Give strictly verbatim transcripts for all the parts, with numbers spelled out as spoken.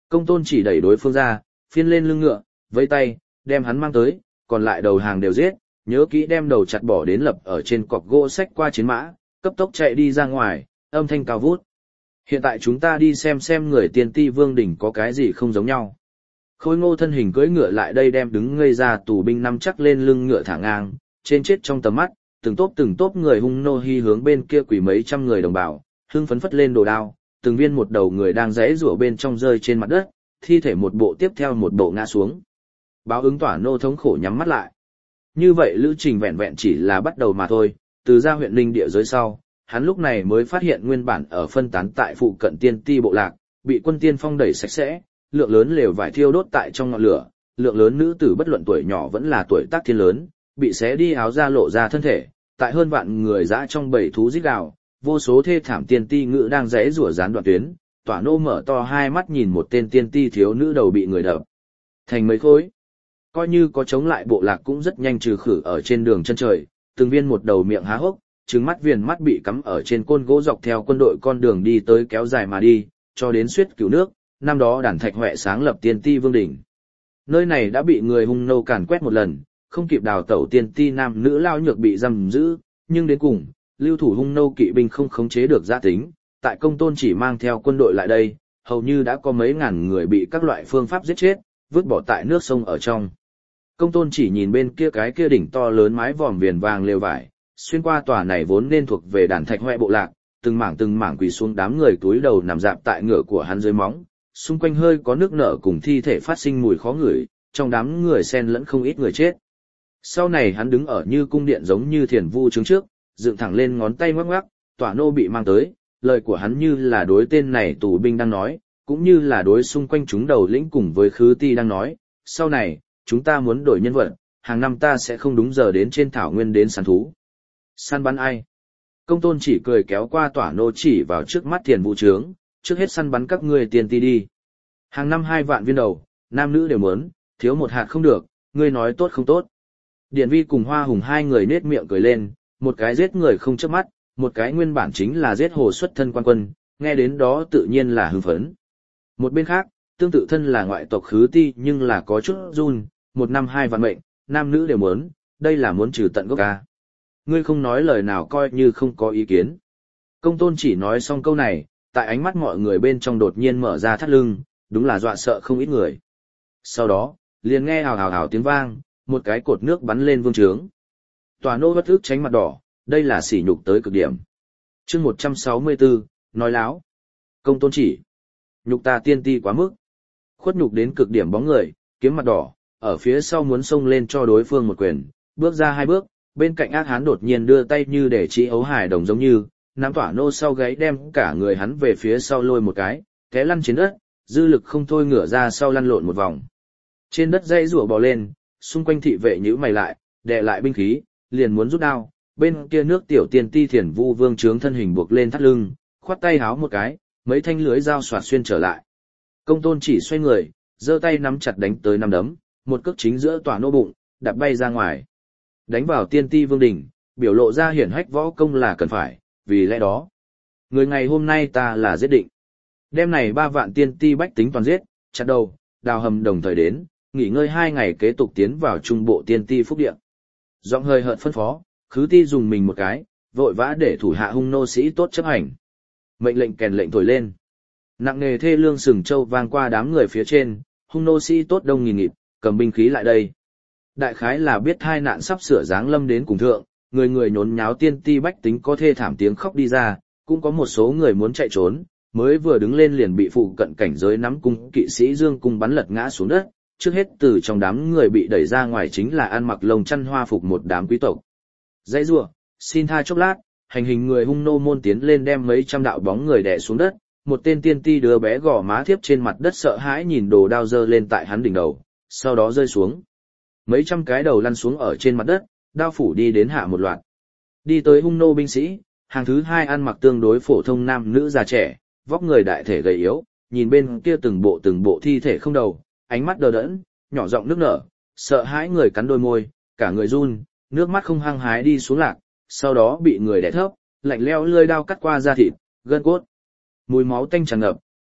Công tôn chỉ đẩy đối phương ra, phiên lên lưng ngựa, vẫy tay, đem hắn mang tới, còn lại đầu hàng đều giết, nhớ kỹ đem đầu chặt bỏ đến lập ở trên cọc gỗ xách qua chiến mã, cấp tốc chạy đi ra ngoài, âm thanh cao vút. Hiện tại chúng ta đi xem xem người tiên ti vương đỉnh có cái gì không giống nhau. Khôi Ngô thân hình cưỡi ngựa lại đây đem đứng ngây ra tù binh nắm chắc lên lưng ngựa thả ngang, trên chết trong tầm mắt, từng tốp từng tốp người hung nô hi hướng bên kia quỷ mấy trăm người đồng bào, hưng phấn phất lên đồ đao, từng viên một đầu người đang rẽ rủa bên trong rơi trên mặt đất, thi thể một bộ tiếp theo một bộ ngã xuống. Báo ứng tỏa nô thống khổ nhắm mắt lại. Như vậy lữ trình vẹn vẹn chỉ là bắt đầu mà thôi, từ ra huyện Ninh địa giới sau, hắn lúc này mới phát hiện nguyên bản ở phân tán tại phụ cận tiên ti bộ lạc, bị quân tiên phong đẩy sạch sẽ, lượng lớn lều vải thiêu đốt tại trong ngọn lửa, lượng lớn nữ tử bất luận tuổi nhỏ vẫn là tuổi tác thiên lớn, bị xé đi áo ra lộ ra thân thể, tại hơn vạn người dã trong bầy thú rít gào, vô số thê thảm tiên ti ngự đang rẽ rủa gián đoạn tuyến, tỏa nô mở to hai mắt nhìn một tên tiên ti thiếu nữ đầu bị người đập thành mấy khối. Coi như có chống lại bộ lạc cũng rất nhanh trừ khử ở trên đường chân trời, từng viên một đầu miệng há hốc, trừng mắt viền mắt bị cắm ở trên côn gỗ dọc theo quân đội con đường đi tới kéo dài mà đi, cho đến suýt cứu nước, năm đó đàn thạch huệ sáng lập tiên ti vương đỉnh. Nơi này đã bị người hung nô càn quét một lần, không kịp đào tẩu tiên ti nam nữ lao nhược bị giam giữ, nhưng đến cùng, lưu thủ hung nô kỵ binh không khống chế được gia tính, tại công tôn chỉ mang theo quân đội lại đây, hầu như đã có mấy ngàn người bị các loại phương pháp giết chết, vứt bỏ tại nước sông ở trong. Công tôn chỉ nhìn bên kia cái kia đỉnh to lớn mái vòm viền vàng lều vải, xuyên qua tòa này vốn nên thuộc về đàn thạch hoẹ bộ lạc, từng mảng từng mảng quỳ xuống đám người túi đầu nằm dạp tại ngựa của hắn dưới móng, xung quanh hơi có nước nở cùng thi thể phát sinh mùi khó ngửi, trong đám người xen lẫn không ít người chết. Sau này hắn đứng ở như cung điện giống như thiền vu trướng trước, dựng thẳng lên ngón tay ngoắc ngoắc, tỏa nô bị mang tới, lời của hắn như là đối tên này tù binh đang nói, cũng như là đối xung quanh chúng đầu lĩnh cùng với khứ ti đang nói, sau này, chúng ta muốn đổi nhân vật, hàng năm ta sẽ không đúng giờ đến trên thảo nguyên đến săn thú. Săn bắn ai? Công tôn chỉ cười kéo qua tỏa nô chỉ vào trước mắt thiền vu trướng, trước hết săn bắn các ngươi tiền ti đi. Hàng năm hai vạn viên đầu, nam nữ đều muốn, thiếu một hạt không được, ngươi nói tốt không tốt. Điển Vi cùng Hoa Hùng hai người nết miệng cười lên, một cái giết người không chớp mắt, một cái nguyên bản chính là giết hồ xuất thân quan quân, nghe đến đó tự nhiên là hưng phấn. Một bên khác, tương tự thân là ngoại tộc khứ ti nhưng là có chút run, một năm hai vạn mệnh, nam nữ đều muốn, đây là muốn trừ tận gốc ca. Ngươi không nói lời nào coi như không có ý kiến. Công tôn chỉ nói xong câu này, tại ánh mắt mọi người bên trong đột nhiên mở ra thắt lưng, đúng là dọa sợ không ít người. Sau đó, liền nghe hào hào hào tiếng vang, một cái cột nước bắn lên vương trướng. Tòa nô bất ức tránh mặt đỏ, đây là sỉ nhục tới cực điểm. Chương một trăm sáu mươi tư, nói láo. Công tôn chỉ. Nhục ta tiên ti quá mức. Khuất nhục đến cực điểm bóng người, kiếm mặt đỏ, ở phía sau muốn xông lên cho đối phương một quyền, bước ra hai bước, bên cạnh ác hán đột nhiên đưa tay như để chỉ ấu hài đồng giống như, nắm tỏa nô sau gáy đem cả người hắn về phía sau lôi một cái, té lăn trên đất, dư lực không thôi ngửa ra sau lăn lộn một vòng. Trên đất dây rủa bò lên, xung quanh thị vệ nhíu mày lại, đè lại binh khí, liền muốn rút đao, bên kia nước tiểu tiên ti thiền vu vương trướng thân hình buộc lên thắt lưng, khoát tay háo một cái, mấy thanh lưới dao xoạt xuyên trở lại. Công tôn chỉ xoay người, giơ tay nắm chặt đánh tới năm đấm, một cước chính giữa tỏa nô bụng, đạp bay ra ngoài. Đánh vào tiên ti vương đỉnh, biểu lộ ra hiển hách võ công là cần phải, vì lẽ đó. Người ngày hôm nay ta là giết định. Đêm này ba vạn tiên ti bách tính toàn giết, chặt đầu, đào hầm đồng thời đến, nghỉ ngơi hai ngày kế tục tiến vào trung bộ tiên ti phúc địa. Giọng hơi hợt phân phó, khứ ti dùng mình một cái, vội vã để thủ hạ hung nô sĩ tốt chấp hành. Mệnh lệnh kèn lệnh thổi lên. Nặng nề thê lương sừng châu vang qua đám người phía trên, hung nô sĩ tốt đông nghìn nghịt, cầm binh khí lại đây. Đại khái là biết hai nạn sắp sửa giáng lâm đến cùng thượng, người người nhốn nháo tiên ti bách tính có thê thảm tiếng khóc đi ra, cũng có một số người muốn chạy trốn, mới vừa đứng lên liền bị phụ cận cảnh giới nắm cung kỵ sĩ dương cung bắn lật ngã xuống đất. Trước hết từ trong đám người bị đẩy ra ngoài chính là ăn mặc lông chăn hoa phục một đám quý tộc. Dãy rủa, xin tha chốc lát, hành hình người hung nô môn tiến lên đem mấy trăm đạo bóng người đè xuống đất, một tên tiên ti đứa bé gò má thiếp trên mặt đất sợ hãi nhìn đồ đao giơ lên tại hắn đỉnh đầu, sau đó rơi xuống. Mấy trăm cái đầu lăn xuống ở trên mặt đất, đao phủ đi đến hạ một loạt. Đi tới hung nô binh sĩ, hàng thứ hai ăn mặc tương đối phổ thông nam nữ già trẻ, vóc người đại thể gầy yếu, nhìn bên kia từng bộ từng bộ thi thể không đầu, ánh mắt đờ đẫn, nhỏ giọng nước nở, sợ hãi người cắn đôi môi, cả người run, nước mắt không hăng hái đi xuống lạc, sau đó bị người đè thấp, lạnh lẽo lưỡi đao cắt qua da thịt, gân cốt. Mùi máu tanh tràn ngập,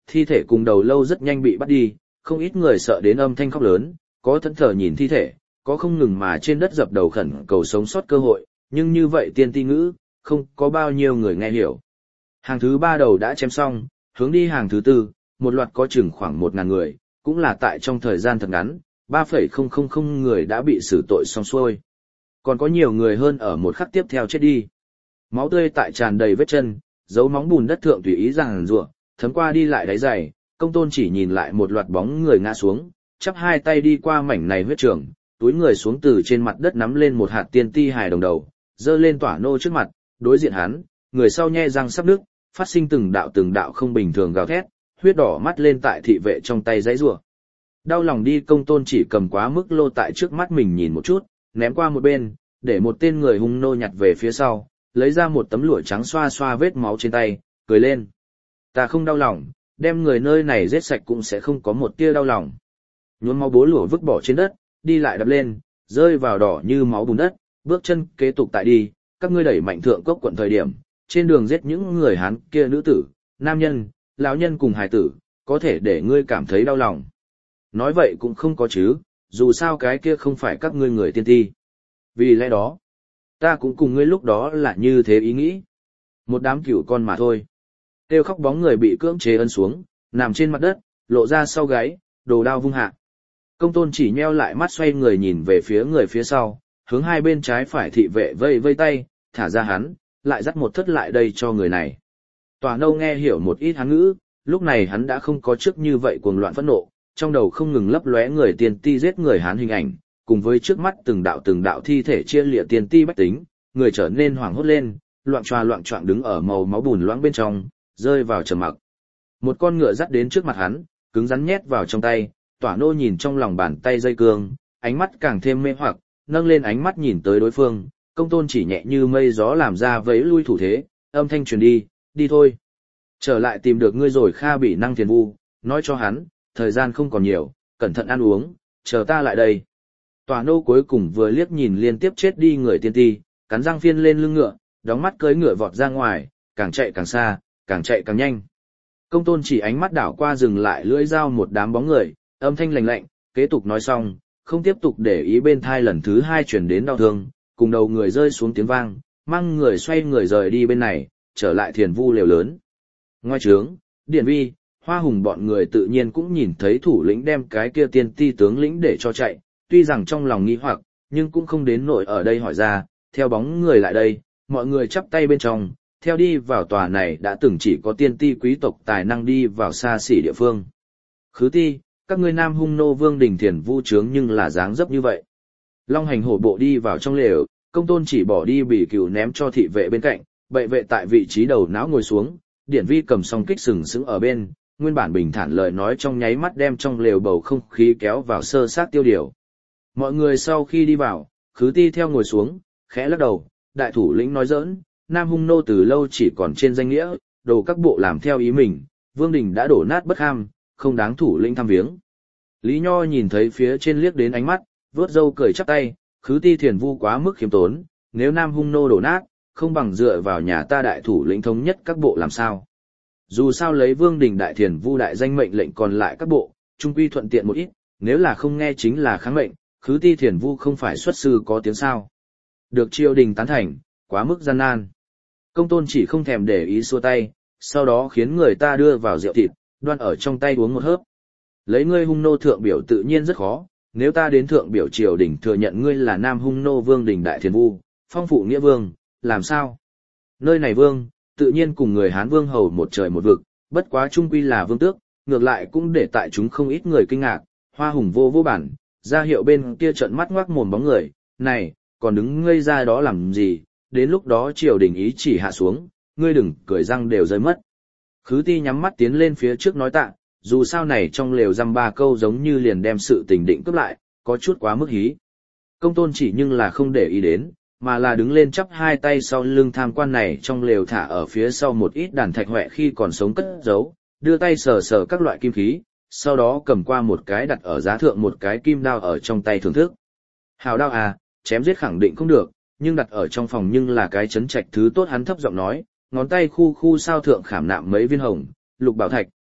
thi thể cùng đầu lâu rất nhanh bị bắt đi, không ít người sợ đến âm thanh khóc lớn, có thẫn thờ nhìn thi thể, có không ngừng mà trên đất dập đầu khẩn cầu sống sót cơ hội, nhưng như vậy tiên ti ngữ, không có bao nhiêu người nghe hiểu. Hàng thứ ba đầu đã chém xong, hướng đi hàng thứ tư, một loạt có chừng khoảng một ngàn người, cũng là tại trong thời gian thật ngắn, ba phẩy không không không người đã bị xử tội xong xuôi. Còn có nhiều người hơn ở một khắc tiếp theo chết đi. Máu tươi tại tràn đầy vết chân, dấu móng bùn đất thượng tùy ý ràng rụa, thấm qua đi lại đáy giày, Công Tôn chỉ nhìn lại một loạt bóng người ngã xuống, chắp hai tay đi qua mảnh này huyết trường, túi người xuống từ trên mặt đất nắm lên một hạt tiên ti hài đồng đầu, dơ lên tỏa nô trước mặt, đối diện hắn, người sau nhe răng sắp nước, phát sinh từng đạo từng đạo không bình thường gào thét, huyết đỏ mắt lên tại thị vệ trong tay giãy giụa. Đau lòng đi, Công Tôn chỉ cầm quá mức lô tại trước mắt mình nhìn một chút, ném qua một bên, để một tên người hung nô nhặt về phía sau, lấy ra một tấm lụa trắng xoa xoa vết máu trên tay, cười lên. Ta không đau lòng, đem người nơi này giết sạch cũng sẽ không có một tia đau lòng. Nhuốm máu bố lụa vứt bỏ trên đất, đi lại đập lên, rơi vào đỏ như máu bùn đất, bước chân kế tục tại đi, các ngươi đẩy mạnh thượng cốc quận thời điểm, trên đường giết những người Hán kia nữ tử, nam nhân, lão nhân cùng hài tử, có thể để ngươi cảm thấy đau lòng. Nói vậy cũng không có chứ, dù sao cái kia không phải các ngươi người tiên ti. Vì lẽ đó, ta cũng cùng ngươi lúc đó là như thế ý nghĩ. Một đám cửu con mà thôi. Tiêu khóc bóng người bị cưỡng chế ấn xuống, nằm trên mặt đất, lộ ra sau gáy, đồ đao vung hạ. Công Tôn chỉ nheo lại mắt xoay người nhìn về phía người phía sau, hướng hai bên trái phải thị vệ vây vây tay, thả ra hắn, lại dắt một thất lại đây cho người này. Tòa nâu nghe hiểu một ít hán ngữ, lúc này hắn đã không có trước như vậy cuồng loạn phẫn nộ, trong đầu không ngừng lấp lóe người tiên ti giết người Hán hình ảnh, cùng với trước mắt từng đạo từng đạo thi thể chia lịa tiên ti bách tính, người trở nên hoảng hốt lên, loạn choa loạn choạng đứng ở màu máu bùn loãng bên trong, rơi vào trầm mặc. Một con ngựa dắt đến trước mặt hắn, cứng rắn nhét vào trong tay, Tỏa Nô nhìn trong lòng bàn tay dây cương, ánh mắt càng thêm mê hoặc, nâng lên ánh mắt nhìn tới đối phương, Công Tôn chỉ nhẹ như mây gió làm ra vẫy lui thủ thế, âm thanh truyền đi, đi thôi. Trở lại tìm được ngươi rồi Kha Bỉ Năng Thiền Vu, nói cho hắn, thời gian không còn nhiều, cẩn thận ăn uống, chờ ta lại đây. Tòa Nô cuối cùng vừa liếc nhìn liên tiếp chết đi người tiên ti, cắn răng phiên lên lưng ngựa, đóng mắt cưỡi ngựa vọt ra ngoài, càng chạy càng xa, càng chạy càng nhanh. Công Tôn chỉ ánh mắt đảo qua dừng lại lưỡi dao một đám bóng người, âm thanh lạnh lạnh, kế tục nói xong, không tiếp tục để ý bên thai lần thứ hai chuyển đến đau thương, cùng đầu người rơi xuống tiếng vang, mang người xoay người rời đi bên này, trở lại Thiền Vu lều lớn. Ngoài trướng, Điển Vi, Hoa Hùng bọn người tự nhiên cũng nhìn thấy thủ lĩnh đem cái kia tiên ti tướng lĩnh để cho chạy, tuy rằng trong lòng nghi hoặc, nhưng cũng không đến nỗi ở đây hỏi ra, theo bóng người lại đây, mọi người chắp tay bên trong, theo đi vào tòa này đã từng chỉ có tiên ti quý tộc tài năng đi vào xa xỉ địa phương. Khứ ti, các ngươi Nam Hung nô Vương Đình Thiền Vu trướng nhưng là dáng dấp như vậy. Long Hành hổ bộ đi vào trong lều, Công Tôn chỉ bỏ đi bỉ cừu ném cho thị vệ bên cạnh, bệ vệ tại vị trí đầu não ngồi xuống, Điển Vi cầm song kích sừng sững ở bên, nguyên bản bình thản lời nói trong nháy mắt đem trong lều bầu không khí kéo vào sơ sát tiêu điều. Mọi người sau khi đi vào, Khứ ti theo ngồi xuống, khẽ lắc đầu, đại thủ lĩnh nói giỡn, Nam Hung nô từ lâu chỉ còn trên danh nghĩa, đồ các bộ làm theo ý mình, Vương Đình đã đổ nát bất ham, không đáng thủ lĩnh thăm viếng. Lý Nho nhìn thấy phía trên liếc đến ánh mắt, vớt râu cười chắp tay, Khứ ti Thiền Vu quá mức khiêm tốn, nếu Nam Hung nô đổ nát, không bằng dựa vào nhà ta đại thủ lĩnh thống nhất các bộ làm sao. Dù sao lấy Vương Đình đại Thiền Vu đại danh mệnh lệnh còn lại các bộ, trung quy thuận tiện một ít, nếu là không nghe chính là kháng mệnh, Khứ ti Thiền Vu không phải xuất sư có tiếng sao. Được triều đình tán thành, quá mức gian nan. Công Tôn chỉ không thèm để ý xua tay, sau đó khiến người ta đưa vào rượu thịt, đoan ở trong tay uống một hớp. Lấy ngươi Hung nô thượng biểu tự nhiên rất khó, nếu ta đến thượng biểu triều đình thừa nhận ngươi là Nam Hung nô Vương Đình đại Thiền Vu, phong phụ nghĩa vương, làm sao? Nơi này vương, tự nhiên cùng người Hán vương hầu một trời một vực, bất quá trung quy là vương tước, ngược lại cũng để tại chúng không ít người kinh ngạc, Hoa Hùng vô vô bản, ra hiệu bên kia trợn mắt ngoác mồm bóng người, này, còn đứng ngây ra đó làm gì, đến lúc đó triều đình ý chỉ hạ xuống, ngươi đừng cười răng đều rơi mất. Khứ ti nhắm mắt tiến lên phía trước nói tạ, dù sao này trong lều dăm ba câu giống như liền đem sự tình định cướp lại, có chút quá mức hí. Công Tôn chỉ nhưng là không để ý đến, mà là đứng lên chắp hai tay sau lưng tham quan này trong lều thả ở phía sau một ít đàn thạch hoẹ khi còn sống cất giấu, đưa tay sờ sờ các loại kim khí, sau đó cầm qua một cái đặt ở giá thượng một cái kim đao ở trong tay thưởng thức. Hào đao à, chém giết khẳng định không được, nhưng đặt ở trong phòng nhưng là cái chấn trạch thứ tốt, hắn thấp giọng nói, ngón tay khu khu sao thượng khảm nạm mấy viên hồng, lục bảo thạch,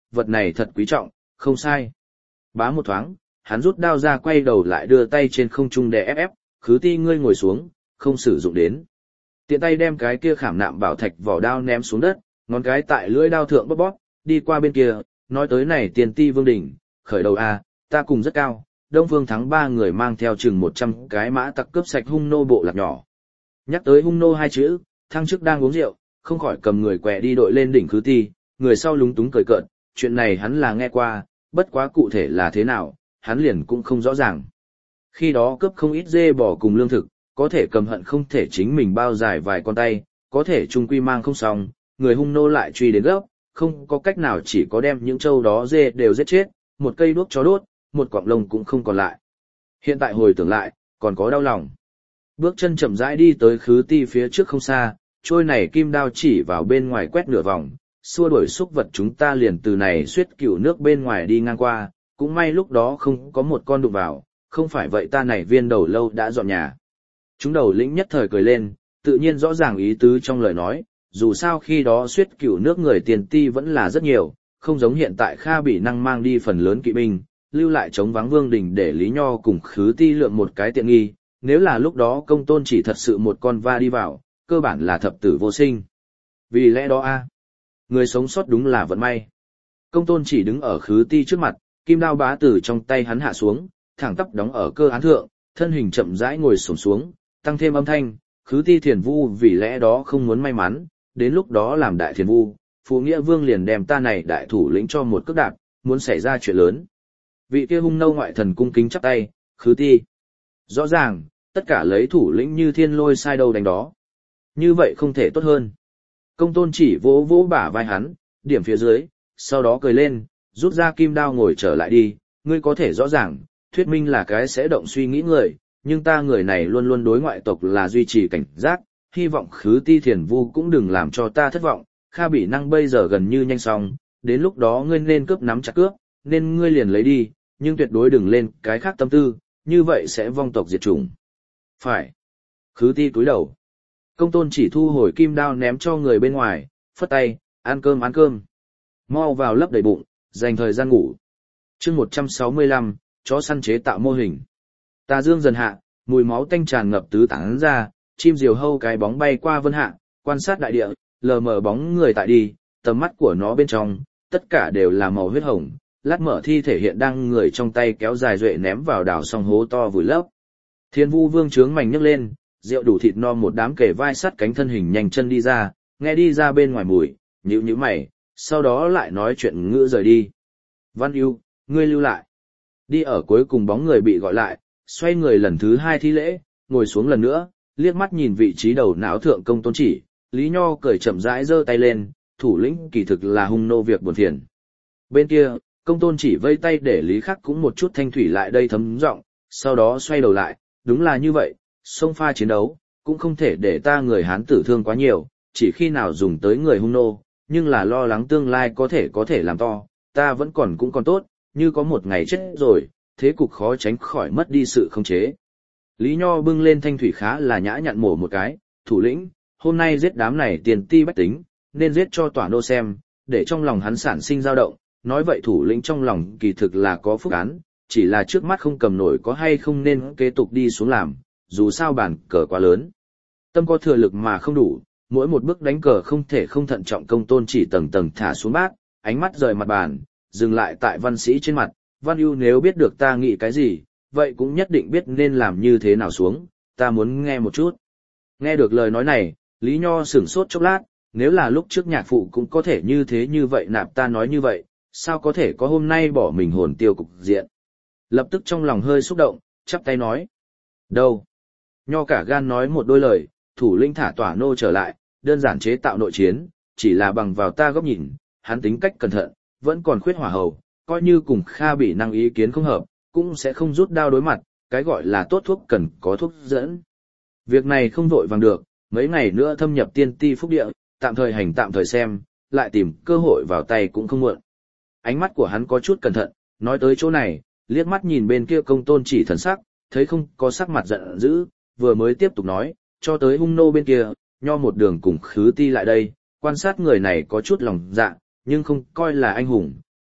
vật này thật quý trọng, không sai. Bá một thoáng, hắn rút đao ra quay đầu lại đưa tay trên không trung đè ép ép, Khứ Ti ngươi ngồi xuống, không sử dụng đến. Tiện tay đem cái kia khảm nạm bảo thạch vỏ đao ném xuống đất, ngón cái tại lưỡi đao thượng bóp bóp, đi qua bên kia, nói tới này tiền ti vương đỉnh, khởi đầu a, ta cùng rất cao, Đông Vương thắng ba người mang theo chừng một trăm cái mã tặc cướp sạch hung nô bộ lạc nhỏ. Nhắc tới hung nô hai chữ, Thăng Chức đang uống rượu, không khỏi cầm người quẹ đi đội lên đỉnh Khứ Ti, người sau lúng túng cười cợt, chuyện này hắn là nghe qua, bất quá cụ thể là thế nào, hắn liền cũng không rõ ràng. Khi đó cướp không ít dê bò cùng lương thực, có thể cầm hận không thể chính mình bao dài vài con tay, có thể trung quy mang không xong, người hung nô lại truy đến gấp, không có cách nào chỉ có đem những trâu đó dê đều giết chết, một cây đuốc chó đốt, một quặng lông cũng không còn lại. Hiện tại hồi tưởng lại, còn có đau lòng. Bước chân chậm rãi đi tới Khứ Ti phía trước không xa, trôi này kim đao chỉ vào bên ngoài quét nửa vòng, xua đuổi xúc vật chúng ta liền từ này suýt cửu nước bên ngoài đi ngang qua, cũng may lúc đó không có một con đụng vào, không phải vậy ta này viên đầu lâu đã dọn nhà. Chúng đầu lĩnh nhất thời cười lên, tự nhiên rõ ràng ý tứ trong lời nói, dù sao khi đó suýt cửu nước người tiền ti vẫn là rất nhiều, không giống hiện tại Kha Bỉ Năng mang đi phần lớn kỵ binh, lưu lại chống vắng Vương Đình để Lý Nho cùng Khứ Ti lượm một cái tiện nghi, nếu là lúc đó Công Tôn chỉ thật sự một con va đi vào, cơ bản là thập tử vô sinh. Vì lẽ đó a, người sống sót đúng là vận may. Công Tôn chỉ đứng ở Khứ Ti trước mặt, kim đao bá từ trong tay hắn hạ xuống, thẳng tắp đóng ở cơ án thượng, thân hình chậm rãi ngồi xổm xuống, tăng thêm âm thanh, Khứ Ti thiền vu vì lẽ đó không muốn may mắn, đến lúc đó làm đại thiền vu, Phú Nghĩa Vương liền đem ta này đại thủ lĩnh cho một cước đạp, muốn xảy ra chuyện lớn. Vị kia hung nô ngoại thần cung kính chắp tay, Khứ Ti. Rõ ràng, tất cả lấy thủ lĩnh như thiên lôi sai đâu đánh đó. Như vậy không thể tốt hơn. Công Tôn chỉ vỗ vỗ bả vai hắn, điểm phía dưới, sau đó cười lên, rút ra kim đao ngồi trở lại đi, ngươi có thể rõ ràng, thuyết minh là cái sẽ động suy nghĩ người, nhưng ta người này luôn luôn đối ngoại tộc là duy trì cảnh giác, hy vọng Khứ Ti thiền vu cũng đừng làm cho ta thất vọng, Kha Bỉ Năng bây giờ gần như nhanh xong, đến lúc đó ngươi nên cướp nắm chặt cướp, nên ngươi liền lấy đi, nhưng tuyệt đối đừng lên cái khác tâm tư, như vậy sẽ vong tộc diệt chủng. Phải. Khứ Ti cúi đầu. Công Tôn chỉ thu hồi kim đao ném cho người bên ngoài, phất tay, ăn cơm ăn cơm. Mau vào lấp đầy bụng, dành thời gian ngủ. Chương một trăm sáu mươi lăm, chó săn chế tạo mô hình. Tà dương dần hạ, mùi máu tanh tràn ngập tứ tán ra, chim diều hâu cái bóng bay qua vân hạ, quan sát đại địa, lờ mờ bóng người tại đi, tầm mắt của nó bên trong, tất cả đều là màu huyết hồng, lát mở thi thể hiện đang người trong tay kéo dài duệ ném vào đào song hố to vùi lấp. Thiên Vu Vương trướng mảnh nhấc lên, rượu đủ thịt no một đám kể vai sắt cánh thân hình nhanh chân đi ra, nghe đi ra bên ngoài mùi, nhíu nhíu mày, sau đó lại nói chuyện ngữ rời đi. Văn Ưu, ngươi lưu lại. Đi ở cuối cùng bóng người bị gọi lại, xoay người lần thứ hai thi lễ, ngồi xuống lần nữa, liếc mắt nhìn vị trí đầu não thượng Công Tôn chỉ, Lý Nho cười chậm rãi giơ tay lên, thủ lĩnh kỳ thực là hung nô việc buồn phiền. Bên kia, Công Tôn chỉ vây tay để Lý Khắc cũng một chút thanh thủy lại đây thấm giọng, sau đó xoay đầu lại, đúng là như vậy, sông pha chiến đấu, cũng không thể để ta người Hán tử thương quá nhiều, chỉ khi nào dùng tới người hung nô, nhưng là lo lắng tương lai có thể có thể làm to, ta vẫn còn cũng còn tốt, như có một ngày chết rồi, thế cục khó tránh khỏi mất đi sự khống chế. Lý Nho bưng lên thanh thủy khá là nhã nhặn mổ một cái, thủ lĩnh, hôm nay giết đám này tiền ti bách tính, nên giết cho tỏa nô xem, để trong lòng hắn sản sinh dao động, nói vậy thủ lĩnh trong lòng kỳ thực là có phúc án, chỉ là trước mắt không cầm nổi có hay không nên kế tục đi xuống làm, dù sao bản cờ quá lớn. Tâm có thừa lực mà không đủ, mỗi một bước đánh cờ không thể không thận trọng. Công Tôn chỉ tầng tầng thả xuống bát, ánh mắt rời mặt bàn, dừng lại tại văn sĩ trên mặt, Văn Ưu nếu biết được ta nghĩ cái gì, vậy cũng nhất định biết nên làm như thế nào xuống, ta muốn nghe một chút. Nghe được lời nói này, Lý Nho sửng sốt chốc lát, nếu là lúc trước nhạc phụ cũng có thể như thế như vậy nạp ta nói như vậy, sao có thể có hôm nay bỏ mình hồn tiêu cục diện. Lập tức trong lòng hơi xúc động, chắp tay nói. Đâu? Nho cả gan nói một đôi lời, thủ lĩnh thả tỏa nô trở lại, đơn giản chế tạo nội chiến, chỉ là bằng vào ta góc nhìn, hắn tính cách cẩn thận, vẫn còn khuyết hỏa hầu, coi như cùng Kha Bỉ Năng ý kiến không hợp, cũng sẽ không rút đao đối mặt, cái gọi là tốt thuốc cần có thuốc dẫn. Việc này không vội vàng được, mấy ngày nữa thâm nhập tiên ti phúc địa, tạm thời hành tạm thời xem, lại tìm cơ hội vào tay cũng không muộn. Ánh mắt của hắn có chút cẩn thận, nói tới chỗ này, liếc mắt nhìn bên kia Công Tôn chỉ thần sắc, thấy không có sắc mặt giận dữ, vừa mới tiếp tục nói, cho tới hung nô bên kia, Nho một đường cùng Khứ Ti lại đây, quan sát người này có chút lòng dạ, nhưng không coi là anh hùng,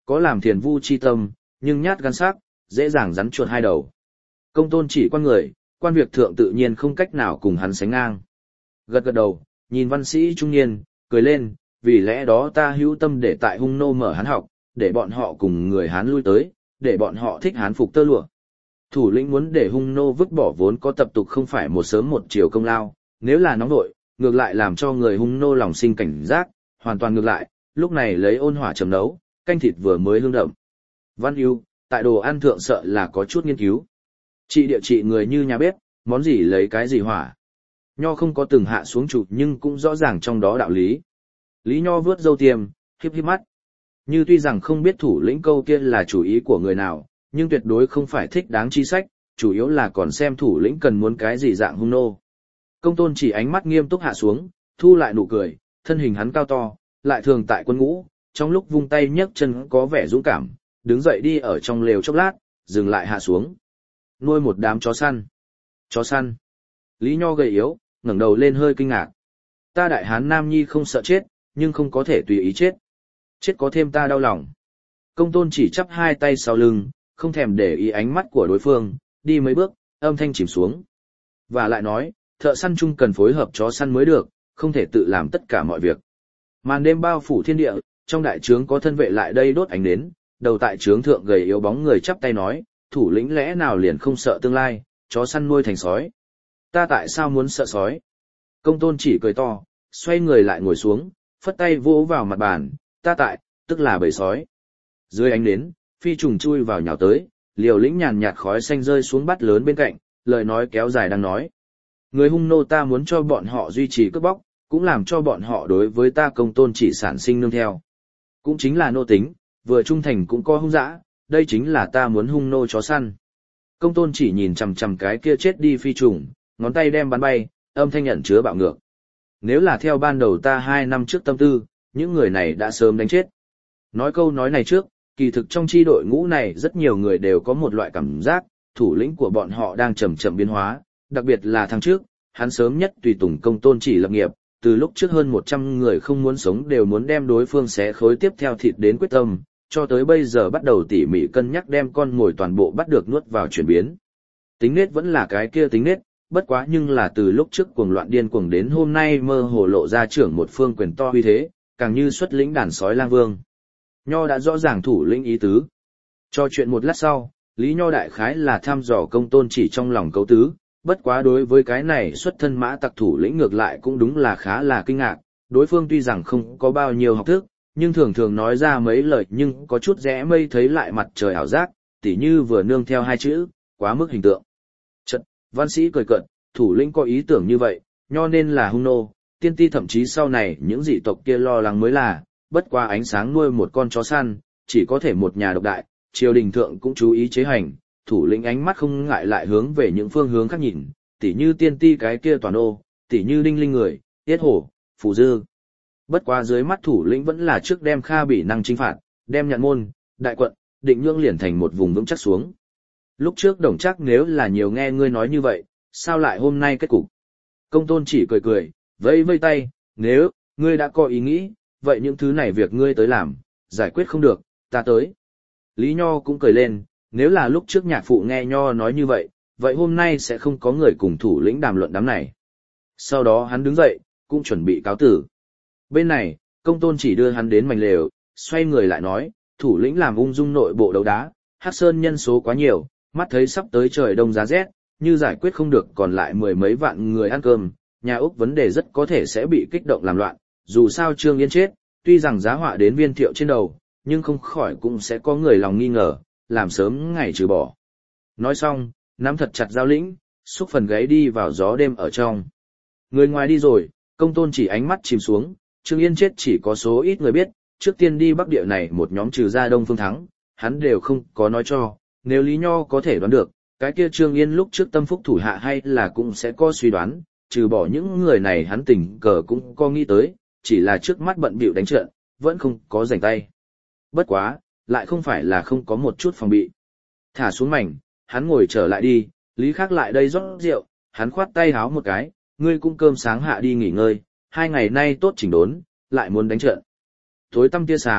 có làm thiền vu chi tâm, nhưng nhát gan sắc, dễ dàng rắn chuột hai đầu. Công tôn chỉ quan người, quan việc thượng tự nhiên không cách nào cùng hắn sánh ngang. Gật gật đầu, nhìn văn sĩ trung niên, cười lên, vì lẽ đó ta hữu tâm để tại Hung Nô mở Hán học, để bọn họ cùng người Hán lui tới, để bọn họ thích Hán phục tơ lụa. Thủ lĩnh muốn để Hung Nô vứt bỏ vốn có tập tục không phải một sớm một chiều công lao, nếu là nóng nội, ngược lại làm cho người Hung Nô lòng sinh cảnh giác, hoàn toàn ngược lại, lúc này lấy ôn hỏa chấm nấu, canh thịt vừa mới hương đậm. Văn ưu, tại đồ ăn thượng sợ là có chút nghiên cứu. Trị địa trị người như nhà bếp, món gì lấy cái gì hỏa. Nho không có từng hạ xuống chụp nhưng cũng rõ ràng trong đó đạo lý. Lý Nho vướt râu tiềm, híp híp mắt. Như tuy rằng không biết thủ lĩnh câu kia là chủ ý của người nào, nhưng tuyệt đối không phải thích đáng chi sách, chủ yếu là còn xem thủ lĩnh cần muốn cái gì dạng Hung Nô. Công tôn chỉ ánh mắt nghiêm túc hạ xuống, thu lại nụ cười, thân hình hắn cao to, lại thường tại quân ngũ, trong lúc vung tay nhấc chân có vẻ dũng cảm, đứng dậy đi ở trong lều chốc lát, dừng lại hạ xuống. Nuôi một đám chó săn. Chó săn. Lý Nho gầy yếu, ngẩng đầu lên hơi kinh ngạc. Ta đại hán nam nhi không sợ chết, nhưng không có thể tùy ý chết. Chết có thêm ta đau lòng. Công tôn chỉ chắp hai tay sau lưng, không thèm để ý ánh mắt của đối phương, đi mấy bước, âm thanh chìm xuống. Và lại nói, thợ săn chung cần phối hợp chó săn mới được, không thể tự làm tất cả mọi việc. Màn đêm bao phủ thiên địa, trong đại trướng có thân vệ lại đây đốt ánh nến, đầu tại trướng thượng gầy yếu bóng người chắp tay nói, thủ lĩnh lẽ nào liền không sợ tương lai, chó săn nuôi thành sói. Ta tại sao muốn sợ sói? Công tôn chỉ cười to, xoay người lại ngồi xuống, phất tay vỗ vào mặt bàn, ta tại, tức là bầy sói. Dưới ánh nến, phi trùng chui vào nhào tới, liều lĩnh nhàn nhạt khói xanh rơi xuống bát lớn bên cạnh, lời nói kéo dài đang nói. Người Hung Nô ta muốn cho bọn họ duy trì cướp bóc, cũng làm cho bọn họ đối với ta công tôn chỉ sản sinh nương theo. Cũng chính là nô tính, vừa trung thành cũng có hung dã, đây chính là ta muốn Hung Nô chó săn. Công tôn chỉ nhìn chằm chằm cái kia chết đi phi trùng, ngón tay đem bắn bay, âm thanh nhận chứa bạo ngược. Nếu là theo ban đầu ta hai năm trước tâm tư, những người này đã sớm đánh chết. Nói câu nói này trước, kỳ thực trong chi đội ngũ này rất nhiều người đều có một loại cảm giác, thủ lĩnh của bọn họ đang chậm chậm biến hóa, đặc biệt là tháng trước, hắn sớm nhất tùy tùng công tôn chỉ lập nghiệp, từ lúc trước hơn một trăm người không muốn sống đều muốn đem đối phương xé khối tiếp theo thịt đến quyết tâm, cho tới bây giờ bắt đầu tỉ mỉ cân nhắc đem con ngồi toàn bộ bắt được nuốt vào chuyển biến. Tính nết vẫn là cái kia tính nết, bất quá nhưng là từ lúc trước cuồng loạn điên cuồng đến hôm nay mơ hồ lộ ra trưởng một phương quyền to uy thế, càng như xuất lĩnh đàn sói lang vương. Nho đã rõ ràng thủ lĩnh ý tứ. Cho chuyện một lát sau, Lý Nho đại khái là thăm dò công tôn chỉ trong lòng cấu tứ, bất quá đối với cái này xuất thân mã tặc thủ lĩnh ngược lại cũng đúng là khá là kinh ngạc, đối phương tuy rằng không có bao nhiêu học thức, nhưng thường thường nói ra mấy lời nhưng có chút rẽ mây thấy lại mặt trời ảo giác, tỉ như vừa nương theo hai chữ, quá mức hình tượng. Chật, văn sĩ cười cợt, thủ lĩnh có ý tưởng như vậy, Nho nên là Hung Nô, tiên ti thậm chí sau này những dị tộc kia lo lắng mới là, bất qua ánh sáng nuôi một con chó săn, chỉ có thể một nhà độc đại, triều đình thượng cũng chú ý chế hành, thủ lĩnh ánh mắt không ngại lại hướng về những phương hướng khác nhìn, tỉ như tiên ti cái kia toàn ô, tỉ như đinh linh người, tiết hổ, phù dư. Bất qua dưới mắt thủ lĩnh vẫn là trước đem Kha Bỉ năng chinh phạt, đem nhận môn, đại quận, định nhượng liền thành một vùng vững chắc xuống. Lúc trước đồng chắc nếu là nhiều nghe ngươi nói như vậy, sao lại hôm nay kết cục? Công tôn chỉ cười cười, vẫy vây tay, nếu, ngươi đã có ý nghĩ, vậy những thứ này việc ngươi tới làm, giải quyết không được, ta tới. Lý Nho cũng cười lên, nếu là lúc trước nhạc phụ nghe Nho nói như vậy, vậy hôm nay sẽ không có người cùng thủ lĩnh đàm luận đám này. Sau đó hắn đứng dậy, cũng chuẩn bị cáo tử. Bên này, công tôn chỉ đưa hắn đến mảnh lều, xoay người lại nói, thủ lĩnh làm ung dung nội bộ đấu đá, Hắc Sơn nhân số quá nhiều, mắt thấy sắp tới trời đông giá rét, như giải quyết không được còn lại mười mấy vạn người ăn cơm, nhà Úc vấn đề rất có thể sẽ bị kích động làm loạn, dù sao Trương Yên chết, tuy rằng giá họa đến viên thiệu trên đầu, nhưng không khỏi cũng sẽ có người lòng nghi ngờ, làm sớm ngày trừ bỏ. Nói xong, nắm thật chặt dao lĩnh, xúc phần gáy đi vào gió đêm ở trong. Người ngoài đi rồi, công tôn chỉ ánh mắt chìm xuống, Trương Yên chết chỉ có số ít người biết, trước tiên đi Bắc Địa này một nhóm trừ ra Đông Phương Thắng, hắn đều không có nói cho, nếu Lý Nho có thể đoán được, cái kia Trương Yên lúc trước tâm phúc thủ hạ hay là cũng sẽ có suy đoán, trừ bỏ những người này hắn tình cờ cũng có nghĩ tới, chỉ là trước mắt bận bịu đánh trận, vẫn không có rảnh tay. Bất quá, lại không phải là không có một chút phòng bị. Thả xuống mảnh, hắn ngồi trở lại đi, Lý Khắc lại đây rót rượu, hắn khoát tay háo một cái, ngươi cũng cơm sáng hạ đi nghỉ ngơi, hai ngày nay tốt chỉnh đốn, lại muốn đánh trận. Tối tăm tia sáng,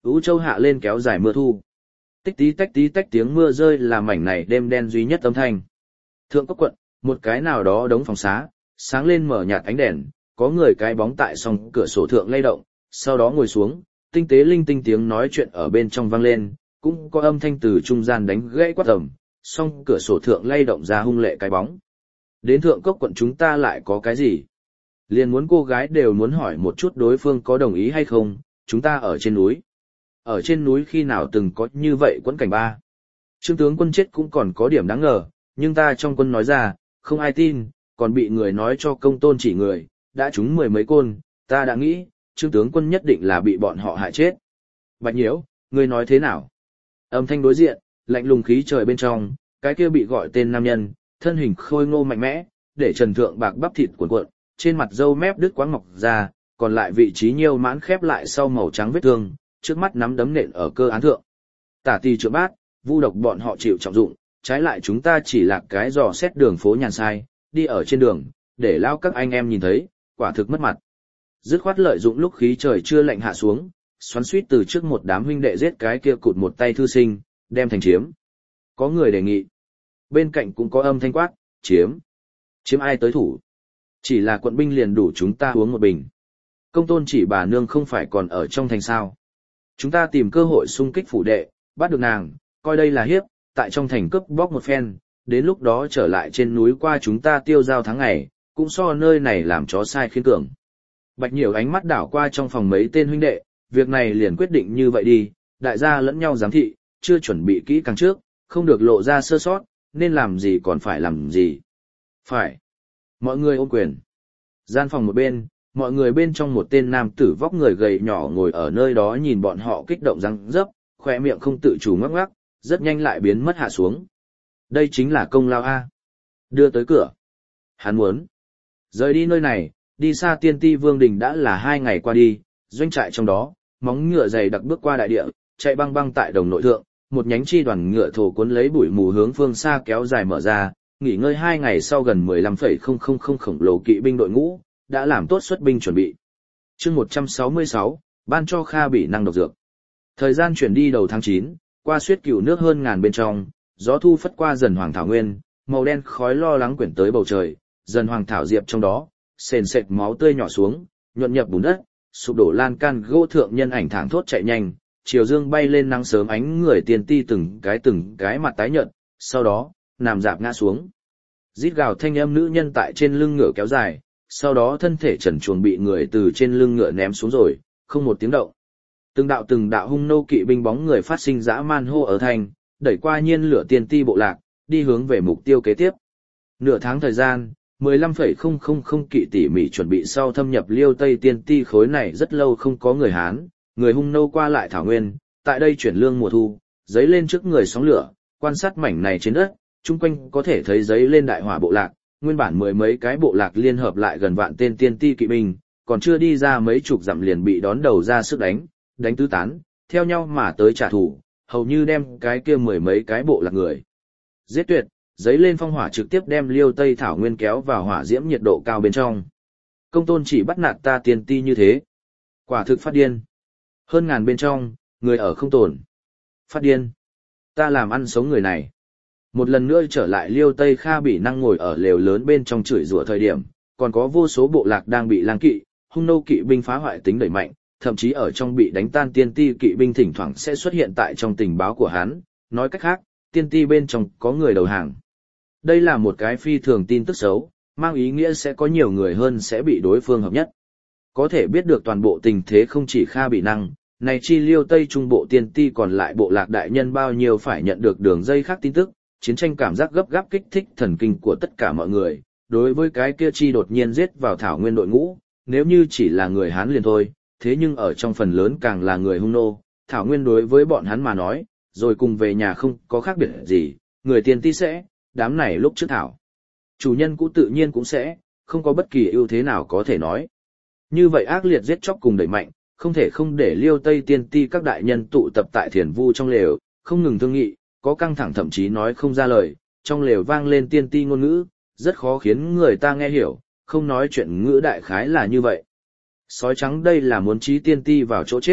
Ú châu hạ lên kéo dài mưa thu. Tích tí tách tí tách tiếng mưa rơi là mảnh này đêm đen duy nhất âm thanh. Thượng Cốc quận, một cái nào đó đống phòng xá, sáng lên mở nhạt ánh đèn, có người cái bóng tại song cửa sổ thượng lay động, sau đó ngồi xuống, tinh tế linh tinh tiếng nói chuyện ở bên trong vang lên, cũng có âm thanh từ trung gian đánh gãy quát tầm, song cửa sổ thượng lay động ra hung lệ cái bóng. Đến Thượng Cốc quận chúng ta lại có cái gì? Liền muốn cô gái đều muốn hỏi một chút đối phương có đồng ý hay không, chúng ta ở trên núi. Ở trên núi khi nào từng có như vậy quẫn cảnh ba. Trương tướng quân chết cũng còn có điểm đáng ngờ, nhưng ta trong quân nói ra, không ai tin, còn bị người nói cho công tôn chỉ người, đã trúng mười mấy côn, ta đã nghĩ, trương tướng quân nhất định là bị bọn họ hại chết. Bạch Nhiễu, ngươi nói thế nào? Âm thanh đối diện, lạnh lùng khí trời bên trong, cái kia bị gọi tên nam nhân, thân hình khôi ngô mạnh mẽ, để trần thượng bạc bắp thịt cuộn cuộn, trên mặt râu mép đứt quãng mọc ra, còn lại vị trí nhiều mãn khép lại sau màu trắng vết thương, trước mắt nắm đấm nện ở cơ án thượng. Tả tỳ trượng bát, vu độc bọn họ chịu trọng dụng, trái lại chúng ta chỉ là cái dò xét đường phố nhàn sai, đi ở trên đường, để lao các anh em nhìn thấy, quả thực mất mặt. Dứt khoát lợi dụng lúc khí trời chưa lạnh hạ xuống, xoắn suýt từ trước một đám huynh đệ giết cái kia cụt một tay thư sinh, đem thành chiếm. Có người đề nghị. Bên cạnh cũng có âm thanh quát, chiếm. Chiếm ai tới thủ? Chỉ là quận binh liền đủ chúng ta uống một bình. Công tôn chỉ bà nương không phải còn ở trong thành sao. Chúng ta tìm cơ hội xung kích phủ đệ, bắt được nàng, coi đây là hiếp, tại trong thành cướp bóc một phen, đến lúc đó trở lại trên núi qua chúng ta tiêu giao tháng ngày, cũng so nơi này làm chó sai khiến cường. Bạch Nhiễu ánh mắt đảo qua trong phòng mấy tên huynh đệ, việc này liền quyết định như vậy đi, đại gia lẫn nhau giám thị, chưa chuẩn bị kỹ càng trước, không được lộ ra sơ sót, nên làm gì còn phải làm gì. Phải. Mọi người ôm quyền. Gian phòng một bên, mọi người bên trong một tên nam tử vóc người gầy nhỏ ngồi ở nơi đó nhìn bọn họ kích động răng rấp, khỏe miệng không tự chủ ngắc ngắc, rất nhanh lại biến mất hạ xuống. Đây chính là công lao A. Đưa tới cửa. Hắn muốn. Rời đi nơi này, đi xa tiên ti vương đình đã là hai ngày qua đi, doanh trại trong đó, móng ngựa dày đặc bước qua đại địa, chạy băng băng tại đồng nội thượng, một nhánh chi đoàn ngựa thổ cuốn lấy bụi mù hướng phương xa kéo dài mở ra, nghỉ ngơi hai ngày sau gần mười lăm phẩy không không không khổng lồ kỵ binh đội ngũ, đã làm tốt xuất binh chuẩn bị. Chương một trăm sáu mươi sáu, ban cho Kha Bỉ năng độc dược. Thời gian chuyển đi đầu tháng chín, qua suyết cửu nước hơn ngàn bên trong, gió thu phất qua dần hoàng thảo nguyên, màu đen khói lo lắng quyển tới bầu trời, dần hoàng thảo diệp trong đó, sền sệt máu tươi nhỏ xuống, nhuận nhập bùn đất, sụp đổ lan can gỗ thượng nhân ảnh thẳng thốt chạy nhanh, chiều dương bay lên nắng sớm ánh người tiền ti từng cái từng cái mặt tái nhợt, sau đó, nằm dạp ngã xuống. Rít gào thanh âm nữ nhân tại trên lưng ngựa kéo dài, sau đó thân thể trần truồng bị người từ trên lưng ngựa ném xuống rồi, không một tiếng động. Từng đạo từng đạo hung nô kỵ binh bóng người phát sinh dã man hô ở thành, đẩy qua nhiên lửa tiền ti bộ lạc, đi hướng về mục tiêu kế tiếp. Nửa tháng thời gian, mười lăm phẩy không không không kỵ tỉ mỉ chuẩn bị sau thâm nhập liêu tây tiên ti khối này rất lâu không có người Hán, người hung nô qua lại thảo nguyên, tại đây chuyển lương mùa thu, giấy lên trước người sóng lửa, quan sát mảnh này trên đất, chung quanh có thể thấy giấy lên đại hỏa bộ lạc, nguyên bản mười mấy cái bộ lạc liên hợp lại gần vạn tên tiên ti kỵ binh, còn chưa đi ra mấy chục dặm liền bị đón đầu ra sức đánh, đánh tứ tán, theo nhau mà tới trả thù, hầu như đem cái kia mười mấy cái bộ lạc người giết tuyệt, giấy lên phong hỏa trực tiếp đem liêu tây thảo nguyên kéo vào hỏa diễm nhiệt độ cao bên trong. Công tôn chỉ bắt nạt ta tiên ti như thế, quả thực phát điên. Hơn ngàn bên trong, người ở không tồn. Phát điên. Ta làm ăn sống người này. Một lần nữa trở lại liêu tây Kha Bỉ năng ngồi ở lều lớn bên trong chửi rủa thời điểm, còn có vô số bộ lạc đang bị lang kỵ, hung nô kỵ binh phá hoại tính đẩy mạnh, thậm chí ở trong bị đánh tan tiên ti kỵ binh thỉnh thoảng sẽ xuất hiện tại trong tình báo của hắn, nói cách khác, tiên ti bên trong có người đầu hàng. Đây là một cái phi thường tin tức xấu, mang ý nghĩa sẽ có nhiều người hơn sẽ bị đối phương hợp nhất. Có thể biết được toàn bộ tình thế không chỉ Kha Bỉ năng, này chi liêu tây trung bộ tiên ti còn lại bộ lạc đại nhân bao nhiêu phải nhận được đường dây khác tin tức, chiến tranh cảm giác gấp gáp kích thích thần kinh của tất cả mọi người. Đối với cái kia chi đột nhiên giết vào thảo nguyên đội ngũ, nếu như chỉ là người Hán liền thôi, thế nhưng ở trong phần lớn càng là người hung nô, thảo nguyên đối với bọn hắn mà nói, rồi cùng về nhà không có khác biệt gì, người tiên ti sẽ, đám này lúc trước thảo. Chủ nhân cũ tự nhiên cũng sẽ, không có bất kỳ ưu thế nào có thể nói. Như vậy ác liệt giết chóc cùng đẩy mạnh, không thể không để liêu tây tiên ti các đại nhân tụ tập tại thiền vu trong lều, không ngừng thương nghị, có căng thẳng thậm chí nói không ra lời, trong lều vang lên tiên ti ngôn ngữ, rất khó khiến người ta nghe hiểu, không nói chuyện ngữ đại khái là như vậy. Sói trắng đây là muốn trí tiên ti vào chỗ chết,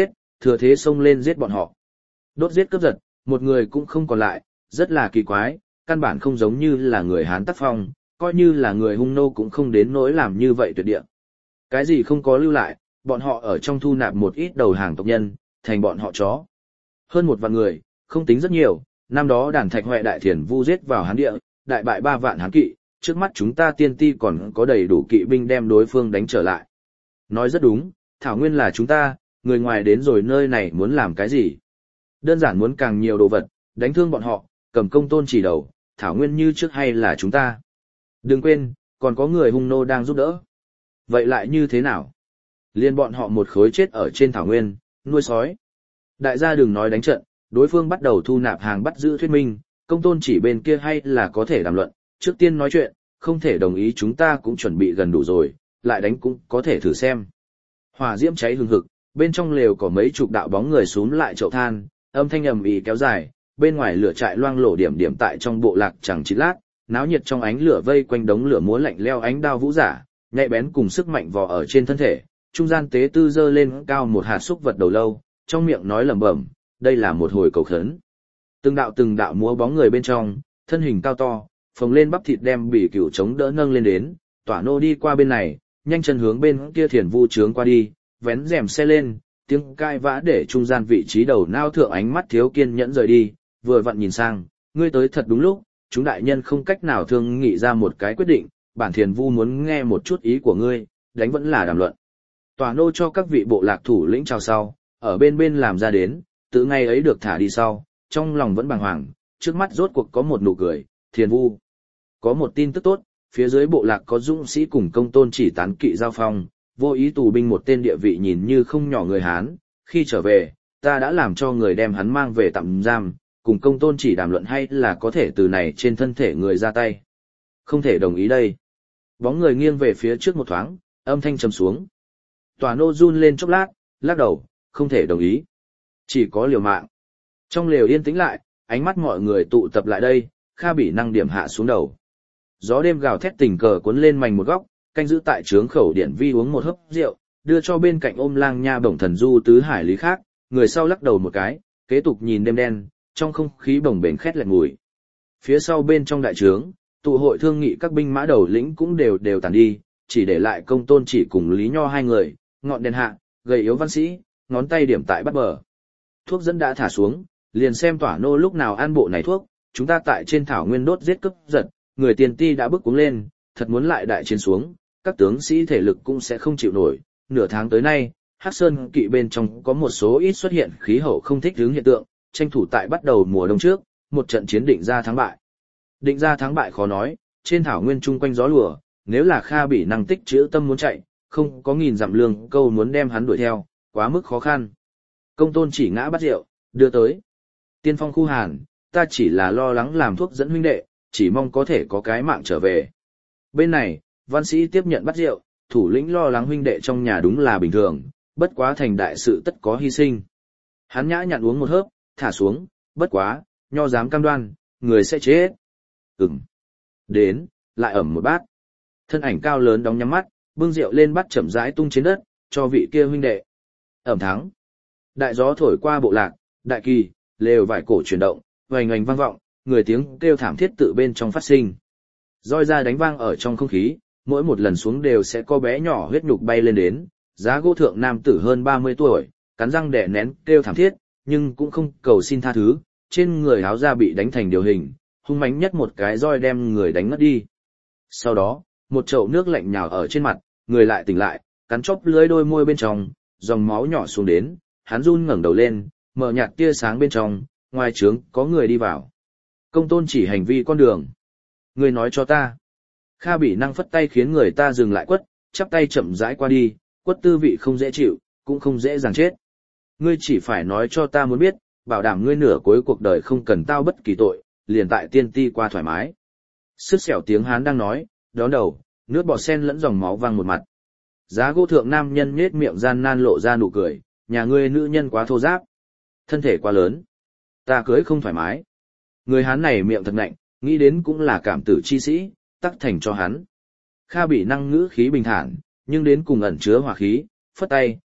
thừa thế xông lên giết bọn họ. Đốt giết cướp giật, một người cũng không còn lại, rất là kỳ quái, căn bản không giống như là người Hán tác phong, coi như là người Hung nô cũng không đến nỗi làm như vậy tuyệt địa. Cái gì không có lưu lại, bọn họ ở trong thu nạp một ít đầu hàng tộc nhân, thành bọn họ chó. Hơn một vạn người, không tính rất nhiều, năm đó đàn Thạch Hoè đại thiền vu giết vào Hán địa, đại bại ba vạn Hán kỵ, trước mắt chúng ta tiên ti còn có đầy đủ kỵ binh đem đối phương đánh trở lại. Nói rất đúng, thảo nguyên là chúng ta, người ngoài đến rồi nơi này muốn làm cái gì? Đơn giản muốn càng nhiều đồ vật, đánh thương bọn họ, cầm công tôn chỉ đầu, thảo nguyên như trước hay là chúng ta. Đừng quên, còn có người Hung nô đang giúp đỡ. Vậy lại như thế nào? Liên bọn họ một khối chết ở trên thảo nguyên, nuôi sói. Đại gia đừng nói đánh trận, đối phương bắt đầu thu nạp hàng bắt giữ thuyết minh, công tôn chỉ bên kia hay là có thể đàm luận, trước tiên nói chuyện, không thể đồng ý chúng ta cũng chuẩn bị gần đủ rồi, lại đánh cũng có thể thử xem. Hỏa diễm cháy hừng hực, bên trong lều có mấy chục đạo bóng người xúm lại chậu than, âm thanh ầm ĩ kéo dài, bên ngoài lửa trại loang lổ điểm điểm tại trong bộ lạc chẳng chít lát, náo nhiệt trong ánh lửa vây quanh đống lửa múa lạnh leo ánh đao vũ giả, nhạy bén cùng sức mạnh vò ở trên thân thể, trung gian tế tư giơ lên cao một hạt xúc vật đầu lâu, trong miệng nói lẩm bẩm, đây là một hồi cầu khấn. Từng đạo từng đạo múa bóng người bên trong, thân hình cao to, phồng lên bắp thịt đem bỉ cửu chống đỡ nâng lên đến, tỏa nô đi qua bên này, nhanh chân hướng bên kia thiền vu trướng qua đi, vén rèm xe lên, tiếng cai vã để trung gian vị trí đầu nao thượng ánh mắt thiếu kiên nhẫn rời đi, vừa vặn nhìn sang, ngươi tới thật đúng lúc, chúng đại nhân không cách nào thương nghị ra một cái quyết định, bản thiền vu muốn nghe một chút ý của ngươi, đánh vẫn là đàm luận. Tòa nô cho các vị bộ lạc thủ lĩnh chào sau, ở bên bên làm ra đến, tự ngày ấy được thả đi sau, trong lòng vẫn bàng hoàng, trước mắt rốt cuộc có một nụ cười, thiền vu. Có một tin tức tốt, phía dưới bộ lạc có dũng sĩ cùng công tôn chỉ tán kỵ giao phong, vô ý tù binh một tên địa vị nhìn như không nhỏ người Hán, khi trở về, ta đã làm cho người đem hắn mang về tạm giam, cùng công tôn chỉ đàm luận hay là có thể từ này trên thân thể người ra tay. Không thể đồng ý đây. Bóng người nghiêng về phía trước một thoáng, âm thanh trầm xuống. Tòa nô run lên chốc lát, lắc đầu, không thể đồng ý. Chỉ có liều mạng. Trong lều yên tĩnh lại, ánh mắt mọi người tụ tập lại đây, Kha Bỉ năng điểm hạ xuống đầu. Gió đêm gào thét tình cờ cuốn lên mành một góc, canh giữ tại trướng khẩu điện vi uống một hớp rượu, đưa cho bên cạnh ôm lang nha bổng thần du tứ hải lý khác, người sau lắc đầu một cái, kế tục nhìn đêm đen, trong không khí bồng bềnh khét lẹt mùi. Phía sau bên trong đại trướng, tụ hội thương nghị các binh mã đầu lĩnh cũng đều đều tàn đi, chỉ để lại công tôn chỉ cùng Lý Nho hai người, ngọn đèn hạ, gầy yếu văn sĩ, ngón tay điểm tại bắt bờ. Thuốc dẫn đã thả xuống, liền xem tỏa nô lúc nào ăn bộ này thuốc, chúng ta tại trên thảo nguyên đốt giết cướp giật, người tiền ti đã bước cuống lên, thật muốn lại đại chiến xuống, các tướng sĩ thể lực cũng sẽ không chịu nổi. Nửa tháng tới nay, Hắc Sơn kỵ bên trong có một số ít xuất hiện khí hậu không thích ứng hiện tượng, tranh thủ tại bắt đầu mùa đông trước, một trận chiến định ra thắng bại. Định ra thắng bại khó nói, trên thảo nguyên chung quanh gió lùa, nếu là Kha Bỉ năng tích trữ tâm muốn chạy, không có nghìn dặm lương câu muốn đem hắn đuổi theo, quá mức khó khăn. Công tôn chỉ ngã bắt rượu, đưa tới. Tiên phong khu hàn, ta chỉ là lo lắng làm thuốc dẫn huynh đệ, chỉ mong có thể có cái mạng trở về. Bên này, văn sĩ tiếp nhận bắt rượu, thủ lĩnh lo lắng huynh đệ trong nhà đúng là bình thường, bất quá thành đại sự tất có hy sinh. Hắn nhã nhặn uống một hớp, thả xuống, bất quá, nho dám cam đoan, người sẽ chết. Ừm. Đến, lại ẩm một bát. Thân ảnh cao lớn đóng nhắm mắt, bưng rượu lên bắt chậm rãi tung trên đất, cho vị kia huynh đệ. Ẩm thắng. Đại gió thổi qua bộ lạc, đại kỳ, lều vải cổ chuyển động, oành oành vang vọng, người tiếng kêu thảm thiết tự bên trong phát sinh. Roi ra đánh vang ở trong không khí, mỗi một lần xuống đều sẽ có bé nhỏ huyết nhục bay lên đến, giá gỗ thượng nam tử hơn ba mươi tuổi, cắn răng đẻ nén kêu thảm thiết, nhưng cũng không cầu xin tha thứ, trên người áo da bị đánh thành điều hình, hung mãnh nhất một cái roi đem người đánh ngất đi. Sau đó, một chậu nước lạnh nhào ở trên mặt, người lại tỉnh lại, cắn chóp lưỡi đôi môi bên trong, dòng máu nhỏ xuống đến, hắn run ngẩng đầu lên, mở nhạt tia sáng bên trong, ngoài trướng có người đi vào. Công tôn chỉ hành vi con đường. Người nói cho ta. Kha Bỉ năng phất tay khiến người ta dừng lại quất, chắp tay chậm rãi qua đi, quất tư vị không dễ chịu, cũng không dễ dàng chết. Ngươi chỉ phải nói cho ta muốn biết, bảo đảm ngươi nửa cuối cuộc đời không cần tao bất kỳ tội, liền tại tiên ti qua thoải mái. Sứt sẹo tiếng Hán đang nói, đón đầu, nước bọt sen lẫn dòng máu văng một mặt. Giá gỗ thượng nam nhân nhếch miệng gian nan lộ ra nụ cười, nhà ngươi nữ nhân quá thô giáp, thân thể quá lớn, ta cưới không thoải mái. Người Hán này miệng thật ngạnh, nghĩ đến cũng là cảm tử chi sĩ, tắc thành cho hắn. Kha Bỉ năng ngữ khí bình thản, nhưng đến cùng ẩn chứa hỏa khí, phất tay,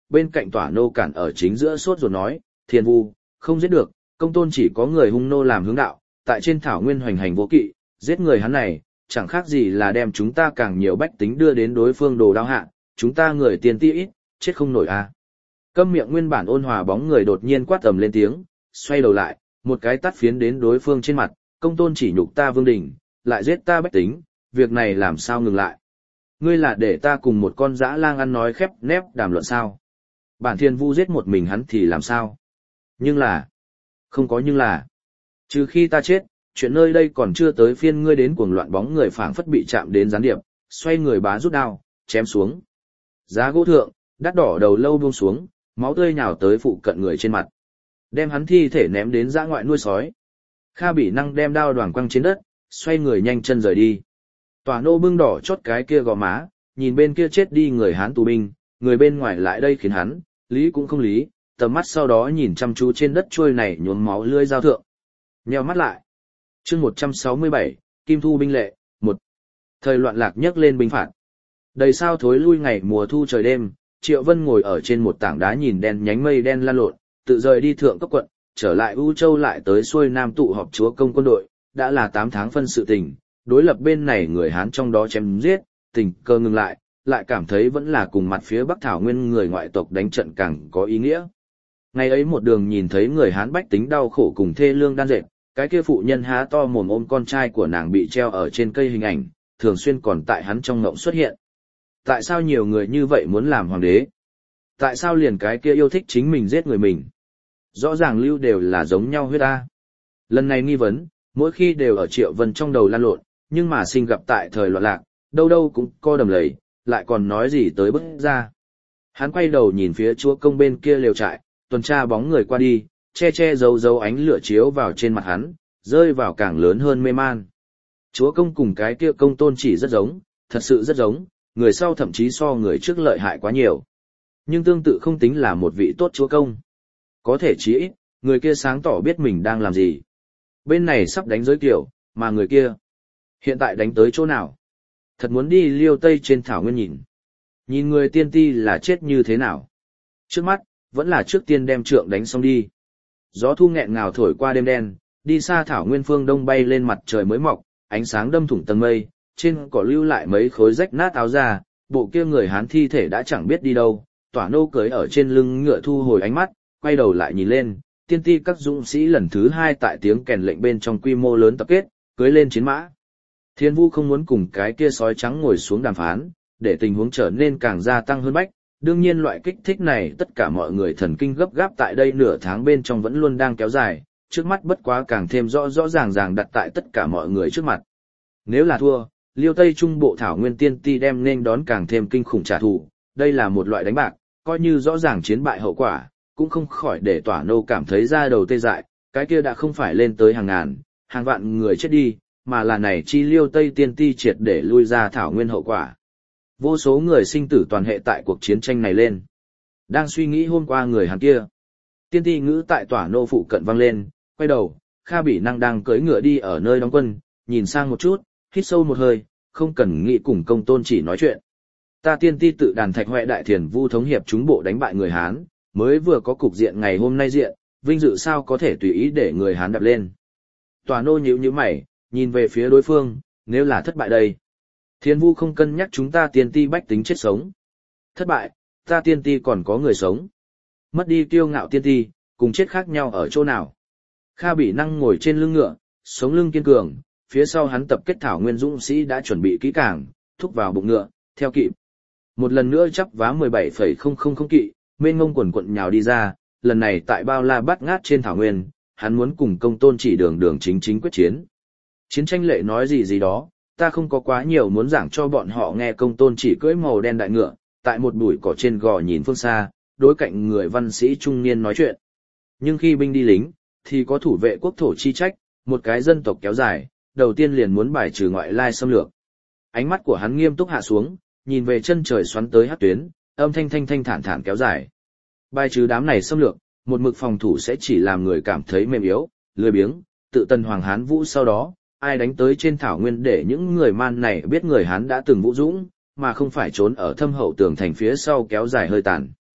bên cạnh Tỏa Nô cản ở chính giữa sốt ruột nói, Thiên Vu, không giết được, công tôn chỉ có người hung nô làm hướng đạo, tại trên thảo nguyên hoành hành vô kỵ, giết người hắn này, chẳng khác gì là đem chúng ta càng nhiều bách tính đưa đến đối phương đồ đao hạ, chúng ta người tiền ti ít, chết không nổi à. Câm miệng nguyên bản ôn hòa bóng người đột nhiên quát tầm lên tiếng, xoay đầu lại, một cái tát phiến đến đối phương trên mặt, công tôn chỉ nhục ta vương đình, lại giết ta bách tính, việc này làm sao ngừng lại. Ngươi là để ta cùng một con dã lang ăn nói khép nép đàm luận sao. Bản Thiên Vu giết một mình hắn thì làm sao. Nhưng là, không có nhưng là, trừ khi ta chết, chuyện nơi đây còn chưa tới phiên ngươi đến cuồng loạn bóng người phảng phất bị chạm đến gián điệp, xoay người bá rút đao, chém xuống. Giá gỗ thượng, đắt đỏ đầu lâu buông xuống, máu tươi nhào tới phụ cận người trên mặt. Đem hắn thi thể ném đến dã ngoại nuôi sói. Kha Bỉ Năng đem đao đoàng quăng trên đất, xoay người nhanh chân rời đi. Tỏa Nô bưng đỏ chót cái kia gò má, nhìn bên kia chết đi người Hán tù binh, người bên ngoài lại đây khiến hắn, lý cũng không lý, tầm mắt sau đó nhìn chăm chú trên đất trôi này nhuốm máu lưỡi dao thượng. Nheo mắt lại. Chương một trăm sáu mươi bảy, Kim Thu binh lệ, một. Thời loạn lạc nhấc lên binh phạt. Đầy sao thối lui ngày mùa thu trời đêm, Triệu Vân ngồi ở trên một tảng đá nhìn đen nhánh mây đen lan lộn, tự rời đi thượng cấp quận, trở lại U Châu lại tới xuôi Nam tụ họp chúa công quân đội, đã là tám tháng phân sự tình, đối lập bên này người Hán trong đó chém giết, tình cơ ngừng lại, lại cảm thấy vẫn là cùng mặt phía Bắc Thảo Nguyên người ngoại tộc đánh trận càng có ý nghĩa. Ngày ấy một đường nhìn thấy người Hán bách tính đau khổ cùng thê lương đan dệt, cái kia phụ nhân há to mồm ôm con trai của nàng bị treo ở trên cây hình ảnh, thường xuyên còn tại hắn trong ngộng xuất hiện. Tại sao nhiều người như vậy muốn làm hoàng đế? Tại sao liền cái kia yêu thích chính mình giết người mình? Rõ ràng lưu đều là giống nhau huyết ta. Lần này nghi vấn, mỗi khi đều ở Triệu Vân trong đầu lan lộn, nhưng mà sinh gặp tại thời loạn lạc, đâu đâu cũng co đầm lầy, lại còn nói gì tới bức ra. Hắn quay đầu nhìn phía chúa công bên kia lều trại, tuần tra bóng người qua đi, che che giấu giấu ánh lửa chiếu vào trên mặt hắn, rơi vào càng lớn hơn mê man. Chúa công cùng cái kia công tôn chỉ rất giống, thật sự rất giống, người sau thậm chí so người trước lợi hại quá nhiều. Nhưng tương tự không tính là một vị tốt chúa công. Có thể chí ít, người kia sáng tỏ biết mình đang làm gì. Bên này sắp đánh giới kiểu, mà người kia hiện tại đánh tới chỗ nào? Thật muốn đi liêu tây trên thảo nguyên nhìn. Nhìn người tiên ti là chết như thế nào? Trước mắt, vẫn là trước tiên đem trượng đánh xong đi. Gió thu nghẹn ngào thổi qua đêm đen, đi xa thảo nguyên phương đông bay lên mặt trời mới mọc, ánh sáng đâm thủng tầng mây, trên cỏ lưu lại mấy khối rách nát áo da, bộ kia người Hán thi thể đã chẳng biết đi đâu. Tỏa Nô cưỡi ở trên lưng ngựa thu hồi ánh mắt, quay đầu lại nhìn lên, tiên ti các dũng sĩ lần thứ hai tại tiếng kèn lệnh bên trong quy mô lớn tập kết, cưỡi lên chiến mã. Thiên Vu không muốn cùng cái kia sói trắng ngồi xuống đàm phán, để tình huống trở nên càng gia tăng hơn bách. Đương nhiên loại kích thích này tất cả mọi người thần kinh gấp gáp tại đây nửa tháng bên trong vẫn luôn đang kéo dài, trước mắt bất quá càng thêm rõ rõ ràng ràng đặt tại tất cả mọi người trước mặt. Nếu là thua, Liêu Tây Trung Bộ Thảo Nguyên tiên ti đem nên đón càng thêm kinh khủng trả thù, đây là một loại đánh bạc, coi như rõ ràng chiến bại hậu quả, cũng không khỏi để Tỏa Nô cảm thấy da đầu tê dại, cái kia đã không phải lên tới hàng ngàn, hàng vạn người chết đi, mà là này chi Liêu Tây tiên ti triệt để lui ra Thảo Nguyên hậu quả. Vô số người sinh tử toàn hệ tại cuộc chiến tranh này lên. Đang suy nghĩ hôm qua người Hán kia. Tiên ti ngữ tại Tỏa Nô phụ cận vang lên, quay đầu, Kha Bỉ Năng đang cưỡi ngựa đi ở nơi đóng quân, nhìn sang một chút, hít sâu một hơi, không cần nghĩ cùng công tôn chỉ nói chuyện. Ta tiên ti tự đàn thạch hoẹ đại thiền vu thống hiệp chúng bộ đánh bại người Hán, mới vừa có cục diện ngày hôm nay diện, vinh dự sao có thể tùy ý để người Hán đạp lên. Tỏa Nô nhíu nhíu mày, nhìn về phía đối phương, nếu là thất bại đây. Thiên Vu không cân nhắc chúng ta tiên ti bách tính chết sống. Thất bại, ta tiên ti còn có người sống. Mất đi kiêu ngạo tiên ti, cùng chết khác nhau ở chỗ nào. Kha Bỉ Năng ngồi trên lưng ngựa, sống lưng kiên cường, phía sau hắn tập kết thảo nguyên dũng sĩ đã chuẩn bị kỹ càng, thúc vào bụng ngựa, theo kịp. Một lần nữa chắp vá mười bảy phẩy không không không kỵ, mênh ngông quần quận nhào đi ra, lần này tại bao la bát ngát trên thảo nguyên, hắn muốn cùng công tôn chỉ đường đường chính chính quyết chiến. Chiến tranh lệ nói gì gì đó, ta không có quá nhiều muốn giảng cho bọn họ nghe. Công tôn chỉ cưỡi màu đen đại ngựa, tại một bụi cỏ trên gò nhìn phương xa, đối cạnh người văn sĩ trung niên nói chuyện. Nhưng khi binh đi lính, thì có thủ vệ quốc thổ chi trách, một cái dân tộc kéo dài, đầu tiên liền muốn bài trừ ngoại lai xâm lược. Ánh mắt của hắn nghiêm túc hạ xuống, nhìn về chân trời xoắn tới hắc tuyến, âm thanh thanh thanh thản thản kéo dài. Bài trừ đám này xâm lược, một mực phòng thủ sẽ chỉ làm người cảm thấy mềm yếu, lười biếng, tự tân Hoàng Hán Vũ sau đó, ai đánh tới trên thảo nguyên để những người man này biết người Hán đã từng vũ dũng, mà không phải trốn ở thâm hậu tường thành phía sau kéo dài hơi tàn.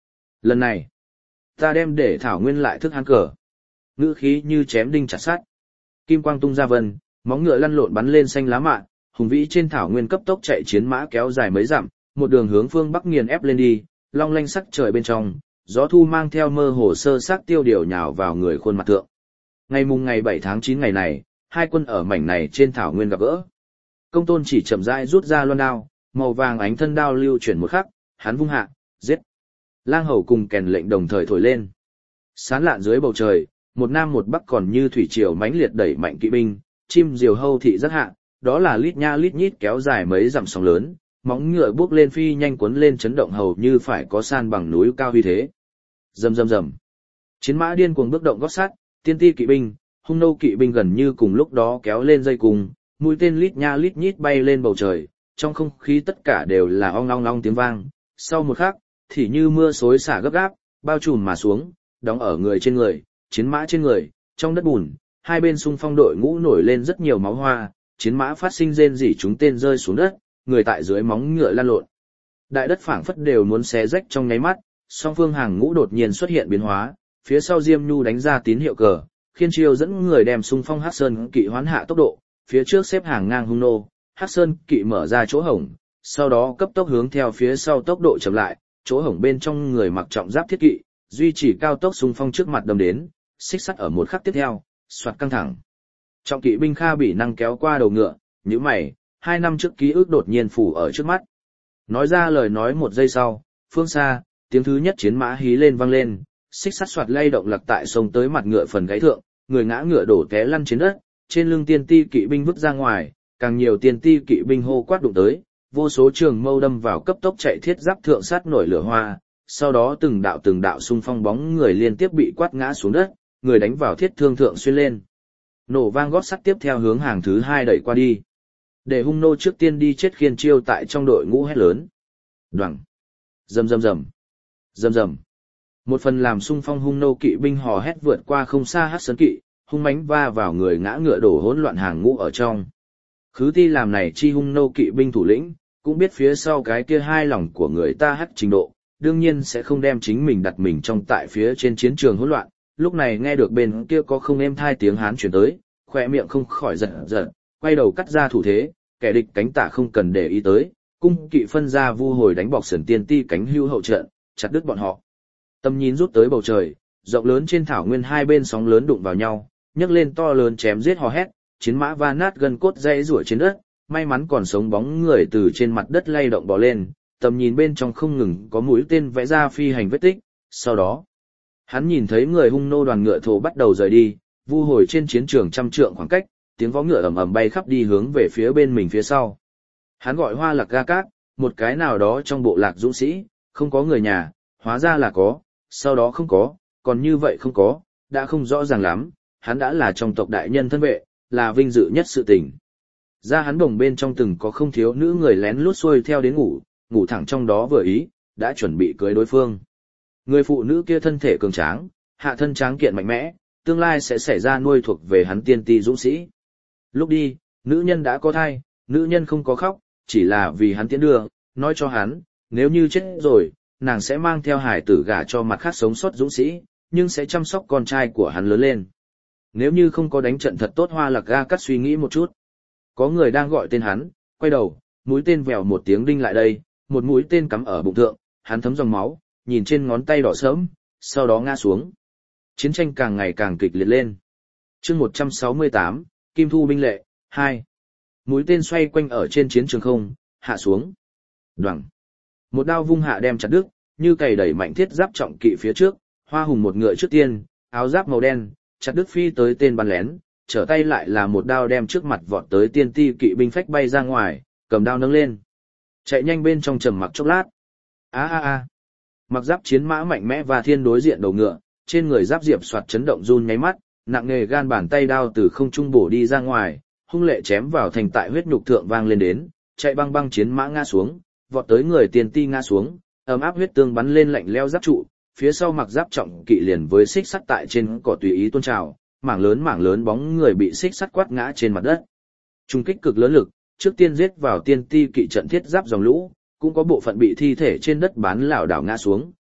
Lần này, ta đem để thảo nguyên lại thức ăn cờ. Ngữ khí như chém đinh chặt sắt. Kim quang tung ra vân, móng ngựa lăn lộn bắn lên xanh lá mạ, hùng vĩ trên thảo nguyên cấp tốc chạy chiến mã kéo dài mấy dặm, một đường hướng phương bắc nghiền ép lên đi, long lanh sắc trời bên trong, gió thu mang theo mơ hồ sơ xác tiêu điều nhào vào người khuôn mặt thượng. Ngày mùng ngày bảy tháng chín ngày này, hai quân ở mảnh này trên thảo nguyên gặp gỡ. Công Tôn chỉ chậm rãi rút ra loan đao, màu vàng ánh thân đao lưu chuyển một khắc, hắn vung hạ, giết. Lang hầu cùng kèn lệnh đồng thời thổi lên. Sán lạn dưới bầu trời, một nam một bắc còn như thủy triều mãnh liệt đẩy mạnh kỵ binh, chim diều hâu thị rất hạ, đó là lít nha lít nhít kéo dài mấy dặm sóng lớn, móng ngựa bước lên phi nhanh cuốn lên chấn động hầu như phải có san bằng núi cao huy thế. Rầm rầm rầm. Chiến mã điên cuồng bước động gót sát, tiên ti kỵ binh, hung nô kỵ binh gần như cùng lúc đó kéo lên dây cùng, mũi tên lít nha lít nhít bay lên bầu trời, trong không khí tất cả đều là ong ong ong tiếng vang. Sau một khắc, thì như mưa xối xả gấp gáp, bao trùm mà xuống, đóng ở người trên người, chiến mã trên người, trong đất bùn, hai bên xung phong đội ngũ nổi lên rất nhiều máu hoa, chiến mã phát sinh rên rỉ chúng tên rơi xuống đất, người tại dưới móng ngựa lăn lộn. Đại đất phảng phất đều muốn xé rách trong nháy mắt, song phương hàng ngũ đột nhiên xuất hiện biến hóa, phía sau Diêm Nhu đánh ra tín hiệu cờ, khiên chiêu dẫn người đem xung phong Hắc Sơn kỵ hoán hạ tốc độ, phía trước xếp hàng ngang hung nô, Hắc Sơn kỵ mở ra chỗ hổng, sau đó cấp tốc hướng theo phía sau tốc độ chậm lại, chỗ hổng bên trong người mặc trọng giáp thiết kỵ, duy trì cao tốc xung phong trước mặt đâm đến, xích sắt ở một khắc tiếp theo, xoạt căng thẳng. Trọng kỵ binh Kha Bỉ năng kéo qua đầu ngựa, nhíu mày, hai năm trước ký ức đột nhiên phủ ở trước mắt. Nói ra lời nói một giây sau, phương xa, tiếng thứ nhất chiến mã hí lên vang lên, xích sắt xoạt lay động lặc tại sông tới mặt ngựa phần gáy thượng, người ngã ngựa đổ té lăn trên đất, trên lưng tiên ti kỵ binh vứt ra ngoài, càng nhiều tiên ti kỵ binh hô quát đụng tới, vô số trường mâu đâm vào cấp tốc chạy thiết giáp thượng sát nổi lửa hoa, sau đó từng đạo từng đạo xung phong bóng người liên tiếp bị quát ngã xuống đất, người đánh vào thiết thương thượng xuyên lên. Nổ vang gót sắt tiếp theo hướng hàng thứ hai đẩy qua đi. Để hung nô trước tiên đi chết khiên chiêu tại trong đội ngũ hét lớn. Đoằng. Rầm rầm rầm. Rầm rầm. Một phần làm xung phong hung nô kỵ binh hò hét vượt qua không xa Hắc Sơn kỵ, hung mãnh va vào người ngã ngựa đổ hỗn loạn hàng ngũ ở trong. Khứ ti làm này chi hung nô kỵ binh thủ lĩnh, cũng biết phía sau cái kia hai lòng của người ta hắc trình độ, đương nhiên sẽ không đem chính mình đặt mình trong tại phía trên chiến trường hỗn loạn. Lúc này nghe được bên kia có không êm thai tiếng hán chuyển tới, khỏe miệng không khỏi giật giật, quay đầu cắt ra thủ thế, kẻ địch cánh tả không cần để ý tới, cung kỵ phân ra vu hồi đánh bọc sườn tiên ti cánh hưu hậu trận, chặt đứt bọn họ. Tầm nhìn rút tới bầu trời, rộng lớn trên thảo nguyên hai bên sóng lớn đụng vào nhau, nhấc lên to lớn chém giết hò hét, chiến mã va nát gân cốt dãy rủa trên đất, may mắn còn sống bóng người từ trên mặt đất lay động bò lên, tầm nhìn bên trong không ngừng có mũi tên vẽ ra phi hành vết tích, sau đó hắn nhìn thấy người hung nô đoàn ngựa thổ bắt đầu rời đi, vu hồi trên chiến trường trăm trượng khoảng cách, tiếng vó ngựa ầm ầm bay khắp đi hướng về phía bên mình phía sau. Hắn gọi Hoa Lạc Ga Cát, một cái nào đó trong bộ lạc dũng sĩ, không có người nhà, hóa ra là có, sau đó không có, còn như vậy không có, đã không rõ ràng lắm, hắn đã là trong tộc đại nhân thân vệ, là vinh dự nhất sự tình. Ra hắn đồng bên trong từng có không thiếu nữ người lén lút xuôi theo đến ngủ, ngủ thẳng trong đó vừa ý, đã chuẩn bị cưới đối phương. Người phụ nữ kia thân thể cường tráng, hạ thân tráng kiện mạnh mẽ, tương lai sẽ xảy ra nuôi thuộc về hắn tiên ti dũng sĩ. Lúc đi, nữ nhân đã có thai, nữ nhân không có khóc, chỉ là vì hắn tiến đưa, nói cho hắn, nếu như chết rồi, nàng sẽ mang theo hải tử gả cho mặt khác sống sót dũng sĩ, nhưng sẽ chăm sóc con trai của hắn lớn lên. Nếu như không có đánh trận thật tốt, Hoa Lạc Ga Cát suy nghĩ một chút. Có người đang gọi tên hắn, quay đầu, mũi tên vèo một tiếng đinh lại đây, một mũi tên cắm ở bụng thượng, hắn thấm dòng máu, nhìn trên ngón tay đỏ sớm, sau đó ngã xuống. Chiến tranh càng ngày càng kịch liệt lên. Chương một trăm sáu mươi tám, Kim Thu binh lệ, hai. Mũi tên xoay quanh ở trên chiến trường không, hạ xuống. Đoằng. Một đao vung hạ đem chặt đứt, như cày đẩy mạnh thiết giáp trọng kỵ phía trước, Hoa Hùng một ngựa trước tiên, áo giáp màu đen, chặt đứt phi tới tên bắn lén, trở tay lại là một đao đem trước mặt vọt tới tiên ti kỵ binh phách bay ra ngoài, cầm đao nâng lên. Chạy nhanh bên trong trầm mặc chốc lát. A a a. Mặc giáp chiến mã mạnh mẽ và thiên đối diện đầu ngựa, trên người giáp diệp soạt chấn động run nháy mắt, nặng nề gan bàn tay đao từ không trung bổ đi ra ngoài, hung lệ chém vào thành tại huyết nhục thượng vang lên đến, chạy băng băng chiến mã ngã xuống, vọt tới người tiên ti ngã xuống, ấm áp huyết tương bắn lên lạnh leo giáp trụ, phía sau mặc giáp trọng kỵ liền với xích sắt tại trên cỏ tùy ý tôn trào, mảng lớn mảng lớn bóng người bị xích sắt quát ngã trên mặt đất. Trung kích cực lớn lực, trước tiên giết vào tiên ti kỵ trận thiết giáp dòng lũ, cũng có bộ phận bị thi thể trên đất bán lảo đảo ngã xuống,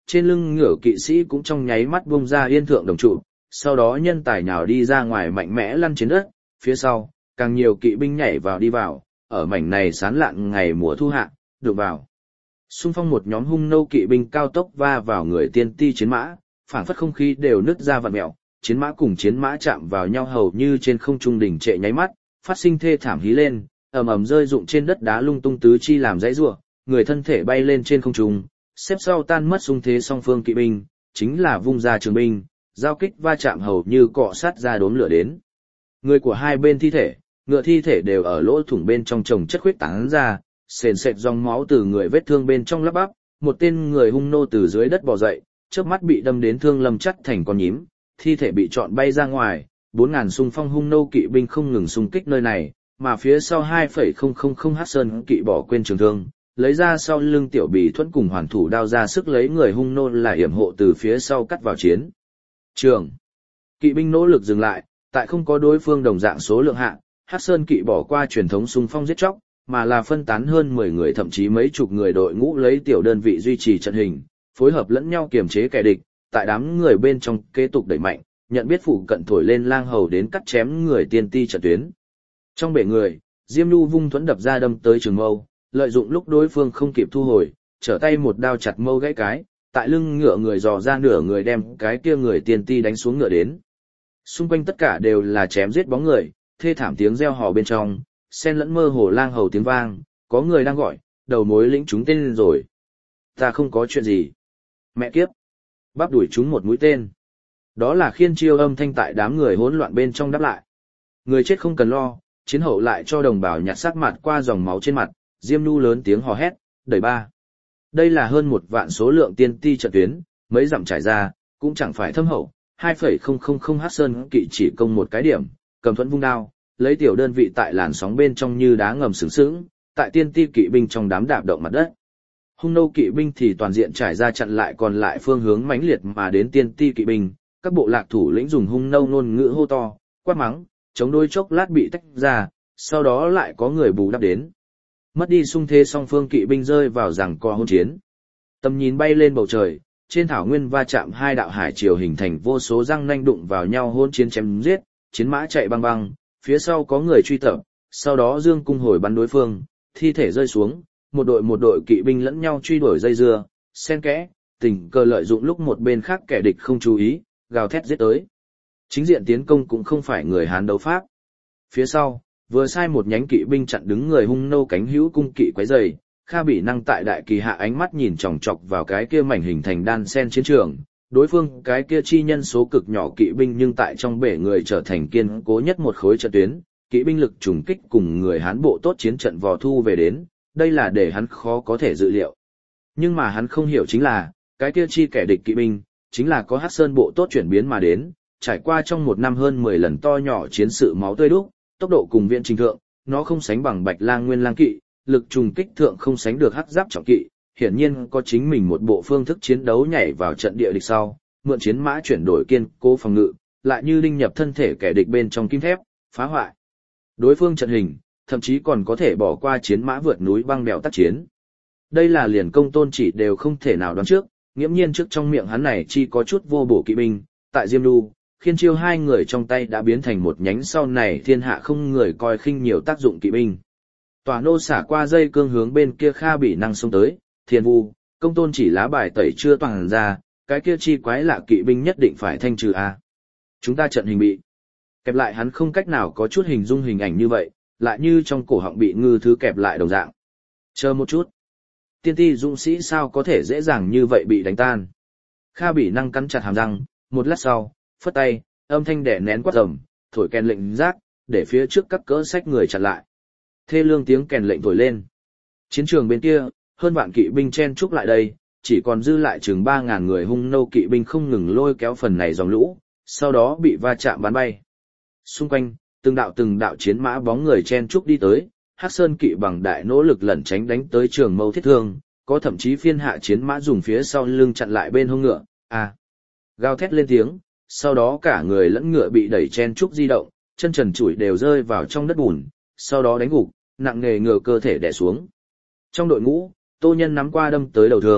trên lưng ngựa kỵ sĩ cũng trong nháy mắt bung ra yên thượng đồng trụ, sau đó nhân tài nhào đi ra ngoài mạnh mẽ lăn trên đất, phía sau, càng nhiều kỵ binh nhảy vào đi vào, ở mảnh này sán lạn ngày mùa thu hạ, đụng vào. Xung phong một nhóm hung nô kỵ binh cao tốc va vào người tiên ti chiến mã, phảng phất không khí đều nứt ra vặn mèo, chiến mã cùng chiến mã chạm vào nhau hầu như trên không trung đỉnh trệ nháy mắt, phát sinh thê thảm hí lên, ầm ầm rơi rụng trên đất đá lung tung tứ chi làm dãy rủa, người thân thể bay lên trên không trung, xếp sau tan mất xung thế song phương kỵ binh, chính là vung ra trường binh, giao kích va chạm hầu như cọ sát ra đốm lửa đến. Người của hai bên thi thể, ngựa thi thể đều ở lỗ thủng bên trong chồng chất huyết tán ra, sền sệt dòng máu từ người vết thương bên trong lắp bắp, một tên người hung nô từ dưới đất bò dậy, chớp mắt bị đâm đến thương lâm chắt thành con nhím, thi thể bị trọn bay ra ngoài, bốn ngàn xung phong hung nô kỵ binh không ngừng xung kích nơi này, mà phía sau hai phẩy không không không Hắc Sơn kỵ bỏ quên trường thương, lấy ra sau lưng tiểu bì thuẫn cùng hoàn thủ đao ra sức lấy người hung nô là yểm hộ từ phía sau cắt vào chiến trường. Kỵ binh nỗ lực dừng lại, tại không có đối phương đồng dạng số lượng hạ, Hắc Sơn kỵ bỏ qua truyền thống xung phong giết chóc, mà là phân tán hơn mười người thậm chí mấy chục người đội ngũ lấy tiểu đơn vị duy trì trận hình, phối hợp lẫn nhau kiềm chế kẻ địch, tại đám người bên trong kế tục đẩy mạnh, nhận biết phụ cận thổi lên lang hầu đến cắt chém người tiên ti trận tuyến. Trong bể người, Diêm Nhu vung thuẫn đập ra đâm tới trường mâu, lợi dụng lúc đối phương không kịp thu hồi, trở tay một đao chặt mâu gãy cái, tại lưng ngựa người dò ra nửa người đem cái kia người tiên ti đánh xuống ngựa đến. Xung quanh tất cả đều là chém giết bóng người, thê thảm tiếng reo hò bên trong, xen lẫn mơ hồ lang hầu tiếng vang, có người đang gọi, đầu mối lĩnh chúng tên rồi. Ta không có chuyện gì. Mẹ kiếp. Bắp đuổi chúng một mũi tên. Đó là khiên chiêu âm thanh tại đám người hỗn loạn bên trong đáp lại. Người chết không cần lo, chiến hậu lại cho đồng bào nhặt xác mặt qua dòng máu trên mặt, Diêm Nhu lớn tiếng hò hét, đẩy ba. Đây là hơn một vạn số lượng tiên ti trận tuyến, mấy dặm trải ra, cũng chẳng phải thâm hậu, hai phẩy không không không Hắc Sơn kỵ chỉ công một cái điểm, cầm thuẫn vung đao, lấy tiểu đơn vị tại làn sóng bên trong như đá ngầm sướng sướng, tại tiên ti kỵ binh trong đám đạp động mặt đất. Hung nô kỵ binh thì toàn diện trải ra chặn lại còn lại phương hướng mãnh liệt mà đến tiên ti kỵ binh, các bộ lạc thủ lĩnh dùng hung nô ngôn ngữ hô to, quát mắng, chống đối chốc lát bị tách ra, sau đó lại có người bù đắp đến. Mất đi xung thế song phương kỵ binh rơi vào giằng co hỗn chiến. Tầm nhìn bay lên bầu trời, trên thảo nguyên va chạm hai đạo hải triều hình thành vô số răng nanh đụng vào nhau hỗn chiến chém giết, chiến mã chạy băng băng, phía sau có người truy tập, sau đó dương cung hồi bắn đối phương, thi thể rơi xuống, một đội một đội kỵ binh lẫn nhau truy đuổi dây dưa, xen kẽ, tình cờ lợi dụng lúc một bên khác kẻ địch không chú ý, gào thét giết tới. Chính diện tiến công cũng không phải người Hán đấu pháp. Phía sau, vừa sai một nhánh kỵ binh chặn đứng người hung nô cánh hữu cung kỵ quấy rầy, Kha Bỉ Năng tại đại kỳ hạ ánh mắt nhìn chòng chọc vào cái kia mảnh hình thành đan sen chiến trường, đối phương cái kia chi nhân số cực nhỏ kỵ binh nhưng tại trong bể người trở thành kiên cố nhất một khối trận tuyến, kỵ binh lực trùng kích cùng người Hán bộ tốt chiến trận vò thu về đến, đây là để hắn khó có thể dự liệu. Nhưng mà hắn không hiểu chính là, cái kia chi kẻ địch kỵ binh, chính là có Hắc Sơn bộ tốt chuyển biến mà đến, trải qua trong một năm hơn mười lần to nhỏ chiến sự máu tươi đúc, tốc độ cùng viện trình thượng, nó không sánh bằng Bạch Lang Nguyên Lang kỵ, lực trùng kích thượng không sánh được Hắc Giáp trọng kỵ, hiển nhiên có chính mình một bộ phương thức chiến đấu nhảy vào trận địa địch sau, mượn chiến mã chuyển đổi kiên cố phòng ngự, lại như đinh nhập thân thể kẻ địch bên trong kim thép, phá hoại đối phương trận hình, thậm chí còn có thể bỏ qua chiến mã vượt núi băng bèo tác chiến. Đây là liền Công Tôn Chỉ đều không thể nào đoán trước, nghiễm nhiên trước trong miệng hắn này chi có chút vô bổ kỵ binh, tại Diêm Đu, Khiên Chiêu hai người trong tay đã biến thành một nhánh sau này thiên hạ không người coi khinh nhiều tác dụng kỵ binh. Tòa nô xả qua dây cương hướng bên kia Kha Bỉ Năng xông tới, Thiên Vu, Công Tôn Chỉ lá bài tẩy chưa toàn ra, cái kia chi quái lạ kỵ binh nhất định phải thanh trừ a. Chúng ta trận hình bị kẹp lại, hắn không cách nào có chút hình dung hình ảnh như vậy, lại như trong cổ họng bị ngư thứ kẹp lại đồng dạng. Chờ một chút. Tiên ti dũng sĩ sao có thể dễ dàng như vậy bị đánh tan? Kha Bỉ Năng cắn chặt hàm răng, một lát sau, phất tay, âm thanh đẻ nén quát rầm, thổi kèn lệnh giác, để phía trước các cỡ sách người chặn lại. Thê lương tiếng kèn lệnh thổi lên. Chiến trường bên kia, hơn vạn kỵ binh chen chúc lại đây, chỉ còn dư lại chừng ba ngàn người hung nô kỵ binh không ngừng lôi kéo phần này dòng lũ, sau đó bị va chạm bắn bay. Xung quanh, từng đạo từng đạo chiến mã bóng người chen chúc đi tới, Hắc Sơn kỵ bằng đại nỗ lực lẩn tránh đánh tới trường mâu thiết thương, có thậm chí phiên hạ chiến mã dùng phía sau lưng chặn lại bên hông ngựa, à. Gào thét lên tiếng, sau đó cả người lẫn ngựa bị đẩy chen chúc di động, chân trần trụi đều rơi vào trong đất bùn, sau đó đánh gục, nặng nề ngựa cơ thể đè xuống. Trong đội ngũ, Tô Nhân nắm qua đâm tới đầu thương,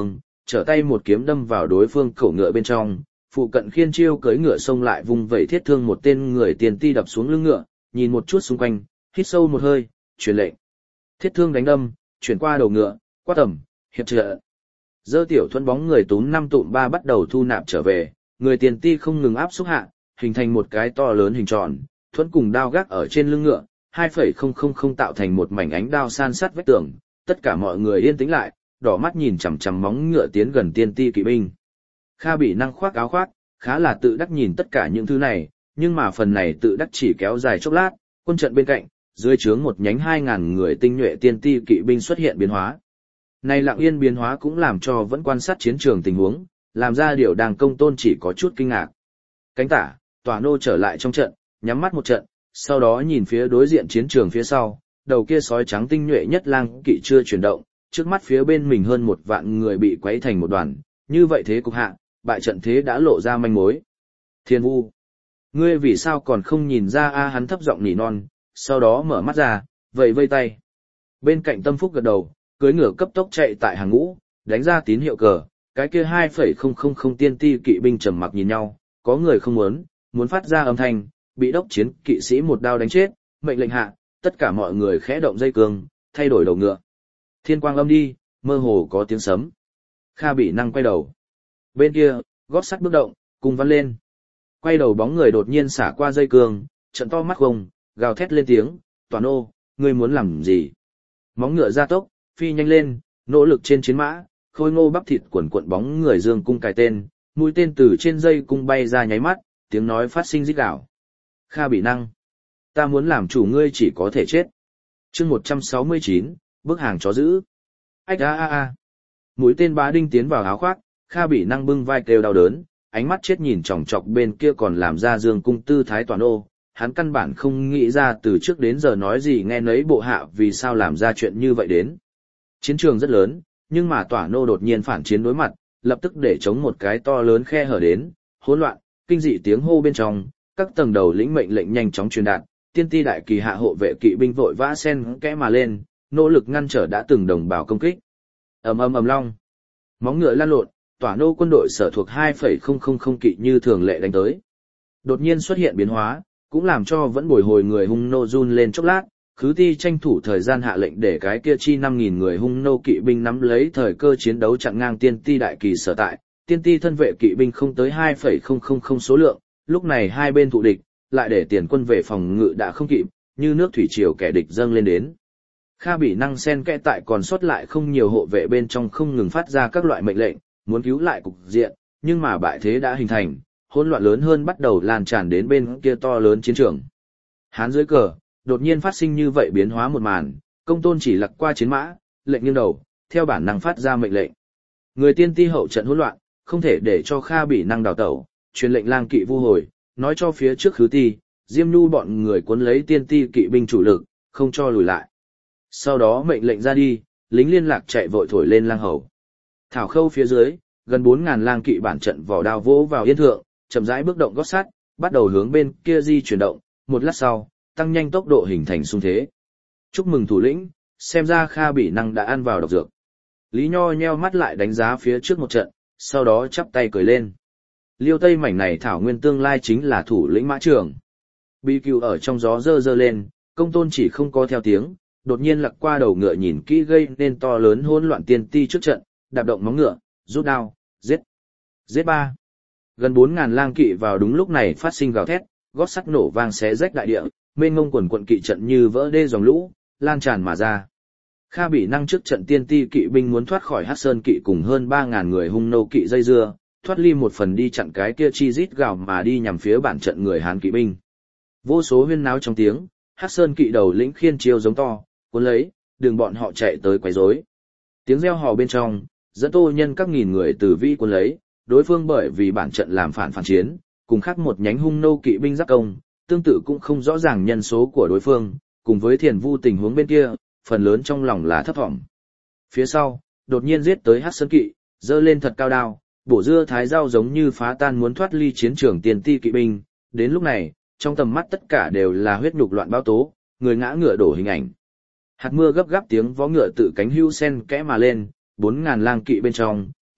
trở tay một kiếm đâm vào đối phương cổ ngựa bên trong, phụ cận khiên chiêu cưỡi ngựa xông lại vùng vẩy thiết thương một tên người tiền ti đập xuống lưng ngựa, nhìn một chút xung quanh, hít sâu một hơi, truyền lệnh. Thiết thương đánh đâm, chuyển qua đầu ngựa, quát tầm, hiệp trợ. Dơ tiểu thuẫn bóng người túm năm tụm ba bắt đầu thu nạp trở về, người tiền ti không ngừng áp xúc hạ, hình thành một cái to lớn hình tròn, thuẫn cùng đao gác ở trên lưng ngựa, hai phẩy không không không tạo thành một mảnh ánh đao san sát vách tường, tất cả mọi người yên tĩnh lại, đỏ mắt nhìn chằm chằm móng ngựa tiến gần tiên ti kỵ binh. Kha Bỉ Năng khoác áo khoác, khá là tự đắc nhìn tất cả những thứ này, nhưng mà phần này tự đắc chỉ kéo dài chốc lát, quân trận bên cạnh, dưới trướng một nhánh hai ngàn người tinh nhuệ tiên ti kỵ binh xuất hiện biến hóa. Này lặng yên biến hóa cũng làm cho vẫn quan sát chiến trường tình huống, làm ra điều đàng công tôn chỉ có chút kinh ngạc. Cánh tả, Tòa Nô trở lại trong trận, nhắm mắt một trận, sau đó nhìn phía đối diện chiến trường phía sau, đầu kia sói trắng tinh nhuệ nhất lang kỵ chưa chuyển động, trước mắt phía bên mình hơn một vạn người bị quấy thành một đoàn, như vậy thế cục hạ, bại trận thế đã lộ ra manh mối. Thiên Vu, ngươi vì sao còn không nhìn ra a? Hắn thấp giọng nỉ non, sau đó mở mắt ra, vẫy vây tay. Bên cạnh Tâm Phúc gật đầu, cưỡi ngựa cấp tốc chạy tại hàng ngũ, đánh ra tín hiệu cờ, cái kia hai phẩy không không không tiên ti kỵ binh trầm mặc nhìn nhau, có người không muốn, muốn phát ra âm thanh, bị đốc chiến kỵ sĩ một đao đánh chết, mệnh lệnh hạ, tất cả mọi người khẽ động dây cương, thay đổi đầu ngựa. Thiên quang âm đi, mơ hồ có tiếng sấm. Kha Bỉ Năng quay đầu. Bên kia, gót sắt bước động, cùng văng lên. Quay đầu bóng người đột nhiên xả qua dây cương, trận to mắt gồng, gào thét lên tiếng, Toàn ô, ngươi muốn làm gì? Móng ngựa ra tốc, phi nhanh lên, nỗ lực trên chiến mã, khôi ngô bắp thịt quần cuộn bóng người dương cung cài tên, mũi tên từ trên dây cung bay ra nháy mắt, tiếng nói phát sinh rít gào. Kha Bỉ Năng, ta muốn làm chủ ngươi chỉ có thể chết. Chương một trăm sáu mươi chín, bức hàng chó giữ. Ách a a a. Mũi tên bá đinh tiến vào áo khoác, Kha Bỉ Năng bưng vai kêu đau đớn, ánh mắt chết nhìn chòng chọc bên kia còn làm ra dương cung tư thái Toàn ô, hắn căn bản không nghĩ ra từ trước đến giờ nói gì nghe nấy bộ hạ vì sao làm ra chuyện như vậy đến. Chiến trường rất lớn, nhưng mà Toàn ô đột nhiên phản chiến đối mặt, lập tức để chống một cái to lớn khe hở đến, hỗn loạn, kinh dị tiếng hô bên trong, các tầng đầu lĩnh mệnh lệnh nhanh chóng truyền đạt, tiên ti đại kỳ hạ hộ vệ kỵ binh vội vã xen kẽ mà lên, nỗ lực ngăn trở đã từng đồng bào công kích. Ầm ầm ầm long, móng ngựa lan lộn, Toàn ô quân đội sở thuộc hai phẩy không không không kỵ như thường lệ đánh tới. Đột nhiên xuất hiện biến hóa, cũng làm cho vẫn bồi hồi người hung nô run lên chốc lát, khứ ti tranh thủ thời gian hạ lệnh để cái kia chi năm nghìn người hung nô kỵ binh nắm lấy thời cơ chiến đấu chặn ngang tiên ti đại kỳ sở tại, tiên ti thân vệ kỵ binh không tới hai phẩy không không không số lượng, lúc này hai bên thụ địch, lại để tiền quân về phòng ngự đã không kịp, như nước thủy triều kẻ địch dâng lên đến. Kha Bỉ Năng xen kẽ tại còn sót lại không nhiều hộ vệ bên trong không ngừng phát ra các loại mệnh lệnh, muốn cứu lại cục diện, nhưng mà bại thế đã hình thành, hỗn loạn lớn hơn bắt đầu lan tràn đến bên kia to lớn chiến trường. Hán dưới cờ, đột nhiên phát sinh như vậy biến hóa một màn, công tôn chỉ lặc qua chiến mã, lệnh nghiêng đầu, theo bản năng phát ra mệnh lệnh. Người tiên ti hậu trận hỗn loạn, không thể để cho Kha Bỉ Năng đào tẩu, truyền lệnh lang kỵ vu hồi, nói cho phía trước khứ ti, Diêm Nhu bọn người cuốn lấy tiên ti kỵ binh chủ lực, không cho lùi lại. Sau đó mệnh lệnh ra đi, lính liên lạc chạy vội thổi lên lang hầu. Thảo khâu phía dưới, gần bốn ngàn lang kỵ bản trận vỏ đao vỗ vào yên thượng, chậm rãi bước động gót sắt, bắt đầu hướng bên kia di chuyển động, một lát sau, tăng nhanh tốc độ hình thành xung thế. Chúc mừng thủ lĩnh, xem ra Kha Bỉ Năng đã ăn vào độc dược. Lý Nho nheo mắt lại đánh giá phía trước một trận, sau đó chắp tay cười lên. Liêu Tây mảnh này thảo nguyên tương lai chính là thủ lĩnh mã trường. Bi cừu ở trong gió dơ dơ lên, công tôn chỉ không có theo tiếng, đột nhiên lặc qua đầu ngựa nhìn kỹ gây nên to lớn hỗn loạn tiên ti trước trận, đạp động móng ngựa, rút đao, giết. Giết ba. Gần bốn ngàn lang kỵ vào đúng lúc này phát sinh gào thét, gót sắt nổ vang xé rách đại địa, mênh mông quần quận kỵ trận như vỡ đê dòng lũ, lan tràn mà ra. Kha Bỉ Năng trước trận tiên ti kỵ binh muốn thoát khỏi Hắc Sơn kỵ cùng hơn ba ngàn người hung nô kỵ dây dưa, thoát ly một phần đi chặn cái kia chi rít gào mà đi nhằm phía bản trận người Hán kỵ binh. Vô số huyên náo trong tiếng, Hắc Sơn kỵ đầu lĩnh khiên chiêu giống to, cuốn lấy, đường bọn họ chạy tới quấy rối. Tiếng reo hò bên trong, dẫn Tô Nhân các nghìn người từ vi cuốn lấy, đối phương bởi vì bản trận làm phản phản chiến, cùng khác một nhánh hung nô kỵ binh giáp công, tương tự cũng không rõ ràng nhân số của đối phương, cùng với Thiền Vu tình huống bên kia, phần lớn trong lòng là thấp thỏm. Phía sau, đột nhiên giết tới Hắc Sơn kỵ, giơ lên thật cao đao, bổ dưa thái rau giống như phá tan muốn thoát ly chiến trường tiền ti kỵ binh, đến lúc này, trong tầm mắt tất cả đều là huyết nhục loạn báo tố, người ngã ngựa đổ hình ảnh. Hạt mưa gấp gáp tiếng vó ngựa tự cánh hưu sen kẽ mà lên, bốn ngàn lang kỵ bên trong,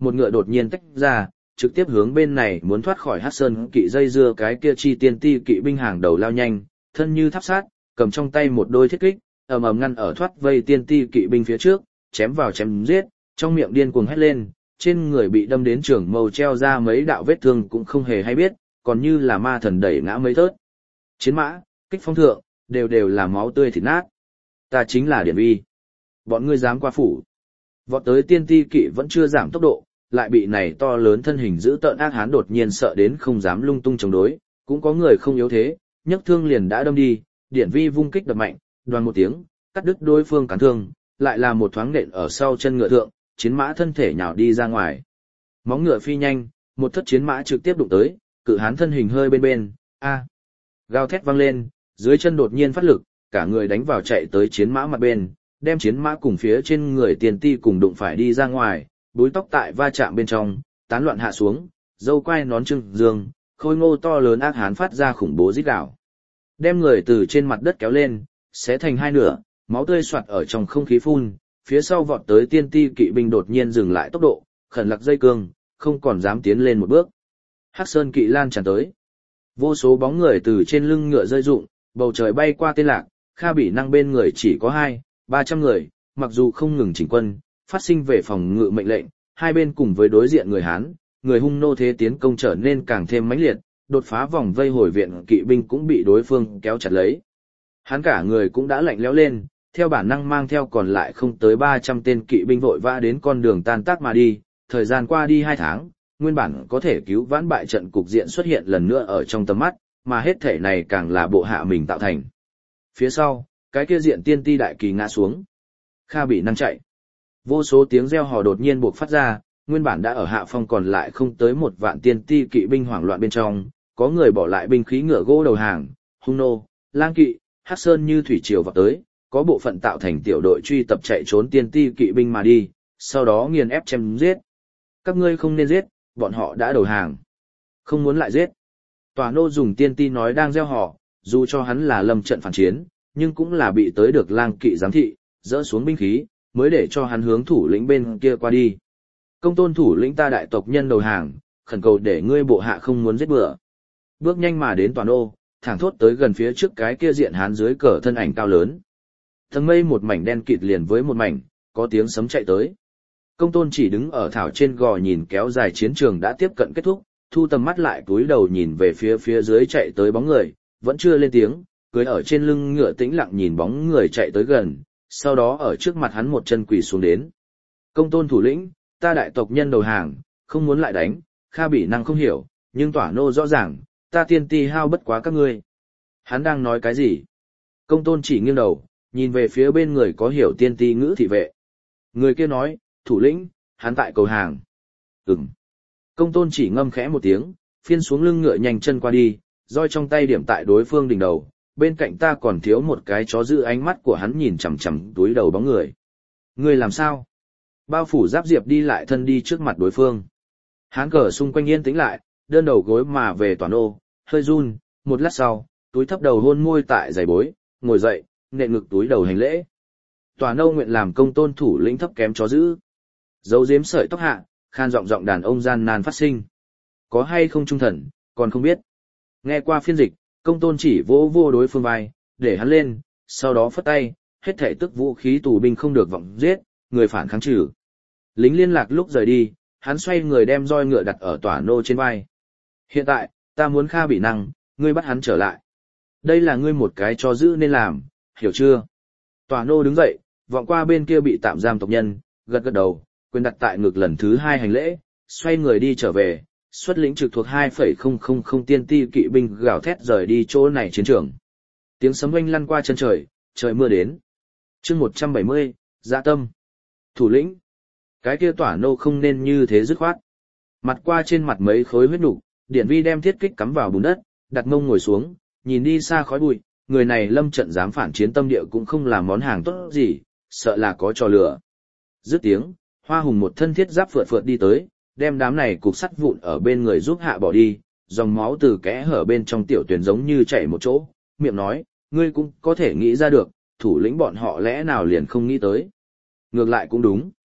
một ngựa đột nhiên tách ra, trực tiếp hướng bên này muốn thoát khỏi Hắc Sơn kỵ dây dưa cái kia chi tiên ti kỵ binh hàng đầu lao nhanh, thân như tháp sát, cầm trong tay một đôi thiết kích, ầm ầm ngăn ở thoát vây tiên ti kỵ binh phía trước, chém vào chém giết, trong miệng điên cuồng hét lên, trên người bị đâm đến trường mâu treo ra mấy đạo vết thương cũng không hề hay biết, còn như là ma thần đẩy ngã mấy thớt. Chiến mã, kích phong thượng, đều đều là máu tươi thịt nát. Ta chính là Điển Vi. Bọn ngươi dám qua phủ. Vọt tới tiên ti kỵ vẫn chưa giảm tốc độ, lại bị này to lớn thân hình giữ tợn ác hán đột nhiên sợ đến không dám lung tung chống đối, cũng có người không yếu thế, nhấc thương liền đã đâm đi, Điển Vi vung kích đập mạnh, đoan một tiếng, cắt đứt đối phương cán thương, lại là một thoáng nện ở sau chân ngựa thượng, chiến mã thân thể nhào đi ra ngoài. Móng ngựa phi nhanh, một thất chiến mã trực tiếp đụng tới, cự hán thân hình hơi bên bên, a, gào thét vang lên, dưới chân đột nhiên phát lực, cả người đánh vào chạy tới chiến mã mặt bên, đem chiến mã cùng phía trên người tiền ti cùng đụng phải đi ra ngoài, búi tóc tại va chạm bên trong, tán loạn hạ xuống, dâu quai nón trưng dương, khôi ngô to lớn ác hán phát ra khủng bố rít gào. Đem người từ trên mặt đất kéo lên, xé thành hai nửa, máu tươi xoạt ở trong không khí phun, phía sau vọt tới tiên ti kỵ binh đột nhiên dừng lại tốc độ, khẩn lặc dây cương, không còn dám tiến lên một bước. Hắc Sơn kỵ lan tràn tới. Vô số bóng người từ trên lưng ngựa rơi rụng, bầu trời bay qua tên lạc, Kha Bỉ Năng bên người chỉ có hai, ba trăm người, mặc dù không ngừng chỉnh quân, phát sinh về phòng ngự mệnh lệnh, hai bên cùng với đối diện người Hán, người hung nô thế tiến công trở nên càng thêm mãnh liệt, đột phá vòng vây hồi viện kỵ binh cũng bị đối phương kéo chặt lấy. Hắn cả người cũng đã lạnh lẽo lên, theo bản năng mang theo còn lại không tới ba trăm tên kỵ binh vội vã đến con đường tan tác mà đi, thời gian qua đi hai tháng, nguyên bản có thể cứu vãn bại trận cục diện xuất hiện lần nữa ở trong tầm mắt, mà hết thể này càng là bộ hạ mình tạo thành. Phía sau, cái kia diện tiên ti đại kỳ ngã xuống. Kha Bỉ Năng chạy. Vô số tiếng reo hò đột nhiên buộc phát ra, nguyên bản đã ở hạ phong còn lại không tới một vạn tiên ti kỵ binh hoảng loạn bên trong, có người bỏ lại binh khí ngựa gỗ đầu hàng, hung nô, lang kỵ, Hắc Sơn như thủy triều vào tới, có bộ phận tạo thành tiểu đội truy tập chạy trốn tiên ti kỵ binh mà đi, sau đó nghiền ép chém giết. Các ngươi không nên giết, bọn họ đã đầu hàng. Không muốn lại giết. Tòa nô dùng tiên ti nói đang gieo họ, dù cho hắn là lâm trận phản chiến, nhưng cũng là bị tới được lang kỵ giám thị, dỡ xuống binh khí, mới để cho hắn hướng thủ lĩnh bên kia qua đi. Công tôn thủ lĩnh ta đại tộc nhân đầu hàng, khẩn cầu để ngươi bộ hạ không muốn giết bừa. Bước nhanh mà đến tòa nô, thẳng thốt tới gần phía trước cái kia diện hán dưới cờ thân ảnh cao lớn. Tầng mây một mảnh đen kịt liền với một mảnh, có tiếng sấm chạy tới. Công tôn chỉ đứng ở thảo trên gò nhìn kéo dài chiến trường đã tiếp cận kết thúc, thu tầm mắt lại cúi đầu nhìn về phía phía dưới chạy tới bóng người, vẫn chưa lên tiếng, cưỡi ở trên lưng ngựa tĩnh lặng nhìn bóng người chạy tới gần, sau đó ở trước mặt hắn một chân quỳ xuống đến. Công tôn thủ lĩnh, ta đại tộc nhân đầu hàng, không muốn lại đánh, Kha Bỉ Năng không hiểu, nhưng tỏa nô rõ ràng, ta tiên ti hao bất quá các ngươi. Hắn đang nói cái gì? Công tôn chỉ nghiêng đầu, nhìn về phía bên người có hiểu tiên ti ngữ thị vệ. Người kia nói, thủ lĩnh, hắn tại cầu hàng. Ừm. Công tôn chỉ ngâm khẽ một tiếng, phiên xuống lưng ngựa nhanh chân qua đi, roi trong tay điểm tại đối phương đỉnh đầu, bên cạnh ta còn thiếu một cái chó giữ ánh mắt của hắn nhìn chằm chằm túi đầu bóng người. Người làm sao? Bao phủ giáp diệp đi lại thân đi trước mặt đối phương. Hán cờ xung quanh yên tĩnh lại, đơn đầu gối mà về toàn ô, hơi run, một lát sau, túi thấp đầu hôn môi tại giày bối, ngồi dậy, nện ngực túi đầu hành lễ. Toàn ô nguyện làm công tôn thủ lĩnh thấp kém chó giữ. Dấu giếm sợi tóc hạ, khan giọng giọng đàn ông gian nan phát sinh. Có hay không trung thần, còn không biết. Nghe qua phiên dịch, công tôn chỉ vỗ vô đối phương vai, để hắn lên, sau đó phất tay, hết thảy tức vũ khí tù binh không được vọng giết, người phản kháng trừ. Lính liên lạc lúc rời đi, hắn xoay người đem roi ngựa đặt ở tỏa nô trên vai. Hiện tại, ta muốn Kha Bỉ Năng, ngươi bắt hắn trở lại. Đây là ngươi một cái cho giữ nên làm, hiểu chưa? Tỏa nô đứng dậy, vọng qua bên kia bị tạm giam tộc nhân, gật gật đầu, quyền đặt tại ngực lần thứ hai hành lễ, xoay người đi trở về, xuất lĩnh trực thuộc hai phẩy không không không tiên ti kỵ binh gào thét rời đi chỗ này chiến trường. Tiếng sấm oanh lăn qua chân trời, trời mưa đến. Chương một trăm bảy mươi, Dạ Tâm. Thủ lĩnh. Cái kia tỏa nô không nên như thế dứt khoát. Mặt qua trên mặt mấy khối huyết nục, Điển Vi đem thiết kích cắm vào bùn đất, đặt mông ngồi xuống, nhìn đi xa khói bụi, người này lâm trận dám phản chiến tâm địa cũng không làm món hàng tốt gì, sợ là có trò lửa. Dứt tiếng, Hoa Hùng một thân thiết giáp phượt phượt đi tới, đem đám này cục sắt vụn ở bên người giúp hạ bỏ đi, dòng máu từ kẽ hở bên trong tiểu tuyển giống như chảy một chỗ, miệng nói, ngươi cũng có thể nghĩ ra được, thủ lĩnh bọn họ lẽ nào liền không nghĩ tới. Ngược lại cũng đúng.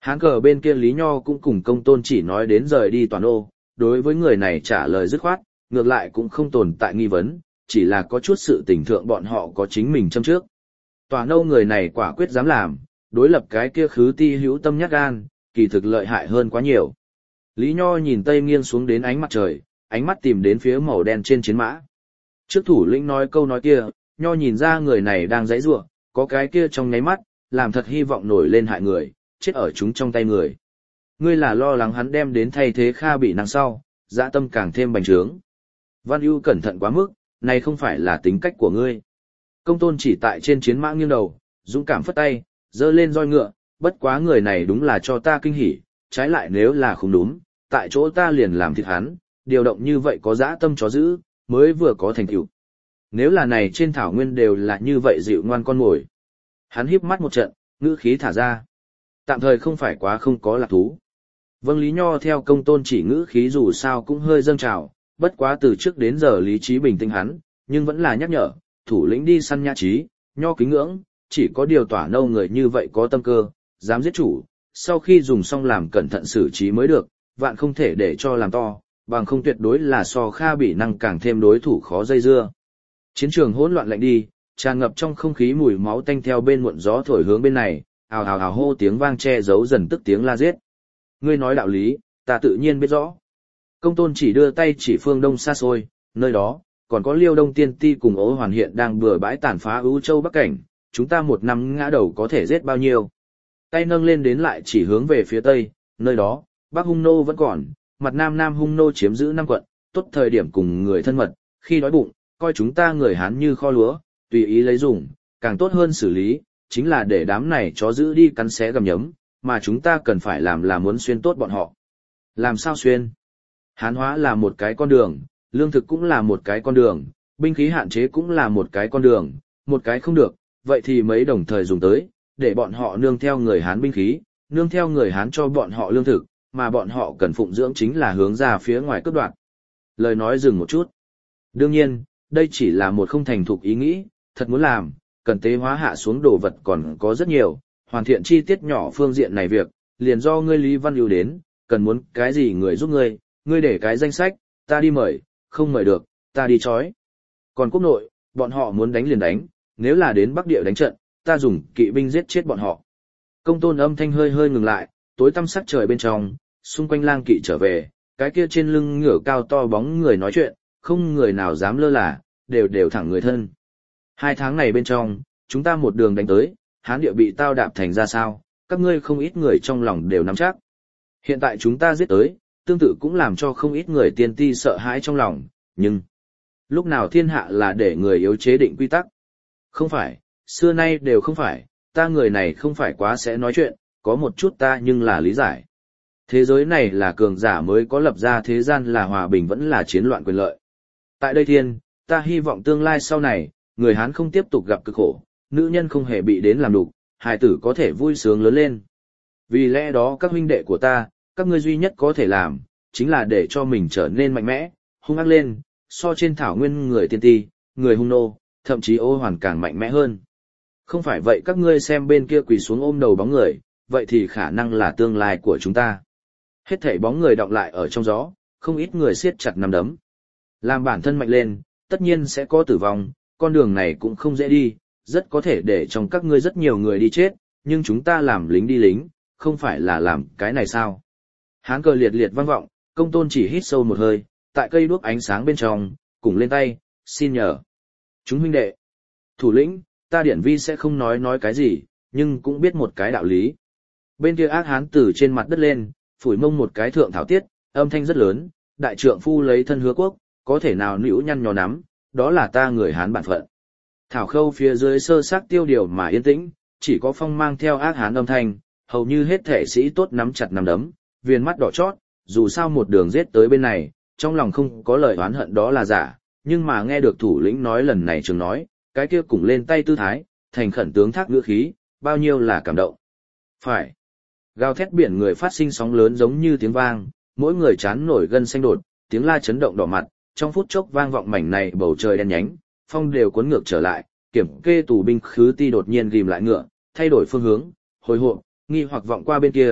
Hán cờ bên kia Lý Nho cũng cùng Công Tôn Chỉ nói đến rời đi toàn ô, đối với người này trả lời dứt khoát, ngược lại cũng không tồn tại nghi vấn, chỉ là có chút sự tình thượng bọn họ có chính mình châm trước. Toàn ô người này quả quyết dám làm, đối lập cái kia khứ ti hữu tâm nhát gan, kỳ thực lợi hại hơn quá nhiều. Lý Nho nhìn tây nghiêng xuống đến ánh mặt trời, ánh mắt tìm đến phía màu đen trên chiến mã. Trước thủ lĩnh nói câu nói kia, Nho nhìn ra người này đang giãy giụa, có cái kia trong nháy mắt, làm thật hy vọng nổi lên hại người, chết ở chúng trong tay người. Ngươi là lo lắng hắn đem đến thay thế Kha bị năng sau, dạ tâm càng thêm bành trướng. Văn Ưu cẩn thận quá mức, này không phải là tính cách của ngươi. Công Tôn Chỉ tại trên chiến mã nghiêng đầu, dũng cảm phất tay, giơ lên roi ngựa, bất quá người này đúng là cho ta kinh hỉ, trái lại nếu là không đúng, tại chỗ ta liền làm thịt hắn, điều động như vậy có dã tâm chó giữ, mới vừa có thành tựu. Nếu là này trên thảo nguyên đều là như vậy dịu ngoan con mồi. Hắn híp mắt một trận, ngữ khí thả ra. Tạm thời không phải quá không có lạc thú. Vâng, Lý Nho theo Công Tôn Chỉ ngữ khí dù sao cũng hơi dâng trào, bất quá từ trước đến giờ lý trí bình tĩnh hắn, nhưng vẫn là nhắc nhở, thủ lĩnh đi săn nhã trí, Nho kính ngưỡng, chỉ có điều tỏa nâu người như vậy có tâm cơ, dám giết chủ, sau khi dùng xong làm cẩn thận xử trí mới được, vạn không thể để cho làm to, bằng không tuyệt đối là so Kha bị năng càng thêm đối thủ khó dây dưa. Chiến trường hỗn loạn lạnh đi, tràn ngập trong không khí mùi máu tanh theo bên muộn gió thổi hướng bên này, ào ào ào hô tiếng vang che giấu dần tức tiếng la giết. Ngươi nói đạo lý, ta tự nhiên biết rõ. Công Tôn Chỉ đưa tay chỉ phương đông xa xôi, nơi đó, còn có Liêu Đông Tiên Ti cùng Ố Hoàn hiện đang bừa bãi tàn phá ưu châu Bắc Cảnh, chúng ta một năm ngã đầu có thể giết bao nhiêu. Tay nâng lên đến lại chỉ hướng về phía tây, nơi đó, Bắc Hung Nô vẫn còn, mặt Nam Nam Hung Nô chiếm giữ năm quận, tốt thời điểm cùng người thân mật, khi đói bụng, coi chúng ta người Hán như kho lúa, tùy ý lấy dùng, càng tốt hơn xử lý, chính là để đám này chó giữ đi cắn xé gầm nhấm, mà chúng ta cần phải làm là muốn xuyên tốt bọn họ. Làm sao xuyên? Hán hóa là một cái con đường, lương thực cũng là một cái con đường, binh khí hạn chế cũng là một cái con đường, một cái không được, vậy thì mấy đồng thời dùng tới, để bọn họ nương theo người Hán binh khí, nương theo người Hán cho bọn họ lương thực, mà bọn họ cần phụng dưỡng chính là hướng ra phía ngoài cướp đoạt. Lời nói dừng một chút. Đương nhiên, đây chỉ là một không thành thục ý nghĩ, thật muốn làm, cần tế hóa hạ xuống đồ vật còn có rất nhiều, hoàn thiện chi tiết nhỏ phương diện này việc, liền do ngươi Lý Văn Ưu đến, cần muốn cái gì người giúp ngươi, ngươi để cái danh sách, ta đi mời, không mời được, ta đi chói. Còn quốc nội, bọn họ muốn đánh liền đánh, nếu là đến Bắc Địa đánh trận, ta dùng kỵ binh giết chết bọn họ. Công Tôn âm thanh hơi hơi ngừng lại, tối tăm sắc trời bên trong, xung quanh lang kỵ trở về, cái kia trên lưng ngửa cao to bóng người nói chuyện, không người nào dám lơ là, đều đều thẳng người thân. Hai tháng này bên trong, chúng ta một đường đánh tới, Hán địa bị tao đạp thành ra sao, các ngươi không ít người trong lòng đều nắm chắc. Hiện tại chúng ta giết tới, tương tự cũng làm cho không ít người tiên ti sợ hãi trong lòng, nhưng lúc nào thiên hạ là để người yếu chế định quy tắc? Không phải, xưa nay đều không phải, ta người này không phải quá sẽ nói chuyện, có một chút ta nhưng là lý giải. Thế giới này là cường giả mới có lập ra, thế gian là hòa bình vẫn là chiến loạn quyền lợi. Tại đây thiên, ta hy vọng tương lai sau này, người Hán không tiếp tục gặp cực khổ, nữ nhân không hề bị đến làm đục, hài tử có thể vui sướng lớn lên. Vì lẽ đó các huynh đệ của ta, các ngươi duy nhất có thể làm, chính là để cho mình trở nên mạnh mẽ, hung ác lên, so trên thảo nguyên người tiên ti, người hung nô, thậm chí Ô Hoàn càng mạnh mẽ hơn. Không phải vậy các ngươi xem bên kia quỳ xuống ôm đầu bóng người, vậy thì khả năng là tương lai của chúng ta. Hết thảy bóng người đọng lại ở trong gió, không ít người siết chặt nắm đấm. Làm bản thân mạnh lên, tất nhiên sẽ có tử vong, con đường này cũng không dễ đi, rất có thể để trong các ngươi rất nhiều người đi chết, nhưng chúng ta làm lính đi lính, không phải là làm cái này sao? Hán cờ liệt liệt vang vọng, Công Tôn chỉ hít sâu một hơi, tại cây đuốc ánh sáng bên trong, cùng lên tay, xin nhờ. Chúng huynh đệ, thủ lĩnh, ta điển vi sẽ không nói nói cái gì, nhưng cũng biết một cái đạo lý. Bên kia ác hán từ trên mặt đất lên, phủi mông một cái thượng thảo tiết, âm thanh rất lớn, đại trượng phu lấy thân hứa quốc, có thể nào nữu nhăn nhò nắm, đó là ta người Hán bản phận. Thảo khâu phía dưới sơ xác tiêu điều mà yên tĩnh, chỉ có phong mang theo ác hán âm thanh, hầu như hết thể sĩ tốt nắm chặt nắm đấm, viền mắt đỏ chót, dù sao một đường giết tới bên này, trong lòng không có lời oán hận đó là giả, nhưng mà nghe được thủ lĩnh nói lần này trường nói, cái kia cùng lên tay tư thái, thành khẩn tướng thác ngữ khí, bao nhiêu là cảm động. Phải. Gào thét biển người phát sinh sóng lớn giống như tiếng vang, mỗi người chán nổi gân xanh đột, tiếng la chấn động đỏ mặt, trong phút chốc vang vọng mảnh này bầu trời đen nhánh, phong đều cuốn ngược trở lại, kiểm kê tù binh khứ ti đột nhiên ghim lại ngựa, thay đổi phương hướng, hồi hộp, nghi hoặc vọng qua bên kia,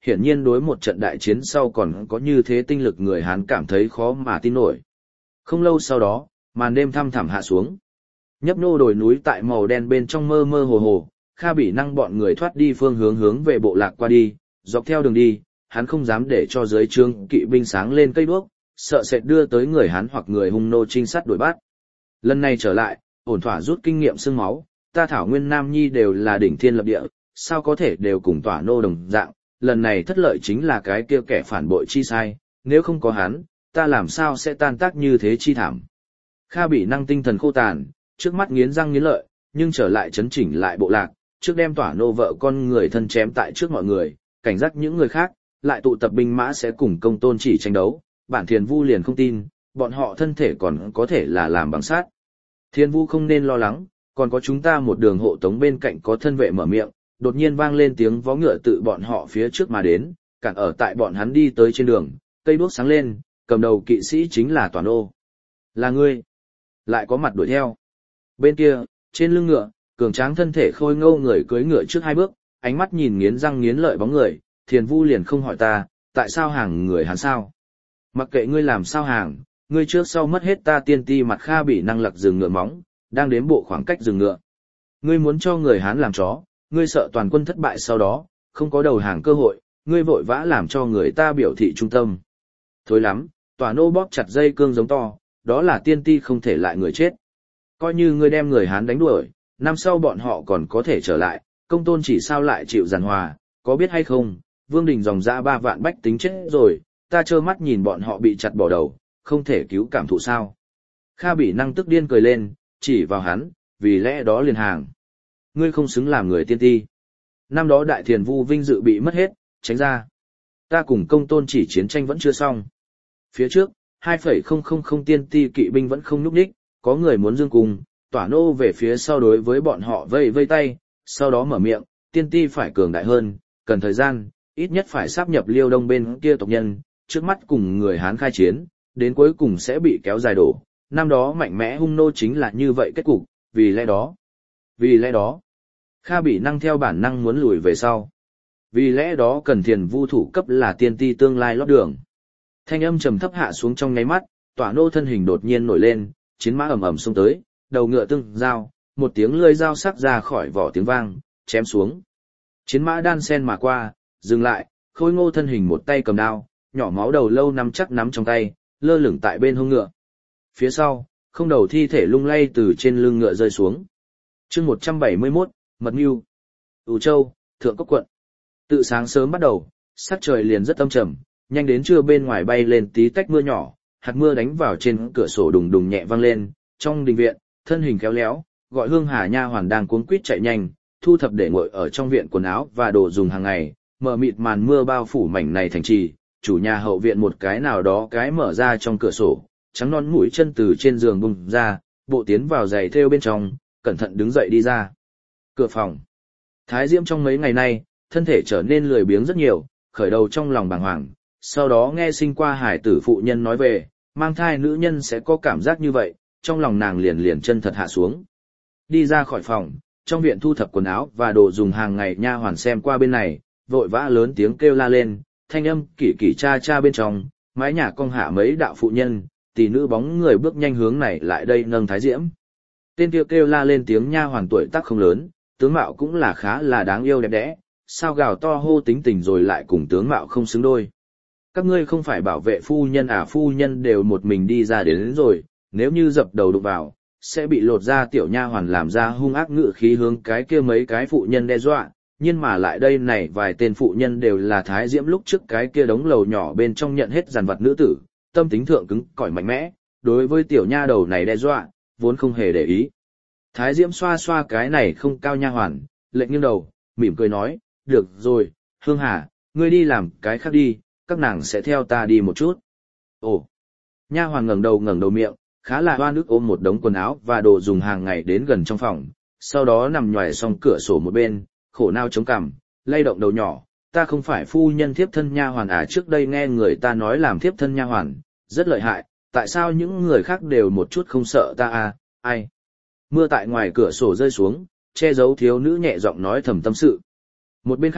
hiển nhiên đối một trận đại chiến sau còn có như thế tinh lực người Hán cảm thấy khó mà tin nổi. Không lâu sau đó, màn đêm thăm thẳm hạ xuống. Nhấp nô đồi núi tại màu đen bên trong mơ mơ hồ hồ, Kha Bỉ Năng bọn người thoát đi phương hướng hướng về bộ lạc qua đi, dọc theo đường đi, hắn không dám để cho dưới trướng kỵ binh sáng lên cây đuốc, sợ sệt đưa tới người Hán hoặc người Hung nô trinh sát đuổi bắt. Lần này trở lại, ổn thỏa rút kinh nghiệm xương máu, ta thảo nguyên Nam Nhi đều là đỉnh thiên lập địa, sao có thể đều cùng tỏa nô đồng dạng, lần này thất lợi chính là cái kia kẻ phản bội chi sai, nếu không có hắn, ta làm sao sẽ tan tác như thế chi thảm. Kha Bỉ Năng tinh thần khô tàn, trước mắt nghiến răng nghiến lợi, nhưng trở lại chấn chỉnh lại bộ lạc, trước đem tỏa nô vợ con người thân chém tại trước mọi người, cảnh giác những người khác, lại tụ tập binh mã sẽ cùng Công Tôn Chỉ tranh đấu, bản Thiền Vu liền không tin, bọn họ thân thể còn có thể là làm bằng sắt. Thiên Vu không nên lo lắng, còn có chúng ta một đường hộ tống bên cạnh có thân vệ mở miệng, đột nhiên vang lên tiếng vó ngựa tự bọn họ phía trước mà đến, cản ở tại bọn hắn đi tới trên đường, cây đuốc sáng lên, cầm đầu kỵ sĩ chính là Toàn Ô. Là ngươi. Lại có mặt đuổi theo. Bên kia, trên lưng ngựa, cường tráng thân thể khôi ngô người cưỡi ngựa trước hai bước, ánh mắt nhìn nghiến răng nghiến lợi bóng người, Thiền Vu liền không hỏi ta, tại sao hàng người hắn sao? Mặc kệ ngươi làm sao hàng, ngươi trước sau mất hết ta tiên ti mặt. Kha Bỉ Năng lặc dừng ngựa móng, đang đếm bộ khoảng cách dừng ngựa. Ngươi muốn cho người Hán làm chó, ngươi sợ toàn quân thất bại sau đó, không có đầu hàng cơ hội, ngươi vội vã làm cho người ta biểu thị trung tâm. Thối lắm, Tòa nô bóp chặt dây cương giống to, đó là tiên ti không thể lại người chết. Coi như ngươi đem người Hán đánh đuổi, năm sau bọn họ còn có thể trở lại, Công Tôn Chỉ sao lại chịu giàn hòa, có biết hay không, Vương Đình dòng dã ba vạn bách tính chết rồi, ta trơ mắt nhìn bọn họ bị chặt bỏ đầu, không thể cứu cảm thụ sao. Kha Bỉ Năng tức điên cười lên, chỉ vào hắn, vì lẽ đó liền hàng. Ngươi không xứng làm người tiên ti. Năm đó Đại Thiền Vu vinh dự bị mất hết, tránh ra. Ta cùng Công Tôn Chỉ chiến tranh vẫn chưa xong. Phía trước, hai phẩy không không không tiên ti kỵ binh vẫn không nhúc nhích, có người muốn dương cung, Tỏa nô về phía sau đối với bọn họ vây vây tay, sau đó mở miệng, tiên ti phải cường đại hơn, cần thời gian, ít nhất phải sáp nhập Liêu Đông bên kia tộc nhân, trước mắt cùng người Hán khai chiến, đến cuối cùng sẽ bị kéo dài đổ. Năm đó mạnh mẽ Hung nô chính là như vậy kết cục, vì lẽ đó. Vì lẽ đó, Kha Bỉ Năng theo bản năng muốn lùi về sau. Vì lẽ đó cần Thiền Vu thủ cấp là tiên ti tương lai lót đường. Thanh âm trầm thấp hạ xuống trong nháy mắt, Tỏa nô thân hình đột nhiên nổi lên, chiến mã ầm ầm xông tới, đầu ngựa tương giao, một tiếng lưỡi dao sắc ra khỏi vỏ tiếng vang, chém xuống. Chiến mã đan sen mà qua, dừng lại, khôi ngô thân hình một tay cầm đao, nhỏ máu đầu lâu nắm chắc nắm trong tay, lơ lửng tại bên hông ngựa. Phía sau, không đầu thi thể lung lay từ trên lưng ngựa rơi xuống. Chương một trăm bảy mươi mốt, Mật Mưu. Ủ Châu, Thượng Cốc quận. Tự sáng sớm bắt đầu, sắc trời liền rất âm trầm, nhanh đến trưa bên ngoài bay lên tí tách mưa nhỏ, hạt mưa đánh vào trên cửa sổ đùng đùng nhẹ vang lên. Trong đình viện, thân hình khéo léo, gọi Hương Hà nha hoàn đang cuống quýt chạy nhanh, thu thập để ngồi ở trong viện quần áo và đồ dùng hàng ngày, mờ mịt màn mưa bao phủ mảnh này thành trì, chủ nhà hậu viện một cái nào đó cái mở ra trong cửa sổ, trắng non mũi chân từ trên giường bung ra, bộ tiến vào giày thêu bên trong, cẩn thận đứng dậy đi ra. Cửa phòng. Thái Diễm trong mấy ngày nay, thân thể trở nên lười biếng rất nhiều, khởi đầu trong lòng bàng hoàng, sau đó nghe sinh qua hải tử phụ nhân nói về, mang thai nữ nhân sẽ có cảm giác như vậy, trong lòng nàng liền liền chân thật hạ xuống. Đi ra khỏi phòng, trong viện thu thập quần áo và đồ dùng hàng ngày nha hoàn xem qua bên này, vội vã lớn tiếng kêu la lên, thanh âm kỷ kỷ cha cha bên trong, mái nhà cong hạ mấy đạo phụ nhân, tỷ nữ bóng người bước nhanh hướng này lại đây nâng Thái Diễm. Tên kêu kêu la lên tiếng nha hoàn tuổi tác không lớn, tướng mạo cũng là khá là đáng yêu đẹp đẽ, sao gào to hô tính tình rồi lại cùng tướng mạo không xứng đôi. Các ngươi không phải bảo vệ phu nhân à? Phu nhân đều một mình đi ra đến, đến rồi, nếu như dập đầu đụng vào, sẽ bị lột ra. Tiểu nha hoàn làm ra hung ác ngự khí hướng cái kia mấy cái phụ nhân đe dọa, nhưng mà lại đây này vài tên phụ nhân đều là Thái Diễm lúc trước cái kia đống lầu nhỏ bên trong nhận hết giàn vật nữ tử, tâm tính thượng cứng cỏi mạnh mẽ, đối với tiểu nha đầu này đe dọa, vốn không hề để ý. Thái Diễm xoa xoa cái này không cao nha hoàn, lệnh nghiêng đầu, mỉm cười nói, được rồi, Hương Hà, ngươi đi làm cái khác đi, các nàng sẽ theo ta đi một chút. Ồ, nha hoàn ngẩng đầu ngẩng đầu miệng, khá là hoa nước ôm một đống quần áo và đồ dùng hàng ngày đến gần trong phòng, sau đó nằm nhoài xong cửa sổ một bên, khổ nao chống cằm, lay động đầu nhỏ, ta không phải phu nhân thiếp thân nha hoàn à? Trước đây nghe người ta nói làm thiếp thân nha hoàn, rất lợi hại, tại sao những người khác đều một chút không sợ ta à? Ai? Mưa tại ngoài cửa sổ rơi xuống, che giấu thiếu nữ nhẹ giọng nói thầm tâm sự. Một bên khác,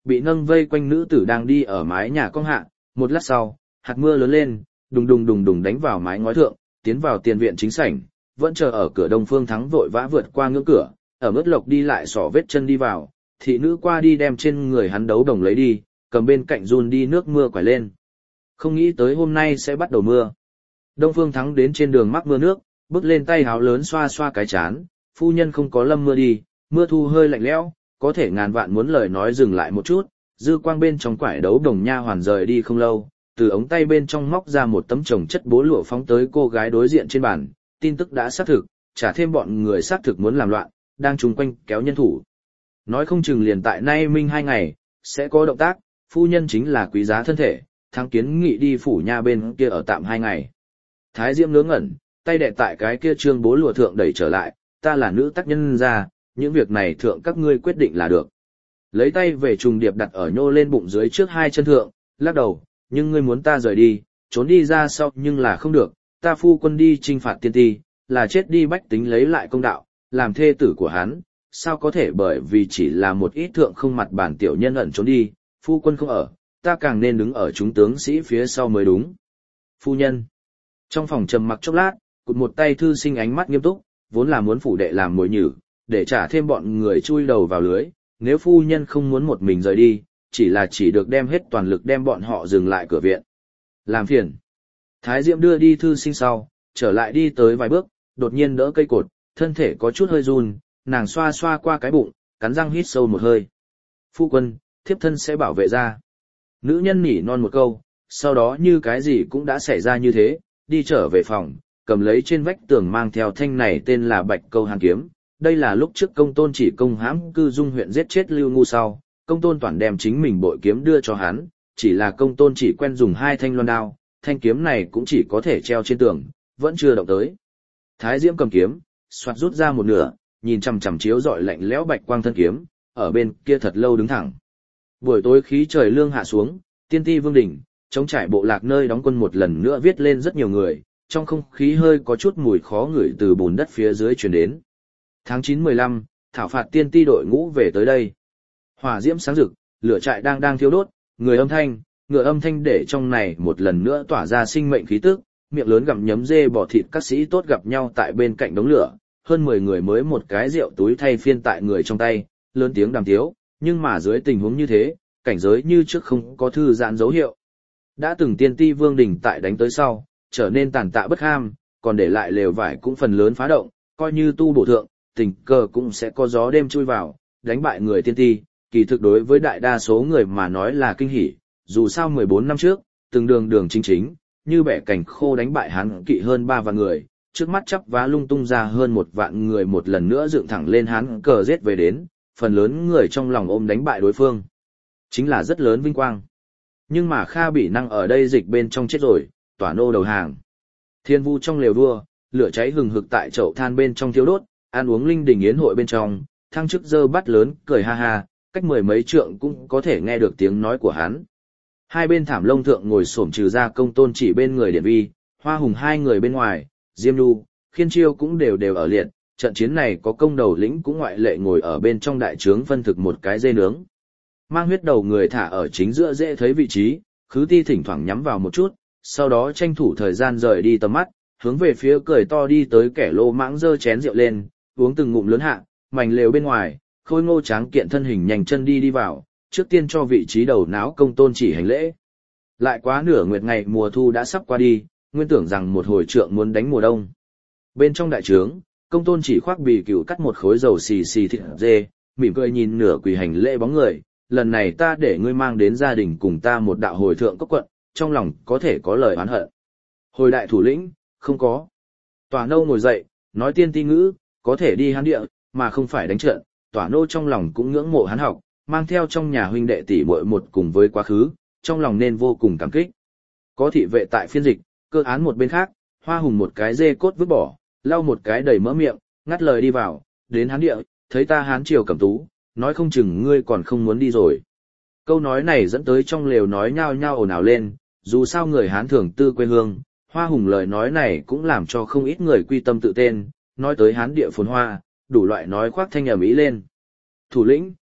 bị nâng vây quanh nữ tử đang đi ở mái nhà cong hạ, một lát sau, hạt mưa lớn lên, đùng đùng đùng đùng đánh vào mái ngói thượng, tiến vào tiền viện chính sảnh, vẫn chờ ở cửa Đông Phương Thắng vội vã vượt qua ngưỡng cửa, ở mức lộc đi lại xỏ vết chân đi vào, thị nữ qua đi đem trên người hắn đấu đồng lấy đi, cầm bên cạnh run đi nước mưa quải lên. Không nghĩ tới hôm nay sẽ bắt đầu mưa. Đông Phương Thắng đến trên đường mắc mưa nước, bước lên tay háo lớn xoa xoa cái chán, phu nhân không có lâm mưa đi, mưa thu hơi lạnh lẽo, có thể ngàn vạn muốn lời nói dừng lại một chút, dư quang bên trong quải đấu đồng nha hoàn rời đi không lâu, từ ống tay bên trong móc ra một tấm chồng chất bố lụa phóng tới cô gái đối diện trên bàn, tin tức đã xác thực, trả thêm bọn người xác thực muốn làm loạn, đang chung quanh kéo nhân thủ. Nói không chừng liền tại nay minh hai ngày, sẽ có động tác, phu nhân chính là quý giá thân thể, thắng kiến nghị đi phủ nha bên kia ở tạm hai ngày. Thái Diễm ngớ ngẩn, tay đè tại cái kia trương bố lụa thượng đẩy trở lại, ta là nữ tác nhân ra, những việc này thượng các ngươi quyết định là được. Lấy tay về trùng điệp đặt ở nhô lên bụng dưới trước hai chân thượng, lắc đầu, nhưng ngươi muốn ta rời đi, trốn đi ra sau nhưng là không được, ta phu quân đi trinh phạt tiên ti, là chết đi bách tính lấy lại công đạo, làm thê tử của hắn, sao có thể bởi vì chỉ là một ít thượng không mặt bản tiểu nhân ẩn trốn đi, phu quân không ở, ta càng nên đứng ở chúng tướng sĩ phía sau mới đúng. Phu nhân. Trong phòng trầm mặc chốc lát, cụt một tay thư sinh ánh mắt nghiêm túc, vốn là muốn phủ đệ làm mồi nhử, để trả thêm bọn người chui đầu vào lưới, nếu phu nhân không muốn một mình rời đi, chỉ là chỉ được đem hết toàn lực đem bọn họ dừng lại cửa viện. Làm phiền. Thái Diệm đưa đi thư sinh sau, trở lại đi tới vài bước, đột nhiên đỡ cây cột, thân thể có chút hơi run, nàng xoa xoa qua cái bụng, cắn răng hít sâu một hơi. Phu quân, thiếp thân sẽ bảo vệ ra. Nữ nhân nỉ non một câu, sau đó như cái gì cũng đã xảy ra như thế, đi trở về phòng, cầm lấy trên vách tường mang theo thanh này tên là Bạch Câu Hàn kiếm. Đây là lúc trước Công Tôn Chỉ công hãm cư Dung huyện giết chết Lưu Ngu sau, Công Tôn Toản đem chính mình bội kiếm đưa cho hắn, chỉ là Công Tôn Chỉ quen dùng hai thanh loan đao, thanh kiếm này cũng chỉ có thể treo trên tường, vẫn chưa động tới. Thái Diễm cầm kiếm, xoạt rút ra một nửa, nhìn chằm chằm chiếu rọi lạnh lẽo bạch quang thân kiếm, ở bên kia thật lâu đứng thẳng. Buổi tối khí trời lương hạ xuống, Tiên Ti Vương đỉnh, chống trải bộ lạc nơi đóng quân một lần nữa viết lên rất nhiều người, trong không khí hơi có chút mùi khó ngửi từ bùn đất phía dưới truyền đến. Tháng chín mười lăm, thảo phạt Tiên Ti đội ngũ về tới đây. Hỏa diễm sáng rực, lửa trại đang đang thiêu đốt, người âm thanh, ngựa âm thanh để trong này một lần nữa tỏa ra sinh mệnh khí tức, miệng lớn gặm nhấm dê bò thịt các sĩ tốt gặp nhau tại bên cạnh đống lửa, hơn mười người mới một cái rượu túi thay phiên tại người trong tay, lớn tiếng đàm tiếu, nhưng mà dưới tình huống như thế, cảnh giới như trước không có thư giãn dấu hiệu. Đã từng Tiên Ti Vương đỉnh tại đánh tới sau, trở nên tàn tạ bất ham, còn để lại lều vải cũng phần lớn phá động, coi như tu bổ thượng, tình cờ cũng sẽ có gió đêm chui vào, đánh bại người Tiên Ti, kỳ thực đối với đại đa số người mà nói là kinh hỉ, dù sao mười bốn năm trước, từng đường đường chính chính, như bẻ cảnh khô đánh bại Hán kỵ hơn ba vạn người, trước mắt chắp vá lung tung ra hơn một vạn người một lần nữa dựng thẳng lên Hán cờ giết về đến, phần lớn người trong lòng ôm đánh bại đối phương. Chính là rất lớn vinh quang. Nhưng mà Kha Bỉ Năng ở đây dịch bên trong chết rồi, tỏa nô đầu hàng. Thiên vu trong lều đua, lửa cháy hừng hực tại chậu than bên trong thiêu đốt, ăn uống linh đình yến hội bên trong, thăng chức dơ bắt lớn, cười ha ha, cách mười mấy trượng cũng có thể nghe được tiếng nói của hắn. Hai bên thảm lông thượng ngồi xổm trừ ra Công Tôn Chỉ bên người Điện Vi, Hoa Hùng hai người bên ngoài, Diêm Nhu, Khiên Chiêu cũng đều đều ở liệt, trận chiến này có công đầu lĩnh cũng ngoại lệ ngồi ở bên trong đại trướng phân thực một cái dê nướng. Mang huyết đầu người thả ở chính giữa dễ thấy vị trí, Khứ Ti thỉnh thoảng nhắm vào một chút, sau đó tranh thủ thời gian rời đi tầm mắt, hướng về phía cười to đi tới kẻ lô mãng dơ chén rượu lên, uống từng ngụm lớn hạ, mảnh lều bên ngoài, khôi ngô tráng kiện thân hình nhanh chân đi đi vào, trước tiên cho vị trí đầu não Công Tôn Chỉ hành lễ. Lại quá nửa nguyệt ngày mùa thu đã sắp qua đi, nguyên tưởng rằng một hồi trượng muốn đánh mùa đông. Bên trong đại trướng, Công Tôn Chỉ khoác bì cừu cắt một khối dầu xì xì thịt dê, mỉm cười nhìn nửa quỳ hành lễ bóng người, lần này ta để ngươi mang đến gia đình cùng ta một đạo hồi thượng cốc quận, trong lòng có thể có lời oán hận. Hồi đại thủ lĩnh, không có. Tòa nâu ngồi dậy, nói tiên ti ngữ, có thể đi Hán địa, mà không phải đánh trận, tòa nô trong lòng cũng ngưỡng mộ Hán học, mang theo trong nhà huynh đệ tỷ muội một cùng với quá khứ, trong lòng nên vô cùng cảm kích. Có thị vệ tại phiên dịch, cơ án một bên khác, Hoa Hùng một cái dê cốt vứt bỏ, lau một cái đầy mỡ miệng, ngắt lời đi vào, đến Hán địa, thấy ta Hán triều cẩm tú, nói không chừng ngươi còn không muốn đi rồi. Câu nói này dẫn tới trong lều nói nhao nhao ồn ào lên, dù sao người Hán thường tư quê hương, Hoa Hùng lời nói này cũng làm cho không ít người quy tâm tự tên, nói tới Hán địa phồn hoa, đủ loại nói khoác thanh ầm ĩ lên. Thủ lĩnh,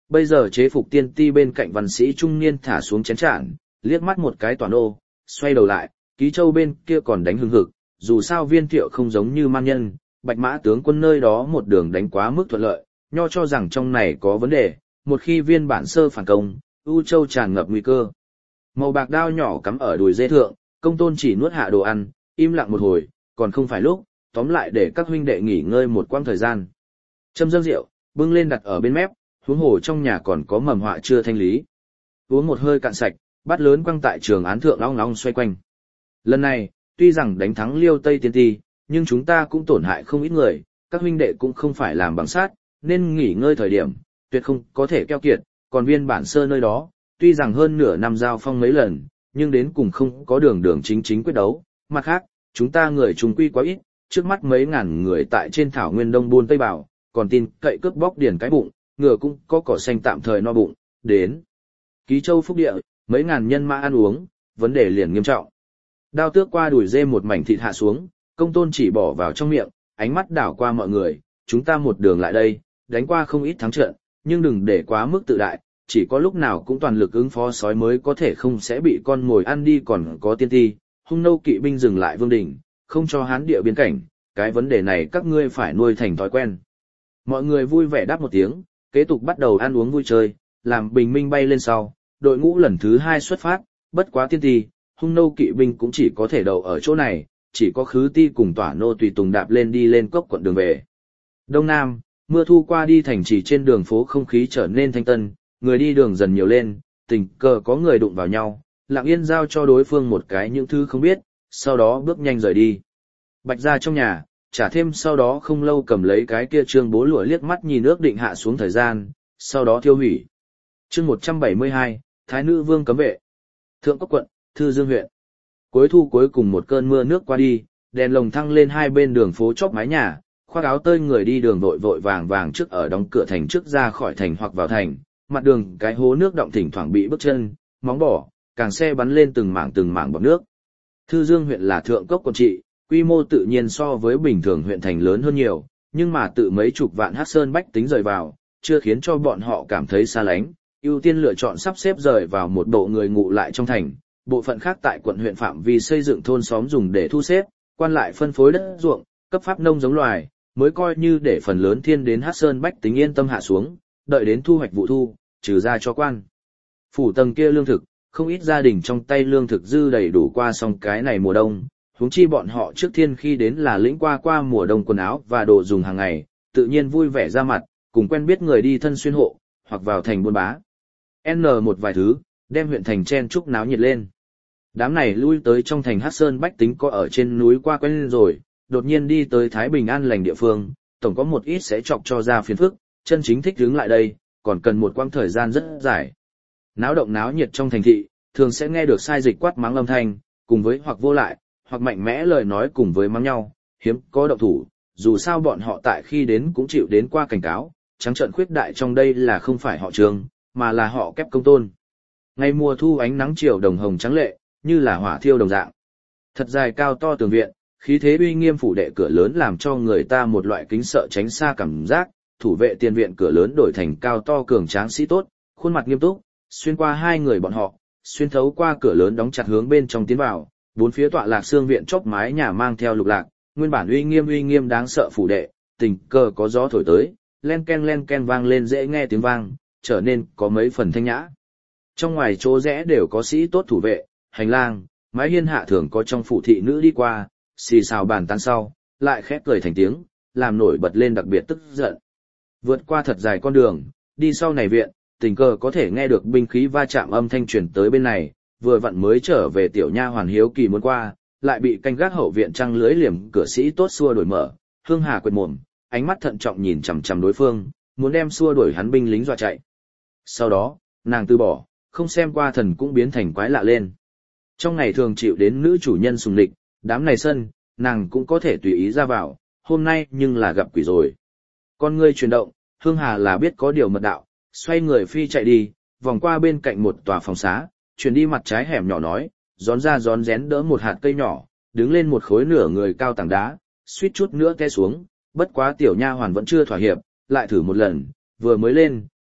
Bây giờ chế phục tiên ti bên cạnh văn sĩ trung niên thả xuống chén tràn, liếc mắt một cái toàn ô, xoay đầu lại, Ký Châu bên kia còn đánh hừng hực, dù sao Viên Thiệu không giống như man nhân, Bạch Mã tướng quân nơi đó một đường đánh quá mức thuận lợi, nho cho rằng trong này có vấn đề, một khi Viên Bản Sơ phản công, U Châu tràn ngập nguy cơ. Màu bạc đao nhỏ cắm ở đùi dê thượng, Công Tôn chỉ nuốt hạ đồ ăn, im lặng một hồi, còn không phải lúc, tóm lại để các huynh đệ nghỉ ngơi một quãng thời gian. Châm dâng rượu, bưng lên đặt ở bên mép, huống hồ trong nhà còn có mầm họa chưa thanh lý. Uống một hơi cạn sạch, bát lớn quăng tại trường án thượng long long xoay quanh. Lần này, tuy rằng đánh thắng Liêu Tây Tiên Ti, nhưng chúng ta cũng tổn hại không ít người, các huynh đệ cũng không phải làm bằng sát, nên nghỉ ngơi thời điểm, tuyệt không có thể keo kiệt, còn Viên Bản Sơ nơi đó, tuy rằng hơn nửa năm giao phong mấy lần, nhưng đến cùng không có đường đường chính chính quyết đấu. Mặt khác, chúng ta người chúng quy quá ít, trước mắt mấy ngàn người tại trên thảo nguyên đông buôn tây bảo, còn tin cậy cướp bóc điền cái bụng, ngựa cũng có cỏ xanh tạm thời no bụng, đến Ký Châu Phúc Địa, mấy ngàn nhân mã ăn uống, vấn đề liền nghiêm trọng. Đao tước qua đùi dê một mảnh thịt hạ xuống, Công Tôn chỉ bỏ vào trong miệng, ánh mắt đảo qua mọi người, chúng ta một đường lại đây, đánh qua không ít thắng trận, nhưng đừng để quá mức tự đại, chỉ có lúc nào cũng toàn lực ứng phó sói mới có thể không sẽ bị con mồi ăn đi. Còn có tiên ti, hung nô kỵ binh dừng lại vương đỉnh, không cho Hán địa biên cảnh, cái vấn đề này các ngươi phải nuôi thành thói quen. Mọi người vui vẻ đáp một tiếng, kế tục bắt đầu ăn uống vui chơi, làm bình minh bay lên sau, đội ngũ lần thứ hai xuất phát, bất quá tiên ti, hung nô kỵ binh cũng chỉ có thể đậu ở chỗ này, chỉ có khứ ti cùng tỏa nô tùy tùng đạp lên đi lên cốc quận đường về. Đông Nam, mưa thu qua đi thành trì trên đường phố không khí trở nên thanh tân, người đi đường dần nhiều lên, tình cờ có người đụng vào nhau, lặng yên giao cho đối phương một cái những thứ không biết, sau đó bước nhanh rời đi. Bạch ra trong nhà, trả thêm sau đó không lâu cầm lấy cái kia trương bố lụa liếc mắt nhìn ước định hạ xuống thời gian, sau đó tiêu hủy. Chương một trăm bảy mươi hai, Thái Nữ Vương cấm vệ. Thượng Cốc quận, Thư Dương huyện. Cuối thu cuối cùng một cơn mưa nước qua đi, đèn lồng thăng lên hai bên đường phố chóp mái nhà, khoác áo tơi người đi đường vội vội vàng vàng trước ở đóng cửa thành trước ra khỏi thành hoặc vào thành, mặt đường cái hố nước động thỉnh thoảng bị bước chân, móng bỏ, càng xe bắn lên từng mảng từng mảng bọt nước. Thư Dương huyện là thượng cốc quận trị, quy mô tự nhiên so với bình thường huyện thành lớn hơn nhiều, nhưng mà tự mấy chục vạn Hắc Sơn bách tính rời vào, chưa khiến cho bọn họ cảm thấy xa lánh, ưu tiên lựa chọn sắp xếp rời vào một bộ người ngụ lại trong thành, bộ phận khác tại quận huyện phạm vi xây dựng thôn xóm dùng để thu xếp, quan lại phân phối đất ruộng, cấp pháp nông giống loài, mới coi như để phần lớn thiên đến Hắc Sơn bách tính yên tâm hạ xuống, đợi đến thu hoạch vụ thu, trừ ra cho quan. Phủ tầng kia lương thực, không ít gia đình trong tay lương thực dư đầy đủ qua xong cái này mùa đông, huống chi bọn họ trước thiên khi đến là lĩnh qua qua mùa đông quần áo và đồ dùng hàng ngày, tự nhiên vui vẻ ra mặt, cùng quen biết người đi thân xuyên hộ, hoặc vào thành buôn bá. N một vài thứ, đem huyện thành chen chúc náo nhiệt lên. Đám này lui tới trong thành Hắc Sơn bách tính có ở trên núi qua quen lên rồi, đột nhiên đi tới Thái Bình an lành địa phương, tổng có một ít sẽ chọc cho ra phiền phức, chân chính thích đứng lại đây, còn cần một quãng thời gian rất dài. Náo động náo nhiệt trong thành thị, thường sẽ nghe được sai dịch quát mắng âm thanh, cùng với hoặc vô lại, hoặc mạnh mẽ lời nói cùng với mắng nhau, hiếm có động thủ, dù sao bọn họ tại khi đến cũng chịu đến qua cảnh cáo, trắng trợn khuyết đại trong đây là không phải họ Trường, mà là họ Kép Công Tôn. Ngày mùa thu ánh nắng chiều đồng hồng trắng lệ, như là hỏa thiêu đồng dạng. Thật dài cao to tường viện, khí thế uy nghiêm phủ đệ cửa lớn làm cho người ta một loại kính sợ tránh xa cảm giác, thủ vệ tiền viện cửa lớn đổi thành cao to cường tráng sĩ tốt, khuôn mặt nghiêm túc, xuyên qua hai người bọn họ, xuyên thấu qua cửa lớn đóng chặt hướng bên trong tiến vào, bốn phía tọa lạc xương viện chóp mái nhà mang theo lục lạc, nguyên bản uy nghiêm uy nghiêm đáng sợ phủ đệ, tình cờ có gió thổi tới, len ken len ken vang lên dễ nghe tiếng vang, trở nên có mấy phần thanh nhã. Trong ngoài chỗ rẽ đều có sĩ tốt thủ vệ, hành lang, mái hiên hạ thường có trong phủ thị nữ đi qua, xì xào bàn tan sau, lại khép cười thành tiếng, làm nổi bật lên đặc biệt tức giận. Vượt qua thật dài con đường, đi sau này viện, tình cờ có thể nghe được binh khí va chạm âm thanh truyền tới bên này, vừa vặn mới trở về tiểu nha hoàn hiếu kỳ muốn qua, lại bị canh gác hậu viện trăng lưới liềm cửa sĩ tốt xua đuổi mở, Hương Hà quệt mồm, ánh mắt thận trọng nhìn chằm chằm đối phương, muốn đem xua đuổi hắn binh lính dọa chạy. Sau đó, nàng từ bỏ, không xem qua thần cũng biến thành quái lạ lên. Trong ngày thường chịu đến nữ chủ nhân sùng địch, đám này sân, nàng cũng có thể tùy ý ra vào, hôm nay nhưng là gặp quỷ rồi. Con ngươi chuyển động, Hương Hà là biết có điều mật đạo, xoay người phi chạy đi, vòng qua bên cạnh một tòa phòng xá, chuyển đi mặt trái hẻm nhỏ nói, gión ra gión rén đỡ một hạt cây nhỏ, đứng lên một khối nửa người cao tảng đá, suýt chút nữa té xuống, bất quá tiểu nha hoàn vẫn chưa thỏa hiệp, lại thử một lần, vừa mới lên,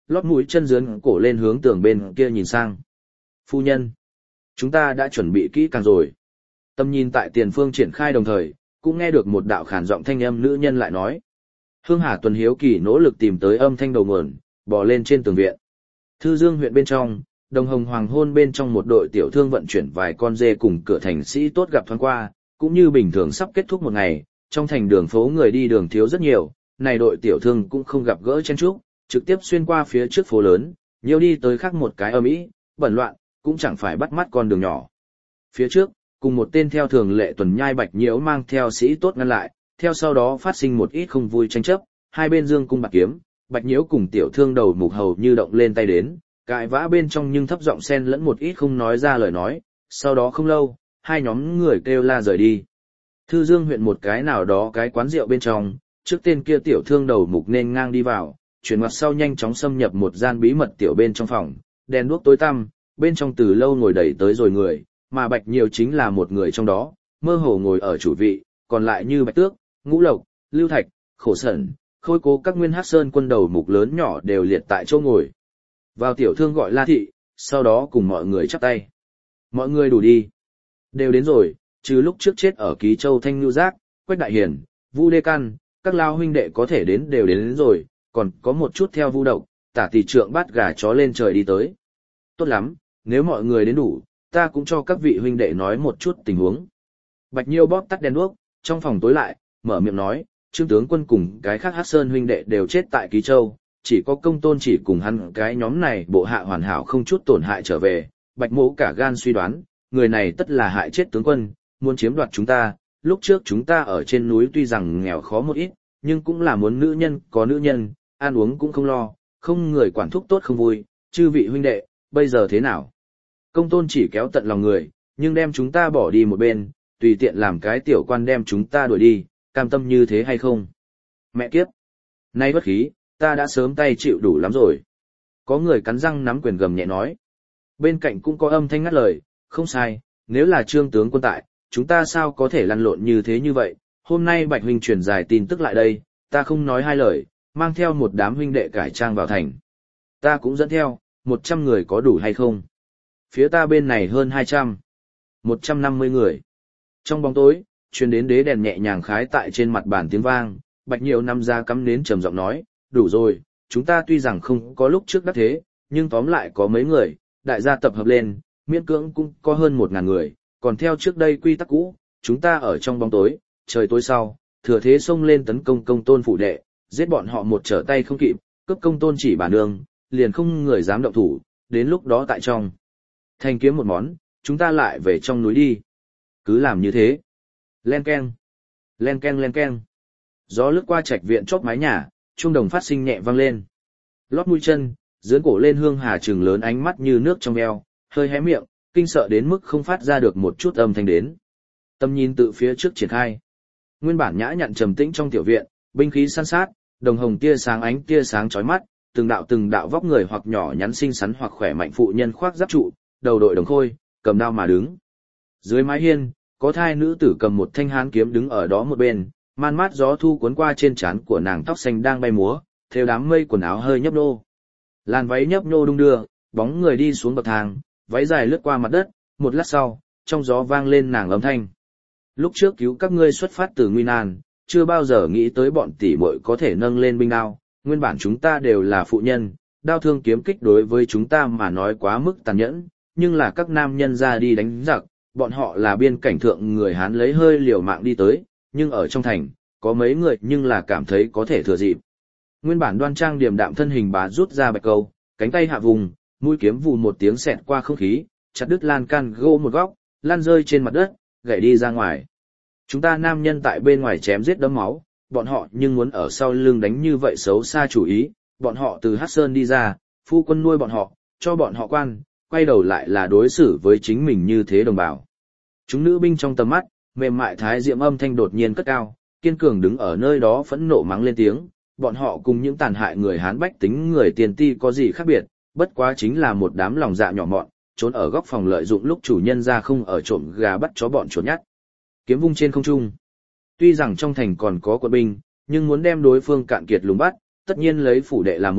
lót mũi chân dướn cổ lên hướng tường bên kia nhìn sang. Phu nhân, chúng ta đã chuẩn bị kỹ càng rồi. Tầm nhìn tại tiền phương triển khai đồng thời, cũng nghe được một đạo khản giọng thanh âm nữ nhân lại nói. Hương Hà Tuần hiếu kỳ nỗ lực tìm tới âm thanh đầu nguồn, bò lên trên tường viện. Thư Dương huyện bên trong, Đồng Hồng Hoàng hôn bên trong một đội tiểu thương vận chuyển vài con dê cùng cửa thành sĩ tốt gặp thoáng qua, cũng như bình thường sắp kết thúc một ngày, trong thành đường phố người đi đường thiếu rất nhiều, này đội tiểu thương cũng không gặp gỡ chen chúc, trực tiếp xuyên qua phía trước phố lớn, nhiều đi tới khác một cái âm ĩ, bẩn loạn, cũng chẳng phải bắt mắt con đường nhỏ. Phía trước, cùng một tên theo thường lệ tuần nhai Bạch Nhiễu mang theo sĩ tốt ngăn lại, theo sau đó phát sinh một ít không vui tranh chấp, hai bên dương cung bạc kiếm, Bạch Nhiễu cùng tiểu thương đầu mục hầu như động lên tay đến, cãi vã bên trong nhưng thấp giọng xen lẫn một ít không nói ra lời nói, sau đó không lâu, hai nhóm người kêu la rời đi. Thư Dương huyện một cái nào đó cái quán rượu bên trong, trước tên kia tiểu thương đầu mục nên ngang đi vào, chuyển ngoặt sau nhanh chóng xâm nhập một gian bí mật tiểu bên trong phòng, đèn đuốc tối tăm, bên trong từ lâu ngồi đẩy tới rồi người, mà Bạch Nhiễu chính là một người trong đó, mơ hồ ngồi ở chủ vị, còn lại như Bạch Tước, Ngũ Lộc, Lưu Thạch, Khổ Sẩn, Khôi Cố các nguyên Hắc Sơn quân đầu mục lớn nhỏ đều liệt tại chỗ ngồi. Vào tiểu thương gọi La thị, sau đó cùng mọi người chắp tay. Mọi người đủ đi. Đều đến rồi, trừ lúc trước chết ở Ký Châu Thanh Nhu Giác, Quách Đại Hiền, Vu Đê Căn, các lao huynh đệ có thể đến đều đến, đến rồi, còn có một chút theo Vu Độc, Tả tỷ trượng bắt gà chó lên trời đi tới. Tốt lắm, nếu mọi người đến đủ, ta cũng cho các vị huynh đệ nói một chút tình huống. Bạch Nhiêu bóp tắt đèn đuốc, trong phòng tối lại, mở miệng nói, Trương tướng quân cùng cái khác Hắc Sơn huynh đệ đều chết tại Ký Châu, chỉ có Công Tôn chỉ cùng hắn cái nhóm này bộ hạ hoàn hảo không chút tổn hại trở về. Bạch Mỗ cả gan suy đoán, người này tất là hại chết tướng quân, muốn chiếm đoạt chúng ta. Lúc trước chúng ta ở trên núi tuy rằng nghèo khó một ít, nhưng cũng là muốn nữ nhân có nữ nhân, ăn uống cũng không lo, không người quản thúc tốt không vui. Chư vị huynh đệ, bây giờ thế nào? Công Tôn chỉ kéo tận lòng người, nhưng đem chúng ta bỏ đi một bên, tùy tiện làm cái tiểu quan đem chúng ta đuổi đi, cam tâm như thế hay không? Mẹ kiếp! Nay bất khí, ta đã sớm tay chịu đủ lắm rồi. Có người cắn răng nắm quyền gầm nhẹ nói. Bên cạnh cũng có âm thanh ngắt lời, không sai, nếu là Trương tướng quân tại, chúng ta sao có thể lăn lộn như thế như vậy? Hôm nay Bạch huynh truyền dài tin tức lại đây, ta không nói hai lời, mang theo một đám huynh đệ cải trang vào thành. Ta cũng dẫn theo, một trăm người có đủ hay không? Phía ta bên này hơn hai trăm. Một trăm năm mươi người. Trong bóng tối, truyền đến đế đèn nhẹ nhàng khái tại trên mặt bàn tiếng vang, Bạch Nhiêu năm ra cắm nến trầm giọng nói, đủ rồi, chúng ta tuy rằng không có lúc trước đắc thế, nhưng tóm lại có mấy người, đại gia tập hợp lên, miễn cưỡng cũng có hơn một ngàn người, còn theo trước đây quy tắc cũ, chúng ta ở trong bóng tối, trời tối sau, thừa thế xông lên tấn công Công Tôn phủ đệ, giết bọn họ một trở tay không kịp, cướp Công Tôn chỉ bản đường, liền không người dám động thủ, đến lúc đó tại trong thành kiếm một món, chúng ta lại về trong núi đi. Cứ làm như thế. Len keng, len keng len keng. Gió lướt qua trạch viện chóp mái nhà, chuông đồng phát sinh nhẹ vang lên. Lót mũi chân, dướn cổ lên Hương Hà trừng lớn ánh mắt như nước trong eo, hơi hé miệng, kinh sợ đến mức không phát ra được một chút âm thanh đến. Tâm nhìn tự phía trước triển khai. Nguyên bản nhã nhặn trầm tĩnh trong tiểu viện, binh khí san sát, đồng hồng tia sáng ánh tia sáng chói mắt, từng đạo từng đạo vóc người hoặc nhỏ nhắn xinh xắn hoặc khỏe mạnh phụ nhân khoác giáp trụ, đầu đội đồng khôi, cầm đao mà đứng. Dưới mái hiên, có thai nữ tử cầm một thanh hán kiếm đứng ở đó một bên, man mát gió thu cuốn qua trên trán của nàng tóc xanh đang bay múa, theo đám mây quần áo hơi nhấp nô. Làn váy nhấp nô đung đưa, bóng người đi xuống bậc thang, váy dài lướt qua mặt đất, một lát sau, trong gió vang lên nàng âm thanh. Lúc trước cứu các ngươi xuất phát từ nguy nan, chưa bao giờ nghĩ tới bọn tỷ muội có thể nâng lên binh đao, nguyên bản chúng ta đều là phụ nhân, đao thương kiếm kích đối với chúng ta mà nói quá mức tàn nhẫn, nhưng là các nam nhân ra đi đánh giặc, bọn họ là biên cảnh thượng người Hán lấy hơi liều mạng đi tới, nhưng ở trong thành, có mấy người nhưng là cảm thấy có thể thừa dịp. Nguyên bản đoan trang điềm đạm thân hình bá rút ra bạch câu, cánh tay hạ vùng, mũi kiếm vù một tiếng xẹt qua không khí, chặt đứt lan can gỗ một góc, lan rơi trên mặt đất, gãy đi ra ngoài. Chúng ta nam nhân tại bên ngoài chém giết đẫm máu, bọn họ nhưng muốn ở sau lưng đánh như vậy xấu xa chủ ý, bọn họ từ Hắc Sơn đi ra, phu quân nuôi bọn họ, cho bọn họ quan, quay đầu lại là đối xử với chính mình như thế đồng bào. Chúng nữ binh trong tầm mắt, mềm mại thái diệm âm thanh đột nhiên cất cao, kiên cường đứng ở nơi đó phẫn nộ mắng lên tiếng, bọn họ cùng những tàn hại người Hán bách tính người tiền ti có gì khác biệt, bất quá chính là một đám lòng dạ nhỏ mọn, trốn ở góc phòng lợi dụng lúc chủ nhân ra không ở trộm gà bắt chó bọn chuột nhắt. Kiếm vung trên không trung. Tuy rằng trong thành còn có quân binh, nhưng muốn đem đối phương cạn kiệt lùng bắt, tất nhiên lấy phủ đệ làm mồi,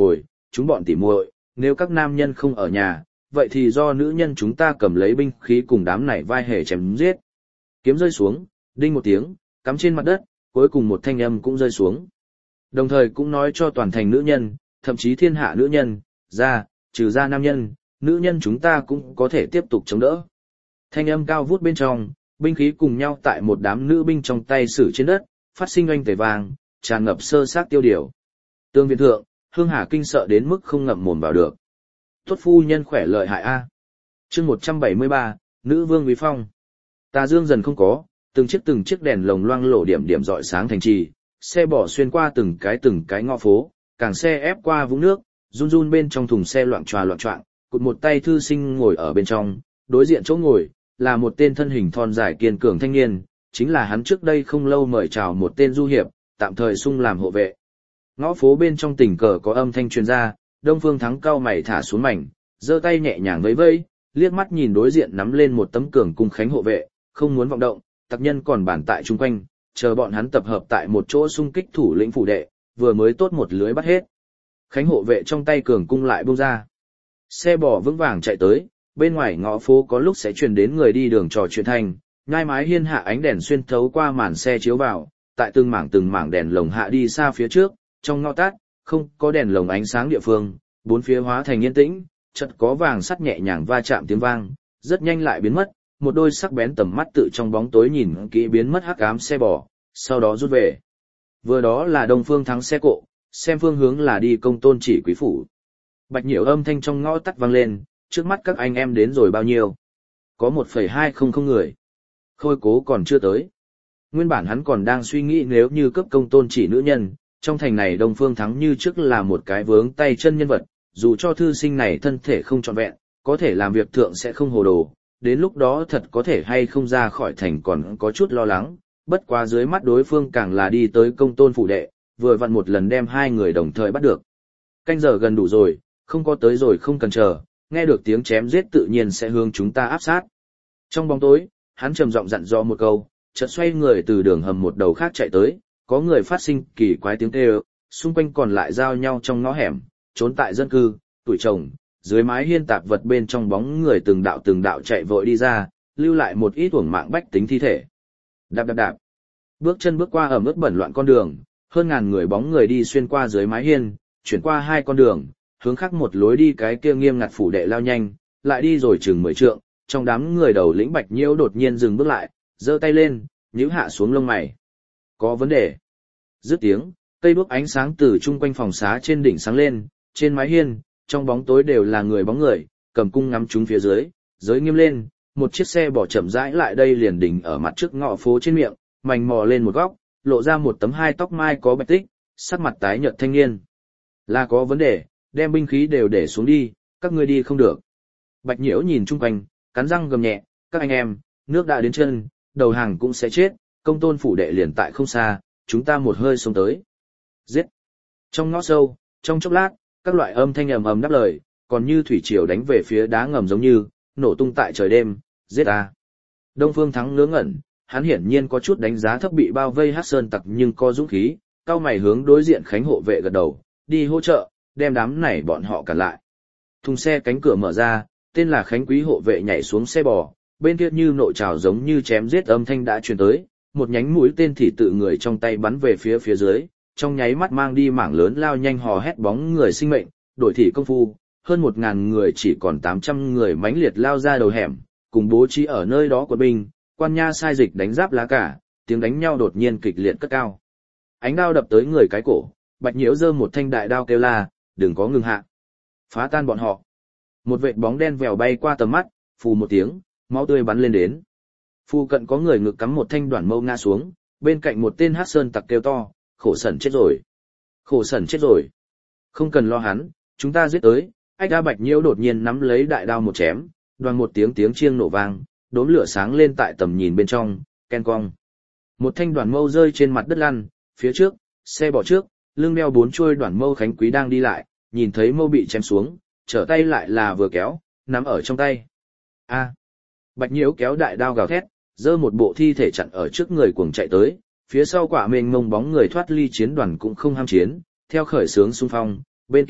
chúng bọn tỉ muội, nếu các nam nhân không ở nhà, vậy thì do nữ nhân chúng ta cầm lấy binh khí cùng đám này vai hề chém giết. Kiếm rơi xuống, đinh một tiếng, cắm trên mặt đất, cuối cùng một thanh âm cũng rơi xuống. Đồng thời cũng nói cho toàn thành nữ nhân, thậm chí thiên hạ nữ nhân, ra, trừ ra nam nhân, nữ nhân chúng ta cũng có thể tiếp tục chống đỡ. Thanh âm cao vút bên trong, binh khí cùng nhau tại một đám nữ binh trong tay sử trên đất, phát sinh oanh tề vàng, tràn ngập sơ sát tiêu điều. Tương viện thượng, Hương Hà kinh sợ đến mức không ngậm mồm vào được. Tốt phu nhân khỏe lợi hại a. Chương một trăm bảy mươi ba, nữ vương quý phong. Tà dương dần không có, từng chiếc từng chiếc đèn lồng loang lổ điểm điểm rọi sáng thành trì, xe bỏ xuyên qua từng cái từng cái ngõ phố, càng xe ép qua vũng nước, run run bên trong thùng xe loạn tròa loạn choạng, cụt một tay thư sinh ngồi ở bên trong, đối diện chỗ ngồi là một tên thân hình thon dài kiên cường thanh niên, chính là hắn trước đây không lâu mời chào một tên du hiệp, tạm thời sung làm hộ vệ. Ngõ phố bên trong tình cờ có âm thanh truyền ra, Đông Phương Thắng cau mày thả xuống mảnh, giơ tay nhẹ nhàng vẫy vẫy, liếc mắt nhìn đối diện nắm lên một tấm cường cung khánh hộ vệ, không muốn vọng động, tặc nhân còn bản tại chung quanh, chờ bọn hắn tập hợp tại một chỗ xung kích thủ lĩnh phủ đệ, vừa mới tốt một lưới bắt hết. Khánh hộ vệ trong tay cường cung lại buông ra. Xe bò vững vàng chạy tới, bên ngoài ngõ phố có lúc sẽ truyền đến người đi đường trò chuyện thành, ngai mái hiên hạ ánh đèn xuyên thấu qua màn xe chiếu vào, tại từng mảng từng mảng đèn lồng hạ đi xa phía trước, trong ngõ tát, không có đèn lồng ánh sáng địa phương, bốn phía hóa thành yên tĩnh, chợt có vàng sắt nhẹ nhàng va chạm tiếng vang, rất nhanh lại biến mất, một đôi sắc bén tầm mắt tự trong bóng tối nhìn kỹ biến mất hắc ám xe bò, sau đó rút về. Vừa đó là Đông Phương Thắng xe cộ, xem phương hướng là đi Công Tôn Chỉ quý phủ. Bạch Nhiễu âm thanh trong ngõ tắt vang lên, trước mắt các anh em đến rồi bao nhiêu? Có một phẩy hai không không người. Khôi Cố còn chưa tới. Nguyên bản hắn còn đang suy nghĩ nếu như cấp Công Tôn Chỉ nữ nhân, trong thành này Đông Phương Thắng như trước là một cái vướng tay chân nhân vật, dù cho thư sinh này thân thể không trọn vẹn, có thể làm việc thượng sẽ không hồ đồ, đến lúc đó thật có thể hay không ra khỏi thành còn có chút lo lắng, bất quá dưới mắt đối phương càng là đi tới Công Tôn phủ đệ, vừa vặn một lần đem hai người đồng thời bắt được. Canh giờ gần đủ rồi, không có tới rồi không cần chờ, nghe được tiếng chém giết tự nhiên sẽ hướng chúng ta áp sát. Trong bóng tối, hắn trầm giọng dặn dò một câu, chợt xoay người từ đường hầm một đầu khác chạy tới, có người phát sinh kỳ quái tiếng kêu, xung quanh còn lại giao nhau trong ngõ hẻm, trốn tại dân cư, tuổi chồng, dưới mái hiên tạp vật bên trong bóng người từng đạo từng đạo chạy vội đi ra, lưu lại một ít uổng mạng bách tính thi thể. Đạp đạp đạp, bước chân bước qua ẩm ướt bẩn loạn con đường, hơn ngàn người bóng người đi xuyên qua dưới mái hiên, chuyển qua hai con đường, hướng khác một lối đi cái kia nghiêm ngặt phủ đệ lao nhanh, lại đi rồi chừng mười trượng, trong đám người đầu lĩnh Bạch Nhiễu đột nhiên dừng bước lại, giơ tay lên, nhíu hạ xuống lông mày. Có vấn đề. Dứt tiếng, cây đuốc ánh sáng từ chung quanh phòng xá trên đỉnh sáng lên, trên mái hiên, trong bóng tối đều là người bóng người, cầm cung ngắm chúng phía dưới, giới nghiêm lên, một chiếc xe bỏ chậm rãi lại đây liền đỉnh ở mặt trước ngõ phố trên miệng, mảnh mò lên một góc, lộ ra một tấm hai tóc mai có bạch tích, sắc mặt tái nhợt thanh niên. Là có vấn đề, đem binh khí đều để xuống đi, các ngươi đi không được. Bạch Nhiễu nhìn chung quanh, cắn răng gầm nhẹ, các anh em, nước đã đến chân, đầu hàng cũng sẽ chết, Công Tôn phủ đệ liền tại không xa, chúng ta một hơi xông tới. Giết! Trong ngõ sâu, trong chốc lát, các loại âm thanh ầm ầm đáp lời, còn như thủy triều đánh về phía đá ngầm giống như, nổ tung tại trời đêm, giết ta. Đông Phương Thắng ngớ ngẩn, hắn hiển nhiên có chút đánh giá thấp bị bao vây Hắc Sơn tặc nhưng có dũng khí, cao mày hướng đối diện Khánh hộ vệ gật đầu, đi hỗ trợ, đem đám này bọn họ cản lại. Thùng xe cánh cửa mở ra, tên là Khánh quý hộ vệ nhảy xuống xe bò, bên kia như nội trào giống như chém giết âm thanh đã truyền tới, một nhánh mũi tên thì tự người trong tay bắn về phía phía dưới, trong nháy mắt mang đi mảng lớn lao nhanh hò hét bóng người sinh mệnh, đổi thị công phu, hơn một ngàn người chỉ còn tám trăm người mãnh liệt lao ra đầu hẻm, cùng bố trí ở nơi đó quân binh, quan nha sai dịch đánh giáp lá cả, tiếng đánh nhau đột nhiên kịch liệt cất cao. Ánh đao đập tới người cái cổ, Bạch Nhiễu giơ một thanh đại đao kêu la, đừng có ngừng hạ. Phá tan bọn họ. Một vệt bóng đen vèo bay qua tầm mắt, phù một tiếng, máu tươi bắn lên đến. Phu cận có người ngực cắm một thanh đoản mâu ngã xuống, bên cạnh một tên Hắc Sơn tặc kêu to, khổ sẩn chết rồi. Khổ sẩn chết rồi. Không cần lo hắn, chúng ta giết tới. Ách A Bạch Nhiễu đột nhiên nắm lấy đại đao một chém, đoan một tiếng tiếng chiêng nổ vang, đốm lửa sáng lên tại tầm nhìn bên trong, ken cong. Một thanh đoản mâu rơi trên mặt đất lăn, phía trước, xe bỏ trước, lưng đeo bốn chuôi đoản mâu Khánh quý đang đi lại, nhìn thấy mâu bị chém xuống, trở tay lại là vừa kéo, nắm ở trong tay. A. Bạch Nhiễu kéo đại đao gào thét, giơ một bộ thi thể chặn ở trước người cuồng chạy tới, phía sau quả mênh mông bóng người thoát ly chiến đoàn cũng không ham chiến, theo khởi sướng xung phong, bên kia,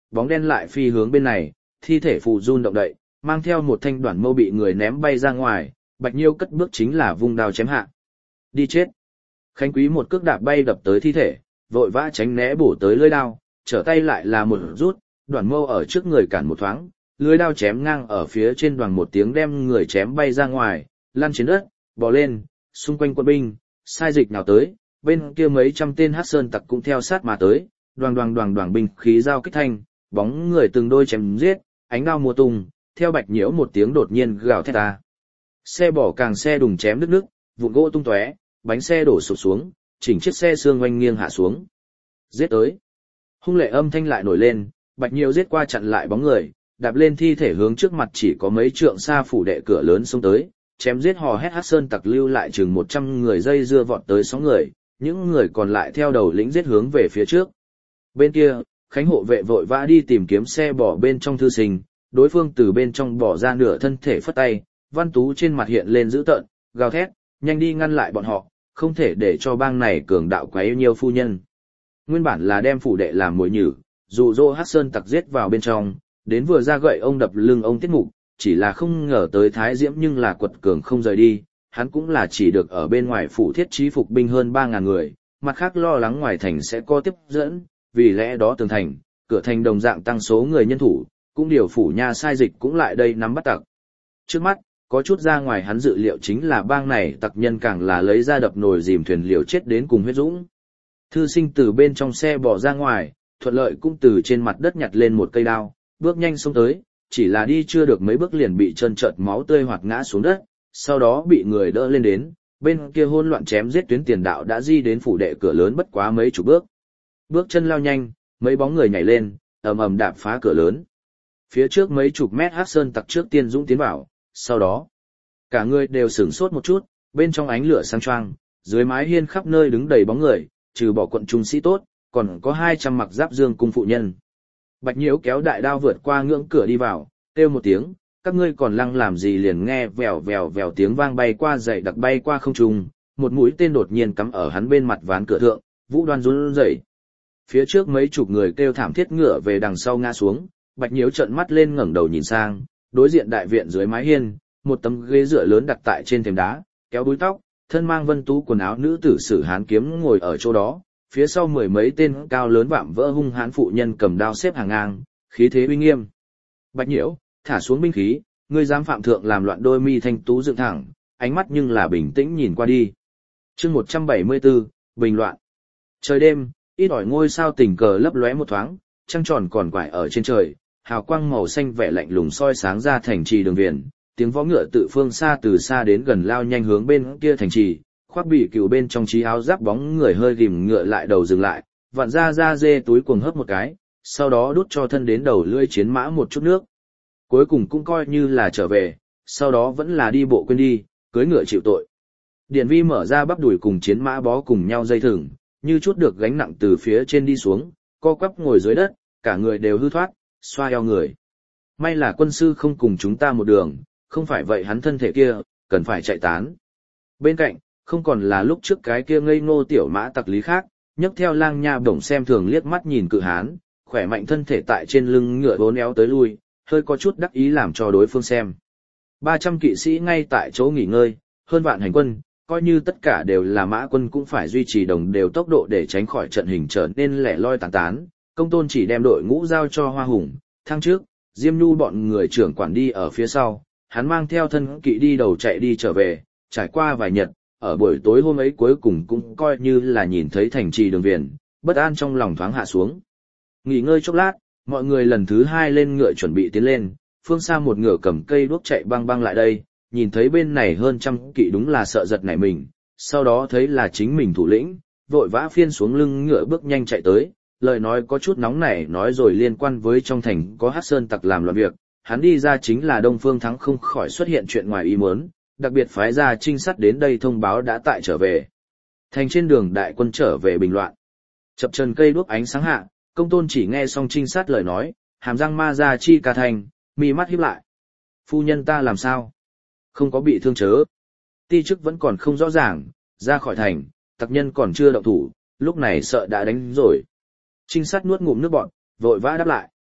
bóng đen lại phi hướng bên này, thi thể phù run động đậy, mang theo một thanh đoạn mâu bị người ném bay ra ngoài, Bạch Nhiêu cất bước chính là vung đao chém hạ. Đi chết. Khánh Quý một cước đạp bay đập tới thi thể, vội vã tránh né bổ tới lưỡi đao, trở tay lại là một rút, đoạn mâu ở trước người cản một thoáng, lưỡi đao chém ngang ở phía trên đoàn một tiếng đem người chém bay ra ngoài, lăn trên đất, bò lên, xung quanh quân binh, sai dịch nào tới, bên kia mấy trăm tên Hắc Sơn tặc cũng theo sát mà tới, đoàng đoàng đoàng đoàng binh khí giao kích thanh, bóng người từng đôi chém giết, ánh đao mùa tung, theo Bạch Nhiễu một tiếng đột nhiên gào thét ta. Xe bỏ càng xe đùng chém đứt nước, vụn gỗ tung tóe, bánh xe đổ sụp xuống, chỉnh chiếc xe xương oanh nghiêng hạ xuống. Giết tới. Hung lệ âm thanh lại nổi lên, Bạch Nhiễu giết qua chặn lại bóng người, đạp lên thi thể hướng trước mặt chỉ có mấy trượng xa phủ đệ cửa lớn xông tới, chém giết hò hét Hắc Sơn tặc lưu lại chừng một trăm người dây dưa vọt tới sáu người, những người còn lại theo đầu lĩnh giết hướng về phía trước. Bên kia, Khánh hộ vệ vội vã đi tìm kiếm xe bỏ bên trong thư sinh, đối phương từ bên trong bỏ ra nửa thân thể phất tay, Văn Tú trên mặt hiện lên dữ tợn, gào thét, nhanh đi ngăn lại bọn họ, không thể để cho bang này cường đạo quấy nhiều phu nhân. Nguyên bản là đem phủ đệ làm mồi nhử, dụ dỗ Hắc Sơn tặc giết vào bên trong, đến vừa ra gậy ông đập lưng ông Tiết Mục, chỉ là không ngờ tới Thái Diễm nhưng là quật cường không rời đi, hắn cũng là chỉ được ở bên ngoài phủ thiết trí phục binh hơn ba ngàn người, mặt khác lo lắng ngoài thành sẽ có tiếp dẫn, vì lẽ đó tường thành, cửa thành đồng dạng tăng số người nhân thủ, cũng điều phủ nha sai dịch cũng lại đây nắm bắt tặc. Trước mắt, có chút ra ngoài hắn dự liệu chính là bang này tặc nhân càng là lấy ra đập nồi dìm thuyền liều chết đến cùng huyết dũng. Thư sinh từ bên trong xe bỏ ra ngoài, thuận lợi cũng từ trên mặt đất nhặt lên một cây đao, bước nhanh xông tới, chỉ là đi chưa được mấy bước liền bị chân trợt máu tươi hoặc ngã xuống đất, sau đó bị người đỡ lên đến, bên kia hỗn loạn chém giết tuyến tiền đạo đã di đến phủ đệ cửa lớn bất quá mấy chục bước. Bước chân lao nhanh, mấy bóng người nhảy lên, ầm ầm đạp phá cửa lớn. Phía trước mấy chục mét Hắc Sơn tặc trước tiên dũng tiến vào, sau đó, cả người đều sửng sốt một chút, bên trong ánh lửa sáng choang, dưới mái hiên khắp nơi đứng đầy bóng người, trừ bỏ quận trung sĩ tốt, còn có hai trăm mặc giáp dương cung phụ nhân. Bạch Nhiễu kéo đại đao vượt qua ngưỡng cửa đi vào, kêu một tiếng, các ngươi còn lăng làm gì, liền nghe vèo vèo vèo tiếng vang bay qua dậy đặc bay qua không trung, một mũi tên đột nhiên cắm ở hắn bên mặt ván cửa thượng, vũ đoan run rẩy. Phía trước mấy chục người kêu thảm thiết ngựa về đằng sau ngã xuống, Bạch Nhiễu trợn mắt lên ngẩng đầu nhìn sang, đối diện đại viện dưới mái hiên, một tấm ghế dựa lớn đặt tại trên thềm đá, kéo búi tóc, thân mang vân tú quần áo nữ tử Sử Hán kiếm ngồi ở chỗ đó, phía sau mười mấy tên cao lớn vạm vỡ hung hãn phụ nhân cầm đao xếp hàng ngang, khí thế uy nghiêm. Bạch Nhiễu, thả xuống binh khí, ngươi dám phạm thượng làm loạn, đôi mi thanh tú dựng thẳng, ánh mắt nhưng là bình tĩnh nhìn qua đi. Chương một trăm bảy mươi tư, bình loạn. Trời đêm, ít ỏi ngôi sao tình cờ lấp lóe một thoáng, trăng tròn còn quải ở trên trời, hào quang màu xanh vẻ lạnh lùng soi sáng ra thành trì đường viền, tiếng võ ngựa tự phương xa từ xa đến gần lao nhanh hướng bên kia thành trì, khoác bị cừu bên trong trí áo giáp bóng người hơi ghim ngựa lại đầu dừng lại, vặn ra ra dê túi cuồng hấp một cái, sau đó đút cho thân đến đầu lưỡi chiến mã một chút nước. Cuối cùng cũng coi như là trở về, sau đó vẫn là đi bộ quên đi, cưới ngựa chịu tội. Điển Vi mở ra bắp đùi cùng chiến mã bó cùng nhau dây thừng, như chút được gánh nặng từ phía trên đi xuống, co quắp ngồi dưới đất, cả người đều hư thoát, xoa eo người. May là quân sư không cùng chúng ta một đường, không phải vậy hắn thân thể kia, cần phải chạy tán. Bên cạnh, không còn là lúc trước cái kia ngây ngô tiểu mã tặc Lý khác, nhấc theo lang nha bổng xem thường liếc mắt nhìn cự hán, khỏe mạnh thân thể tại trên lưng ngựa bốn éo tới lui, hơi có chút đắc ý làm cho đối phương xem. ba trăm kỵ sĩ ngay tại chỗ nghỉ ngơi, hơn vạn hành quân, coi như tất cả đều là mã quân cũng phải duy trì đồng đều tốc độ để tránh khỏi trận hình trở nên lẻ loi tán tán. Công tôn chỉ đem đội ngũ giao cho Hoa Hùng, thăng trước, Diêm Nhu bọn người trưởng quản đi ở phía sau, hắn mang theo thân kỵ đi đầu chạy đi trở về, trải qua vài nhật, ở buổi tối hôm ấy cuối cùng cũng coi như là nhìn thấy thành trì đường viền, bất an trong lòng thoáng hạ xuống. Nghỉ ngơi chốc lát, mọi người lần thứ hai lên ngựa chuẩn bị tiến lên, phương xa một ngựa cầm cây đuốc chạy băng băng lại đây, nhìn thấy bên này hơn trăm kỵ đúng là sợ giật nảy mình, sau đó thấy là chính mình thủ lĩnh, vội vã phiên xuống lưng ngựa bước nhanh chạy tới, lời nói có chút nóng nảy nói rồi liên quan với trong thành có Hắc Sơn tặc làm loạn việc, hắn đi ra chính là Đông Phương Thắng không khỏi xuất hiện chuyện ngoài ý muốn, đặc biệt phái ra trinh sát đến đây thông báo đã tại trở về. Thành trên đường đại quân trở về bình loạn. Chập chân cây đuốc ánh sáng hạ, Công tôn chỉ nghe xong trinh sát lời nói, hàm răng ma ra chi ca thành, mi mắt híp lại. Phu nhân ta làm sao? Không có bị thương chớ. Ti chức vẫn còn không rõ ràng, ra khỏi thành, tặc nhân còn chưa động thủ, lúc này sợ đã đánh rồi. Trinh sát nuốt ngụm nước bọt, vội vã đáp lại.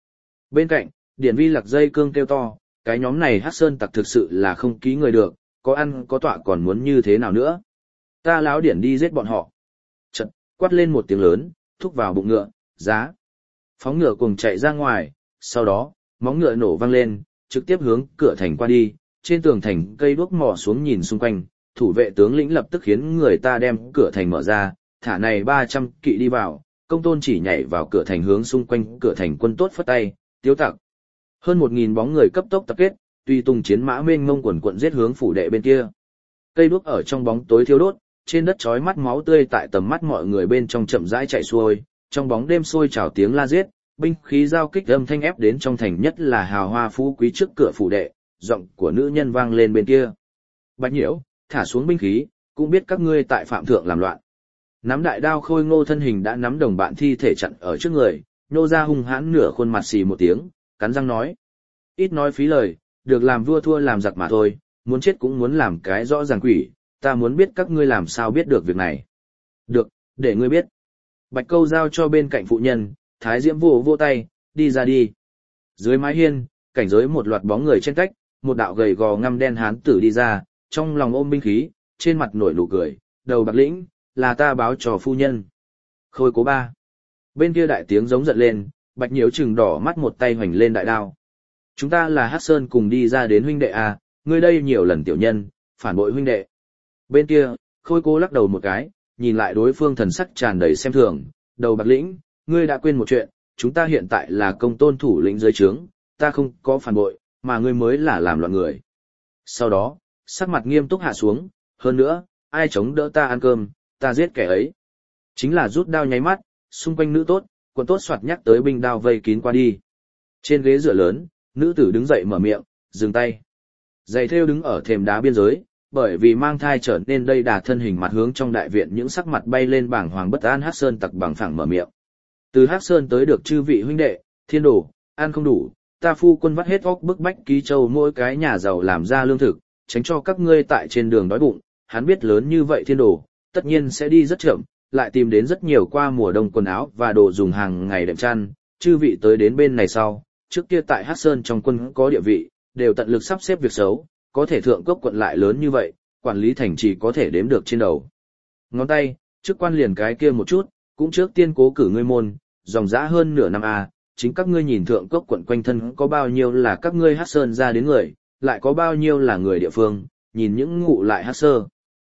Bên cạnh, Điển Vi lặc dây cương kêu to, cái nhóm này Hắc Sơn tặc thực sự là không ký người được, có ăn có tọa còn muốn như thế nào nữa. Ta láo Điển đi giết bọn họ. Chật, quát lên một tiếng lớn, thúc vào bụng ngựa, giá. Phóng ngựa cùng chạy ra ngoài, sau đó, móng ngựa nổ vang lên, trực tiếp hướng cửa thành qua đi, trên tường thành cây đuốc mò xuống nhìn xung quanh, thủ vệ tướng lĩnh lập tức khiến người ta đem cửa thành mở ra, thả này ba trăm kỵ đi vào, Công Tôn chỉ nhảy vào cửa thành hướng xung quanh cửa thành quân tốt phất tay, tiếu tặc. Hơn một nghìn bóng người cấp tốc tập kết, tùy tùng chiến mã mênh mông quần quận giết hướng phủ đệ bên kia. Cây đuốc ở trong bóng tối thiêu đốt, trên đất chói mắt máu tươi tại tầm mắt mọi người bên trong chậm rãi chạy xuôi, trong bóng đêm sôi trào tiếng la giết, binh khí giao kích âm thanh ép đến trong thành, nhất là hào hoa phú quý trước cửa phủ đệ, giọng của nữ nhân vang lên bên kia. Bạch Nhiễu, thả xuống binh khí, cũng biết các ngươi tại phạm thượng làm loạn. Nắm đại đao Khôi Ngô thân hình đã nắm đồng bạn thi thể chặn ở trước người, nhô ra hung hãn nửa khuôn mặt xì một tiếng, cắn răng nói: ít nói phí lời, được làm vua thua làm giặc mà thôi, muốn chết cũng muốn làm cái rõ ràng quỷ, ta muốn biết các ngươi làm sao biết được việc này. Được, để ngươi biết. Bạch Câu giao cho bên cạnh phụ nhân, Thái Diễm vỗ vỗ tay, đi ra đi. Dưới mái hiên, cảnh giới một loạt bóng người trên cách, một đạo gầy gò ngăm đen hán tử đi ra, trong lòng ôm binh khí, trên mặt nổi nụ cười, đầu bạc lĩnh, là ta báo cho phu nhân. Khôi Cố ba. Bên kia đại tiếng giống giận lên, Bạch Nhiễu trừng đỏ mắt một tay hoành lên đại đao. Chúng ta là Hắc Sơn cùng đi ra đến huynh đệ à, ngươi đây nhiều lần tiểu nhân, phản bội huynh đệ. Bên kia, Khôi Cố lắc đầu một cái, nhìn lại đối phương thần sắc tràn đầy xem thường, đầu bạc lĩnh, ngươi đã quên một chuyện, chúng ta hiện tại là Công Tôn thủ lĩnh dưới trướng, ta không có phản bội, mà ngươi mới là làm loạn người. Sau đó, sắc mặt nghiêm túc hạ xuống, hơn nữa, ai chống đỡ ta ăn cơm, ta giết kẻ ấy. Chính là rút đao nháy mắt, xung quanh nữ tốt, quân tốt soạt nhắc tới binh đao vây kín qua đi. Trên ghế dựa lớn, nữ tử đứng dậy mở miệng, dừng tay. Giày thêu đứng ở thềm đá biên giới, bởi vì mang thai trở nên đây đà thân hình mặt hướng trong đại viện, những sắc mặt bay lên bảng hoàng bất an. Hắc Sơn tặc bằng phẳng mở miệng. Từ Hắc Sơn tới được chư vị huynh đệ, thiên đồ, ăn không đủ, ta phu quân vắt hết óc bức bách Ký Châu mỗi cái nhà giàu làm ra lương thực, tránh cho các ngươi tại trên đường đói bụng. Hắn biết lớn như vậy thiên đồ, tất nhiên sẽ đi rất chậm, lại tìm đến rất nhiều qua mùa đông quần áo và đồ dùng hàng ngày đệm chăn. Chư vị tới đến bên này sau, trước kia tại Hắc Sơn trong quân có địa vị, đều tận lực sắp xếp việc xấu, có thể thượng cốc quận lại lớn như vậy, quản lý thành chỉ có thể đếm được trên đầu ngón tay, chức quan liền cái kia một chút, cũng trước tiên cố cử ngươi môn, dòng dã hơn nửa năm a, chính các ngươi nhìn thượng cốc quận quanh thân có bao nhiêu là các ngươi Hắc Sơn ra đến người, lại có bao nhiêu là người địa phương, nhìn những ngụ lại Hắc Sơ.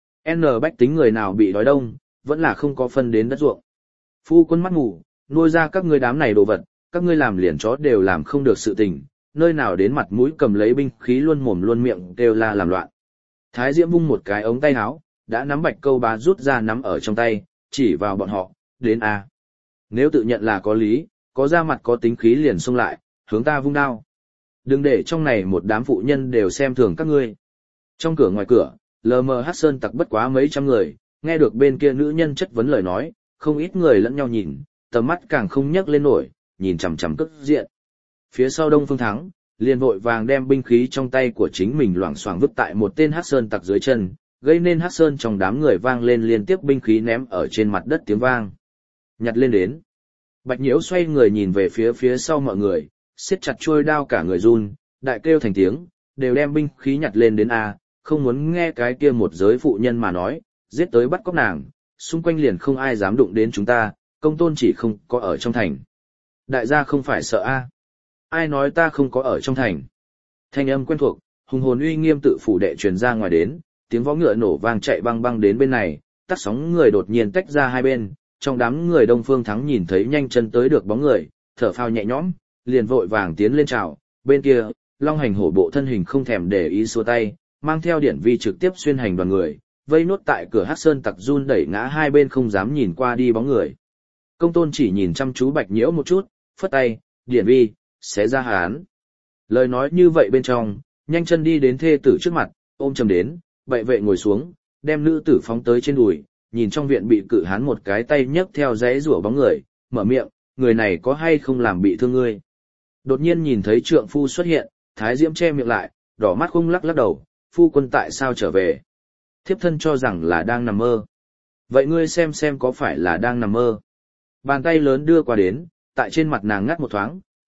N bách tính người nào bị đói đông, vẫn là không có phân đến đất ruộng. Phu quân mắt ngủ, nuôi ra các ngươi đám này đồ vật, các ngươi làm liền chó đều làm không được sự tình, nơi nào đến mặt mũi cầm lấy binh khí luôn mồm luôn miệng kêu la làm loạn. Thái Diễm vung một cái ống tay áo, đã nắm Bạch Câu bá rút ra nắm ở trong tay, chỉ vào bọn họ, đến a. Nếu tự nhận là có lý, có ra mặt có tính khí liền xông lại, hướng ta vung đao. Đừng để trong này một đám phụ nhân đều xem thường các ngươi. Trong cửa ngoài cửa, lờ mờ Hắc Sơn tặc bất quá mấy trăm người, nghe được bên kia nữ nhân chất vấn lời nói, không ít người lẫn nhau nhìn, tầm mắt càng không nhấc lên nổi, nhìn chằm chằm cất diện. Phía sau Đông Phương Thắng, liền vội vàng đem binh khí trong tay của chính mình loảng xoảng vứt tại một tên Hắc Sơn tặc dưới chân, gây nên Hắc Sơn trong đám người vang lên liên tiếp binh khí ném ở trên mặt đất tiếng vang. Nhặt lên đến. Bạch Nhiễu xoay người nhìn về phía phía sau mọi người, siết chặt chuôi đao cả người run, đại kêu thành tiếng, đều đem binh khí nhặt lên đến a, không muốn nghe cái kia một giới phụ nhân mà nói, giết tới bắt cóc nàng, xung quanh liền không ai dám đụng đến chúng ta, Công Tôn chỉ không có ở trong thành. Đại gia không phải sợ a? Ai nói ta không có ở trong thành? Thanh âm quen thuộc, hùng hồn uy nghiêm tự phủ đệ truyền ra ngoài đến, tiếng vó ngựa nổ vang chạy băng băng đến bên này, tắt sóng người đột nhiên tách ra hai bên, trong đám người Đông Phương Thắng nhìn thấy nhanh chân tới được bóng người, thở phào nhẹ nhõm, liền vội vàng tiến lên chào, bên kia, Long Hành hổ bộ thân hình không thèm để ý xua tay, mang theo điển vi trực tiếp xuyên hành đoàn người, vây nốt tại cửa Hắc Sơn tặc run đẩy ngã hai bên không dám nhìn qua đi bóng người. Công Tôn chỉ nhìn chăm chú Bạch Nhiễu một chút, phất tay, điển vi, xé ra hán. Lời nói như vậy bên trong, nhanh chân đi đến thê tử trước mặt, ôm chầm đến, bệ vệ ngồi xuống, đem nữ tử phóng tới trên đùi, nhìn trong viện bị cự hán một cái tay nhấc theo dãy rủa bóng người, mở miệng, người này có hay không làm bị thương ngươi. Đột nhiên nhìn thấy trượng phu xuất hiện, Thái Diễm che miệng lại, đỏ mắt không lắc lắc đầu, phu quân tại sao trở về? Thiếp thân cho rằng là đang nằm mơ. Vậy ngươi xem xem có phải là đang nằm mơ? Bàn tay lớn đưa qua đến, tại trên mặt nàng ngắt một thoáng,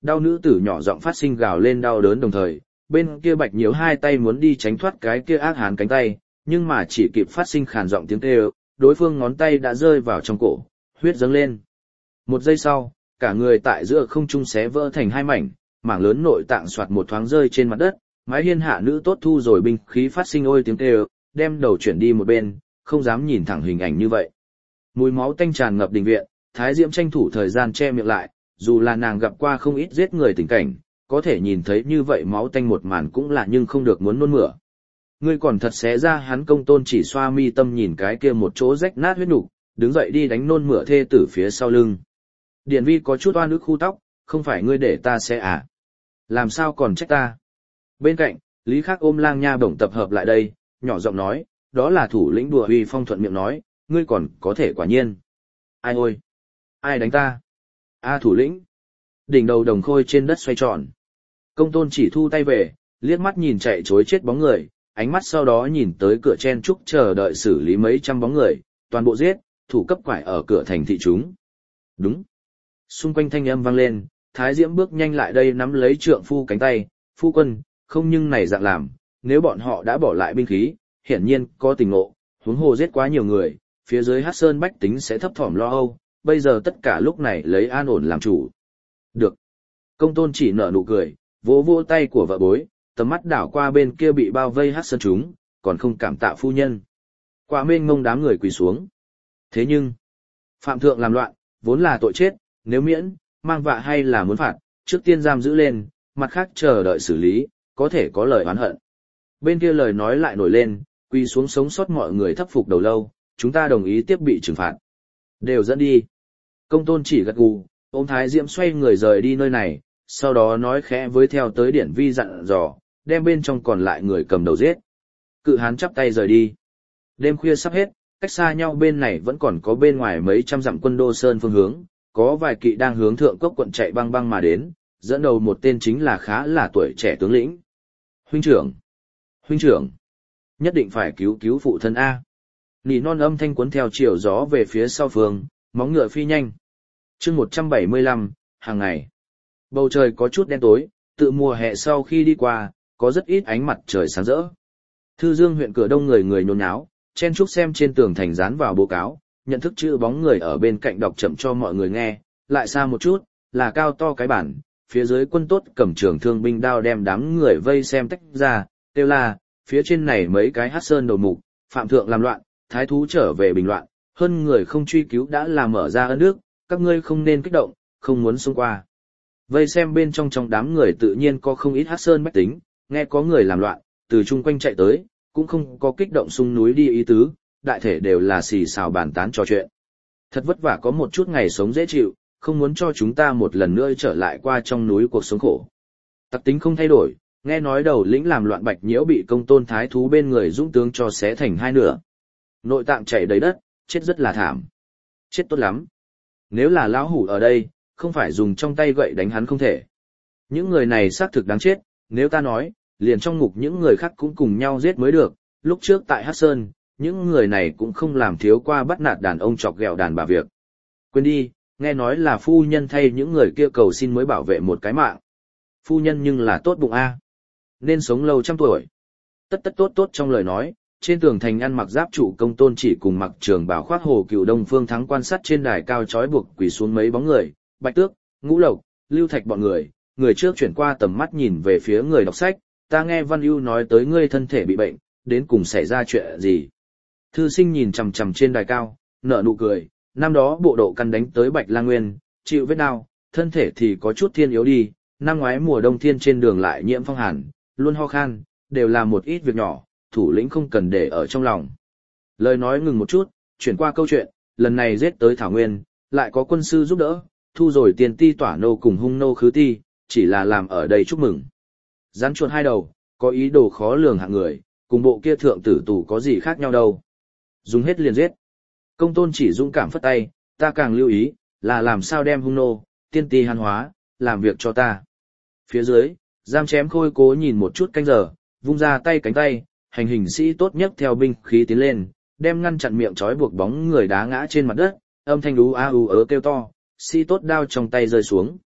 Đau nữ tử nhỏ giọng phát sinh gào lên đau đớn đồng thời, bên kia Bạch Nhiễu hai tay muốn đi tránh thoát cái kia ác hán cánh tay, nhưng mà chỉ kịp phát sinh khàn giọng tiếng kêu, đối phương ngón tay đã rơi vào trong cổ, huyết dâng lên. Một giây sau, cả người tại giữa không trung xé vỡ thành hai mảnh, mảng lớn nội tạng soạt một thoáng rơi trên mặt đất, mái hiên hạ nữ tốt thu rồi binh khí phát sinh ôi tiếng kêu, đem đầu chuyển đi một bên, không dám nhìn thẳng hình ảnh như vậy. Mùi máu tanh tràn ngập đình viện, Thái Diễm tranh thủ thời gian che miệng lại, dù là nàng gặp qua không ít giết người tình cảnh, có thể nhìn thấy như vậy máu tanh một màn cũng là nhưng không được muốn nôn mửa. Ngươi còn thật xé ra hắn. Công Tôn Chỉ xoa mi tâm nhìn cái kia một chỗ rách nát huyết nục, đứng dậy đi đánh nôn mửa thê tử phía sau lưng. Điển Vi có chút oan ức khu tóc, không phải ngươi để ta xé à? Làm sao còn trách ta? Bên cạnh, Lý Khắc ôm Lang Nha Bổng tập hợp lại đây, nhỏ giọng nói, đó là thủ lĩnh Đùa Huy Phong thuận miệng nói, ngươi còn có thể quả nhiên. Ai ôi? Ai đánh ta? A thủ lĩnh. Đỉnh đầu Đồng Khôi trên đất xoay tròn. Công Tôn Chỉ thu tay về, liếc mắt nhìn chạy trối chết bóng người, ánh mắt sau đó nhìn tới cửa chen trúc chờ đợi xử lý mấy trăm bóng người, toàn bộ giết, thủ cấp quải ở cửa thành thị chúng. Đúng. Xung quanh thanh âm vang lên, Thái Diễm bước nhanh lại đây nắm lấy trượng phu cánh tay, phu quân, không nhưng này dạng làm, nếu bọn họ đã bỏ lại binh khí, hiển nhiên có tình ngộ, huống hồ giết quá nhiều người, phía dưới Hắc Sơn bách tính sẽ thấp thỏm lo âu, bây giờ tất cả lúc này lấy an ổn làm chủ. Được. Công Tôn Chỉ nở nụ cười, vỗ vỗ tay của vợ bối, tầm mắt đảo qua bên kia bị bao vây Hắc Sơn chúng, còn không cảm tạ phu nhân. Quả mênh mông đám người quỳ xuống. Thế nhưng, phạm thượng làm loạn, vốn là tội chết, nếu miễn, mang vạ hay là muốn phạt, trước tiên giam giữ lên, mặt khác chờ đợi xử lý, có thể có lời oán hận. Bên kia lời nói lại nổi lên, quỳ xuống sống sót mọi người thấp phục đầu lâu, chúng ta đồng ý tiếp bị trừng phạt. Đều dẫn đi. Công Tôn Chỉ gật gù, ôm Thái Diễm xoay người rời đi nơi này, sau đó nói khẽ với theo tới Điển Vi dặn dò, đem bên trong còn lại người cầm đầu giết. Cự hán chắp tay rời đi. Đêm khuya sắp hết, cách xa nhau bên này vẫn còn có bên ngoài mấy trăm dặm quân Đô Sơn phương hướng, có vài kỵ đang hướng thượng cốc quận chạy băng băng mà đến, dẫn đầu một tên chính là khá là tuổi trẻ tướng lĩnh. Huynh trưởng! Huynh trưởng! Nhất định phải cứu cứu phụ thân A. Nỉ non âm thanh cuốn theo chiều gió về phía sau phương, móng ngựa phi nhanh. chương một trăm bảy mươi lăm, hàng ngày. Bầu trời có chút đen tối, tự mùa hè sau khi đi qua, có rất ít ánh mặt trời sáng rỡ. Thư Dương huyện cửa đông người người nhốn nháo, chen chúc xem trên tường thành dán vào báo cáo, nhận thức chữ bóng người ở bên cạnh đọc chậm cho mọi người nghe, lại xa một chút, là cao to cái bản, phía dưới quân tốt cầm trường thương binh đao đem đám người vây xem tách ra, kêu là, phía trên này mấy cái Hắc Sơn đầu mục, phạm thượng làm loạn, thái thú trở về bình loạn, hơn người không truy cứu đã làm mở ra ân nước, các ngươi không nên kích động, không muốn xông qua. Vây xem bên trong trong đám người tự nhiên có không ít Hắc Sơn bách tính, nghe có người làm loạn, từ chung quanh chạy tới, cũng không có kích động xung núi đi ý tứ, đại thể đều là xì xào bàn tán trò chuyện. Thật vất vả có một chút ngày sống dễ chịu, không muốn cho chúng ta một lần nữa trở lại qua trong núi cuộc sống khổ. Tặc tính không thay đổi, nghe nói đầu lĩnh làm loạn Bạch Nhiễu bị Công Tôn thái thú bên người dũng tướng cho xé thành hai nửa. Nội tạng chảy đầy đất, chết rất là thảm. Chết tốt lắm. Nếu là lão hủ ở đây, không phải dùng trong tay gậy đánh hắn không thể. Những người này xác thực đáng chết, nếu ta nói, liền trong ngục những người khác cũng cùng nhau giết mới được. Lúc trước tại Hắc Sơn, những người này cũng không làm thiếu qua bắt nạt đàn ông chọc ghẹo đàn bà việc. Quên đi, nghe nói là phu nhân thay những người kia cầu xin mới bảo vệ một cái mạng. Phu nhân nhưng là tốt bụng a, nên sống lâu trăm tuổi. Tất tất tốt tốt trong lời nói, trên tường thành ăn mặc giáp trụ Công Tôn Chỉ cùng mặc trường bào khoác Hồ Cựu Đông Phương Thắng quan sát trên đài cao trói buộc quỳ xuống mấy bóng người, Bạch Tước, Ngũ Lộc, Lưu Thạch bọn người, người trước chuyển qua tầm mắt nhìn về phía người đọc sách, ta nghe Văn Ưu nói tới ngươi thân thể bị bệnh, đến cùng xảy ra chuyện gì? Thư Sinh nhìn chằm chằm trên đài cao, nở nụ cười, năm đó bộ độ căn đánh tới Bạch Lang Nguyên, chịu vết đau, thân thể thì có chút thiên yếu đi, năm ngoái mùa đông thiên trên đường lại nhiễm phong hàn, luôn ho khan, đều là một ít việc nhỏ, thủ lĩnh không cần để ở trong lòng. Lời nói ngừng một chút, chuyển qua câu chuyện, lần này giết tới Thảo Nguyên, lại có quân sư giúp đỡ, thu rồi tiền ti tỏa nô cùng hung nô khứ ti, chỉ là làm ở đây chúc mừng. Rắn chuột hai đầu, có ý đồ khó lường hạng người, cùng bộ kia thượng tử tù có gì khác nhau đâu. Dùng hết liền giết. Công Tôn Chỉ dũng cảm phất tay, ta càng lưu ý, là làm sao đem hung nô, tiên ti hàn hóa, làm việc cho ta. Phía dưới, giam chém khôi cố nhìn một chút canh giờ, vung ra tay cánh tay, hành hình sĩ tốt nhất theo binh khí tiến lên, đem ngăn chặn miệng trói buộc bóng người đá ngã trên mặt đất, âm thanh ú a ú ớ kêu to, sĩ tốt đao trong tay rơi xuống.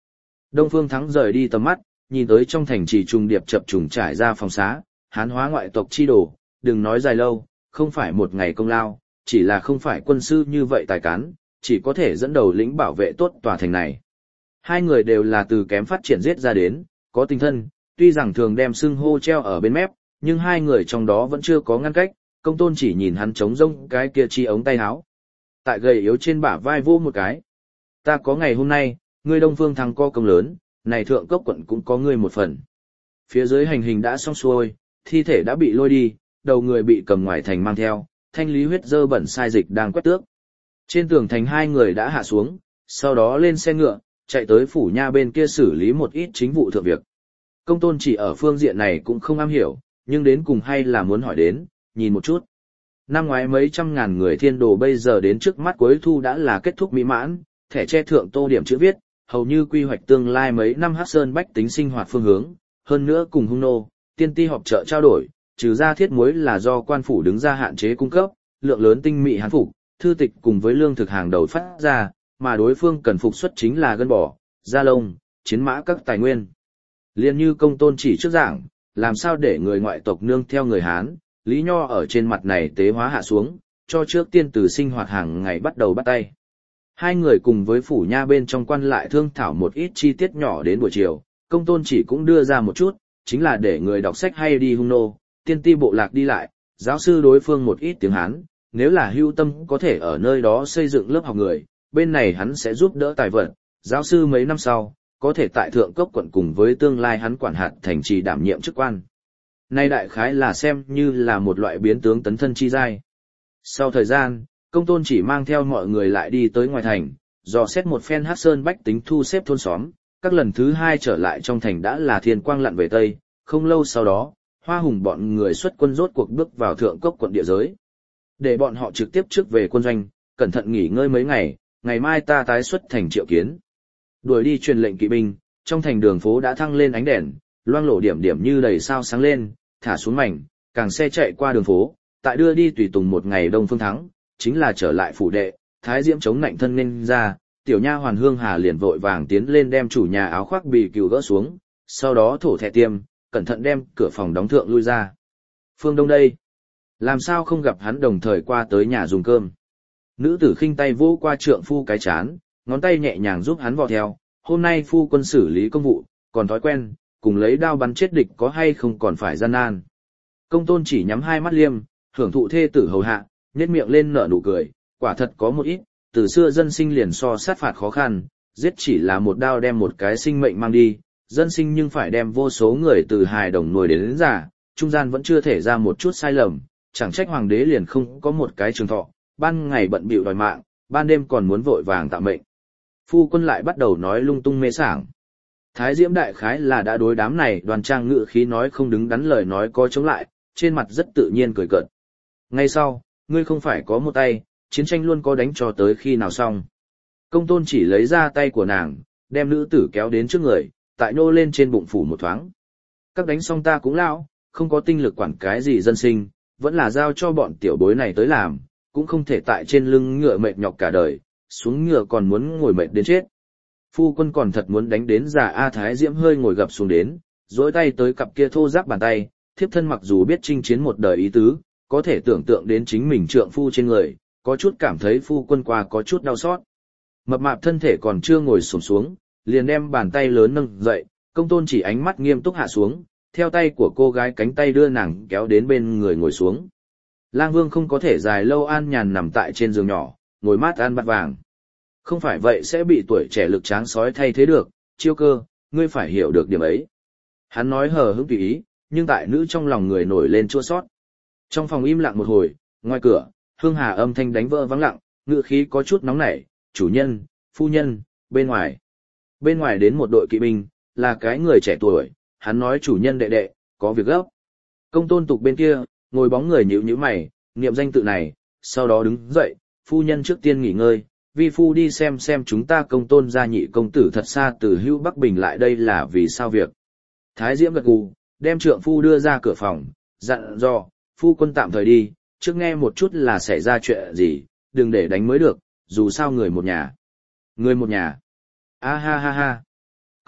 Đông Phương Thắng rời đi tầm mắt, nhìn tới trong thành trì trùng điệp chập trùng trải ra phòng xá, hán hóa ngoại tộc chi đồ, đừng nói dài lâu, không phải một ngày công lao, chỉ là không phải quân sư như vậy tài cán, chỉ có thể dẫn đầu lĩnh bảo vệ tốt tòa thành này. Hai người đều là từ kém phát triển giết ra đến, có tình thân, tuy rằng thường đem xưng hô treo ở bên mép, nhưng hai người trong đó vẫn chưa có ngăn cách, Công Tôn chỉ nhìn hắn trống rông cái kia chi ống tay áo. Tại gầy yếu trên bả vai vô một cái. Ta có ngày hôm nay, ngươi Đông Phương Thắng có công lớn, này thượng cốc quận cũng có ngươi một phần. Phía dưới hành hình đã xong xuôi, thi thể đã bị lôi đi, đầu người bị cầm ngoài thành mang theo, thanh lý huyết dơ bẩn sai dịch đang quét tước. Trên tường thành hai người đã hạ xuống, sau đó lên xe ngựa, chạy tới phủ nha bên kia xử lý một ít chính vụ thượng việc. Công Tôn chỉ ở phương diện này cũng không am hiểu, nhưng đến cùng hay là muốn hỏi đến, nhìn một chút. Năm ngoái mấy trăm ngàn người thiên đồ bây giờ đến trước mắt cuối thu đã là kết thúc mỹ mãn, thẻ che thượng tô điểm chữ viết, hầu như quy hoạch tương lai mấy năm Hắc Sơn bách tính sinh hoạt phương hướng, hơn nữa cùng hung nô, tiên ti họp chợ trao đổi, trừ ra thiết muối là do quan phủ đứng ra hạn chế cung cấp, lượng lớn tinh mỹ hán phục, thư tịch cùng với lương thực hàng đầu phát ra, mà đối phương cần phục xuất chính là gân bò, da lông, chiến mã các tài nguyên. Liên như Công Tôn chỉ trước giảng, làm sao để người ngoại tộc nương theo người Hán, Lý Nho ở trên mặt này tế hóa hạ xuống, cho trước tiên từ sinh hoạt hàng ngày bắt đầu bắt tay. Hai người cùng với phủ nha bên trong quan lại thương thảo một ít chi tiết nhỏ đến buổi chiều, Công Tôn chỉ cũng đưa ra một chút, chính là để người đọc sách hay đi hung nô, tiên ti bộ lạc đi lại, giáo sư đối phương một ít tiếng Hán, nếu là hưu tâm có thể ở nơi đó xây dựng lớp học người, bên này hắn sẽ giúp đỡ tài vận, giáo sư mấy năm sau, có thể tại thượng cốc quận cùng với tương lai hắn quản hạt thành trì đảm nhiệm chức quan. Nay đại khái là xem như là một loại biến tướng tấn thân chi giai. Sau thời gian, Công Tôn chỉ mang theo mọi người lại đi tới ngoài thành, dò xét một phen Hắc Sơn bách tính thu xếp thôn xóm, các lần thứ hai trở lại trong thành đã là thiên quang lặn về Tây, không lâu sau đó, Hoa Hùng bọn người xuất quân rốt cuộc bước vào thượng cốc quận địa giới. Để bọn họ trực tiếp trước về quân doanh, cẩn thận nghỉ ngơi mấy ngày, ngày mai ta tái xuất thành triệu kiến. Đuổi đi truyền lệnh kỵ binh, trong thành đường phố đã thăng lên ánh đèn, loang lổ điểm điểm như đầy sao sáng lên, thả xuống mảnh, càng xe chạy qua đường phố, tại đưa đi tùy tùng một ngày Đông Phương Thắng, chính là trở lại phủ đệ, Thái Diễm chống nạnh thân nên ra, tiểu nha hoàn Hương Hà liền vội vàng tiến lên đem chủ nhà áo khoác bì cừu gỡ xuống, sau đó thổ thẻ tiêm, cẩn thận đem cửa phòng đóng thượng lui ra. Phương Đông đây, làm sao không gặp hắn đồng thời qua tới nhà dùng cơm. Nữ tử khinh tay vô qua trượng phu cái chán, ngón tay nhẹ nhàng giúp hắn vò theo, hôm nay phu quân xử lý công vụ, còn thói quen, cùng lấy đao bắn chết địch có hay không còn phải gian nan. Công Tôn chỉ nhắm hai mắt liêm, hưởng thụ thê tử hầu hạ, nhếch miệng lên nở nụ cười, quả thật có một ít, từ xưa dân sinh liền so sát phạt khó khăn, giết chỉ là một đao đem một cái sinh mệnh mang đi, dân sinh nhưng phải đem vô số người từ hài đồng nuôi đến, đến già, trung gian vẫn chưa thể ra một chút sai lầm, chẳng trách hoàng đế liền không có một cái trường thọ, ban ngày bận bịu đòi mạng, ban đêm còn muốn vội vàng tạo mệnh. Phu quân lại bắt đầu nói lung tung mê sảng. Thái Diễm đại khái là đã đối đám này đoàn trang ngự khí nói không đứng đắn lời nói có chống lại, trên mặt rất tự nhiên cười cợt. Ngay sau, ngươi không phải có một tay, chiến tranh luôn có đánh cho tới khi nào xong. Công Tôn chỉ lấy ra tay của nàng, đem nữ tử kéo đến trước người, tại nô lên trên bụng phủ một thoáng. Các đánh xong ta cũng lão, không có tinh lực quản cái gì dân sinh, vẫn là giao cho bọn tiểu bối này tới làm, cũng không thể tại trên lưng ngựa mệt nhọc cả đời, xuống ngựa còn muốn ngồi mệt đến chết. Phu quân còn thật muốn đánh đến già A. Thái Diễm hơi ngồi gập xuống đến, dối tay tới cặp kia thô ráp bàn tay, thiếp thân mặc dù biết chinh chiến một đời ý tứ, có thể tưởng tượng đến chính mình trượng phu trên người, có chút cảm thấy phu quân qua có chút đau xót. Mập mạp thân thể còn chưa ngồi xổm xuống, liền đem bàn tay lớn nâng dậy, Công Tôn chỉ ánh mắt nghiêm túc hạ xuống, theo tay của cô gái cánh tay đưa nàng kéo đến bên người ngồi xuống. Lang Vương không có thể dài lâu an nhàn nằm tại trên giường nhỏ, ngồi mát ăn bát vàng. Không phải vậy sẽ bị tuổi trẻ lực tráng sói thay thế được, Chiêu Cơ, ngươi phải hiểu được điểm ấy. Hắn nói hờ hững tùy ý, nhưng tại nữ trong lòng người nổi lên chua sót. Trong phòng im lặng một hồi, ngoài cửa, Hương Hà âm thanh đánh vỡ vắng lặng, ngữ khí có chút nóng nảy, chủ nhân, phu nhân, bên ngoài. Bên ngoài đến một đội kỵ binh, là cái người trẻ tuổi, hắn nói chủ nhân đệ đệ, có việc gấp. Công Tôn Tục bên kia, ngồi bóng người nhíu nhíu mày, niệm danh tự này, sau đó đứng dậy, phu nhân trước tiên nghỉ ngơi, vi phu đi xem xem chúng ta Công Tôn gia nhị công tử thật xa từ Hữu Bắc Bình lại đây là vì sao việc. Thái Diễm gật gù, đem trượng phu đưa ra cửa phòng, dặn dò, phu quân tạm thời đi, trước nghe một chút là xảy ra chuyện gì, đừng để đánh mới được, dù sao người một nhà. Người một nhà. A ha ha ha.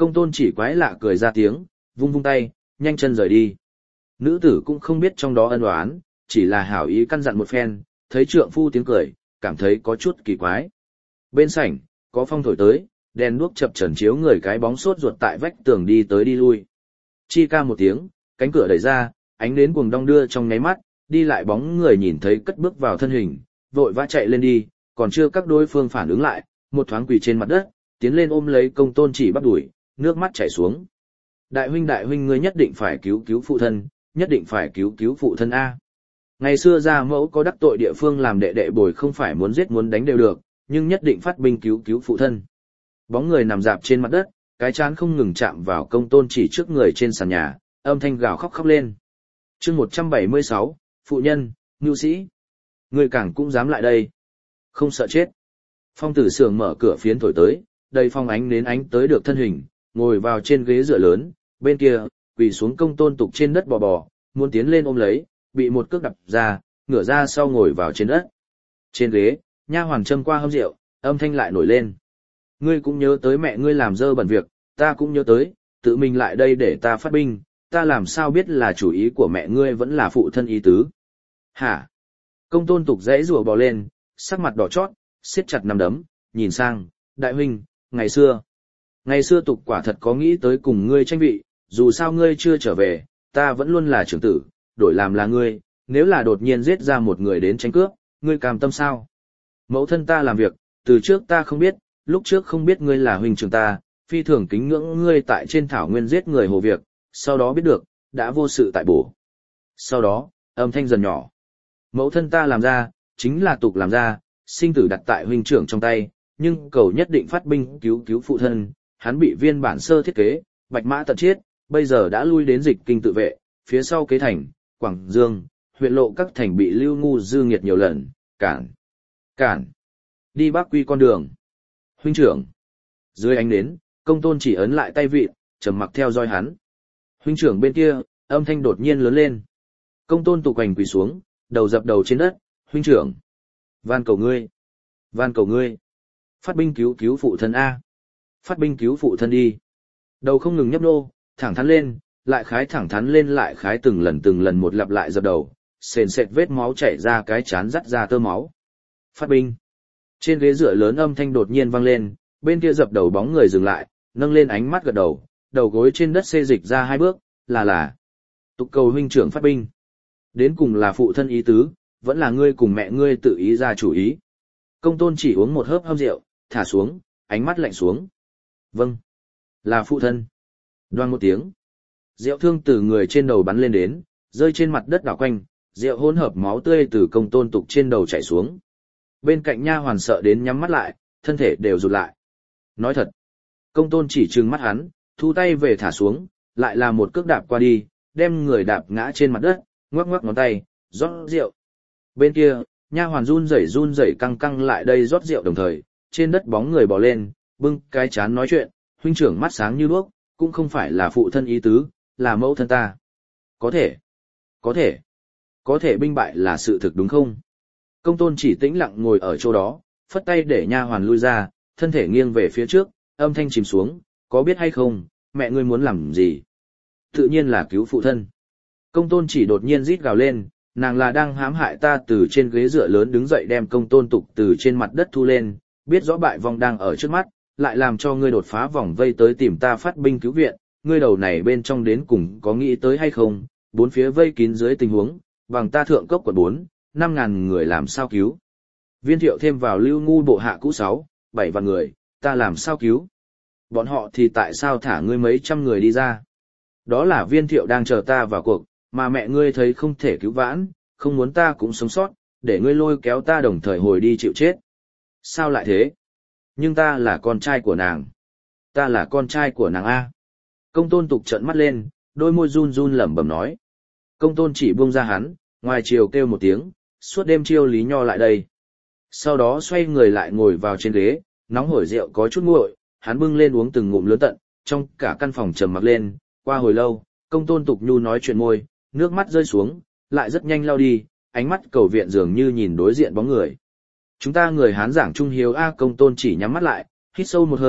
Công tôn chỉ quái lạ cười ra tiếng, vung vung tay, nhanh chân rời đi. Nữ tử cũng không biết trong đó ân oán, chỉ là hảo ý căn dặn một phen, thấy trượng phu tiếng cười, cảm thấy có chút kỳ quái. Bên sảnh, có phong thổi tới, đèn đuốc chập chờn chiếu người cái bóng sốt ruột tại vách tường đi tới đi lui. Chi ca một tiếng, cánh cửa đẩy ra, ánh đến cuồng đong đưa trong nháy mắt, đi lại bóng người nhìn thấy cất bước vào thân hình, vội vã chạy lên đi, còn chưa các đối phương phản ứng lại, một thoáng quỳ trên mặt đất, tiến lên ôm lấy công tôn chỉ bắt đuổi, nước mắt chảy xuống. Đại huynh đại huynh ngươi nhất định phải cứu cứu phụ thân, nhất định phải cứu cứu phụ thân A. Ngày xưa gia mẫu có đắc tội địa phương làm đệ đệ bồi không phải muốn giết muốn đánh đều được, nhưng nhất định phát binh cứu cứu phụ thân. Bóng người nằm dạp trên mặt đất, cái chán không ngừng chạm vào công tôn chỉ trước người trên sàn nhà, âm thanh gào khóc khóc lên. Chương một trăm bảy mươi sáu, phụ nhân, nhu sĩ. Người càng cũng dám lại đây. Không sợ chết. Phong tử sưởng mở cửa phiến thổi tới, đầy phong ánh đến ánh tới được thân hình, ngồi vào trên ghế dựa lớn, bên kia, quỳ xuống công tôn tục trên đất bò bò, muốn tiến lên ôm lấy, bị một cước đập ra, ngửa ra sau ngồi vào trên đất. Trên ghế, nha hoàn châm qua hâm rượu, âm thanh lại nổi lên. Ngươi cũng nhớ tới mẹ ngươi làm dơ bẩn việc, ta cũng nhớ tới, tự mình lại đây để ta phát binh, ta làm sao biết là chủ ý của mẹ ngươi vẫn là phụ thân ý tứ. Hả? Công tôn tục dãy rùa bò lên, sắc mặt đỏ chót, siết chặt nắm đấm, nhìn sang, đại huynh, ngày xưa. Ngày xưa tục quả thật có nghĩ tới cùng ngươi tranh vị, dù sao ngươi chưa trở về, ta vẫn luôn là trưởng tử, đổi làm là ngươi, nếu là đột nhiên giết ra một người đến tranh cướp, ngươi cam tâm sao? Mẫu thân ta làm việc, từ trước ta không biết, lúc trước không biết ngươi là huynh trưởng ta, phi thường kính ngưỡng ngươi tại trên thảo nguyên giết người hồ việc, sau đó biết được, đã vô sự tại bổ. Sau đó, âm thanh dần nhỏ. Mẫu thân ta làm ra, chính là tục làm ra, sinh tử đặt tại huynh trưởng trong tay, nhưng cầu nhất định phát binh cứu cứu phụ thân, hắn bị viên bản sơ thiết kế, bạch mã tận chết, bây giờ đã lui đến dịch kinh tự vệ, phía sau kế thành, Quảng Dương, huyện lộ các thành bị lưu ngu dư nghiệt nhiều lần, cản, cản, đi bắc quy con đường. Huynh trưởng, dưới ánh nến, công tôn chỉ ấn lại tay vịn, trầm mặc theo dõi hắn. Huynh trưởng bên kia, âm thanh đột nhiên lớn lên. Công tôn tụ quành quỳ xuống, đầu dập đầu trên đất, huynh trưởng, van cầu ngươi, van cầu ngươi, phát binh cứu cứu phụ thân A, phát binh cứu phụ thân đi. Đầu không ngừng nhấp nô, thẳng thắn lên, lại khái thẳng thắn lên lại khái từng lần từng lần một lặp lại dập đầu, sền sệt vết máu chảy ra cái chán dắt ra tơ máu. Phát binh. Trên ghế dựa lớn âm thanh đột nhiên vang lên, bên kia dập đầu bóng người dừng lại, nâng lên ánh mắt gật đầu, đầu gối trên đất xê dịch ra hai bước, là là. Tục cầu huynh trưởng phát binh. Đến cùng là phụ thân ý tứ, vẫn là ngươi cùng mẹ ngươi tự ý ra chủ ý. Công tôn chỉ uống một hớp hâm rượu, thả xuống, ánh mắt lạnh xuống. Vâng. Là phụ thân. Đoan một tiếng. Rượu thương từ người trên đầu bắn lên đến, rơi trên mặt đất đảo quanh, rượu hỗn hợp máu tươi từ công tôn tục trên đầu chảy xuống. Bên cạnh nha hoàn sợ đến nhắm mắt lại, thân thể đều rụt lại. Nói thật. Công tôn chỉ trừng mắt hắn, thu tay về thả xuống, lại là một cước đạp qua đi, đem người đạp ngã trên mặt đất, ngoắc ngoắc ngón tay, rót rượu. Bên kia, nha hoàn run rẩy run rẩy căng căng lại đây rót rượu đồng thời, trên đất bóng người bò lên, bưng cái chán nói chuyện, huynh trưởng mắt sáng như đuốc, cũng không phải là phụ thân ý tứ, là mẫu thân ta. Có thể, có thể, có thể binh bại là sự thực đúng không? Công tôn chỉ tĩnh lặng ngồi ở chỗ đó, phất tay để nha hoàn lui ra, thân thể nghiêng về phía trước, âm thanh chìm xuống, có biết hay không, mẹ ngươi muốn làm gì? Tự nhiên là cứu phụ thân. Công tôn chỉ đột nhiên rít gào lên, nàng là đang hãm hại ta. Từ trên ghế dựa lớn đứng dậy đem công tôn tục từ trên mặt đất thu lên, biết rõ bại vong đang ở trước mắt, lại làm cho ngươi đột phá vòng vây tới tìm ta phát binh cứu viện, ngươi đầu này bên trong đến cùng có nghĩ tới hay không, bốn phía vây kín dưới tình huống, bằng ta thượng cốc quận bốn, năm ngàn người làm sao cứu. Viên thiệu thêm vào lưu ngu bộ hạ cũ sáu, bảy vạn người, ta làm sao cứu. Bọn họ thì tại sao thả ngươi mấy trăm người đi ra. Đó là viên thiệu đang chờ ta vào cuộc, mà mẹ ngươi thấy không thể cứu vãn, không muốn ta cũng sống sót, để ngươi lôi kéo ta đồng thời hồi đi chịu chết. Sao lại thế? Nhưng ta là con trai của nàng. Ta là con trai của nàng A. Công tôn tục trợn mắt lên, đôi môi run run lẩm bẩm nói. Công tôn chỉ buông ra hắn, ngoài chiều kêu một tiếng, suốt đêm chiêu Lý Nho lại đây. Sau đó xoay người lại ngồi vào trên ghế, nóng hổi rượu có chút nguội, hắn bưng lên uống từng ngụm lớn tận, trong cả căn phòng trầm mặc lên, qua hồi lâu, công tôn tục nhu nói chuyện môi, nước mắt rơi xuống, lại rất nhanh lau đi, ánh mắt cầu viện dường như nhìn đối diện bóng người. Chúng ta người Hán giảng trung hiếu A. Công tôn chỉ nhắm mắt lại, hít sâu một hơi,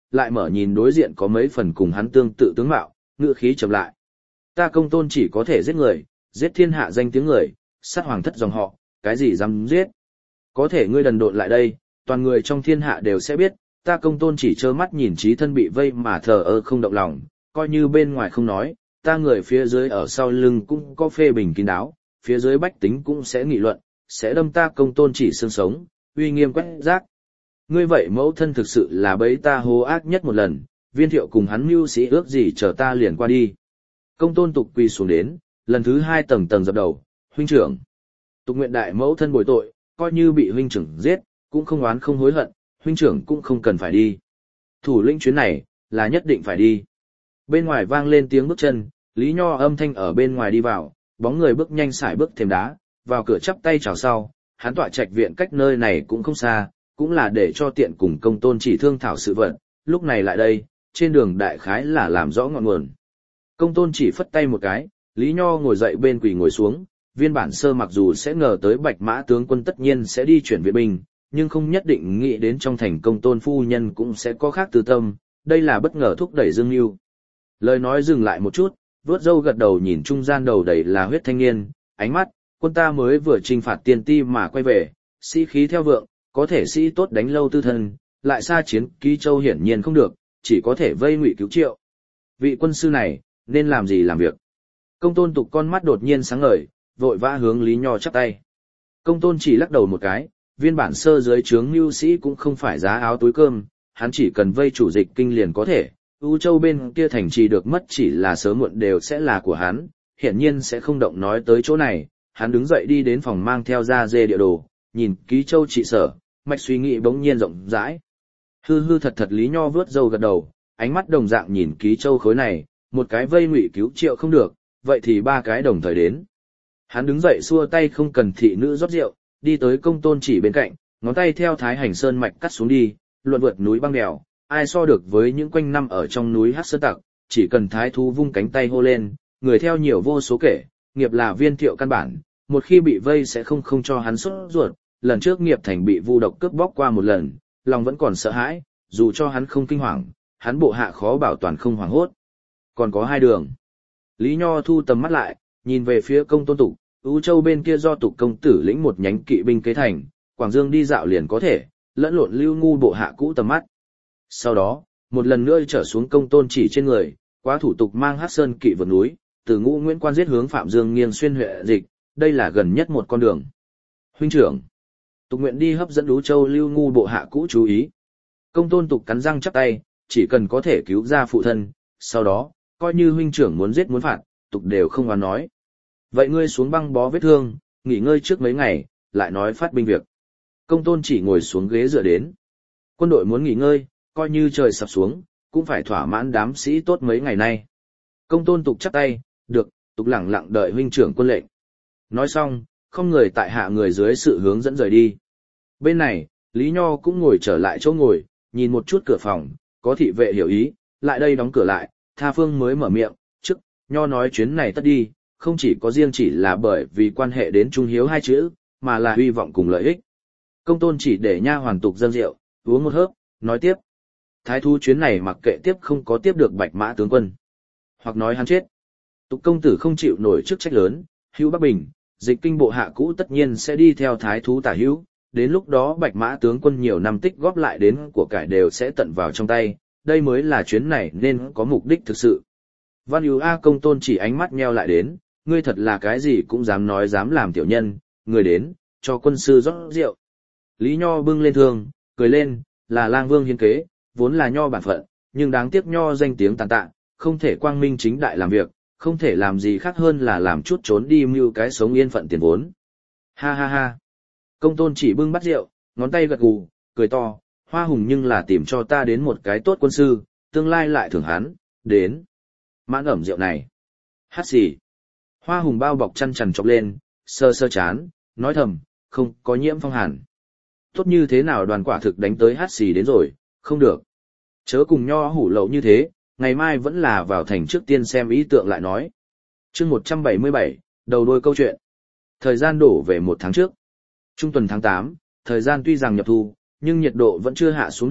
lại mở nhìn đối diện có mấy phần cùng hắn tương tự tướng mạo, ngựa khí chậm lại. Ta Công Tôn chỉ có thể giết người, giết thiên hạ danh tiếng người, sát hoàng thất dòng họ, cái gì dám giết. Có thể ngươi đần độn lại đây, toàn người trong thiên hạ đều sẽ biết, ta Công Tôn chỉ trơ mắt nhìn trí thân bị vây mà thờ ơ không động lòng, coi như bên ngoài không nói, ta người phía dưới ở sau lưng cũng có phê bình kín đáo, phía dưới bách tính cũng sẽ nghị luận, sẽ đâm ta Công Tôn chỉ xương sống, uy nghiêm quét rác. Ngươi vậy mẫu thân thực sự là bấy ta hố ác nhất một lần, Viên Thiệu cùng hắn mưu sĩ ước gì chờ ta liền qua đi. Công Tôn Tục quỳ xuống đến, lần thứ hai tầng tầng dập đầu, huynh trưởng. Tục nguyện đại mẫu thân bồi tội, coi như bị huynh trưởng giết, cũng không oán không hối hận, huynh trưởng cũng không cần phải đi. Thủ lĩnh chuyến này, là nhất định phải đi. Bên ngoài vang lên tiếng bước chân, Lý Nho âm thanh ở bên ngoài đi vào, bóng người bước nhanh sải bước thềm đá, vào cửa chắp tay chào sau, hắn tọa trạch viện cách nơi này cũng không xa, cũng là để cho tiện cùng Công Tôn chỉ thương thảo sự vận, lúc này lại đây, trên đường đại khái là làm rõ ngọn nguồn. Công Tôn chỉ phất tay một cái, Lý Nho ngồi dậy bên quỳ ngồi xuống, Viên Bản Sơ mặc dù sẽ ngờ tới Bạch Mã tướng quân tất nhiên sẽ đi chuyển viện binh, nhưng không nhất định nghĩ đến trong thành Công Tôn phu nhân cũng sẽ có khác tư tâm, đây là bất ngờ thúc đẩy Dương Nưu. Lời nói dừng lại một chút, vuốt râu gật đầu nhìn trung gian đầu đầy là huyết thanh niên, ánh mắt, quân ta mới vừa trinh phạt tiên ti mà quay về, sĩ khí theo vượng, có thể sĩ tốt đánh lâu tư thân, lại xa chiến Ký Châu hiển nhiên không được, chỉ có thể vây Ngụy cứu Triệu. Vị quân sư này, nên làm gì làm việc? Công Tôn Tục con mắt đột nhiên sáng ngời, vội vã hướng Lý Nho chắp tay. Công Tôn chỉ lắc đầu một cái, Viên Bản Sơ dưới trướng mưu sĩ cũng không phải giá áo túi cơm, hắn chỉ cần vây chủ dịch kinh liền có thể. U Châu bên kia thành trì được mất chỉ là sớm muộn đều sẽ là của hắn, hiển nhiên sẽ không động nói tới chỗ này. Hắn đứng dậy đi đến phòng mang theo ra dê địa đồ, nhìn Ký Châu trị sở, mạch suy nghĩ bỗng nhiên rộng rãi. Hư hư thật thật Lý Nho vướt râu gật đầu, ánh mắt đồng dạng nhìn Ký Châu khối này, một cái vây Ngụy cứu Triệu không được, vậy thì ba cái đồng thời đến. Hắn đứng dậy xua tay không cần thị nữ rót rượu, đi tới Công Tôn chỉ bên cạnh, ngón tay theo Thái Hành Sơn mạch cắt xuống đi, luận vượt núi băng đèo, ai so được với những quanh năm ở trong núi Hắc Sơn tặc, chỉ cần thái thú vung cánh tay hô lên, người theo nhiều vô số kể, nghiệp là Viên Thiệu căn bản, một khi bị vây sẽ không không cho hắn sốt ruột, lần trước nghiệp thành bị vu độc cướp bóc qua một lần, lòng vẫn còn sợ hãi, dù cho hắn không kinh hoàng, hắn bộ hạ khó bảo toàn không hoảng hốt. Còn có hai đường. Lý Nho thu tầm mắt lại, nhìn về phía Công Tôn Tục, U Châu bên kia do Tục công tử lĩnh một nhánh kỵ binh kế thành, Quảng Dương đi dạo liền có thể, lẫn lộn lưu ngu bộ hạ cũ tầm mắt. Sau đó, một lần nữa trở xuống Công Tôn chỉ trên người, quá thủ tục mang Hắc Sơn kỵ vượt núi, từ Ngũ Nguyễn Quan giết hướng Phạm Dương nghiêng xuyên huyện dịch, đây là gần nhất một con đường. Huynh trưởng, Tục nguyện đi hấp dẫn U Châu lưu ngu bộ hạ cũ chú ý. Công Tôn Tục cắn răng chắp tay, chỉ cần có thể cứu ra phụ thân, sau đó, coi như huynh trưởng muốn giết muốn phạt, Tục đều không oán nói. Vậy ngươi xuống băng bó vết thương, nghỉ ngơi trước mấy ngày, lại nói phát binh việc. Công Tôn chỉ ngồi xuống ghế dựa đến. Quân đội muốn nghỉ ngơi, coi như trời sập xuống, cũng phải thỏa mãn đám sĩ tốt mấy ngày nay. Công Tôn Tục chắp tay, được, Tục lẳng lặng đợi huynh trưởng quân lệnh. Nói xong, không người tại hạ người dưới sự hướng dẫn rời đi. Bên này, Lý Nho cũng ngồi trở lại chỗ ngồi, nhìn một chút cửa phòng, có thị vệ hiểu ý, lại đây đóng cửa lại, Tha Phương mới mở miệng, trước, Nho nói chuyến này tất đi, không chỉ có riêng chỉ là bởi vì quan hệ đến trung hiếu hai chữ, mà là hy vọng cùng lợi ích. Công Tôn chỉ để nha hoàn Tục dâng rượu, uống một hớp, nói tiếp. Thái thú chuyến này mặc kệ tiếp không có tiếp được Bạch Mã tướng quân, hoặc nói hắn chết. Tục công tử không chịu nổi chức trách lớn, hữu Bắc Bình, dịch kinh bộ hạ cũ tất nhiên sẽ đi theo thái thú tả hữu, đến lúc đó Bạch Mã tướng quân nhiều năm tích góp lại đến của cải đều sẽ tận vào trong tay, đây mới là chuyến này nên có mục đích thực sự. Văn Ưu A Công Tôn chỉ ánh mắt nheo lại đến, ngươi thật là cái gì cũng dám nói dám làm tiểu nhân, người đến, cho quân sư rót rượu. Lý Nho bưng lên thương, cười lên, là Lang Vương hiến kế, vốn là Nho bản phận, nhưng đáng tiếc Nho danh tiếng tàn tạ, không thể quang minh chính đại làm việc, không thể làm gì khác hơn là làm chút trốn đi mưu cái sống yên phận tiền vốn. Ha ha ha. Công Tôn chỉ bưng bát rượu, ngón tay gật gù, cười to, Hoa Hùng nhưng là tìm cho ta đến một cái tốt quân sư, tương lai lại thưởng hắn, đến. Mãn ẩm rượu này. Hát xì. Hoa Hùng bao bọc chăn chằn chọc lên, sơ sơ chán, nói thầm, không có nhiễm phong hàn. Tốt như thế nào đoàn quả thực đánh tới hát xì đến rồi, không được. Chớ cùng Nho hủ lậu như thế, ngày mai vẫn là vào thành trước tiên xem ý tượng lại nói. Chương một trăm bảy mươi bảy, đầu đuôi câu chuyện. Thời gian đổ về một tháng trước. Trung tuần tháng tám, thời gian tuy rằng nhập thu, nhưng nhiệt độ vẫn chưa hạ xuống được,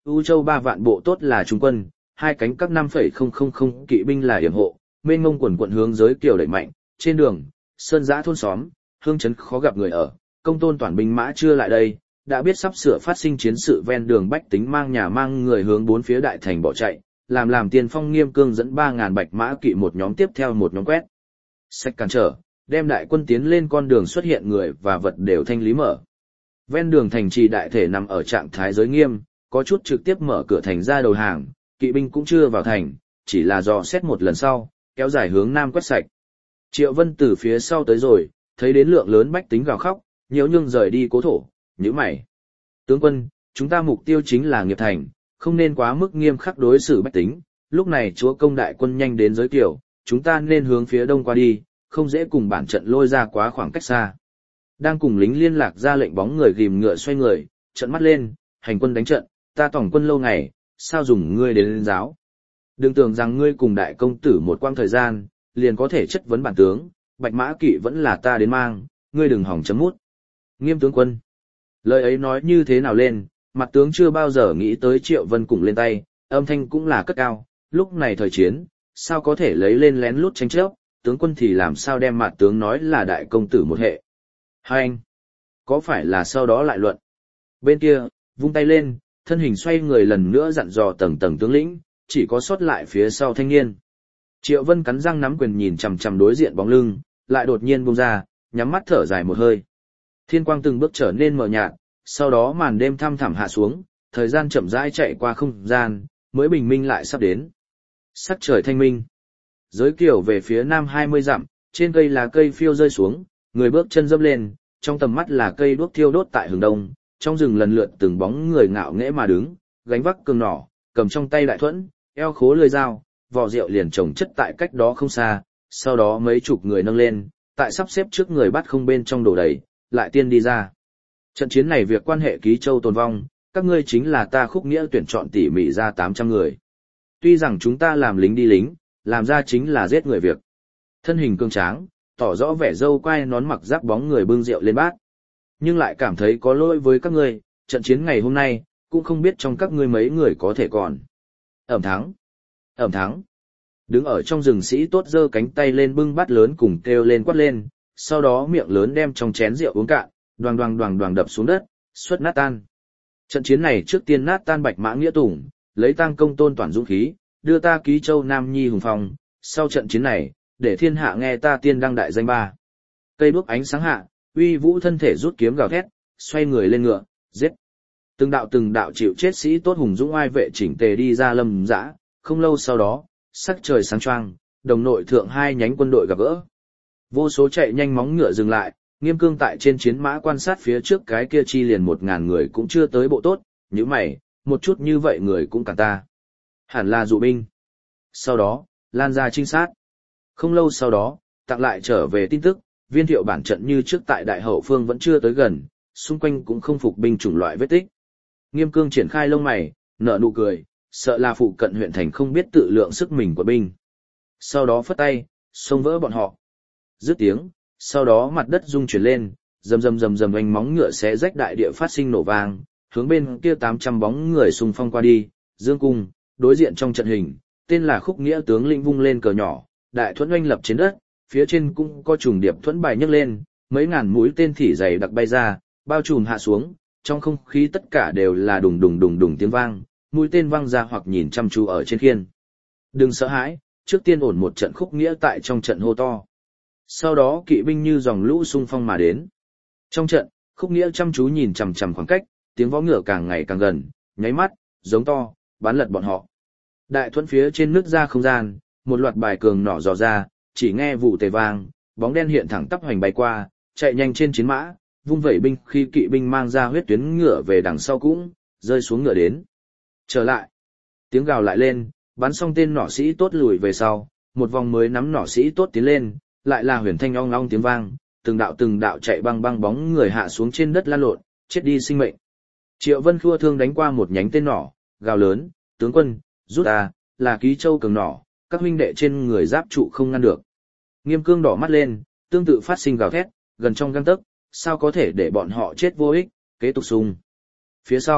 U Châu ba vạn bộ tốt là trung quân, hai cánh các năm phẩy không không không kỵ binh là yểm hộ, mênh mông quần quận hướng giới kiều đẩy mạnh, trên đường, sơn giã thôn xóm, hương trấn khó gặp người ở, công tôn toàn binh mã chưa lại đây, đã biết sắp sửa phát sinh chiến sự ven đường bách tính mang nhà mang người hướng bốn phía đại thành bỏ chạy, làm làm tiền phong Nghiêm Cương dẫn ba ngàn bạch mã kỵ một nhóm tiếp theo một nhóm quét. Sách cản trở, đem đại quân tiến lên con đường xuất hiện người và vật đều thanh lý mở. Ven đường thành trì đại thể nằm ở trạng thái giới nghiêm, có chút trực tiếp mở cửa thành ra đầu hàng, kỵ binh cũng chưa vào thành, chỉ là dò xét một lần sau, kéo dài hướng nam quét sạch. Triệu Vân từ phía sau tới rồi, thấy đến lượng lớn bách tính gào khóc, nhiễu nhưng rời đi cố thổ, nhíu mày. Tướng quân, chúng ta mục tiêu chính là nghiệp thành, không nên quá mức nghiêm khắc đối xử bách tính, lúc này chúa công đại quân nhanh đến giới kiều, chúng ta nên hướng phía đông qua đi, không dễ cùng bản trận lôi ra quá khoảng cách xa. Đang cùng lính liên lạc ra lệnh bóng người ghim ngựa xoay người, trận mắt lên, hành quân đánh trận, ta tổng quân lâu ngày, sao dùng ngươi đến lên giáo. Đừng tưởng rằng ngươi cùng đại công tử một quãng thời gian, liền có thể chất vấn bản tướng, bạch mã kỵ vẫn là ta đến mang, ngươi đừng hỏng chấm mút. Nghiêm tướng quân. Lời ấy nói như thế nào lên, mặt tướng chưa bao giờ nghĩ tới Triệu Vân cùng lên tay, âm thanh cũng là cất cao, lúc này thời chiến, sao có thể lấy lên lén lút tranh chấp, tướng quân thì làm sao đem mặt tướng nói là đại công tử một hệ. Hai anh, có phải là sau đó lại luận? Bên kia, vung tay lên, thân hình xoay người lần nữa dặn dò tầng tầng tướng lĩnh, chỉ có sót lại phía sau thanh niên. Triệu Vân cắn răng nắm quyền nhìn chằm chằm đối diện bóng lưng, lại đột nhiên buông ra, nhắm mắt thở dài một hơi. Thiên quang từng bước trở nên mờ nhạt, sau đó màn đêm thăm thẳm hạ xuống, thời gian chậm rãi chạy qua không gian, mới bình minh lại sắp đến. Sắc trời thanh minh. Giới kiều về phía nam hai mươi dặm, trên cây là cây phiêu rơi xuống, người bước chân dẫm lên, trong tầm mắt là cây đuốc thiêu đốt tại hướng đông, trong rừng lần lượt từng bóng người ngạo nghễ mà đứng, gánh vác cường nỏ, cầm trong tay đại thuẫn, eo khố lưỡi dao, vỏ rượu liền trồng chất tại cách đó không xa, sau đó mấy chục người nâng lên, tại sắp xếp trước người bắt không bên trong đổ đầy, lại tiên đi ra. Trận chiến này việc quan hệ Ký Châu tồn vong, các ngươi chính là ta khúc nghĩa tuyển chọn tỉ mỉ ra tám trăm người. Tuy rằng chúng ta làm lính đi lính, làm ra chính là giết người việc. Thân hình cương tráng, tỏ rõ vẻ dâu quai nón mặc giáp bóng người bưng rượu lên bát. Nhưng lại cảm thấy có lỗi với các ngươi, trận chiến ngày hôm nay, cũng không biết trong các ngươi mấy người có thể còn. Ẩm thắng. Ẩm thắng. Đứng ở trong rừng sĩ tốt giơ cánh tay lên bưng bát lớn cùng kêu lên quát lên, sau đó miệng lớn đem trong chén rượu uống cạn, đoàng đoàng đoàng đoàng đập xuống đất, xuất nát tan. Trận chiến này trước tiên nát tan bạch mã nghĩa tùng, lấy tăng công tôn toàn dũng khí, đưa ta Ký Châu Nam Nhi hùng phong, sau trận chiến này, để thiên hạ nghe ta tiên đăng đại danh ba. Cây đuốc ánh sáng hạ, uy vũ thân thể rút kiếm gào thét, xoay người lên ngựa, giết. Từng đạo từng đạo chịu chết sĩ tốt hùng dũng oai vệ chỉnh tề đi ra lâm dã, không lâu sau đó, sắc trời sáng choang, đồng nội thượng hai nhánh quân đội gặp gỡ. Vô số chạy nhanh móng ngựa dừng lại, Nghiêm Cương tại trên chiến mã quan sát phía trước cái kia chi liền một ngàn người cũng chưa tới bộ tốt, như mày, một chút như vậy người cũng cả ta. Hẳn là dụ binh. Sau đó, lan ra trinh sát. Không lâu sau đó, tặng lại trở về tin tức, viên thiệu bản trận như trước tại đại hậu phương vẫn chưa tới gần, xung quanh cũng không phục binh chủng loại vết tích. Nghiêm Cương triển khai lông mày, nở nụ cười, sợ là phụ cận huyện thành không biết tự lượng sức mình của binh. Sau đó phất tay, xông vỡ bọn họ. Dứt tiếng, sau đó mặt đất rung chuyển lên, rầm rầm rầm rầm oanh móng ngựa xé rách đại địa phát sinh nổ vang, hướng bên kia tám trăm bóng người xung phong qua đi, dương cung, đối diện trong trận hình, tên là Khúc Nghĩa tướng lĩnh vung lên cờ nhỏ, đại thuẫn oanh lập trên đất, phía trên cũng có trùng điệp thuẫn bài nhấc lên, mấy ngàn mũi tên thỉ dày đặc bay ra, bao trùm hạ xuống, trong không khí tất cả đều là đùng đùng đùng đùng tiếng vang, mũi tên văng ra hoặc nhìn chăm chú ở trên khiên. Đừng sợ hãi, trước tiên ổn một trận Khúc Nghĩa tại trong trận hô to. Sau đó kỵ binh như dòng lũ xung phong mà đến. Trong trận, Khúc Nghĩa chăm chú nhìn chằm chằm khoảng cách, tiếng vó ngựa càng ngày càng gần, nháy mắt, giống to, bắn lật bọn họ. Đại thuẫn phía trên nứt ra không gian, một loạt bài cường nỏ dò ra, chỉ nghe vụ tề vang, bóng đen hiện thẳng tắp hoành bay qua, chạy nhanh trên chiến mã, vung vẩy binh khi kỵ binh mang ra huyết tuyến ngựa về đằng sau cũng, rơi xuống ngựa đến. Trở lại. Tiếng gào lại lên, bắn xong tên nỏ sĩ tốt lùi về sau, một vòng mới nắm nỏ sĩ tốt tiến lên, lại là huyền thanh ong ong tiếng vang, từng đạo từng đạo chạy băng băng bóng người hạ xuống trên đất lăn lộn, chết đi sinh mệnh. Triệu Vân khua thương đánh qua một nhánh tên nỏ, gào lớn, tướng quân, rút ta, là Ký Châu cường nỏ, các huynh đệ trên người giáp trụ không ngăn được. Nghiêm Cương đỏ mắt lên, tương tự phát sinh gào thét, gần trong gang tấc, sao có thể để bọn họ chết vô ích, kế tục xung. Phía sau,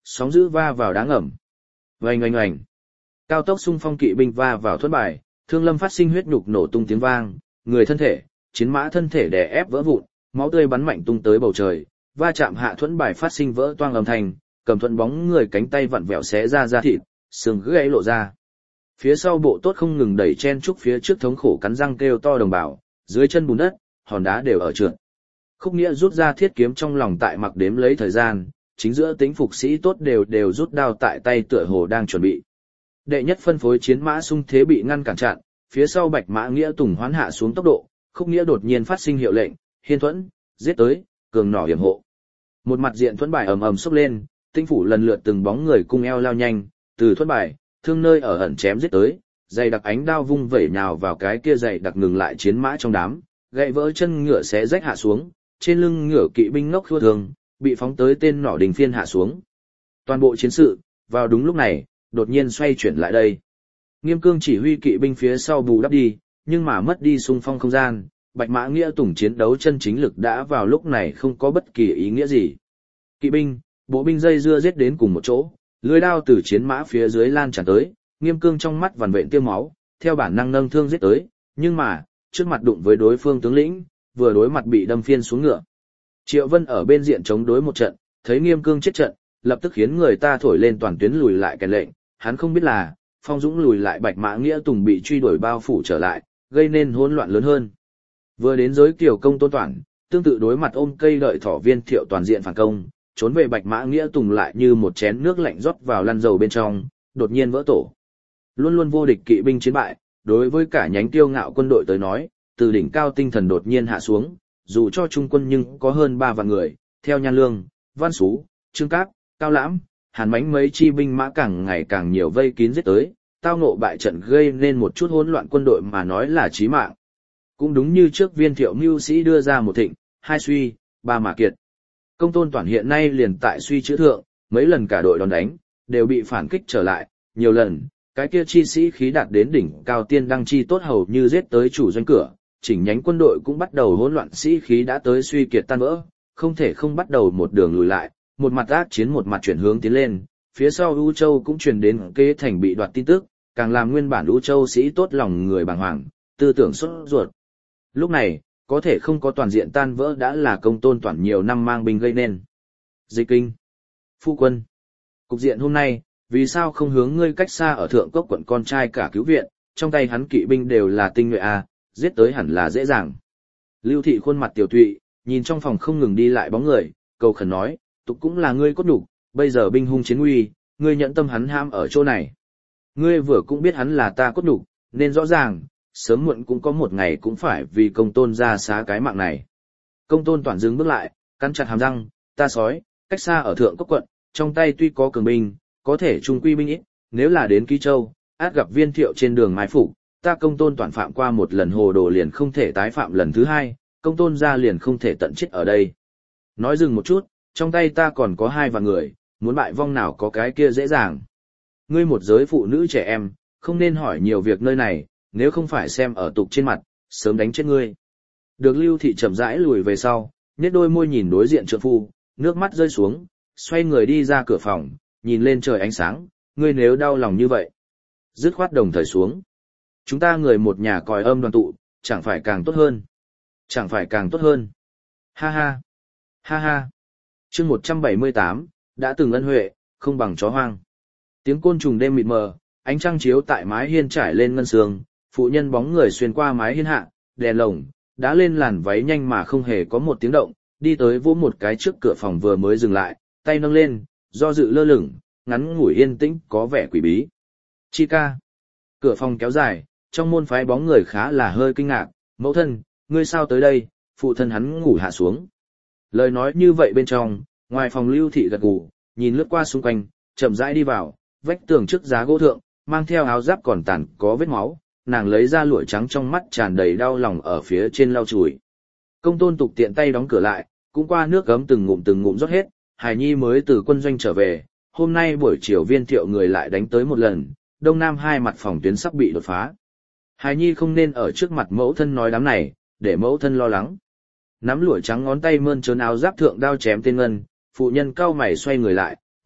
sóng dữ va vào đá ngầm. Oanh oanh oanh. Cao tốc xung phong kỵ binh va vào thuẫn bài, Thương Lâm phát sinh huyết nhục nổ tung tiếng vang, người thân thể, chiến mã thân thể đè ép vỡ vụn, máu tươi bắn mạnh tung tới bầu trời, va chạm hạ thuẫn bài phát sinh vỡ toang âm thanh, cầm thuẫn bóng người cánh tay vặn vẹo xé ra da thịt, xương gãy lộ ra. Phía sau bộ tốt không ngừng đẩy chen trúc phía trước thống khổ cắn răng kêu to đồng bào, dưới chân bùn đất, hòn đá đều ở trượt. Khúc Nghĩa rút ra thiết kiếm trong lòng tại mặc đếm lấy thời gian, chính giữa tính phục sĩ tốt đều đều rút đao tại tay tựa hồ đang chuẩn bị. Đệ nhất phân phối chiến mã xung thế bị ngăn cản chặn, phía sau Bạch Mã Nghĩa Tùng hoán hạ xuống tốc độ, Khúc Nghĩa đột nhiên phát sinh hiệu lệnh, hiên thuẫn, giết tới, cường nỏ hiểm hộ. Một mặt diện thuẫn bài ầm ầm xốc lên, tinh phủ lần lượt từng bóng người cung eo lao nhanh, từ thuẫn bài, thương nơi ở ẩn chém giết tới, dày đặc ánh đao vung vẩy nhào vào cái kia dày đặc ngừng lại chiến mã trong đám, gãy vỡ chân ngựa xé rách hạ xuống, trên lưng ngựa kỵ binh ngốc khua thường, bị phóng tới tên nỏ đình phiên hạ xuống. Toàn bộ chiến sự, vào đúng lúc này, đột nhiên xoay chuyển lại đây. Nghiêm Cương chỉ huy kỵ binh phía sau bù đắp đi, nhưng mà mất đi xung phong không gian, Bạch Mã Nghĩa Tùng chiến đấu chân chính lực đã vào lúc này không có bất kỳ ý nghĩa gì. Kỵ binh, bộ binh dây dưa giết đến cùng một chỗ, lưỡi đao từ chiến mã phía dưới lan tràn tới, Nghiêm Cương trong mắt vằn vện tiêu máu, theo bản năng nâng thương giết tới, nhưng mà, trước mặt đụng với đối phương tướng lĩnh, vừa đối mặt bị đâm phiên xuống ngựa. Triệu Vân ở bên diện chống đối một trận, thấy Nghiêm Cương chết trận, lập tức khiến người ta thổi lên toàn tuyến lùi lại kèn lệnh, hắn không biết là, Phong Dũng lùi lại Bạch Mã Nghĩa Tùng bị truy đuổi bao phủ trở lại, gây nên hỗn loạn lớn hơn. Vừa đến giới Kiều Công Tôn Toản, tương tự đối mặt ôm cây đợi thỏ Viên Thiệu toàn diện phản công, trốn về Bạch Mã Nghĩa Tùng lại như một chén nước lạnh rót vào lăn dầu bên trong, đột nhiên vỡ tổ. Luôn luôn vô địch kỵ binh chiến bại, đối với cả nhánh tiêu ngạo quân đội tới nói, từ đỉnh cao tinh thần đột nhiên hạ xuống, dù cho trung quân nhưng có hơn ba vạn người, theo Nhan Lương, Văn Sú, Trương Cáp, Cao Lãm, Hàn Mãnh mấy chi binh mã càng ngày càng nhiều vây kín giết tới, tao ngộ bại trận gây nên một chút hỗn loạn quân đội mà nói là chí mạng. Cũng đúng như trước Viên Thiệu mưu sĩ đưa ra một thịnh, hai suy, ba mà kiệt. Công Tôn Toản hiện nay liền tại suy chữ thượng, mấy lần cả đội đòn đánh, đều bị phản kích trở lại, nhiều lần, cái kia chi sĩ khí đạt đến đỉnh cao tiên đăng chi tốt hầu như giết tới chủ doanh cửa, chỉnh nhánh quân đội cũng bắt đầu hỗn loạn, sĩ khí đã tới suy kiệt tan vỡ, không thể không bắt đầu một đường lùi lại, một mặt ác chiến một mặt chuyển hướng tiến lên, phía sau U Châu cũng truyền đến kế thành bị đoạt tin tức, càng làm nguyên bản U Châu sĩ tốt lòng người bàng hoàng, tư tưởng sốt ruột. Lúc này, có thể không có toàn diện tan vỡ đã là Công Tôn Toản nhiều năm mang binh gây nên. Dịch Kinh, Phu quân, cục diện hôm nay, vì sao không hướng ngươi cách xa ở Thượng Cốc quận con trai cả cứu viện, trong tay hắn kỵ binh đều là tinh nhuệ a, giết tới hẳn là dễ dàng. Lưu Thị khuôn mặt tiểu tụy, nhìn trong phòng không ngừng đi lại bóng người, cầu khẩn nói, tục cũng là ngươi cốt nhục, bây giờ binh hung chiến nguy, ngươi nhận tâm hắn ham ở chỗ này. Ngươi vừa cũng biết hắn là ta cốt nhục, nên rõ ràng, sớm muộn cũng có một ngày cũng phải vì Công Tôn ra xá cái mạng này. Công Tôn Toản dừng bước lại, cắn chặt hàm răng, ta sói, cách xa ở Thượng Cốc quận, trong tay tuy có cường binh, có thể trung quy binh ít, nếu là đến Ký Châu, át gặp Viên Thiệu trên đường mai phục, ta Công Tôn Toản phạm qua một lần hồ đồ liền không thể tái phạm lần thứ hai, Công Tôn ra liền không thể tận chết ở đây. Nói dừng một chút, trong tay ta còn có hai vạn người, muốn bại vong nào có cái kia dễ dàng. Ngươi một giới phụ nữ trẻ em, không nên hỏi nhiều việc nơi này, nếu không phải xem ở tục trên mặt, sớm đánh chết ngươi. Được Lưu Thị chậm rãi lùi về sau, nhếch đôi môi nhìn đối diện trượng phu, nước mắt rơi xuống, xoay người đi ra cửa phòng, nhìn lên trời ánh sáng, ngươi nếu đau lòng như vậy. Dứt khoát đồng thời xuống. Chúng ta người một nhà còi âm đoàn tụ, chẳng phải càng tốt hơn. Chẳng phải càng tốt hơn. Ha ha. Ha ha. Chương một trăm bảy mươi tám, đã từng ân huệ, không bằng chó hoang. Tiếng côn trùng đêm mịt mờ, ánh trăng chiếu tại mái hiên trải lên ngân sương, phụ nhân bóng người xuyên qua mái hiên hạ, đèn lồng, đã lên làn váy nhanh mà không hề có một tiếng động, đi tới vỗ một cái trước cửa phòng vừa mới dừng lại, tay nâng lên, do dự lơ lửng, ngắn ngủi yên tĩnh có vẻ quỷ bí. Chi ca. Cửa phòng kéo dài, trong môn phái bóng người khá là hơi kinh ngạc, mẫu thân, ngươi sao tới đây, phụ thân hắn ngủ hạ xuống. Lời nói như vậy bên trong, ngoài phòng Lưu Thị gật gù, nhìn lướt qua xung quanh, chậm rãi đi vào, vách tường trước giá gỗ thượng, mang theo áo giáp còn tàn có vết máu, nàng lấy ra lụa trắng trong mắt tràn đầy đau lòng ở phía trên lau chùi. Công Tôn Tục tiện tay đóng cửa lại, cũng qua nước gấm từng ngụm từng ngụm rót hết, Hải Nhi mới từ quân doanh trở về, hôm nay buổi chiều Viên Thiệu người lại đánh tới một lần, đông nam hai mặt phòng tuyến sắp bị đột phá. Hải Nhi không nên ở trước mặt mẫu thân nói đám này, để mẫu thân lo lắng. Nắm lụa trắng ngón tay mơn trớn áo giáp thượng đao chém tên ngân, phụ nhân cao mày xoay người lại,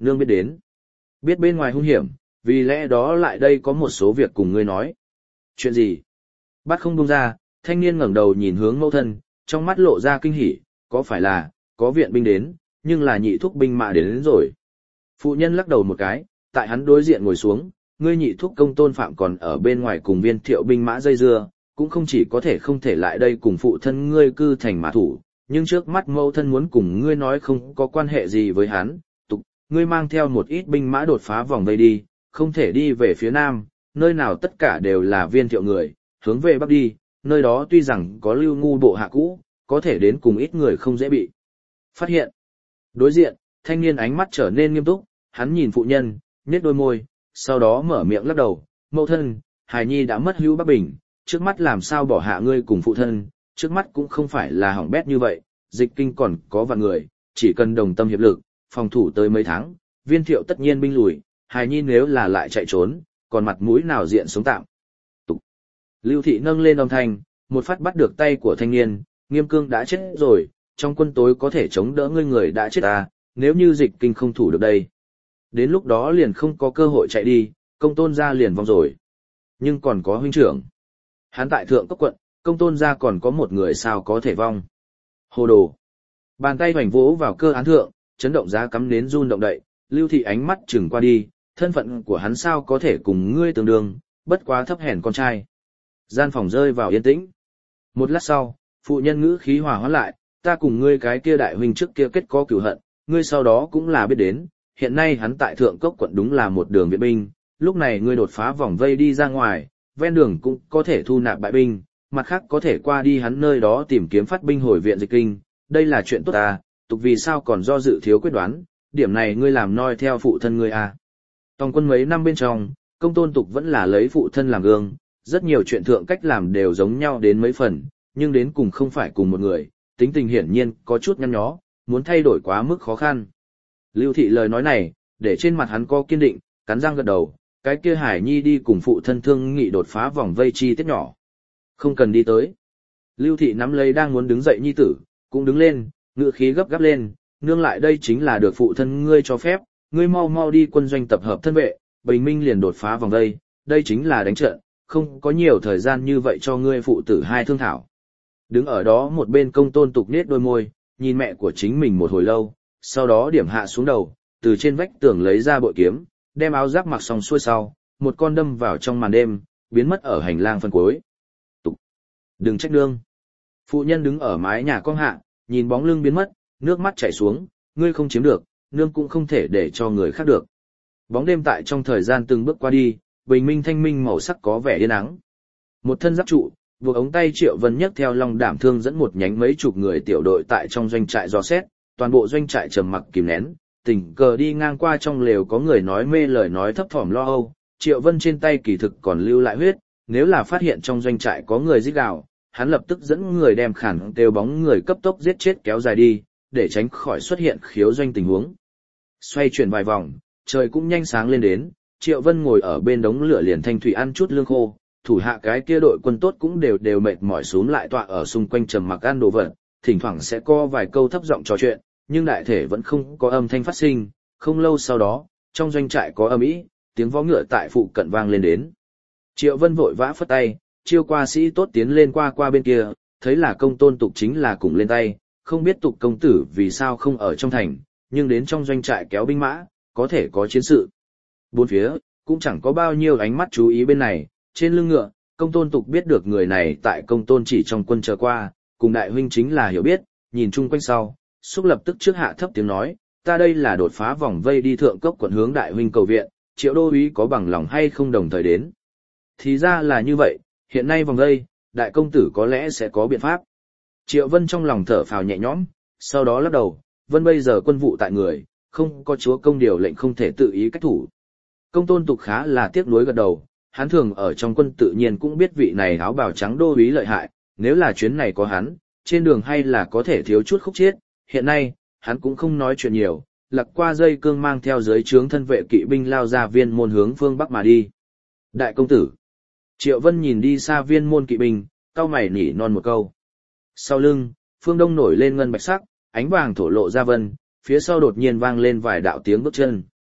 Nương biết đến. Biết bên ngoài hung hiểm, vì lẽ đó lại đây có một số việc cùng ngươi nói. Chuyện gì? Bắt không buông ra, thanh niên ngẩng đầu nhìn hướng mẫu thân, trong mắt lộ ra kinh hỉ, có phải là, có viện binh đến, nhưng là nhị thúc binh mã đến, đến rồi. Phụ nhân lắc đầu một cái, tại hắn đối diện ngồi xuống, ngươi nhị thúc công tôn phạm còn ở bên ngoài cùng viên thiệu binh mã dây dưa, cũng không chỉ có thể không thể lại đây cùng phụ thân ngươi cư thành mã thủ, nhưng trước mắt mẫu thân muốn cùng ngươi nói không có quan hệ gì với hắn, tục, ngươi mang theo một ít binh mã đột phá vòng vây đi, không thể đi về phía nam, nơi nào tất cả đều là viên thiệu người, hướng về bắc đi, nơi đó tuy rằng có lưu ngu bộ hạ cũ, có thể đến cùng ít người không dễ bị phát hiện. Đối diện, thanh niên ánh mắt trở nên nghiêm túc, hắn nhìn phụ nhân, nhếch đôi môi, sau đó mở miệng lắc đầu, mẫu thân, hài nhi đã mất hữu Bắc Bình, trước mắt làm sao bỏ hạ ngươi cùng phụ thân, trước mắt cũng không phải là hỏng bét như vậy, dịch kinh còn có vạn người, chỉ cần đồng tâm hiệp lực, phòng thủ tới mấy tháng, viên thiệu tất nhiên binh lùi, hài nhi nếu là lại chạy trốn, còn mặt mũi nào diện sống tạm. Tục. Lưu thị nâng lên âm thanh, một phát bắt được tay của thanh niên, Nghiêm Cương đã chết rồi, trong quân tối có thể chống đỡ ngươi người đã chết ta, nếu như dịch kinh không thủ được đây. Đến lúc đó liền không có cơ hội chạy đi, công tôn gia liền vong rồi. Nhưng còn có huynh trưởng. Hắn tại thượng cốc quận, công tôn gia còn có một người sao có thể vong. Hồ đồ. Bàn tay hoành vỗ vào cơ án thượng, chấn động giá cắm nến run động đậy, Lưu thị ánh mắt chừng qua đi, thân phận của hắn sao có thể cùng ngươi tương đương, bất quá thấp hèn con trai. Gian phòng rơi vào yên tĩnh. Một lát sau, phụ nhân ngữ khí hòa hoãn lại, ta cùng ngươi cái kia đại huynh trước kia kết có cửu hận, ngươi sau đó cũng là biết đến, hiện nay hắn tại thượng cốc quận đúng là một đường viện binh, lúc này ngươi đột phá vòng vây đi ra ngoài, ven đường cũng có thể thu nạp bại binh, mặt khác có thể qua đi hắn nơi đó tìm kiếm phát binh hồi viện dịch kinh, đây là chuyện tốt ta, tục vì sao còn do dự thiếu quyết đoán, điểm này ngươi làm noi theo phụ thân ngươi à. Tòng quân mấy năm bên trong, công tôn tục vẫn là lấy phụ thân làm gương, rất nhiều chuyện thượng cách làm đều giống nhau đến mấy phần, nhưng đến cùng không phải cùng một người, tính tình hiển nhiên có chút nhăn nhó, muốn thay đổi quá mức khó khăn. Lưu thị lời nói này, để trên mặt hắn có kiên định, cắn răng gật đầu, cái kia Hải Nhi đi cùng phụ thân thương nghị đột phá vòng vây chi tiết nhỏ. Không cần đi tới. Lưu thị nắm lấy đang muốn đứng dậy nhi tử, cũng đứng lên, ngự khí gấp gáp lên, nương lại đây chính là được phụ thân ngươi cho phép, ngươi mau mau đi quân doanh tập hợp thân vệ, bình minh liền đột phá vòng vây, đây chính là đánh trận, không có nhiều thời gian như vậy cho ngươi phụ tử hai thương thảo. Đứng ở đó một bên công tôn tục nết đôi môi, nhìn mẹ của chính mình một hồi lâu, sau đó điểm hạ xuống đầu, từ trên vách tường lấy ra bội kiếm, đem áo giáp mặc xong xuôi sau, một con đâm vào trong màn đêm, biến mất ở hành lang phân cuối. Tục. Đừng trách nương. Phụ nhân đứng ở mái nhà con hạ, nhìn bóng lưng biến mất, nước mắt chảy xuống, ngươi không chiếm được, nương cũng không thể để cho người khác được. Bóng đêm tại trong thời gian từng bước qua đi, bình minh thanh minh màu sắc có vẻ yên ắng. Một thân giáp trụ, buộc ống tay Triệu Vân nhấc theo long đảm thương dẫn một nhánh mấy chục người tiểu đội tại trong doanh trại dò xét, toàn bộ doanh trại trầm mặc kìm nén, tình cờ đi ngang qua trong lều có người nói mê lời nói thấp thỏm lo âu, Triệu Vân trên tay kỳ thực còn lưu lại huyết, nếu là phát hiện trong doanh trại có người rít gào, hắn lập tức dẫn người đem khản kêu bóng người cấp tốc giết chết kéo dài đi, để tránh khỏi xuất hiện khiếu doanh tình huống. Xoay chuyển vài vòng, trời cũng nhanh sáng lên đến, Triệu Vân ngồi ở bên đống lửa liền thanh thủy ăn chút lương khô, thủ hạ cái kia đội quân tốt cũng đều đều mệt mỏi xuống lại tọa ở xung quanh trầm mặc ăn đồ vật, thỉnh thoảng sẽ có vài câu thấp giọng trò chuyện, nhưng đại thể vẫn không có âm thanh phát sinh. Không lâu sau đó, trong doanh trại có âm ĩ, tiếng vó ngựa tại phụ cận vang lên đến. Triệu Vân vội vã phất tay, chiêu qua sĩ tốt tiến lên qua qua bên kia, thấy là công tôn tục chính là cùng lên tay, không biết tục công tử vì sao không ở trong thành, nhưng đến trong doanh trại kéo binh mã, có thể có chiến sự. Bốn phía, cũng chẳng có bao nhiêu ánh mắt chú ý bên này, trên lưng ngựa, công tôn tục biết được người này tại công tôn chỉ trong quân chờ qua, cùng đại huynh chính là hiểu biết, nhìn chung quanh sau, xúc lập tức trước hạ thấp tiếng nói, ta đây là đột phá vòng vây đi thượng cốc quận hướng đại huynh cầu viện, Triệu đô úy có bằng lòng hay không đồng thời đến. Thì ra là như vậy, hiện nay vòng vây, đại công tử có lẽ sẽ có biện pháp. Triệu Vân trong lòng thở phào nhẹ nhõm, sau đó lắc đầu, Vân bây giờ quân vụ tại người, không có chúa công điều lệnh không thể tự ý cách thủ. Công tôn tục khá là tiếc nuối gật đầu, hắn thường ở trong quân tự nhiên cũng biết vị này áo bào trắng đô úy lợi hại, nếu là chuyến này có hắn, trên đường hay là có thể thiếu chút khúc chiết, hiện nay, hắn cũng không nói chuyện nhiều, lặc qua dây cương mang theo dưới trướng thân vệ kỵ binh lao ra viên môn hướng phương bắc mà đi. Đại công tử. Triệu Vân nhìn đi xa viên môn kỵ binh, cau mày nỉ non một câu. Sau lưng, phương đông nổi lên ngân bạch sắc, ánh vàng thổ lộ ra vân, phía sau đột nhiên vang lên vài đạo tiếng bước chân.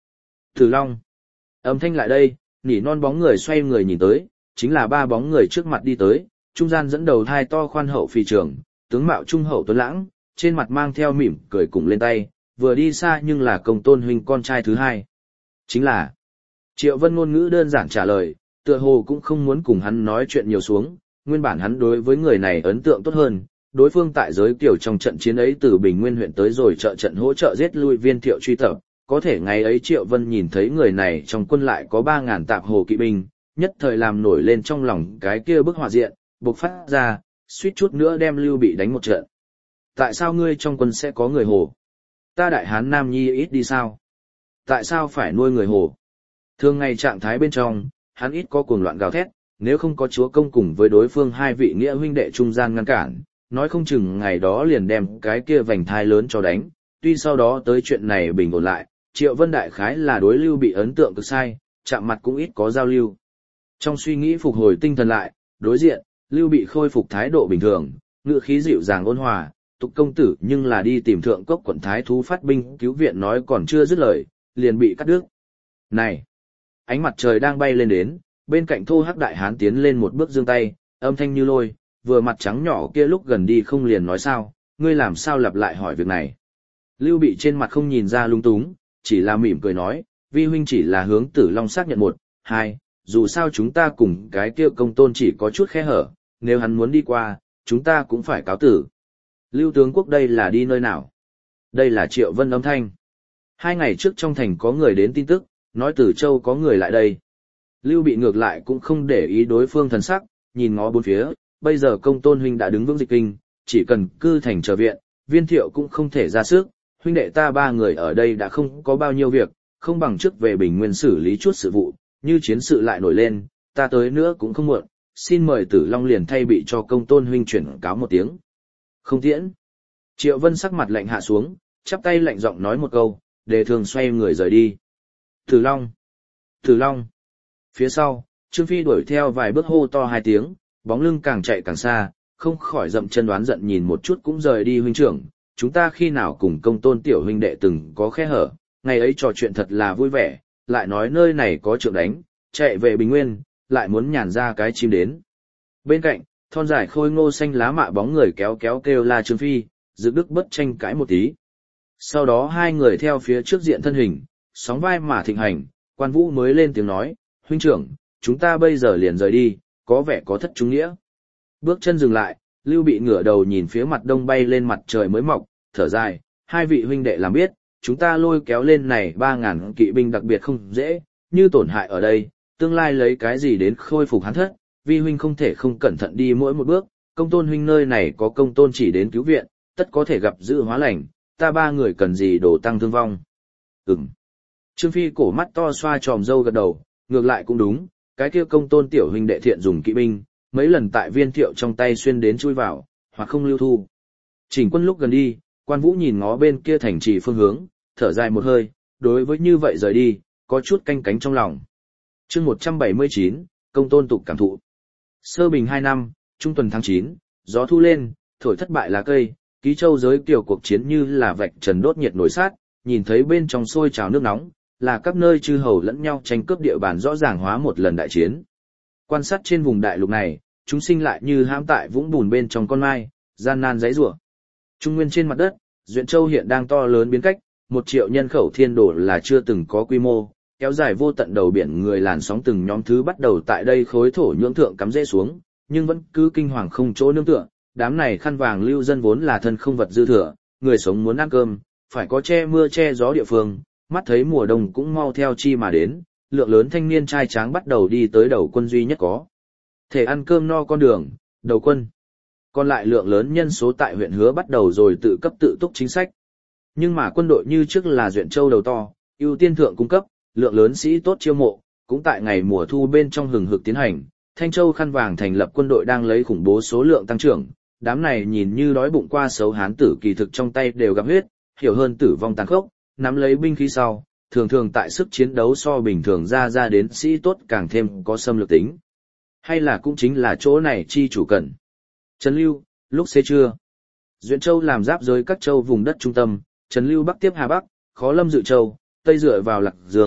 Tử Long. Âm thanh lại đây, nỉ non bóng người xoay người nhìn tới, chính là ba bóng người trước mặt đi tới, trung gian dẫn đầu hai to khoan hậu phi trường, tướng mạo trung hậu tuấn lãng, trên mặt mang theo mỉm cười cùng lên tay, vừa đi xa nhưng là Công Tôn huynh con trai thứ hai. Chính là Triệu Vân ngôn ngữ đơn giản trả lời, tựa hồ cũng không muốn cùng hắn nói chuyện nhiều xuống, nguyên bản hắn đối với người này ấn tượng tốt hơn, đối phương tại giới kiểu trong trận chiến ấy từ Bình Nguyên huyện tới rồi trợ trận hỗ trợ giết lui Viên Thiệu truy tập, có thể ngày ấy Triệu Vân nhìn thấy người này trong quân lại có ba ngàn tạp hồ kỵ binh, nhất thời làm nổi lên trong lòng cái kia bức họa diện, bộc phát ra, suýt chút nữa đem Lưu Bị đánh một trận. Tại sao ngươi trong quân sẽ có người hồ? Ta đại hán Nam Nhi ít đi sao? Tại sao phải nuôi người hồ? Thường ngày trạng thái bên trong, hắn ít có cuồng loạn gào thét, nếu không có chúa công cùng với đối phương hai vị nghĩa huynh đệ trung gian ngăn cản, nói không chừng ngày đó liền đem cái kia vành thai lớn cho đánh. Tuy sau đó tới chuyện này bình ổn lại, Triệu Vân đại khái là đối Lưu Bị ấn tượng cực sai, chạm mặt cũng ít có giao lưu. Trong suy nghĩ phục hồi tinh thần lại, đối diện, Lưu Bị khôi phục thái độ bình thường, ngữ khí dịu dàng ôn hòa, tục công tử nhưng là đi tìm thượng cốc quận thái thú phát binh cứu viện nói còn chưa dứt lời, liền bị cắt đứt. Này! Ánh mặt trời đang bay lên đến, bên cạnh Thô Hắc đại hán tiến lên một bước giương tay, âm thanh như lôi, vừa mặt trắng nhỏ kia lúc gần đi không liền nói sao, ngươi làm sao lặp lại hỏi việc này. Lưu Bị trên mặt không nhìn ra lung túng, chỉ là mỉm cười nói, vi huynh chỉ là hướng Tử Long xác nhận một, hai, dù sao chúng ta cùng cái kia Công Tôn chỉ có chút khe hở, nếu hắn muốn đi qua, chúng ta cũng phải cáo tử. Lưu tướng quốc đây là đi nơi nào? Đây là Triệu Vân âm thanh. Hai ngày trước trong thành có người đến tin tức, nói Tử Châu có người lại đây. Lưu Bị ngược lại cũng không để ý đối phương thần sắc, nhìn ngó bốn phía, bây giờ Công Tôn huynh đã đứng vững dịch kinh, chỉ cần cư thành chờ viện, Viên Thiệu cũng không thể ra sức, huynh đệ ta ba người ở đây đã không có bao nhiêu việc, không bằng trước về Bình Nguyên xử lý chút sự vụ, như chiến sự lại nổi lên, ta tới nữa cũng không muộn, xin mời Tử Long liền thay bị cho Công Tôn huynh chuyển cáo một tiếng. Không tiễn. Triệu Vân sắc mặt lạnh hạ xuống, chắp tay lạnh giọng nói một câu, đề thường xoay người rời đi. Tử Long! Tử Long! Phía sau, Trương Phi đuổi theo vài bước hô to hai tiếng, bóng lưng càng chạy càng xa, không khỏi dậm chân đoán giận nhìn một chút cũng rời đi huynh trưởng. Chúng ta khi nào cùng Công Tôn tiểu huynh đệ từng có khe hở, ngày ấy trò chuyện thật là vui vẻ, lại nói nơi này có trượng đánh, chạy về Bình Nguyên, lại muốn nhàn ra cái chim đến. Bên cạnh, thon dài khôi ngô xanh lá mạ bóng người kéo kéo kêu la Trương Phi, Dực Đức bất tranh cãi một tí. Sau đó hai người theo phía trước diện thân hình, sóng vai mà thịnh hành, Quan Vũ mới lên tiếng nói, huynh trưởng, chúng ta bây giờ liền rời đi, có vẻ có thất trung nghĩa. Bước chân dừng lại, Lưu Bị ngửa đầu nhìn phía mặt đông bay lên mặt trời mới mọc, thở dài, hai vị huynh đệ làm biết, chúng ta lôi kéo lên này ba ngàn kỵ binh đặc biệt không dễ, như tổn hại ở đây, tương lai lấy cái gì đến khôi phục hắn thất, vi huynh không thể không cẩn thận đi mỗi một bước, Công Tôn huynh nơi này có Công Tôn chỉ đến cứu viện, tất có thể gặp dự hóa lành, ta ba người cần gì đổ tăng thương vong. Ừm. Trương Phi cổ mắt to xoa tròm râu gật đầu, ngược lại cũng đúng, cái kia Công Tôn tiểu huynh đệ thiện dùng kỵ binh, mấy lần tại Viên Thiệu trong tay xuyên đến chui vào, hoặc không lưu thu. Chỉnh quân lúc gần đi, Quan Vũ nhìn ngó bên kia thành trì phương hướng, thở dài một hơi, đối với như vậy rời đi, có chút canh cánh trong lòng. Chương một trăm bảy mươi chín, Công Tôn tục cảm thụ. Sơ Bình hai năm, trung tuần tháng chín, gió thu lên, thổi thất bại lá cây, Ký Châu giới tiểu cuộc chiến như là vạch trần đốt nhiệt nổi sát, nhìn thấy bên trong sôi trào nước nóng, là các nơi chư hầu lẫn nhau tranh cướp địa bàn rõ ràng hóa một lần đại chiến. Quan sát trên vùng đại lục này, chúng sinh lại như hãm tại vũng bùn bên trong con mai, gian nan giãy giụa. Trung nguyên trên mặt đất, Duyện Châu hiện đang to lớn biến cách, một triệu nhân khẩu thiên đổ là chưa từng có quy mô, kéo dài vô tận đầu biển người làn sóng từng nhóm thứ bắt đầu tại đây khối thổ nhưỡng thượng cắm rễ xuống, nhưng vẫn cứ kinh hoàng không chỗ nương tựa. Đám này khăn vàng lưu dân vốn là thân không vật dư thừa, người sống muốn ăn cơm, phải có che mưa che gió địa phương, mắt thấy mùa đông cũng mau theo chi mà đến, lượng lớn thanh niên trai tráng bắt đầu đi tới đầu quân duy nhất có thể ăn cơm no con đường, đầu quân. Còn lại lượng lớn nhân số tại huyện Hứa bắt đầu rồi tự cấp tự túc chính sách. Nhưng mà quân đội như trước là Duyện Châu đầu to, ưu tiên thượng cung cấp, lượng lớn sĩ tốt chiêu mộ, cũng tại ngày mùa thu bên trong hừng hực tiến hành. Thanh Châu khăn vàng thành lập quân đội đang lấy khủng bố số lượng tăng trưởng, đám này nhìn như đói bụng qua xấu hán tử kỳ thực trong tay đều gặp huyết, hiểu hơn tử vong tàn khốc, nắm lấy binh khí sau, thường thường tại sức chiến đấu so bình thường ra ra đến sĩ tốt càng thêm có xâm lược tính. Hay là cũng chính là chỗ này chi chủ cần. Trần Lưu, lúc xế trưa, Duyện Châu làm giáp giới các châu vùng đất trung tâm, Trần Lưu bắc tiếp Hà Bắc, khó lâm Dự Châu, tây dựa vào Lạc Dương,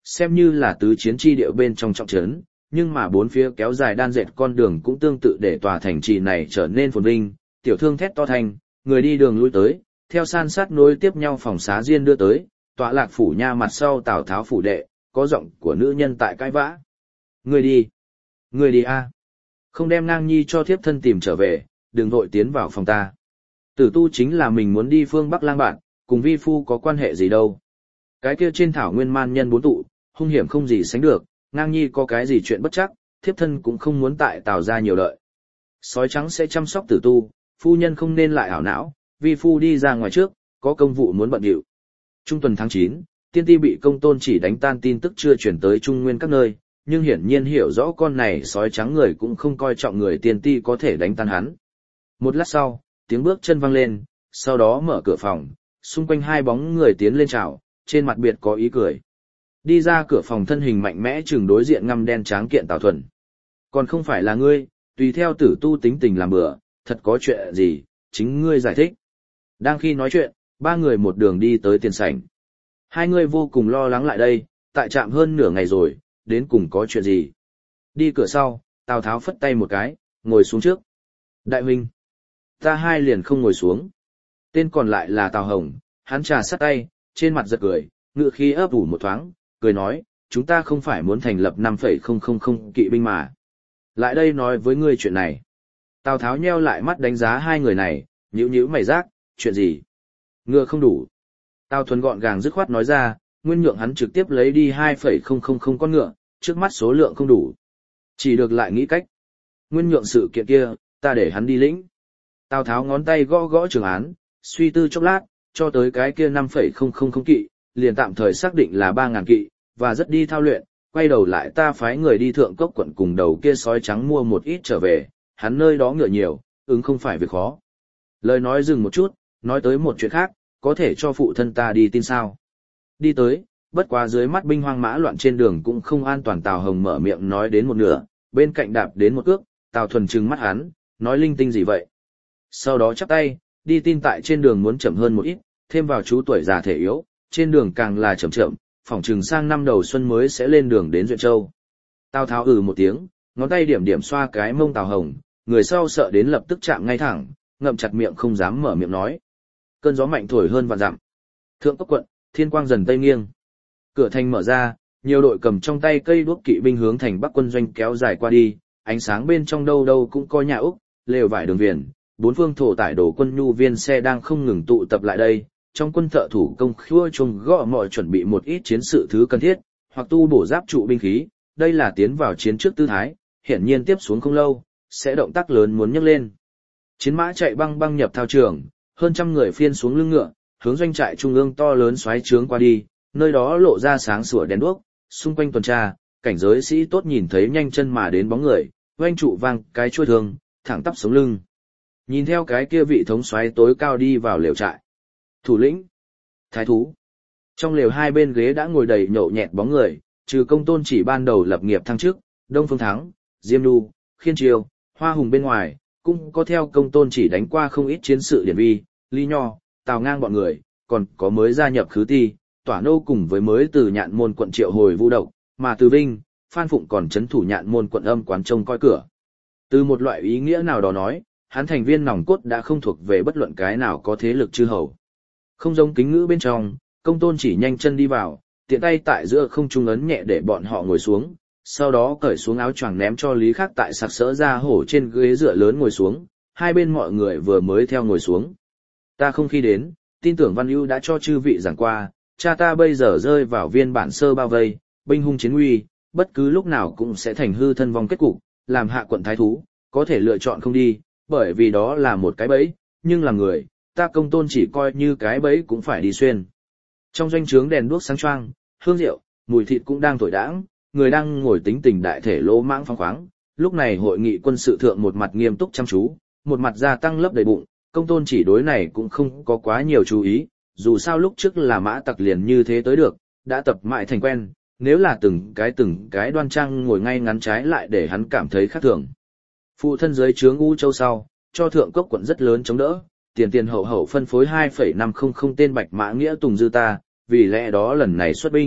xem như là tứ chiến tri địa bên trong trọng trấn, nhưng mà bốn phía kéo dài đan dệt con đường cũng tương tự để tòa thành trì này trở nên phồn vinh, tiểu thương thét to thành, người đi đường lui tới, theo san sát nối tiếp nhau phòng xá riêng đưa tới, tọa lạc phủ nha mặt sau Tào Tháo phủ đệ, có giọng của nữ nhân tại cãi vã. Người đi, người đi a, không đem ngang nhi cho thiếp thân tìm trở về, đừng vội tiến vào phòng ta. Tử tu chính là mình muốn đi phương Bắc lang bạn, cùng vi phu có quan hệ gì đâu. Cái kia trên thảo nguyên man nhân bốn tụ, hung hiểm không gì sánh được, ngang nhi có cái gì chuyện bất chắc, thiếp thân cũng không muốn tại Tào ra nhiều đợi. Sói trắng sẽ chăm sóc tử tu, phu nhân không nên lại ảo não, vi phu đi ra ngoài trước, có công vụ muốn bận điệu. Trung tuần tháng chín, tiên ti bị công tôn chỉ đánh tan tin tức chưa chuyển tới Trung Nguyên các nơi, nhưng hiển nhiên hiểu rõ con này sói trắng người cũng không coi trọng người tiên ti có thể đánh tan hắn. Một lát sau, tiếng bước chân vang lên, sau đó mở cửa phòng, xung quanh hai bóng người tiến lên chào, trên mặt biệt có ý cười. Đi ra cửa phòng thân hình mạnh mẽ chừng đối diện ngăm đen tráng kiện Tào Thuần. Còn không phải là ngươi, tùy theo tử tu tính tình làm bừa, thật có chuyện gì, chính ngươi giải thích. Đang khi nói chuyện, ba người một đường đi tới tiền sảnh. Hai người vô cùng lo lắng lại đây, tại trạm hơn nửa ngày rồi, đến cùng có chuyện gì. Đi cửa sau, Tào Tháo phất tay một cái, ngồi xuống trước. Đại huynh, ta hai liền không ngồi xuống. Tên còn lại là Tào Hồng, hắn trà sát tay, trên mặt giật cười, ngự khí ấp ủ một thoáng, cười nói, chúng ta không phải muốn thành lập năm phẩy không không không kỵ binh mà. Lại đây nói với ngươi chuyện này. Tào Tháo nheo lại mắt đánh giá hai người này, nhíu nhíu mày rác, chuyện gì? Ngựa không đủ. Tào Thuần gọn gàng dứt khoát nói ra, nguyên nhượng hắn trực tiếp lấy đi hai phẩy không không không con ngựa, trước mắt số lượng không đủ. Chỉ được lại nghĩ cách. Nguyên nhượng sự kiện kia, ta để hắn đi lĩnh. Tào Tháo ngón tay gõ gõ trường án, suy tư chốc lát, cho tới cái kia năm phẩy không không không kỵ, liền tạm thời xác định là ba ngàn kỵ, và rất đi thao luyện, quay đầu lại ta phái người đi thượng cốc quận cùng đầu kia sói trắng mua một ít trở về, hắn nơi đó ngựa nhiều, ứng không phải việc khó. Lời nói dừng một chút, nói tới một chuyện khác, có thể cho phụ thân ta đi tin sao. Đi tới, bất quá dưới mắt binh hoang mã loạn trên đường cũng không an toàn. Tào Hồng mở miệng nói đến một nửa, bên cạnh đạp đến một cước, Tào Thuần trừng mắt hắn, nói linh tinh gì vậy. Sau đó chắp tay, đi tin tại trên đường muốn chậm hơn một ít, thêm vào chú tuổi già thể yếu, trên đường càng là chậm chậm, phỏng chừng sang năm đầu xuân mới sẽ lên đường đến Duyện Châu. Tào Tháo ừ một tiếng, ngón tay điểm điểm xoa cái mông Tào Hồng, người sau sợ đến lập tức chạm ngay thẳng, ngậm chặt miệng không dám mở miệng nói. Cơn gió mạnh thổi hơn vạn dặm. Thượng Cốc quận, thiên quang dần tây nghiêng. Cửa thành mở ra, nhiều đội cầm trong tay cây đuốc kỵ binh hướng thành Bắc quân doanh kéo dài qua đi, ánh sáng bên trong đâu đâu cũng có nhà úc, lều vải đường viền, bốn phương thổ tải đổ quân nhu viên xe đang không ngừng tụ tập lại đây. Trong quân thợ thủ công khua chuông gõ mọi chuẩn bị một ít chiến sự thứ cần thiết, hoặc tu bổ giáp trụ binh khí, đây là tiến vào chiến trước tư thái, hiển nhiên tiếp xuống không lâu, sẽ động tác lớn muốn nhấc lên. Chiến mã chạy băng băng nhập thao trường, hơn trăm người phiên xuống lưng ngựa, hướng doanh trại trung ương to lớn xoáy trướng qua đi, nơi đó lộ ra sáng sủa đèn đuốc, xung quanh tuần tra, cảnh giới sĩ tốt nhìn thấy nhanh chân mà đến bóng người, doanh trụ vang cái chuôi thương, thẳng tắp sống lưng. Nhìn theo cái kia vị thống soái tối cao đi vào lều trại. Thủ lĩnh, thái thú. Trong lều hai bên ghế đã ngồi đầy nhậu nhẹt bóng người, trừ công tôn chỉ ban đầu lập nghiệp thăng chức, Đông Phương Thắng, Diêm Nhu, Khiên Triều, Hoa Hùng bên ngoài, cũng có theo công tôn chỉ đánh qua không ít chiến sự điển vi, Lý Nho, Tào Ngang bọn người, còn có mới gia nhập khứ ti, Tỏa Nô cùng với mới từ Nhạn Môn quận Triệu Hồi Vu Độc, mà Từ Vinh, Phan Phụng còn chấn thủ Nhạn Môn quận Âm quán trông coi cửa. Từ một loại ý nghĩa nào đó nói, hắn thành viên nòng cốt đã không thuộc về bất luận cái nào có thế lực chư hầu. Không giống kính ngữ bên trong, công tôn chỉ nhanh chân đi vào, tiện tay tại giữa không trung ấn nhẹ để bọn họ ngồi xuống, sau đó cởi xuống áo choàng ném cho Lý Khắc tại sặc sỡ ra hổ trên ghế dựa lớn ngồi xuống, hai bên mọi người vừa mới theo ngồi xuống. Ta không khi đến, tin tưởng Văn Ưu đã cho chư vị giảng qua, cha ta bây giờ rơi vào viên bản sơ bao vây, binh hung chiến nguy, bất cứ lúc nào cũng sẽ thành hư thân vong kết cục, làm hạ quận thái thú, có thể lựa chọn không đi, bởi vì đó là một cái bẫy, nhưng là người, ta công tôn chỉ coi như cái bẫy cũng phải đi xuyên. Trong doanh trướng đèn đuốc sáng choang, hương rượu, mùi thịt cũng đang thổi đãng, người đang ngồi tính tình đại thể lỗ mãng phóng khoáng. Lúc này hội nghị quân sự thượng một mặt nghiêm túc chăm chú, một mặt gia tăng lấp đầy bụng, công tôn chỉ đối này cũng không có quá nhiều chú ý, dù sao lúc trước là mã tặc liền như thế tới được, đã tập mãi thành quen, nếu là từng cái từng cái đoan trang ngồi ngay ngắn trái lại để hắn cảm thấy khác thường. Phụ thân dưới trướng U Châu sau, cho thượng cốc quận rất lớn chống đỡ, tiền tiền hậu hậu phân phối hai phẩy năm không không tên bạch mã nghĩa tùng dư ta, vì lẽ đó lần này xuất binh,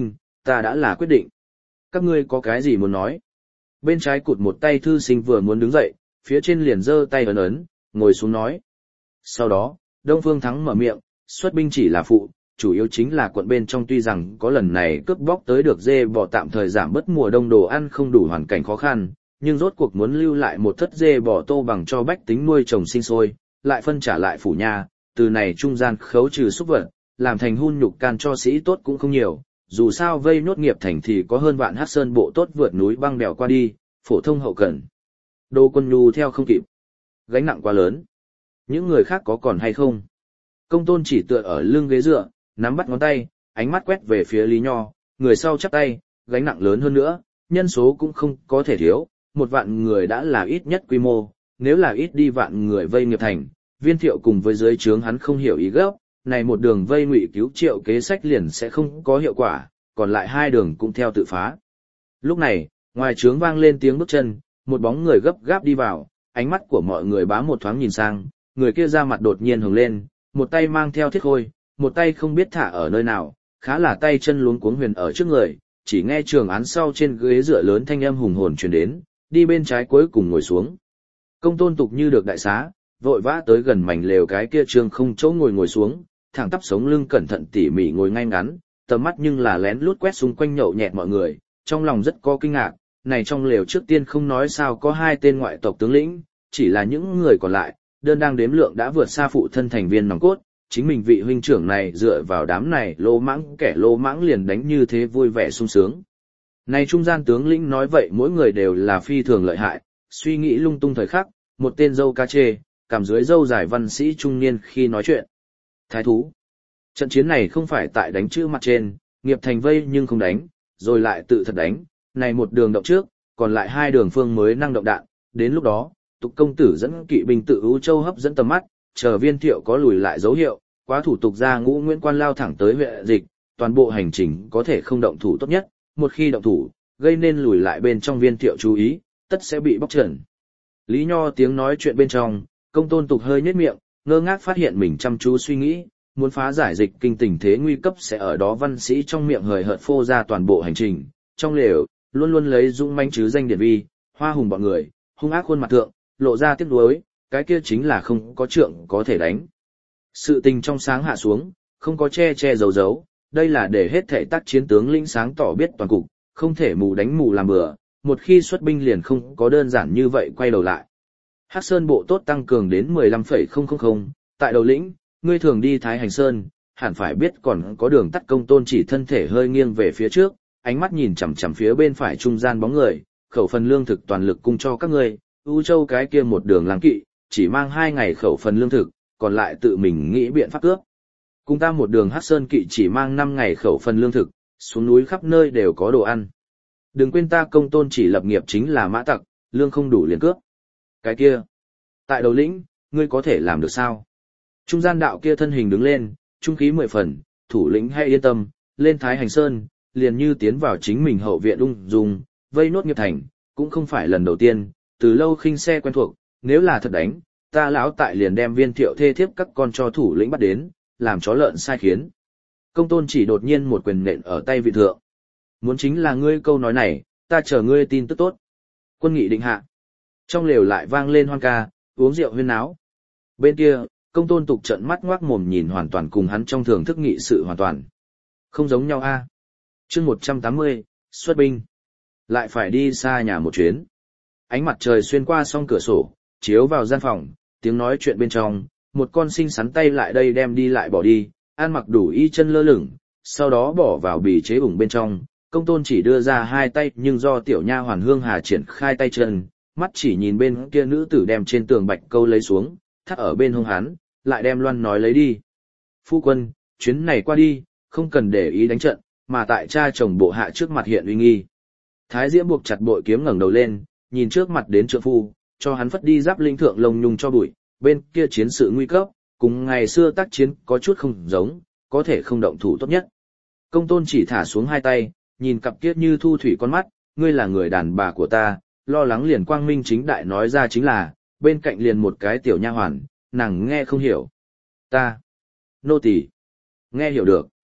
ta đã là quyết định. Các ngươi có cái gì muốn nói? Bên trái cụt một tay thư sinh vừa muốn đứng dậy, phía trên liền giơ tay ấn ấn, ngồi xuống nói. Sau đó, Đông Phương Thắng mở miệng, xuất binh chỉ là phụ, chủ yếu chính là quận bên trong tuy rằng có lần này cướp bóc tới được dê bò tạm thời giảm bớt mùa đông đồ ăn không đủ hoàn cảnh khó khăn, nhưng rốt cuộc muốn lưu lại một thất dê bò tô bằng cho bách tính nuôi trồng sinh sôi, lại phân trả lại phủ nha, từ này trung gian khấu trừ xúc vật, làm thành hun nhục can cho sĩ tốt cũng không nhiều, dù sao vây nốt nghiệp thành thì có hơn vạn Hắc Sơn bộ tốt vượt núi băng đèo qua đi, phổ thông hậu cần. Đô quân nhu theo không kịp. Gánh nặng quá lớn. Những người khác có còn hay không? Công tôn chỉ tựa ở lưng ghế dựa, nắm bắt ngón tay, ánh mắt quét về phía Lý Nho, người sau chắp tay, gánh nặng lớn hơn nữa, nhân số cũng không có thể thiếu, một vạn người đã là ít nhất quy mô, nếu là ít đi vạn người vây nghiệp thành, Viên Thiệu cùng với dưới trướng hắn không hiểu ý gấp, này một đường vây ngụy cứu Triệu kế sách liền sẽ không có hiệu quả, còn lại hai đường cũng theo tự phá. Lúc này, ngoài trướng vang lên tiếng bước chân, một bóng người gấp gáp đi vào, ánh mắt của mọi người bám một thoáng nhìn sang, người kia ra mặt đột nhiên hừng lên, một tay mang theo thiết khôi, một tay không biết thả ở nơi nào, khá là tay chân luống cuống huyền ở trước người, chỉ nghe trường án sau trên ghế dựa lớn thanh âm hùng hồn truyền đến, đi bên trái cuối cùng ngồi xuống. Công tôn tục như được đại xá, vội vã tới gần mảnh lều cái kia trường không chỗ ngồi ngồi xuống, thẳng tắp sống lưng cẩn thận tỉ mỉ ngồi ngay ngắn, tầm mắt nhưng là lén lút quét xung quanh nhậu nhẹt mọi người, trong lòng rất có kinh ngạc, này trong lều trước tiên không nói sao có hai tên ngoại tộc tướng lĩnh, chỉ là những người còn lại, đơn đang đếm lượng đã vượt xa phụ thân thành viên nòng cốt, chính mình vị huynh trưởng này dựa vào đám này lô mãng kẻ lô mãng liền đánh như thế vui vẻ sung sướng. Này trung gian tướng lĩnh nói vậy mỗi người đều là phi thường lợi hại, suy nghĩ lung tung thời khắc, một tên dâu ca chê, cảm dưới dâu dài văn sĩ trung niên khi nói chuyện. Thái thú. Trận chiến này không phải tại đánh chữ mặt trên, nghiệp thành vây nhưng không đánh, rồi lại tự thật đánh, này một đường động trước, còn lại hai đường phương mới năng động đạn, đến lúc đó, Tục công tử dẫn kỵ binh tự ưu châu hấp dẫn tầm mắt, chờ Viên Thiệu có lùi lại dấu hiệu, quá thủ tục ra ngũ Nguyễn Quan lao thẳng tới huyện dịch, toàn bộ hành trình có thể không động thủ tốt nhất, một khi động thủ, gây nên lùi lại bên trong Viên Thiệu chú ý, tất sẽ bị bóc trần. Lý Nho tiếng nói chuyện bên trong, Công tôn Tục hơi nhếch miệng, ngơ ngác phát hiện mình chăm chú suy nghĩ, muốn phá giải dịch kinh tình thế nguy cấp sẽ ở đó văn sĩ trong miệng hời hợt phô ra toàn bộ hành trình, trong lều, luôn luôn lấy dũng mãnh chứ danh điển vi, hoa hùng bọn người, hung ác khuôn mặt thượng, lộ ra tiếc nuối, cái kia chính là không có trượng có thể đánh. Sự tình trong sáng hạ xuống, không có che che giấu giấu, đây là để hết thể tác chiến tướng lĩnh sáng tỏ biết toàn cục, không thể mù đánh mù làm bừa, một khi xuất binh liền không có đơn giản như vậy quay đầu lại. Hắc Sơn bộ tốt tăng cường đến mười lăm phẩy không không không, tại đầu lĩnh, ngươi thường đi Thái Hành Sơn, hẳn phải biết còn có đường tắt. Công tôn chỉ thân thể hơi nghiêng về phía trước, ánh mắt nhìn chằm chằm phía bên phải trung gian bóng người, khẩu phần lương thực toàn lực cung cho các ngươi, ưu châu cái kia một đường lang kỵ, chỉ mang hai ngày khẩu phần lương thực, còn lại tự mình nghĩ biện pháp cướp. Cùng ta một đường Hắc Sơn kỵ chỉ mang năm ngày khẩu phần lương thực, xuống núi khắp nơi đều có đồ ăn. Đừng quên ta công tôn chỉ lập nghiệp chính là mã tặc, lương không đủ liền cướp. Cái kia, tại đầu lĩnh, ngươi có thể làm được sao? Trung gian đạo kia thân hình đứng lên, trung khí mười phần, thủ lĩnh hãy yên tâm, lên Thái Hành Sơn, liền như tiến vào chính mình hậu viện ung dung, vây nốt nghiệp thành, cũng không phải lần đầu tiên, từ lâu khinh xe quen thuộc, nếu là thật đánh, ta lão tại liền đem Viên Thiệu thê thiếp các con cho thủ lĩnh bắt đến, làm chó lợn sai khiến. Công tôn chỉ đột nhiên một quyền nện ở tay vị thượng. Muốn chính là ngươi câu nói này, ta chờ ngươi tin tức tốt. Quân nghị định hạ. Trong lều lại vang lên hoan ca, uống rượu huyên náo. Bên kia, công tôn tục trận mắt ngoác mồm nhìn hoàn toàn cùng hắn trong thường thức nghị sự hoàn toàn. Không giống nhau a. Chương một trăm tám mươi, xuất binh. Lại phải đi xa nhà một chuyến. Ánh mặt trời xuyên qua song cửa sổ, chiếu vào gian phòng, tiếng nói chuyện bên trong, một con xinh xắn tay lại đây đem đi lại bỏ đi, ăn mặc đủ y chân lơ lửng, sau đó bỏ vào bì chế ủng bên trong. Công tôn chỉ đưa ra hai tay nhưng do tiểu nha hoàn Hương Hà triển khai tay chân, mắt chỉ nhìn bên kia nữ tử đem trên tường bạch câu lấy xuống, thắt ở bên hông hắn, lại đem loan nói lấy đi. Phu quân, chuyến này qua đi, không cần để ý đánh trận, mà tại cha chồng bộ hạ trước mặt hiện uy nghi. Thái Diễm buộc chặt bội kiếm ngẩng đầu lên, nhìn trước mặt đến trượng phu, cho hắn phất đi giáp linh thượng lông nhung cho bụi, bên kia chiến sự nguy cấp, cùng ngày xưa tác chiến có chút không giống, có thể không động thủ tốt nhất. Công tôn chỉ thả xuống hai tay, nhìn cặp kiết như thu thủy con mắt, ngươi là người đàn bà của ta, lo lắng liền quang minh chính đại nói ra chính là, bên cạnh liền một cái tiểu nha hoàn, nàng nghe không hiểu. Ta, nô tỳ, nghe hiểu được.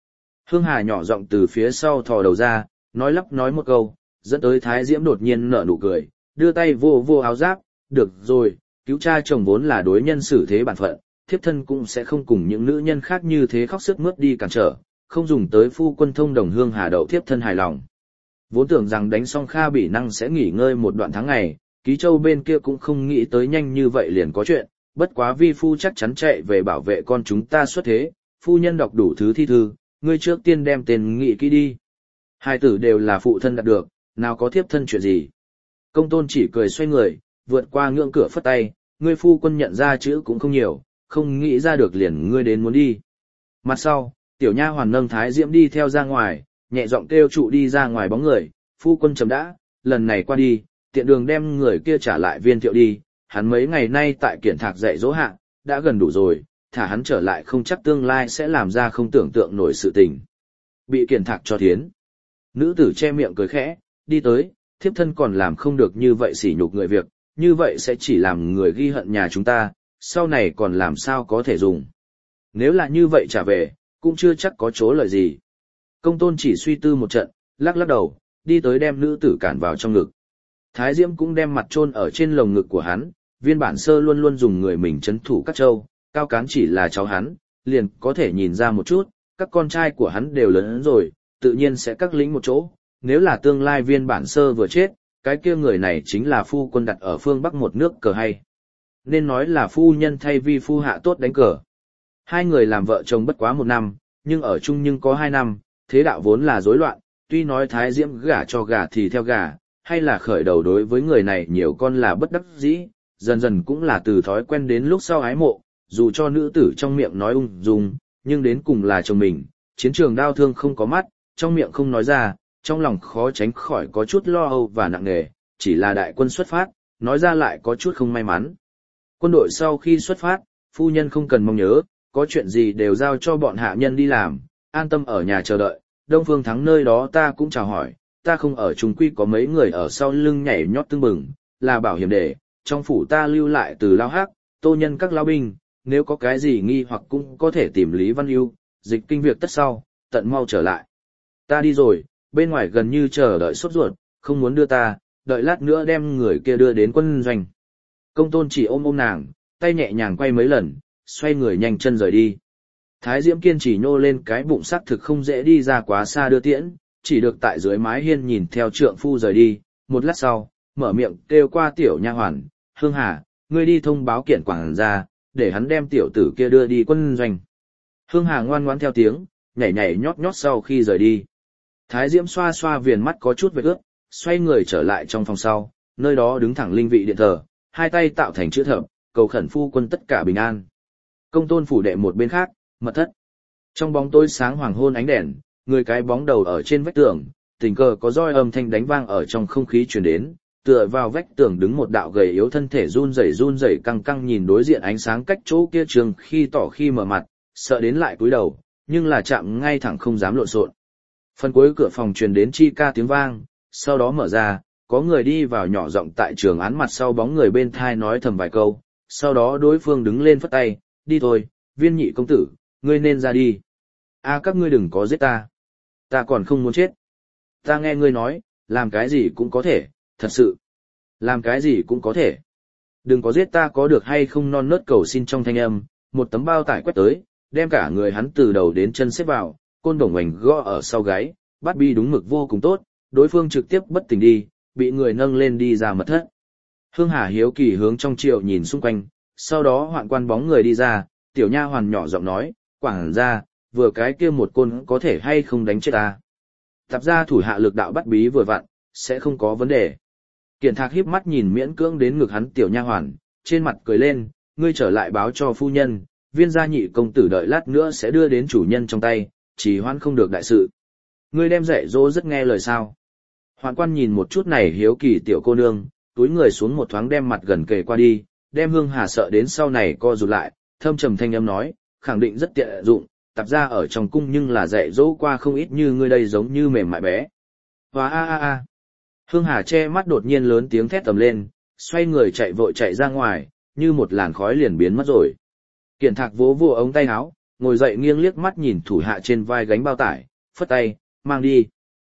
Hương Hà nhỏ giọng từ phía sau thò đầu ra, nói lắp nói một câu, dẫn tới Thái Diễm đột nhiên nở nụ cười, đưa tay vô vô áo giáp, được rồi, cứu cha chồng vốn là đối nhân xử thế bản phận, thiếp thân cũng sẽ không cùng những nữ nhân khác như thế khóc sức mướt đi cản trở, không dùng tới phu quân thông đồng. Hương Hà đậu thiếp thân hài lòng. Vốn tưởng rằng đánh xong Kha Bỉ Năng sẽ nghỉ ngơi một đoạn tháng ngày, Ký Châu bên kia cũng không nghĩ tới nhanh như vậy liền có chuyện, bất quá vi phu chắc chắn chạy về bảo vệ con chúng ta xuất thế, phu nhân đọc đủ thứ thi thư, ngươi trước tiên đem tên nghị kỹ đi. Hai tử đều là phụ thân đạt được, nào có thiếp thân chuyện gì. Công tôn chỉ cười xoay người, vượt qua ngưỡng cửa phất tay, ngươi phu quân nhận ra chữ cũng không nhiều, không nghĩ ra được liền ngươi đến muốn đi. Mặt sau, tiểu nha hoàn nâng Thái Diễm đi theo ra ngoài, nhẹ giọng kêu trụ đi ra ngoài bóng người, phu quân chấm đã, lần này qua đi, tiện đường đem người kia trả lại Viên Thiệu đi, hắn mấy ngày nay tại Kiển Thạc dạy dỗ hạ, đã gần đủ rồi, thả hắn trở lại không chắc tương lai sẽ làm ra không tưởng tượng nổi sự tình. Bị Kiển Thạc cho thiến. Nữ tử che miệng cười khẽ, đi tới, thiếp thân còn làm không được như vậy sỉ nhục người việc, như vậy sẽ chỉ làm người ghi hận nhà chúng ta, sau này còn làm sao có thể dùng. Nếu là như vậy trả về, cũng chưa chắc có chỗ lợi gì. Công tôn chỉ suy tư một trận, lắc lắc đầu, đi tới đem nữ tử cản vào trong ngực. Thái Diễm cũng đem mặt chôn ở trên lồng ngực của hắn, Viên Bản Sơ luôn luôn dùng người mình trấn thủ các châu, Cao Cán chỉ là cháu hắn, liền có thể nhìn ra một chút, các con trai của hắn đều lớn rồi, tự nhiên sẽ các lính một chỗ, nếu là tương lai Viên Bản Sơ vừa chết, cái kia người này chính là phu quân đặt ở phương Bắc một nước cờ hay. Nên nói là phu nhân thay vì phu hạ tốt đánh cờ. Hai người làm vợ chồng bất quá một năm, nhưng ở chung nhưng có hai năm, thế đạo vốn là rối loạn, tuy nói Thái Diễm gả cho gà thì theo gà, hay là khởi đầu đối với người này nhiều con là bất đắc dĩ, dần dần cũng là từ thói quen đến lúc sau ái mộ, dù cho nữ tử trong miệng nói ung dung, nhưng đến cùng là chồng mình, chiến trường đau thương không có mắt, trong miệng không nói ra, trong lòng khó tránh khỏi có chút lo âu và nặng nề, chỉ là đại quân xuất phát, nói ra lại có chút không may mắn. Quân đội sau khi xuất phát, phu nhân không cần mong nhớ, có chuyện gì đều giao cho bọn hạ nhân đi làm, an tâm ở nhà chờ đợi, Đông Phương Thắng nơi đó ta cũng chào hỏi, ta không ở trung quy có mấy người ở sau lưng nhảy nhót tưng bừng, là bảo hiểm để, trong phủ ta lưu lại từ lao hắc, tô nhân các lao binh, nếu có cái gì nghi hoặc cũng có thể tìm Lý Văn Ưu, dịch kinh việc tất sau, tận mau trở lại. Ta đi rồi, bên ngoài gần như chờ đợi sốt ruột, không muốn đưa ta, đợi lát nữa đem người kia đưa đến quân doanh. Công tôn chỉ ôm ôm nàng, tay nhẹ nhàng quay mấy lần, xoay người nhanh chân rời đi. Thái Diễm kiên trì nhô lên cái bụng sắc thực không dễ đi ra quá xa đưa tiễn, chỉ được tại dưới mái hiên nhìn theo trượng phu rời đi, một lát sau, mở miệng kêu qua tiểu nha hoàn, Hương Hà, ngươi đi thông báo kiện quảng ra, để hắn đem tiểu tử kia đưa đi quân doanh. Hương Hà ngoan ngoãn theo tiếng, nhảy nhảy nhót nhót sau khi rời đi. Thái Diễm xoa xoa viền mắt có chút vết ướt, xoay người trở lại trong phòng sau, nơi đó đứng thẳng linh vị điện thờ, hai tay tạo thành chữ thập, cầu khẩn phu quân tất cả bình an. Công tôn phủ đệ một bên khác, mật thất. Trong bóng tối sáng hoàng hôn ánh đèn, người cái bóng đầu ở trên vách tường, tình cờ có roi âm thanh đánh vang ở trong không khí truyền đến, tựa vào vách tường đứng một đạo gầy yếu thân thể run rẩy run rẩy căng căng nhìn đối diện ánh sáng cách chỗ kia trường khi tỏ khi mở mặt, sợ đến lại cúi đầu, nhưng là chạm ngay thẳng không dám lộn xộn. Phần cuối cửa phòng truyền đến chi ca tiếng vang, sau đó mở ra, có người đi vào nhỏ giọng tại trường án mặt sau bóng người bên thai nói thầm vài câu, sau đó đối phương đứng lên phất tay, đi thôi, Viên nhị công tử, ngươi nên ra đi. A các ngươi đừng có giết ta. Ta còn không muốn chết. Ta nghe ngươi nói, làm cái gì cũng có thể, thật sự. Làm cái gì cũng có thể. Đừng có giết ta có được hay không non nớt cầu xin trong thanh âm, một tấm bao tải quét tới, đem cả người hắn từ đầu đến chân xếp vào, côn đồng ảnh gõ ở sau gáy, bắt bi đúng mực vô cùng tốt, đối phương trực tiếp bất tỉnh đi, bị người nâng lên đi ra mật thất. Hương Hà hiếu kỳ hướng trong triệu nhìn xung quanh, sau đó hoạn quan bóng người đi ra, tiểu nha hoàn nhỏ giọng nói, quảng ra, vừa cái kia một côn có thể hay không đánh chết ta. Tạp ra thủ hạ lực đạo bắt bí vừa vặn, sẽ không có vấn đề. Kiển Thạc híp mắt nhìn miễn cưỡng đến ngực hắn tiểu nha hoàn, trên mặt cười lên, ngươi trở lại báo cho phu nhân, Viên gia nhị công tử đợi lát nữa sẽ đưa đến chủ nhân trong tay, chỉ hoãn không được đại sự. Ngươi đem dạy dỗ rất nghe lời sao. Hoạn quan nhìn một chút này hiếu kỳ tiểu cô nương, túi người xuống một thoáng đem mặt gần kề qua đi, đem Hương Hà sợ đến sau này co rụt lại, thâm trầm thanh âm nói, khẳng định rất tiện dụng, tạp ra ở trong cung nhưng là dạy dỗ qua không ít như ngươi đây giống như mềm mại bé. Hóa a a a. Hương Hà che mắt đột nhiên lớn tiếng thét tầm lên, xoay người chạy vội chạy ra ngoài, như một làn khói liền biến mất rồi. Kiển Thạc vỗ vỗ ống tay áo, ngồi dậy nghiêng liếc mắt nhìn thủ hạ trên vai gánh bao tải, phất tay, mang đi.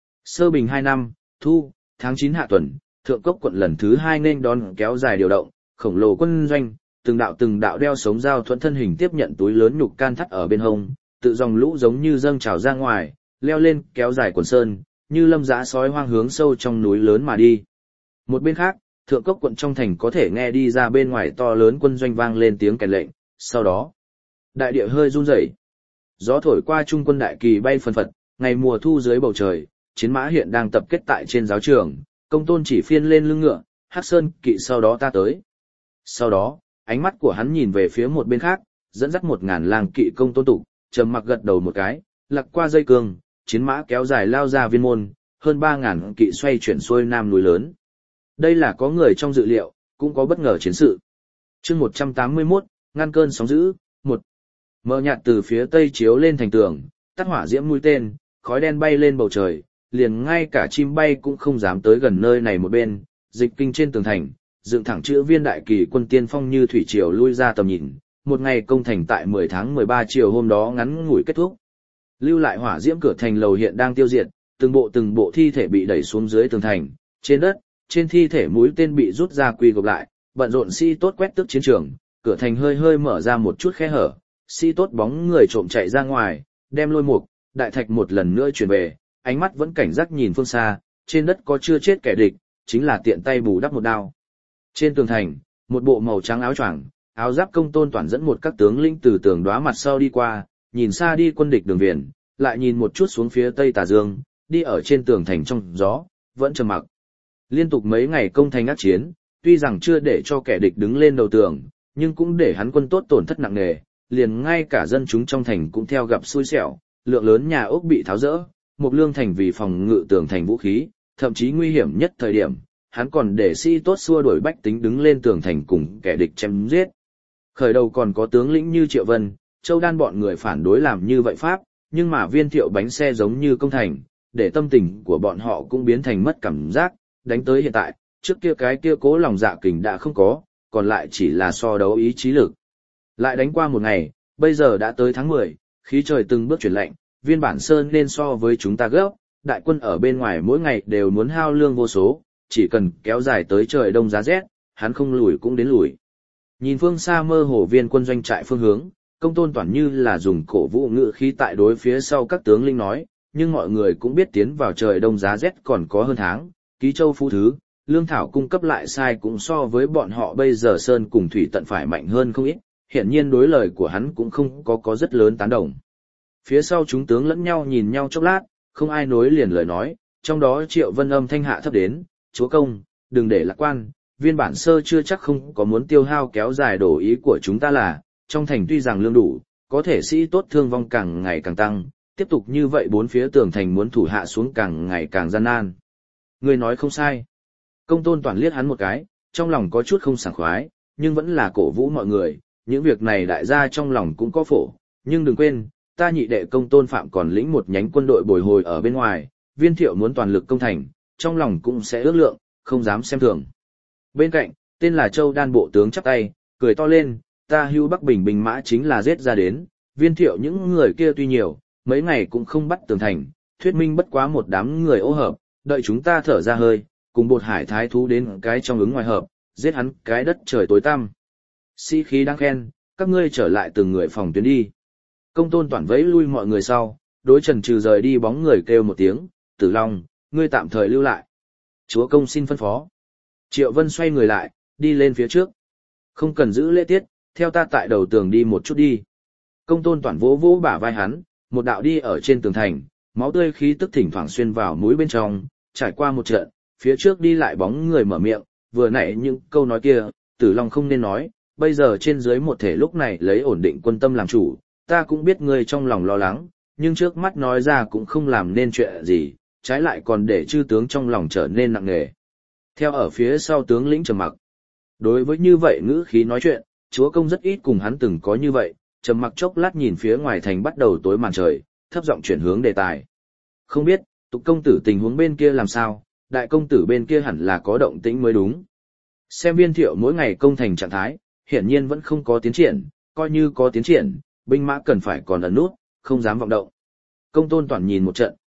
Sơ bình hai năm, thu, tháng chín hạ tuần, Thượng Cốc quận lần thứ hai nên đón kéo dài điều động, khổng lồ quân doanh, từng đạo từng đạo đeo sống dao thuẫn thân hình tiếp nhận túi lớn nhục can thắt ở bên hông, tự dòng lũ giống như dâng trào ra ngoài, leo lên kéo dài quần sơn, như lâm dã sói hoang hướng sâu trong núi lớn mà đi. Một bên khác, Thượng Cốc quận trong thành có thể nghe đi ra bên ngoài to lớn quân doanh vang lên tiếng kèn lệnh, sau đó, đại địa hơi run rẩy. Gió thổi qua trung quân đại kỳ bay phần phật, ngày mùa thu dưới bầu trời, chiến mã hiện đang tập kết tại trên giáo trường, Công Tôn chỉ phiên lên lưng ngựa, Hắc Sơn kỵ sau đó ta tới. Sau đó, ánh mắt của hắn nhìn về phía một bên khác, dẫn dắt một ngàn lang kỵ Công Tôn Tục, trầm mặc gật đầu một cái, lặc qua dây cương, chiến mã kéo dài lao ra viên môn, hơn ba ngàn kỵ xoay chuyển xuôi nam núi lớn. Đây là có người trong dự liệu, cũng có bất ngờ chiến sự. Chương một trăm tám mươi mốt, ngăn cơn sóng dữ, một. Mờ nhạt từ phía tây chiếu lên thành tường, tắt hỏa diễm mũi tên, khói đen bay lên bầu trời, liền ngay cả chim bay cũng không dám tới gần nơi này một bên, dịch kinh trên tường thành, dựng thẳng chữ viên đại kỳ quân tiên phong như thủy triều lui ra tầm nhìn, một ngày công thành tại mười tháng mười ba chiều hôm đó ngắn ngủi kết thúc. Lưu lại hỏa diễm cửa thành lầu hiện đang tiêu diệt, từng bộ từng bộ thi thể bị đẩy xuống dưới tường thành, trên đất, trên thi thể mũi tên bị rút ra quy gộp lại, bận rộn sĩ tốt quét tước chiến trường, cửa thành hơi hơi mở ra một chút khe hở, sĩ tốt bóng người trộm chạy ra ngoài, đem lôi mục, đại thạch một lần nữa chuyển về, ánh mắt vẫn cảnh giác nhìn phương xa, trên đất có chưa chết kẻ địch, chính là tiện tay bù đắp một đao. Trên tường thành, một bộ màu trắng áo choàng, áo giáp Công Tôn toàn dẫn một các tướng lĩnh từ tường đóa mặt sau đi qua, nhìn xa đi quân địch đường viền, lại nhìn một chút xuống phía tây tà dương, đi ở trên tường thành trong gió, vẫn trầm mặc. Liên tục mấy ngày công thành ác chiến, tuy rằng chưa để cho kẻ địch đứng lên đầu tường, nhưng cũng để hắn quân tốt tổn thất nặng nề, liền ngay cả dân chúng trong thành cũng theo gặp xui xẻo, lượng lớn nhà ốc bị tháo rỡ, một lương thành vì phòng ngự tường thành vũ khí, thậm chí nguy hiểm nhất thời điểm, hắn còn để sĩ tốt xua đuổi bách tính đứng lên tường thành cùng kẻ địch chém giết. Khởi đầu còn có tướng lĩnh như Triệu Vân, Châu Đan bọn người phản đối làm như vậy pháp, nhưng mà Viên Thiệu bánh xe giống như công thành, để tâm tình của bọn họ cũng biến thành mất cảm giác, đánh tới hiện tại, trước kia cái kia cố lòng dạ kình đã không có, còn lại chỉ là so đấu ý chí lực. Lại đánh qua một ngày, bây giờ đã tới tháng mười, khí trời từng bước chuyển lạnh, Viên Bản Sơn nên so với chúng ta gấp, đại quân ở bên ngoài mỗi ngày đều muốn hao lương vô số, chỉ cần kéo dài tới trời đông giá rét, hắn không lùi cũng đến lùi. Nhìn phương xa mơ hồ viên quân doanh trại phương hướng, Công Tôn toàn như là dùng cổ vũ ngữ khí tại đối phía sau các tướng linh nói, nhưng mọi người cũng biết tiến vào trời đông giá rét còn có hơn tháng, Ký Châu Phú Thứ, lương thảo cung cấp lại sai cũng so với bọn họ bây giờ sơn cùng thủy tận phải mạnh hơn không ít, hiển nhiên đối lời của hắn cũng không có có rất lớn tán đồng. Phía sau chúng tướng lẫn nhau nhìn nhau chốc lát, không ai nối liền lời nói, trong đó Triệu Vân âm thanh hạ thấp đến, chúa công, đừng để lạc quan, Viên Bản Sơ chưa chắc không có muốn tiêu hao kéo dài đổ ý của chúng ta là, trong thành tuy rằng lương đủ, có thể sĩ tốt thương vong càng ngày càng tăng, tiếp tục như vậy bốn phía tường thành muốn thủ hạ xuống càng ngày càng gian nan. Người nói không sai. Công Tôn toàn liếc hắn một cái, trong lòng có chút không sảng khoái, nhưng vẫn là cổ vũ mọi người, những việc này đại gia trong lòng cũng có phổ, nhưng đừng quên, ta nhị đệ Công Tôn Phạm còn lĩnh một nhánh quân đội bồi hồi ở bên ngoài, Viên Thiệu muốn toàn lực công thành, trong lòng cũng sẽ ước lượng, không dám xem thường. Bên cạnh, tên là Châu Đan bộ tướng chắp tay, cười to lên, ta hưu Bắc Bình binh mã chính là giết ra đến, Viên Thiệu những người kia tuy nhiều, mấy ngày cũng không bắt tường thành, thuyết minh bất quá một đám người ô hợp, đợi chúng ta thở ra hơi, cùng bột hải thái thú đến cái trong ứng ngoài hợp, giết hắn cái đất trời tối tăm. Sĩ khí đang khen, các ngươi trở lại từng người phòng tuyến đi. Công Tôn toàn vẫy lui mọi người sau, đối Trần Trừ rời đi bóng người kêu một tiếng, Tử Long, ngươi tạm thời lưu lại. Chúa công xin phân phó. Triệu Vân xoay người lại, đi lên phía trước. Không cần giữ lễ tiết, theo ta tại đầu tường đi một chút đi. Công Tôn toàn vỗ vỗ bả vai hắn, một đạo đi ở trên tường thành, máu tươi khí tức thỉnh thoảng xuyên vào mũi bên trong, trải qua một trận, phía trước đi lại bóng người mở miệng, vừa nãy những câu nói kia, Tử Long không nên nói, bây giờ trên dưới một thể lúc này lấy ổn định quân tâm làm chủ, ta cũng biết ngươi trong lòng lo lắng, nhưng trước mắt nói ra cũng không làm nên chuyện gì, trái lại còn để chư tướng trong lòng trở nên nặng nề. Theo ở phía sau tướng lĩnh trầm mặc. Đối với như vậy ngữ khí nói chuyện, chúa công rất ít cùng hắn từng có như vậy, trầm mặc chốc lát nhìn phía ngoài thành bắt đầu tối màn trời, thấp giọng chuyển hướng đề tài. Không biết, Tục công tử tình huống bên kia làm sao, đại công tử bên kia hẳn là có động tĩnh mới đúng. Xem Viên Thiệu mỗi ngày công thành trạng thái, hiển nhiên vẫn không có tiến triển, coi như có tiến triển, binh mã cần phải còn ẩn nút, không dám vọng động. Công Tôn toàn nhìn một trận,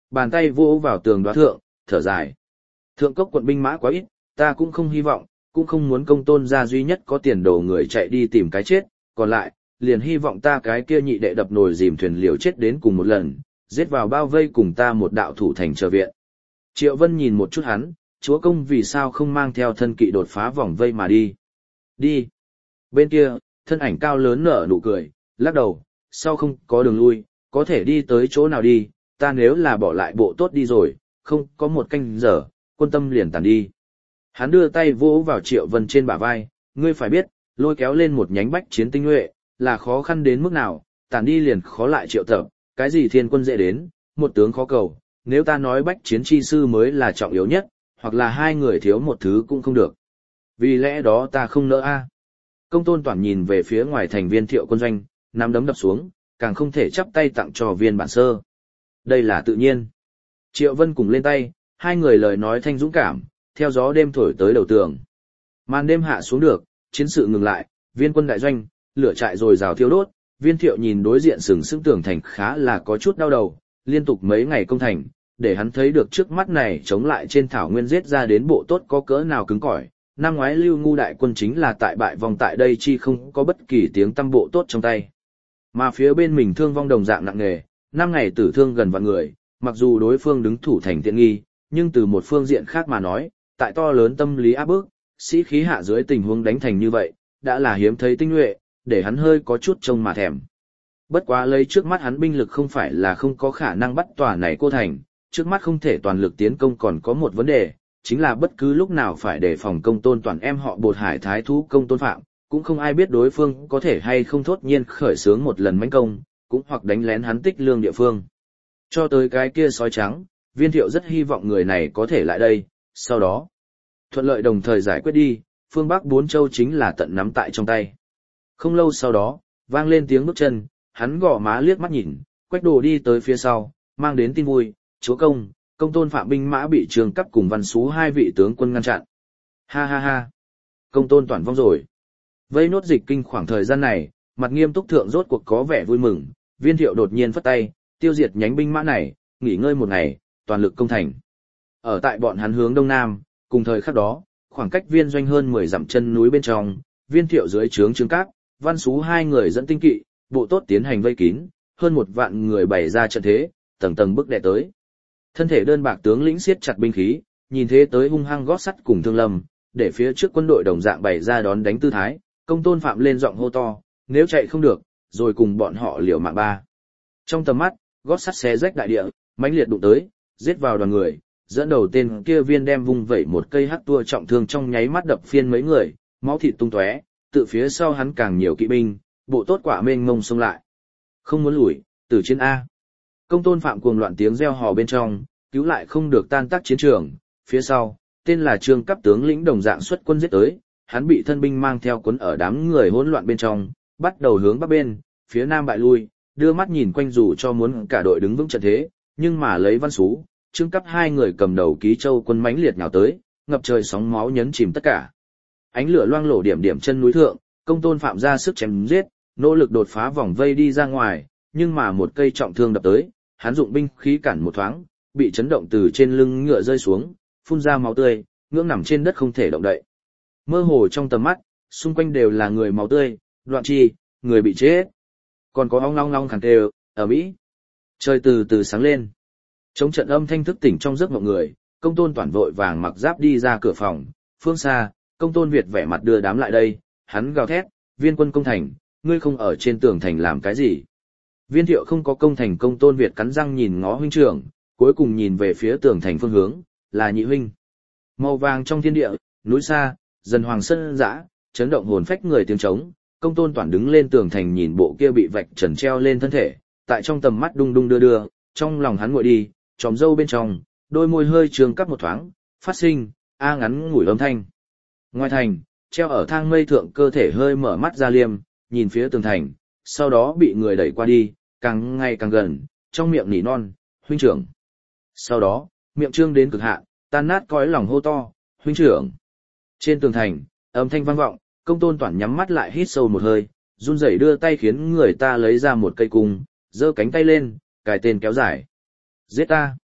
bàn tay vỗ vào tường đoá thượng, thở dài. Thượng cốc quận binh mã quá ít, ta cũng không hy vọng, cũng không muốn công tôn gia duy nhất có tiền đồ người chạy đi tìm cái chết, còn lại, liền hy vọng ta cái kia nhị đệ đập nồi dìm thuyền liều chết đến cùng một lần, giết vào bao vây cùng ta một đạo thủ thành chờ viện. Triệu Vân nhìn một chút hắn, chúa công vì sao không mang theo thân kỵ đột phá vòng vây mà đi. Đi. Bên kia, thân ảnh cao lớn nở nụ cười, lắc đầu, sau không có đường lui, có thể đi tới chỗ nào đi, ta nếu là bỏ lại bộ tốt đi rồi, không có một canh giờ, quân tâm liền tàn đi. Hắn đưa tay vỗ vào Triệu Vân trên bả vai, ngươi phải biết, lôi kéo lên một nhánh bách chiến tinh nhuệ, là khó khăn đến mức nào, tàn đi liền khó lại triệu tập, cái gì thiên quân dễ đến, một tướng khó cầu, nếu ta nói bách chiến chi sư mới là trọng yếu nhất, hoặc là hai người thiếu một thứ cũng không được. Vì lẽ đó ta không nỡ a. Công tôn toàn nhìn về phía ngoài thành Viên Thiệu quân doanh, nắm đấm đập xuống, càng không thể chắp tay tặng cho Viên bản sơ. Đây là tự nhiên. Triệu Vân cùng lên tay, hai người lời nói thanh dũng cảm, theo gió đêm thổi tới đầu tường. Màn đêm hạ xuống được, chiến sự ngừng lại, Viên quân đại doanh, lửa trại rồi rào thiêu đốt, Viên Thiệu nhìn đối diện sừng sững tường thành khá là có chút đau đầu, liên tục mấy ngày công thành, để hắn thấy được trước mắt này chống lại trên thảo nguyên giết ra đến bộ tốt có cỡ nào cứng cỏi. Năm ngoái Lưu Ngu đại quân chính là tại bại vòng tại đây chi không có bất kỳ tiếng tăm bộ tốt trong tay. Mà phía bên mình thương vong đồng dạng nặng nề, năm ngày tử thương gần vạn người, mặc dù đối phương đứng thủ thành tiện nghi, nhưng từ một phương diện khác mà nói, tại to lớn tâm lý áp bức, sĩ khí hạ dưới tình huống đánh thành như vậy, đã là hiếm thấy tinh nhuệ, để hắn hơi có chút trông mà thèm. Bất quá lấy trước mắt hắn binh lực không phải là không có khả năng bắt tòa này cô thành, trước mắt không thể toàn lực tiến công còn có một vấn đề, chính là bất cứ lúc nào phải đề phòng công tôn toàn em họ bột hải thái thú công tôn phạm, cũng không ai biết đối phương có thể hay không thốt nhiên khởi xướng một lần mãnh công, cũng hoặc đánh lén hắn tích lương địa phương. Cho tới cái kia sói trắng, Viên Thiệu rất hy vọng người này có thể lại đây, sau đó thuận lợi đồng thời giải quyết đi, phương Bắc bốn châu chính là tận nắm tại trong tay. Không lâu sau đó, vang lên tiếng bước chân, hắn gõ má liếc mắt nhìn, Quách Đồ đi tới phía sau, mang đến tin vui, chúa công, công tôn phạm binh mã bị Trường Cấp cùng Văn Xú hai vị tướng quân ngăn chặn. Ha ha ha, công tôn toàn vong rồi. Vây nốt dịch kinh khoảng thời gian này, mặt nghiêm túc thượng rốt cuộc có vẻ vui mừng, Viên Thiệu đột nhiên phất tay, tiêu diệt nhánh binh mã này, nghỉ ngơi một ngày, toàn lực công thành. Ở tại bọn hắn hướng đông nam, cùng thời khắc đó, khoảng cách viên doanh hơn mười dặm chân núi bên trong, Viên Thiệu dưới trướng Trương Cáp, Văn Xú hai người dẫn tinh kỵ, bộ tốt tiến hành vây kín, hơn một vạn người bày ra trận thế, tầng tầng bước đệ tới. Thân thể đơn bạc tướng lĩnh siết chặt binh khí, nhìn thế tới hung hăng gót sắt cùng thương lâm, để phía trước quân đội đồng dạng bày ra đón đánh tư thái, công tôn phạm lên giọng hô to, nếu chạy không được, rồi cùng bọn họ liều mạng ba. Trong tầm mắt, gót sắt xé rách đại địa, mãnh liệt đụng tới, giết vào đoàn người, dẫn đầu tên kia Viên đem vung vẩy một cây hắc tua trọng thương trong nháy mắt đập phiên mấy người, máu thịt tung tóe, tự phía sau hắn càng nhiều kỵ binh, bộ tốt quả mênh mông xông lại. Không muốn lùi, tử chiến A. Công tôn phạm cuồng loạn tiếng reo hò bên trong, cứu lại không được tan tác chiến trường, phía sau, tên là Trương Cấp tướng lĩnh đồng dạng xuất quân giết tới, hắn bị thân binh mang theo cuốn ở đám người hỗn loạn bên trong, bắt đầu hướng bắc bên, phía nam bại lui, đưa mắt nhìn quanh dù cho muốn cả đội đứng vững trận thế, nhưng mà lấy Văn Xú, Trương Cấp hai người cầm đầu ký châu quân mãnh liệt nhào tới, ngập trời sóng máu nhấn chìm tất cả. Ánh lửa loang lổ điểm điểm chân núi thượng, công tôn phạm ra sức chém giết, nỗ lực đột phá vòng vây đi ra ngoài, nhưng mà một cây trọng thương đập tới, hắn dụng binh khí cản một thoáng, bị chấn động từ trên lưng ngựa rơi xuống, phun ra máu tươi, ngưỡng nằm trên đất không thể động đậy. Mơ hồ trong tầm mắt, xung quanh đều là người máu tươi, đoạn chi, người bị chết. Còn có ong long long khàn kêu, ở Mỹ. Trời từ từ sáng lên. Chống trận âm thanh thức tỉnh trong giấc mộng người, công tôn toàn vội vàng mặc giáp đi ra cửa phòng, phương xa, công tôn Việt vẻ mặt đưa đám lại đây, hắn gào thét, Viên quân công thành, ngươi không ở trên tường thành làm cái gì. Viên Thiệu không có công thành, công tôn Việt cắn răng nhìn ngó huynh trưởng, cuối cùng nhìn về phía tường thành phương hướng, là nhị huynh. Màu vàng trong thiên địa, núi xa, dần hoàng sơn dã, chấn động hồn phách người tiếng trống, công tôn toàn đứng lên tường thành nhìn bộ kia bị vạch trần treo lên thân thể, tại trong tầm mắt đung đung đưa đưa, trong lòng hắn nguội đi, tròm râu bên trong, đôi môi hơi trường cắp một thoáng, phát sinh, a ngắn ngủi âm thanh. Ngoài thành, treo ở thang mây thượng cơ thể hơi mở mắt ra liêm, nhìn phía tường thành, sau đó bị người đẩy qua đi, càng ngày càng gần, trong miệng nỉ non, huynh trưởng. Sau đó, miệng trương đến cực hạn, tan nát cõi lòng hô to, huynh trưởng. Trên tường thành, âm thanh vang vọng, công tôn toàn nhắm mắt lại hít sâu một hơi, run rẩy đưa tay khiến người ta lấy ra một cây cung, giơ cánh tay lên, cài tên kéo dài. Giết ta.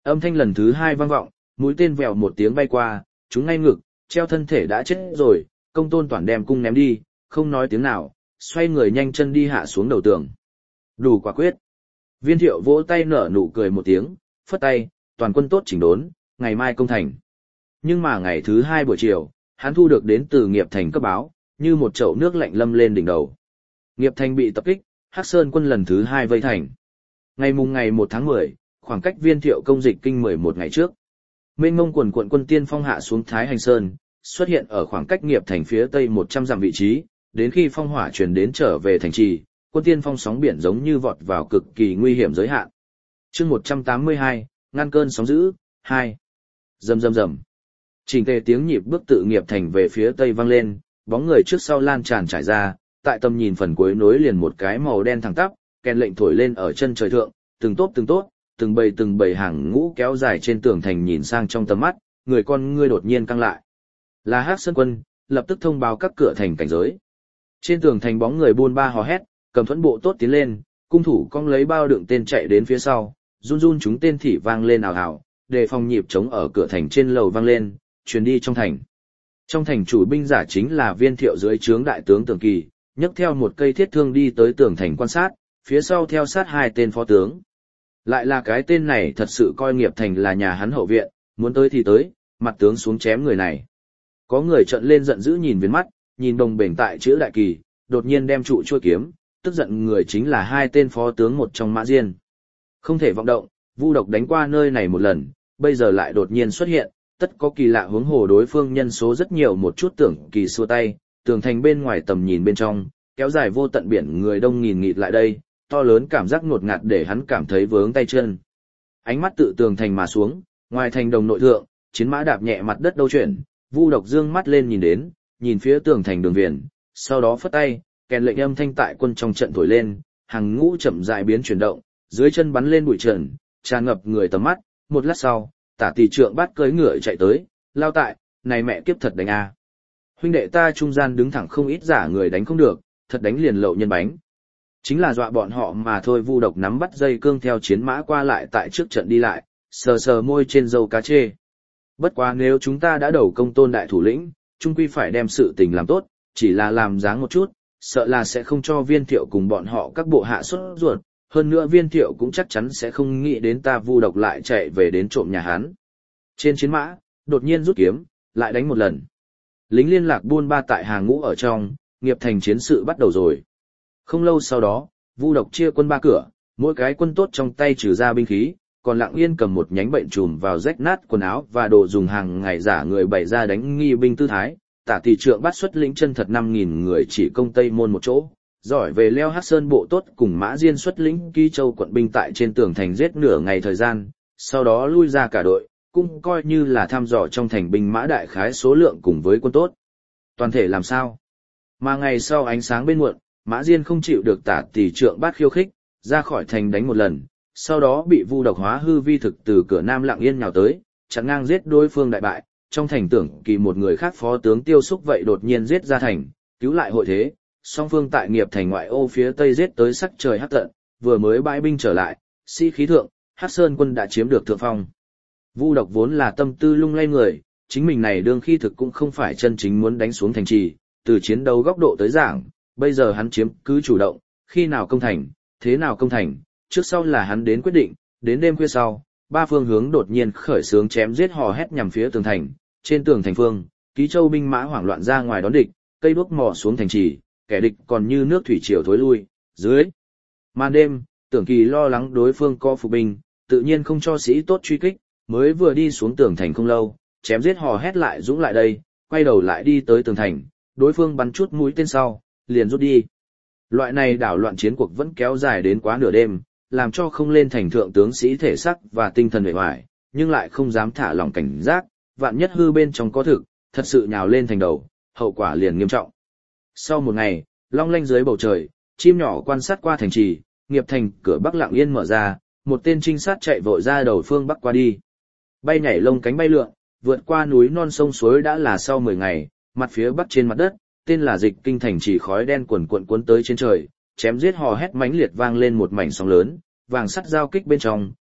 Âm thanh lần thứ hai vang vọng, mũi tên vèo một tiếng bay qua, chúng ngay ngực, treo thân thể đã chết rồi, Công Tôn Toản đem cung ném đi, không nói tiếng nào, xoay người nhanh chân đi hạ xuống đầu tường. Đủ quả quyết. Viên Thiệu vỗ tay nở nụ cười một tiếng, phất tay, toàn quân tốt chỉnh đốn, ngày mai công thành. Nhưng mà ngày thứ hai buổi chiều, hắn thu được đến từ Nghiệp Thành cấp báo, như một chậu nước lạnh lâm lên đỉnh đầu. Nghiệp Thành bị tập kích, Hắc Sơn quân lần thứ hai vây thành. Ngày mùng ngày một tháng mười, khoảng cách Viên Thiệu công dịch kinh mười một ngày trước. Mênh mông quần quận quân tiên phong hạ xuống Thái Hành Sơn, xuất hiện ở khoảng cách Nghiệp Thành phía tây một trăm dặm vị trí, đến khi phong hỏa truyền đến trở về thành trì, quân tiên phong sóng biển giống như vọt vào cực kỳ nguy hiểm giới hạn. Chương một trăm tám mươi hai, ngăn cơn sóng dữ, hai. Rầm rầm rầm. Chỉnh tề tiếng nhịp bước tự Nghiệp Thành về phía tây vang lên, bóng người trước sau lan tràn trải ra, tại tầm nhìn phần cuối nối liền một cái màu đen thẳng tắp, kèn lệnh thổi lên ở chân trời thượng, từng tốp từng tốp, từng bầy từng bầy hàng ngũ kéo dài trên tường thành nhìn sang trong tầm mắt, người con ngươi đột nhiên căng lại. Là Hắc Sơn quân, lập tức thông báo các cửa thành cảnh giới. Trên tường thành bóng người buôn ba hò hét, cầm thuẫn bộ tốt tiến lên, cung thủ cong lấy bao đựng tên chạy đến phía sau, run run chúng tên thỉ vang lên ào ào, đề phòng nhịp trống ở cửa thành trên lầu vang lên, truyền đi trong thành. Trong thành chủ binh giả chính là Viên Thiệu dưới trướng đại tướng Tưởng Kỳ, nhấc theo một cây thiết thương đi tới tường thành quan sát, phía sau theo sát hai tên phó tướng. Lại là cái tên này thật sự coi Nghiệp Thành là nhà hắn hậu viện, muốn tới thì tới, mặt tướng xuống chém người này. Có người trợn lên giận dữ nhìn viên mắt, nhìn đồng bền tại chữ đại kỳ, đột nhiên đem trụ chuôi kiếm, tức giận người chính là hai tên phó tướng một trong Mã Diên. Không thể vọng động, Vu Độc đánh qua nơi này một lần, bây giờ lại đột nhiên xuất hiện, tất có kỳ lạ huống hồ đối phương nhân số rất nhiều một chút. Tưởng Kỳ xua tay, tường thành bên ngoài tầm nhìn bên trong, kéo dài vô tận biển người đông nghìn nghịt lại đây, to lớn cảm giác ngột ngạt để hắn cảm thấy vướng tay chân. Ánh mắt tự tường thành mà xuống, ngoài thành đồng nội thượng, chiến mã đạp nhẹ mặt đất đâu chuyển, Vu Độc dương mắt lên nhìn đến, nhìn phía tường thành đường viền, sau đó phất tay, kèn lệnh âm thanh tại quân trong trận thổi lên, hàng ngũ chậm rãi biến chuyển động, dưới chân bắn lên bụi trần, tràn ngập người tầm mắt. Một lát sau, Tả Tỷ Trượng bắt cưỡi ngựa chạy tới, lao tại, này mẹ kiếp thật đánh a. Huynh đệ ta trung gian đứng thẳng không ít giả người đánh không được, thật đánh liền lậu nhân bánh. Chính là dọa bọn họ mà thôi. Vu Độc nắm bắt dây cương theo chiến mã qua lại tại trước trận đi lại, sờ sờ môi trên râu cá chê. Bất quá nếu chúng ta đã đầu công Tôn đại thủ lĩnh, chung quy phải đem sự tình làm tốt, chỉ là làm dáng một chút, sợ là sẽ không cho Viên Thiệu cùng bọn họ các bộ hạ sốt ruột, hơn nữa Viên Thiệu cũng chắc chắn sẽ không nghĩ đến ta Vu Độc lại chạy về đến trộm nhà hắn. Trên chiến mã, đột nhiên rút kiếm, lại đánh một lần. Lính liên lạc buôn ba tại hàng ngũ ở trong, Nghiệp Thành chiến sự bắt đầu rồi. Không lâu sau đó, Vu Độc chia quân ba cửa, mỗi cái quân tốt trong tay trừ ra binh khí, còn lặng yên cầm một nhánh bệnh trùm vào rách nát quần áo và đồ dùng hàng ngày giả người bày ra đánh nghi binh tư thái. Tả Tỷ Trượng bắt xuất lĩnh chân thật năm nghìn người chỉ công Tây Môn một chỗ, giỏi về leo Hắc Sơn bộ tốt cùng Mã Diên xuất lĩnh Ký Châu quận binh tại trên tường thành giết nửa ngày thời gian, sau đó lui ra cả đội, cũng coi như là thăm dò trong thành binh mã đại khái số lượng cùng với quân tốt. Toàn thể làm sao? Mà ngày sau ánh sáng bên muộn, Mã Diên không chịu được Tả Tỷ Trượng bắt khiêu khích, ra khỏi thành đánh một lần, sau đó bị Vu Độc hóa hư vi thực từ cửa nam lặng yên nhào tới, chặn ngang giết đối phương đại bại. Trong thành Tưởng Kỳ một người khác phó tướng Tiêu Xúc vậy đột nhiên giết ra thành, cứu lại hội thế, song phương tại Nghiệp Thành ngoại ô phía tây giết tới sắc trời hắc tận, vừa mới bãi binh trở lại, sĩ khí thượng, Hắc Sơn quân đã chiếm được thượng phong. Vu Độc vốn là tâm tư lung lay người, chính mình này đương khi thực cũng không phải chân chính muốn đánh xuống thành trì, từ chiến đấu góc độ tới giảng, bây giờ hắn chiếm cứ chủ động, khi nào công thành, thế nào công thành, trước sau là hắn đến quyết định. Đến đêm khuya sau, ba phương hướng đột nhiên khởi xướng chém giết hò hét nhằm phía tường thành. Trên tường thành phương, Ký Châu binh mã hoảng loạn ra ngoài đón địch, cây đuốc mò xuống thành trì, kẻ địch còn như nước thủy triều thối lui. Dưới màn đêm, Tưởng Kỳ lo lắng đối phương có phục binh, tự nhiên không cho sĩ tốt truy kích, mới vừa đi xuống tường thành không lâu, chém giết hò hét lại dũng lại đây, quay đầu lại đi tới tường thành, đối phương bắn chút mũi tên sau, liền rút đi. Loại này đảo loạn chiến cuộc vẫn kéo dài đến quá nửa đêm, làm cho không lên thành thượng tướng sĩ thể sắc và tinh thần uể oải, nhưng lại không dám thả lỏng cảnh giác, vạn nhất hư bên trong có thực, thật sự nhào lên thành đầu, hậu quả liền nghiêm trọng. Sau một ngày, long lanh dưới bầu trời, chim nhỏ quan sát qua thành trì, Nghiệp Thành cửa bắc lặng yên mở ra, một tên trinh sát chạy vội ra đầu phương bắc qua đi. Bay nhảy lông cánh bay lượn, vượt qua núi non sông suối đã là sau mười ngày, mặt phía bắc trên mặt đất, tên là Dịch Kinh thành chỉ khói đen quần cuộn cuốn tới trên trời, chém giết hò hét mãnh liệt vang lên một mảnh sóng lớn, vàng sắt giao kích bên trong,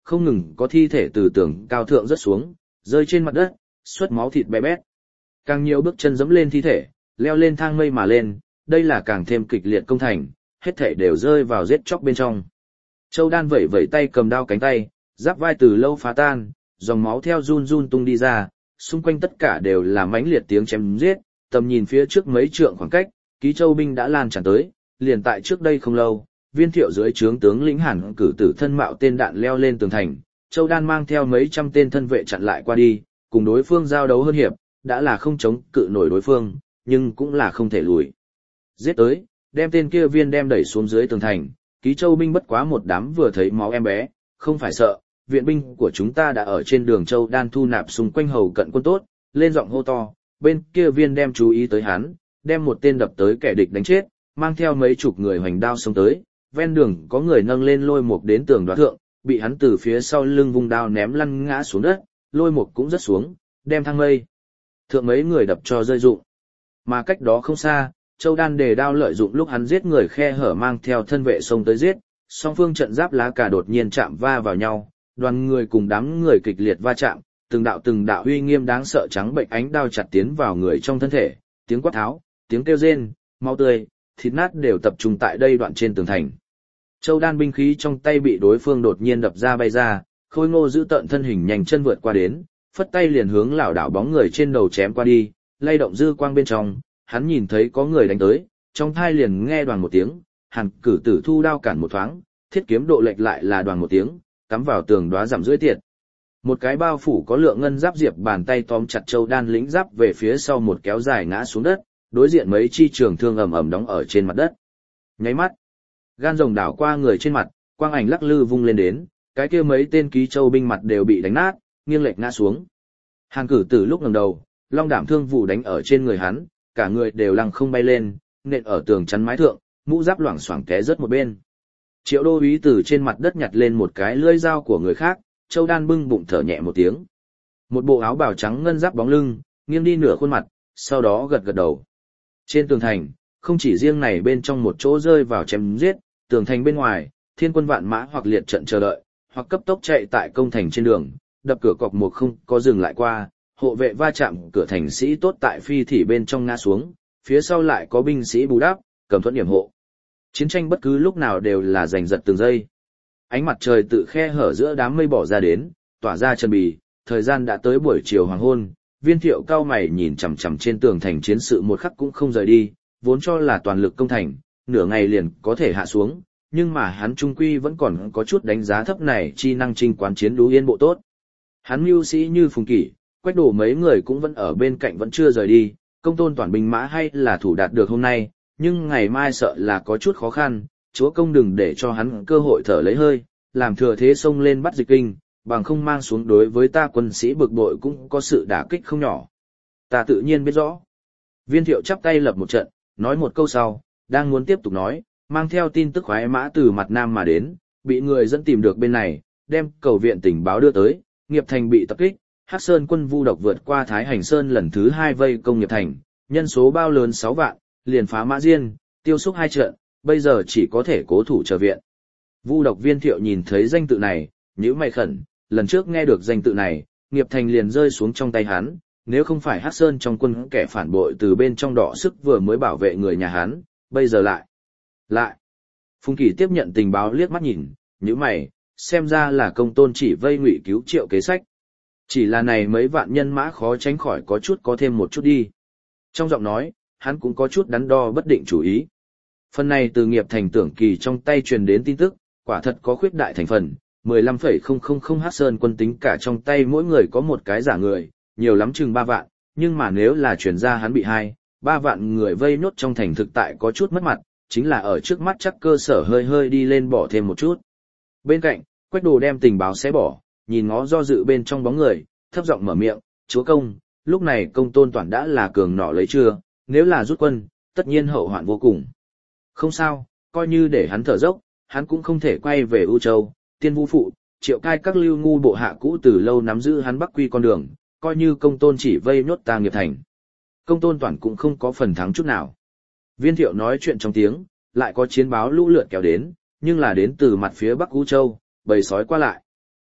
không ngừng có thi thể từ tường cao thượng rớt xuống, rơi trên mặt đất, xuất máu thịt bé bét. Càng nhiều bước chân dẫm lên thi thể, leo lên thang mây mà lên, đây là càng thêm kịch liệt công thành, hết thể đều rơi vào giết chóc bên trong. Châu Đan vẩy vẩy tay cầm đao cánh tay, giáp vai từ lâu phá tan, dòng máu theo run run tung đi ra, xung quanh tất cả đều là mãnh liệt tiếng chém giết, tầm nhìn phía trước mấy trượng khoảng cách, Ký Châu binh đã lan tràn tới, liền tại trước đây không lâu, Viên Thiệu dưới trướng tướng lĩnh Hàn cử tử thân mạo tên đạn leo lên tường thành, Châu Đan mang theo mấy trăm tên thân vệ chặn lại qua đi, cùng đối phương giao đấu hơn hiệp, đã là không chống cự nổi đối phương, nhưng cũng là không thể lùi. Giết tới, đem tên kia Viên đem đẩy xuống dưới tường thành, Ký Châu binh bất quá một đám vừa thấy máu em bé, không phải sợ, viện binh của chúng ta đã ở trên đường Châu Đan thu nạp xung quanh hầu cận quân tốt, lên giọng hô to, bên kia Viên đem chú ý tới hắn, đem một tên đập tới kẻ địch đánh chết, mang theo mấy chục người hoành đao xông tới, ven đường có người nâng lên lôi mục đến tường đoá thượng, bị hắn từ phía sau lưng vung đao ném lăn ngã xuống đất, lôi mục cũng rất xuống, đem thang mây thượng mấy người đập cho rơi rụng. Mà cách đó không xa, Châu Đan đề đao lợi dụng lúc hắn giết người khe hở mang theo thân vệ xông tới giết, song phương trận giáp lá cả đột nhiên chạm va vào nhau, đoàn người cùng đám người kịch liệt va chạm, từng đạo từng đạo uy nghiêm đáng sợ trắng bệnh ánh đao chặt tiến vào người trong thân thể, tiếng quát tháo, tiếng kêu rên, máu tươi, thịt nát đều tập trung tại đây đoạn trên tường thành. Châu Đan binh khí trong tay bị đối phương đột nhiên đập ra bay ra, Khôi Ngô giữ tợn thân hình nhanh chân vượt qua đến, phất tay liền hướng lảo đảo bóng người trên đầu chém qua đi, lay động dư quang bên trong, hắn nhìn thấy có người đánh tới, trong thai liền nghe đoàn một tiếng, Hàn cử tử thu đao cản một thoáng, thiết kiếm độ lệch lại là đoàn một tiếng, cắm vào tường đóa giảm rưỡi tiệt. Một cái bao phủ có lượng ngân giáp diệp bàn tay tóm chặt Châu Đan lĩnh giáp về phía sau một kéo dài ngã xuống đất, đối diện mấy chi trường thương ầm ầm đóng ở trên mặt đất. Nháy mắt, gan rồng đảo qua người trên mặt, quang ảnh lắc lư vung lên đến, cái kia mấy tên Ký Châu binh mặt đều bị đánh nát, nghiêng lệch ngã xuống. Hàn cử tử lúc ngẩng đầu, long đảm thương vụ đánh ở trên người hắn, cả người đều lăng không bay lên, nện ở tường chắn mái thượng, mũ giáp loảng xoảng té rớt một bên. Triệu Đô úy từ trên mặt đất nhặt lên một cái lưỡi dao của người khác, Châu Đan bưng bụng thở nhẹ một tiếng. Một bộ áo bào trắng ngân giáp bóng lưng, nghiêng đi nửa khuôn mặt, sau đó gật gật đầu. Trên tường thành, không chỉ riêng này bên trong một chỗ rơi vào chém giết, tường thành bên ngoài, thiên quân vạn mã hoặc liệt trận chờ đợi, hoặc cấp tốc chạy tại công thành trên đường, đập cửa cọc một không có dừng lại qua, hộ vệ va chạm cửa thành sĩ tốt tại phi thỉ bên trong ngã xuống, phía sau lại có binh sĩ bù đắp, cầm thuẫn điểm hộ. Chiến tranh bất cứ lúc nào đều là giành giật từng giây. Ánh mặt trời tự khe hở giữa đám mây bỏ ra đến, tỏa ra chân bì, thời gian đã tới buổi chiều hoàng hôn, Viên Thiệu cao mày nhìn chằm chằm trên tường thành chiến sự một khắc cũng không rời đi, vốn cho là toàn lực công thành, nửa ngày liền có thể hạ xuống, nhưng mà hắn trung quy vẫn còn có chút đánh giá thấp này chi năng trinh quán chiến đú yên bộ tốt. Hắn mưu sĩ như Phùng Kỷ, Quách Đổ mấy người cũng vẫn ở bên cạnh vẫn chưa rời đi, công tôn toàn binh mã hay là thủ đạt được hôm nay, nhưng ngày mai sợ là có chút khó khăn, chúa công đừng để cho hắn cơ hội thở lấy hơi, làm thừa thế xông lên bắt Dịch Kinh, bằng không mang xuống đối với ta quân sĩ bực bội cũng có sự đả kích không nhỏ. Ta tự nhiên biết rõ. Viên Thiệu chắp tay lập một trận, nói một câu sau, đang muốn tiếp tục nói, mang theo tin tức khoái mã từ mặt nam mà đến, bị người dẫn tìm được bên này, đem cầu viện tình báo đưa tới, Nghiệp Thành bị tập kích, Hắc Sơn quân vu độc vượt qua Thái Hành Sơn lần thứ hai vây công Nghiệp Thành, nhân số bao lớn sáu vạn, liền phá Mã Diên, tiêu xúc hai trận, bây giờ chỉ có thể cố thủ chờ viện. Vu độc Viên Thiệu nhìn thấy danh tự này, nhíu mày khẩn, lần trước nghe được danh tự này, Nghiệp Thành liền rơi xuống trong tay hắn, nếu không phải Hắc Sơn trong quân kẻ phản bội từ bên trong đỏ sức vừa mới bảo vệ người nhà hắn, bây giờ lại. Lại. Phùng Kỷ tiếp nhận tình báo liếc mắt nhìn, nhíu mày, xem ra là công tôn chỉ vây Ngụy cứu Triệu kế sách. Chỉ là này mấy vạn nhân mã khó tránh khỏi có chút có thêm một chút đi. Trong giọng nói, hắn cũng có chút đắn đo bất định chủ ý. Phần này từ Nghiệp Thành Tưởng Kỳ trong tay truyền đến tin tức, quả thật có khuyết đại thành phần, mười lăm phẩy không không không Hắc Sơn quân tính cả trong tay mỗi người có một cái giả người, nhiều lắm chừng ba vạn, nhưng mà nếu là truyền ra hắn bị hai, ba vạn người vây nốt trong thành thực tại có chút mất mặt, chính là ở trước mắt chắc cơ sở hơi hơi đi lên bỏ thêm một chút. Bên cạnh, Quách Đồ đem tình báo xé bỏ, nhìn ngó do dự bên trong bóng người, thấp giọng mở miệng, chúa công, lúc này công tôn toàn đã là cường nỏ lấy chưa, nếu là rút quân, tất nhiên hậu hoạn vô cùng. Không sao, coi như để hắn thở dốc, hắn cũng không thể quay về U Châu, Tiên Vũ Phụ, Triệu Cai các lưu ngu bộ hạ cũ từ lâu nắm giữ hắn Bắc Quy con đường, coi như công tôn chỉ vây nhốt ta Nghiệp Thành. Công tôn toàn cũng không có phần thắng chút nào. Viên Thiệu nói chuyện trong tiếng, lại có chiến báo lũ lượt kéo đến, nhưng là đến từ mặt phía Bắc U Châu, bầy sói qua lại.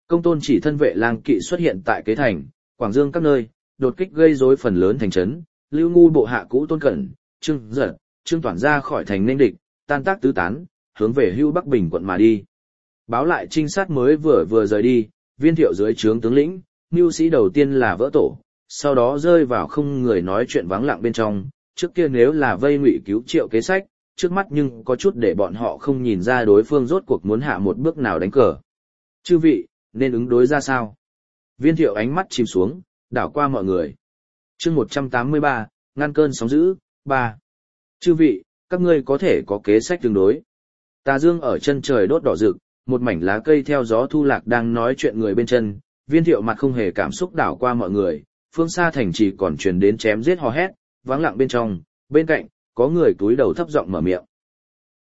Công tôn chỉ thân vệ lang kỵ xuất hiện tại kế thành, Quảng Dương các nơi, đột kích gây rối phần lớn thành trấn, Lưu Ngu bộ hạ cũ Tôn Cẩn, Trương Giật, Trương Toản ra khỏi thành nên địch, tan tác tứ tán, hướng về Hưu Bắc Bình quận mà đi. Báo lại trinh sát mới vừa vừa rời đi, Viên Thiệu dưới trướng tướng lĩnh, mưu sĩ đầu tiên là vỡ tổ, sau đó rơi vào không người nói chuyện vắng lặng bên trong, trước kia nếu là vây ngụy cứu Triệu kế sách, trước mắt nhưng có chút để bọn họ không nhìn ra đối phương rốt cuộc muốn hạ một bước nào đánh cờ. Chư vị, nên ứng đối ra sao? Viên Thiệu ánh mắt chìm xuống, đảo qua mọi người. Chương một trăm tám mươi ba, ngăn cơn sóng dữ, ba. Chư vị, các ngươi có thể có kế sách tương đối. Tà dương ở chân trời đốt đỏ rực, một mảnh lá cây theo gió thu lạc đang nói chuyện người bên chân, Viên Thiệu mặt không hề cảm xúc đảo qua mọi người, phương xa thành trì còn truyền đến chém giết hò hét, vắng lặng bên trong, bên cạnh, có người túi đầu thấp giọng mở miệng.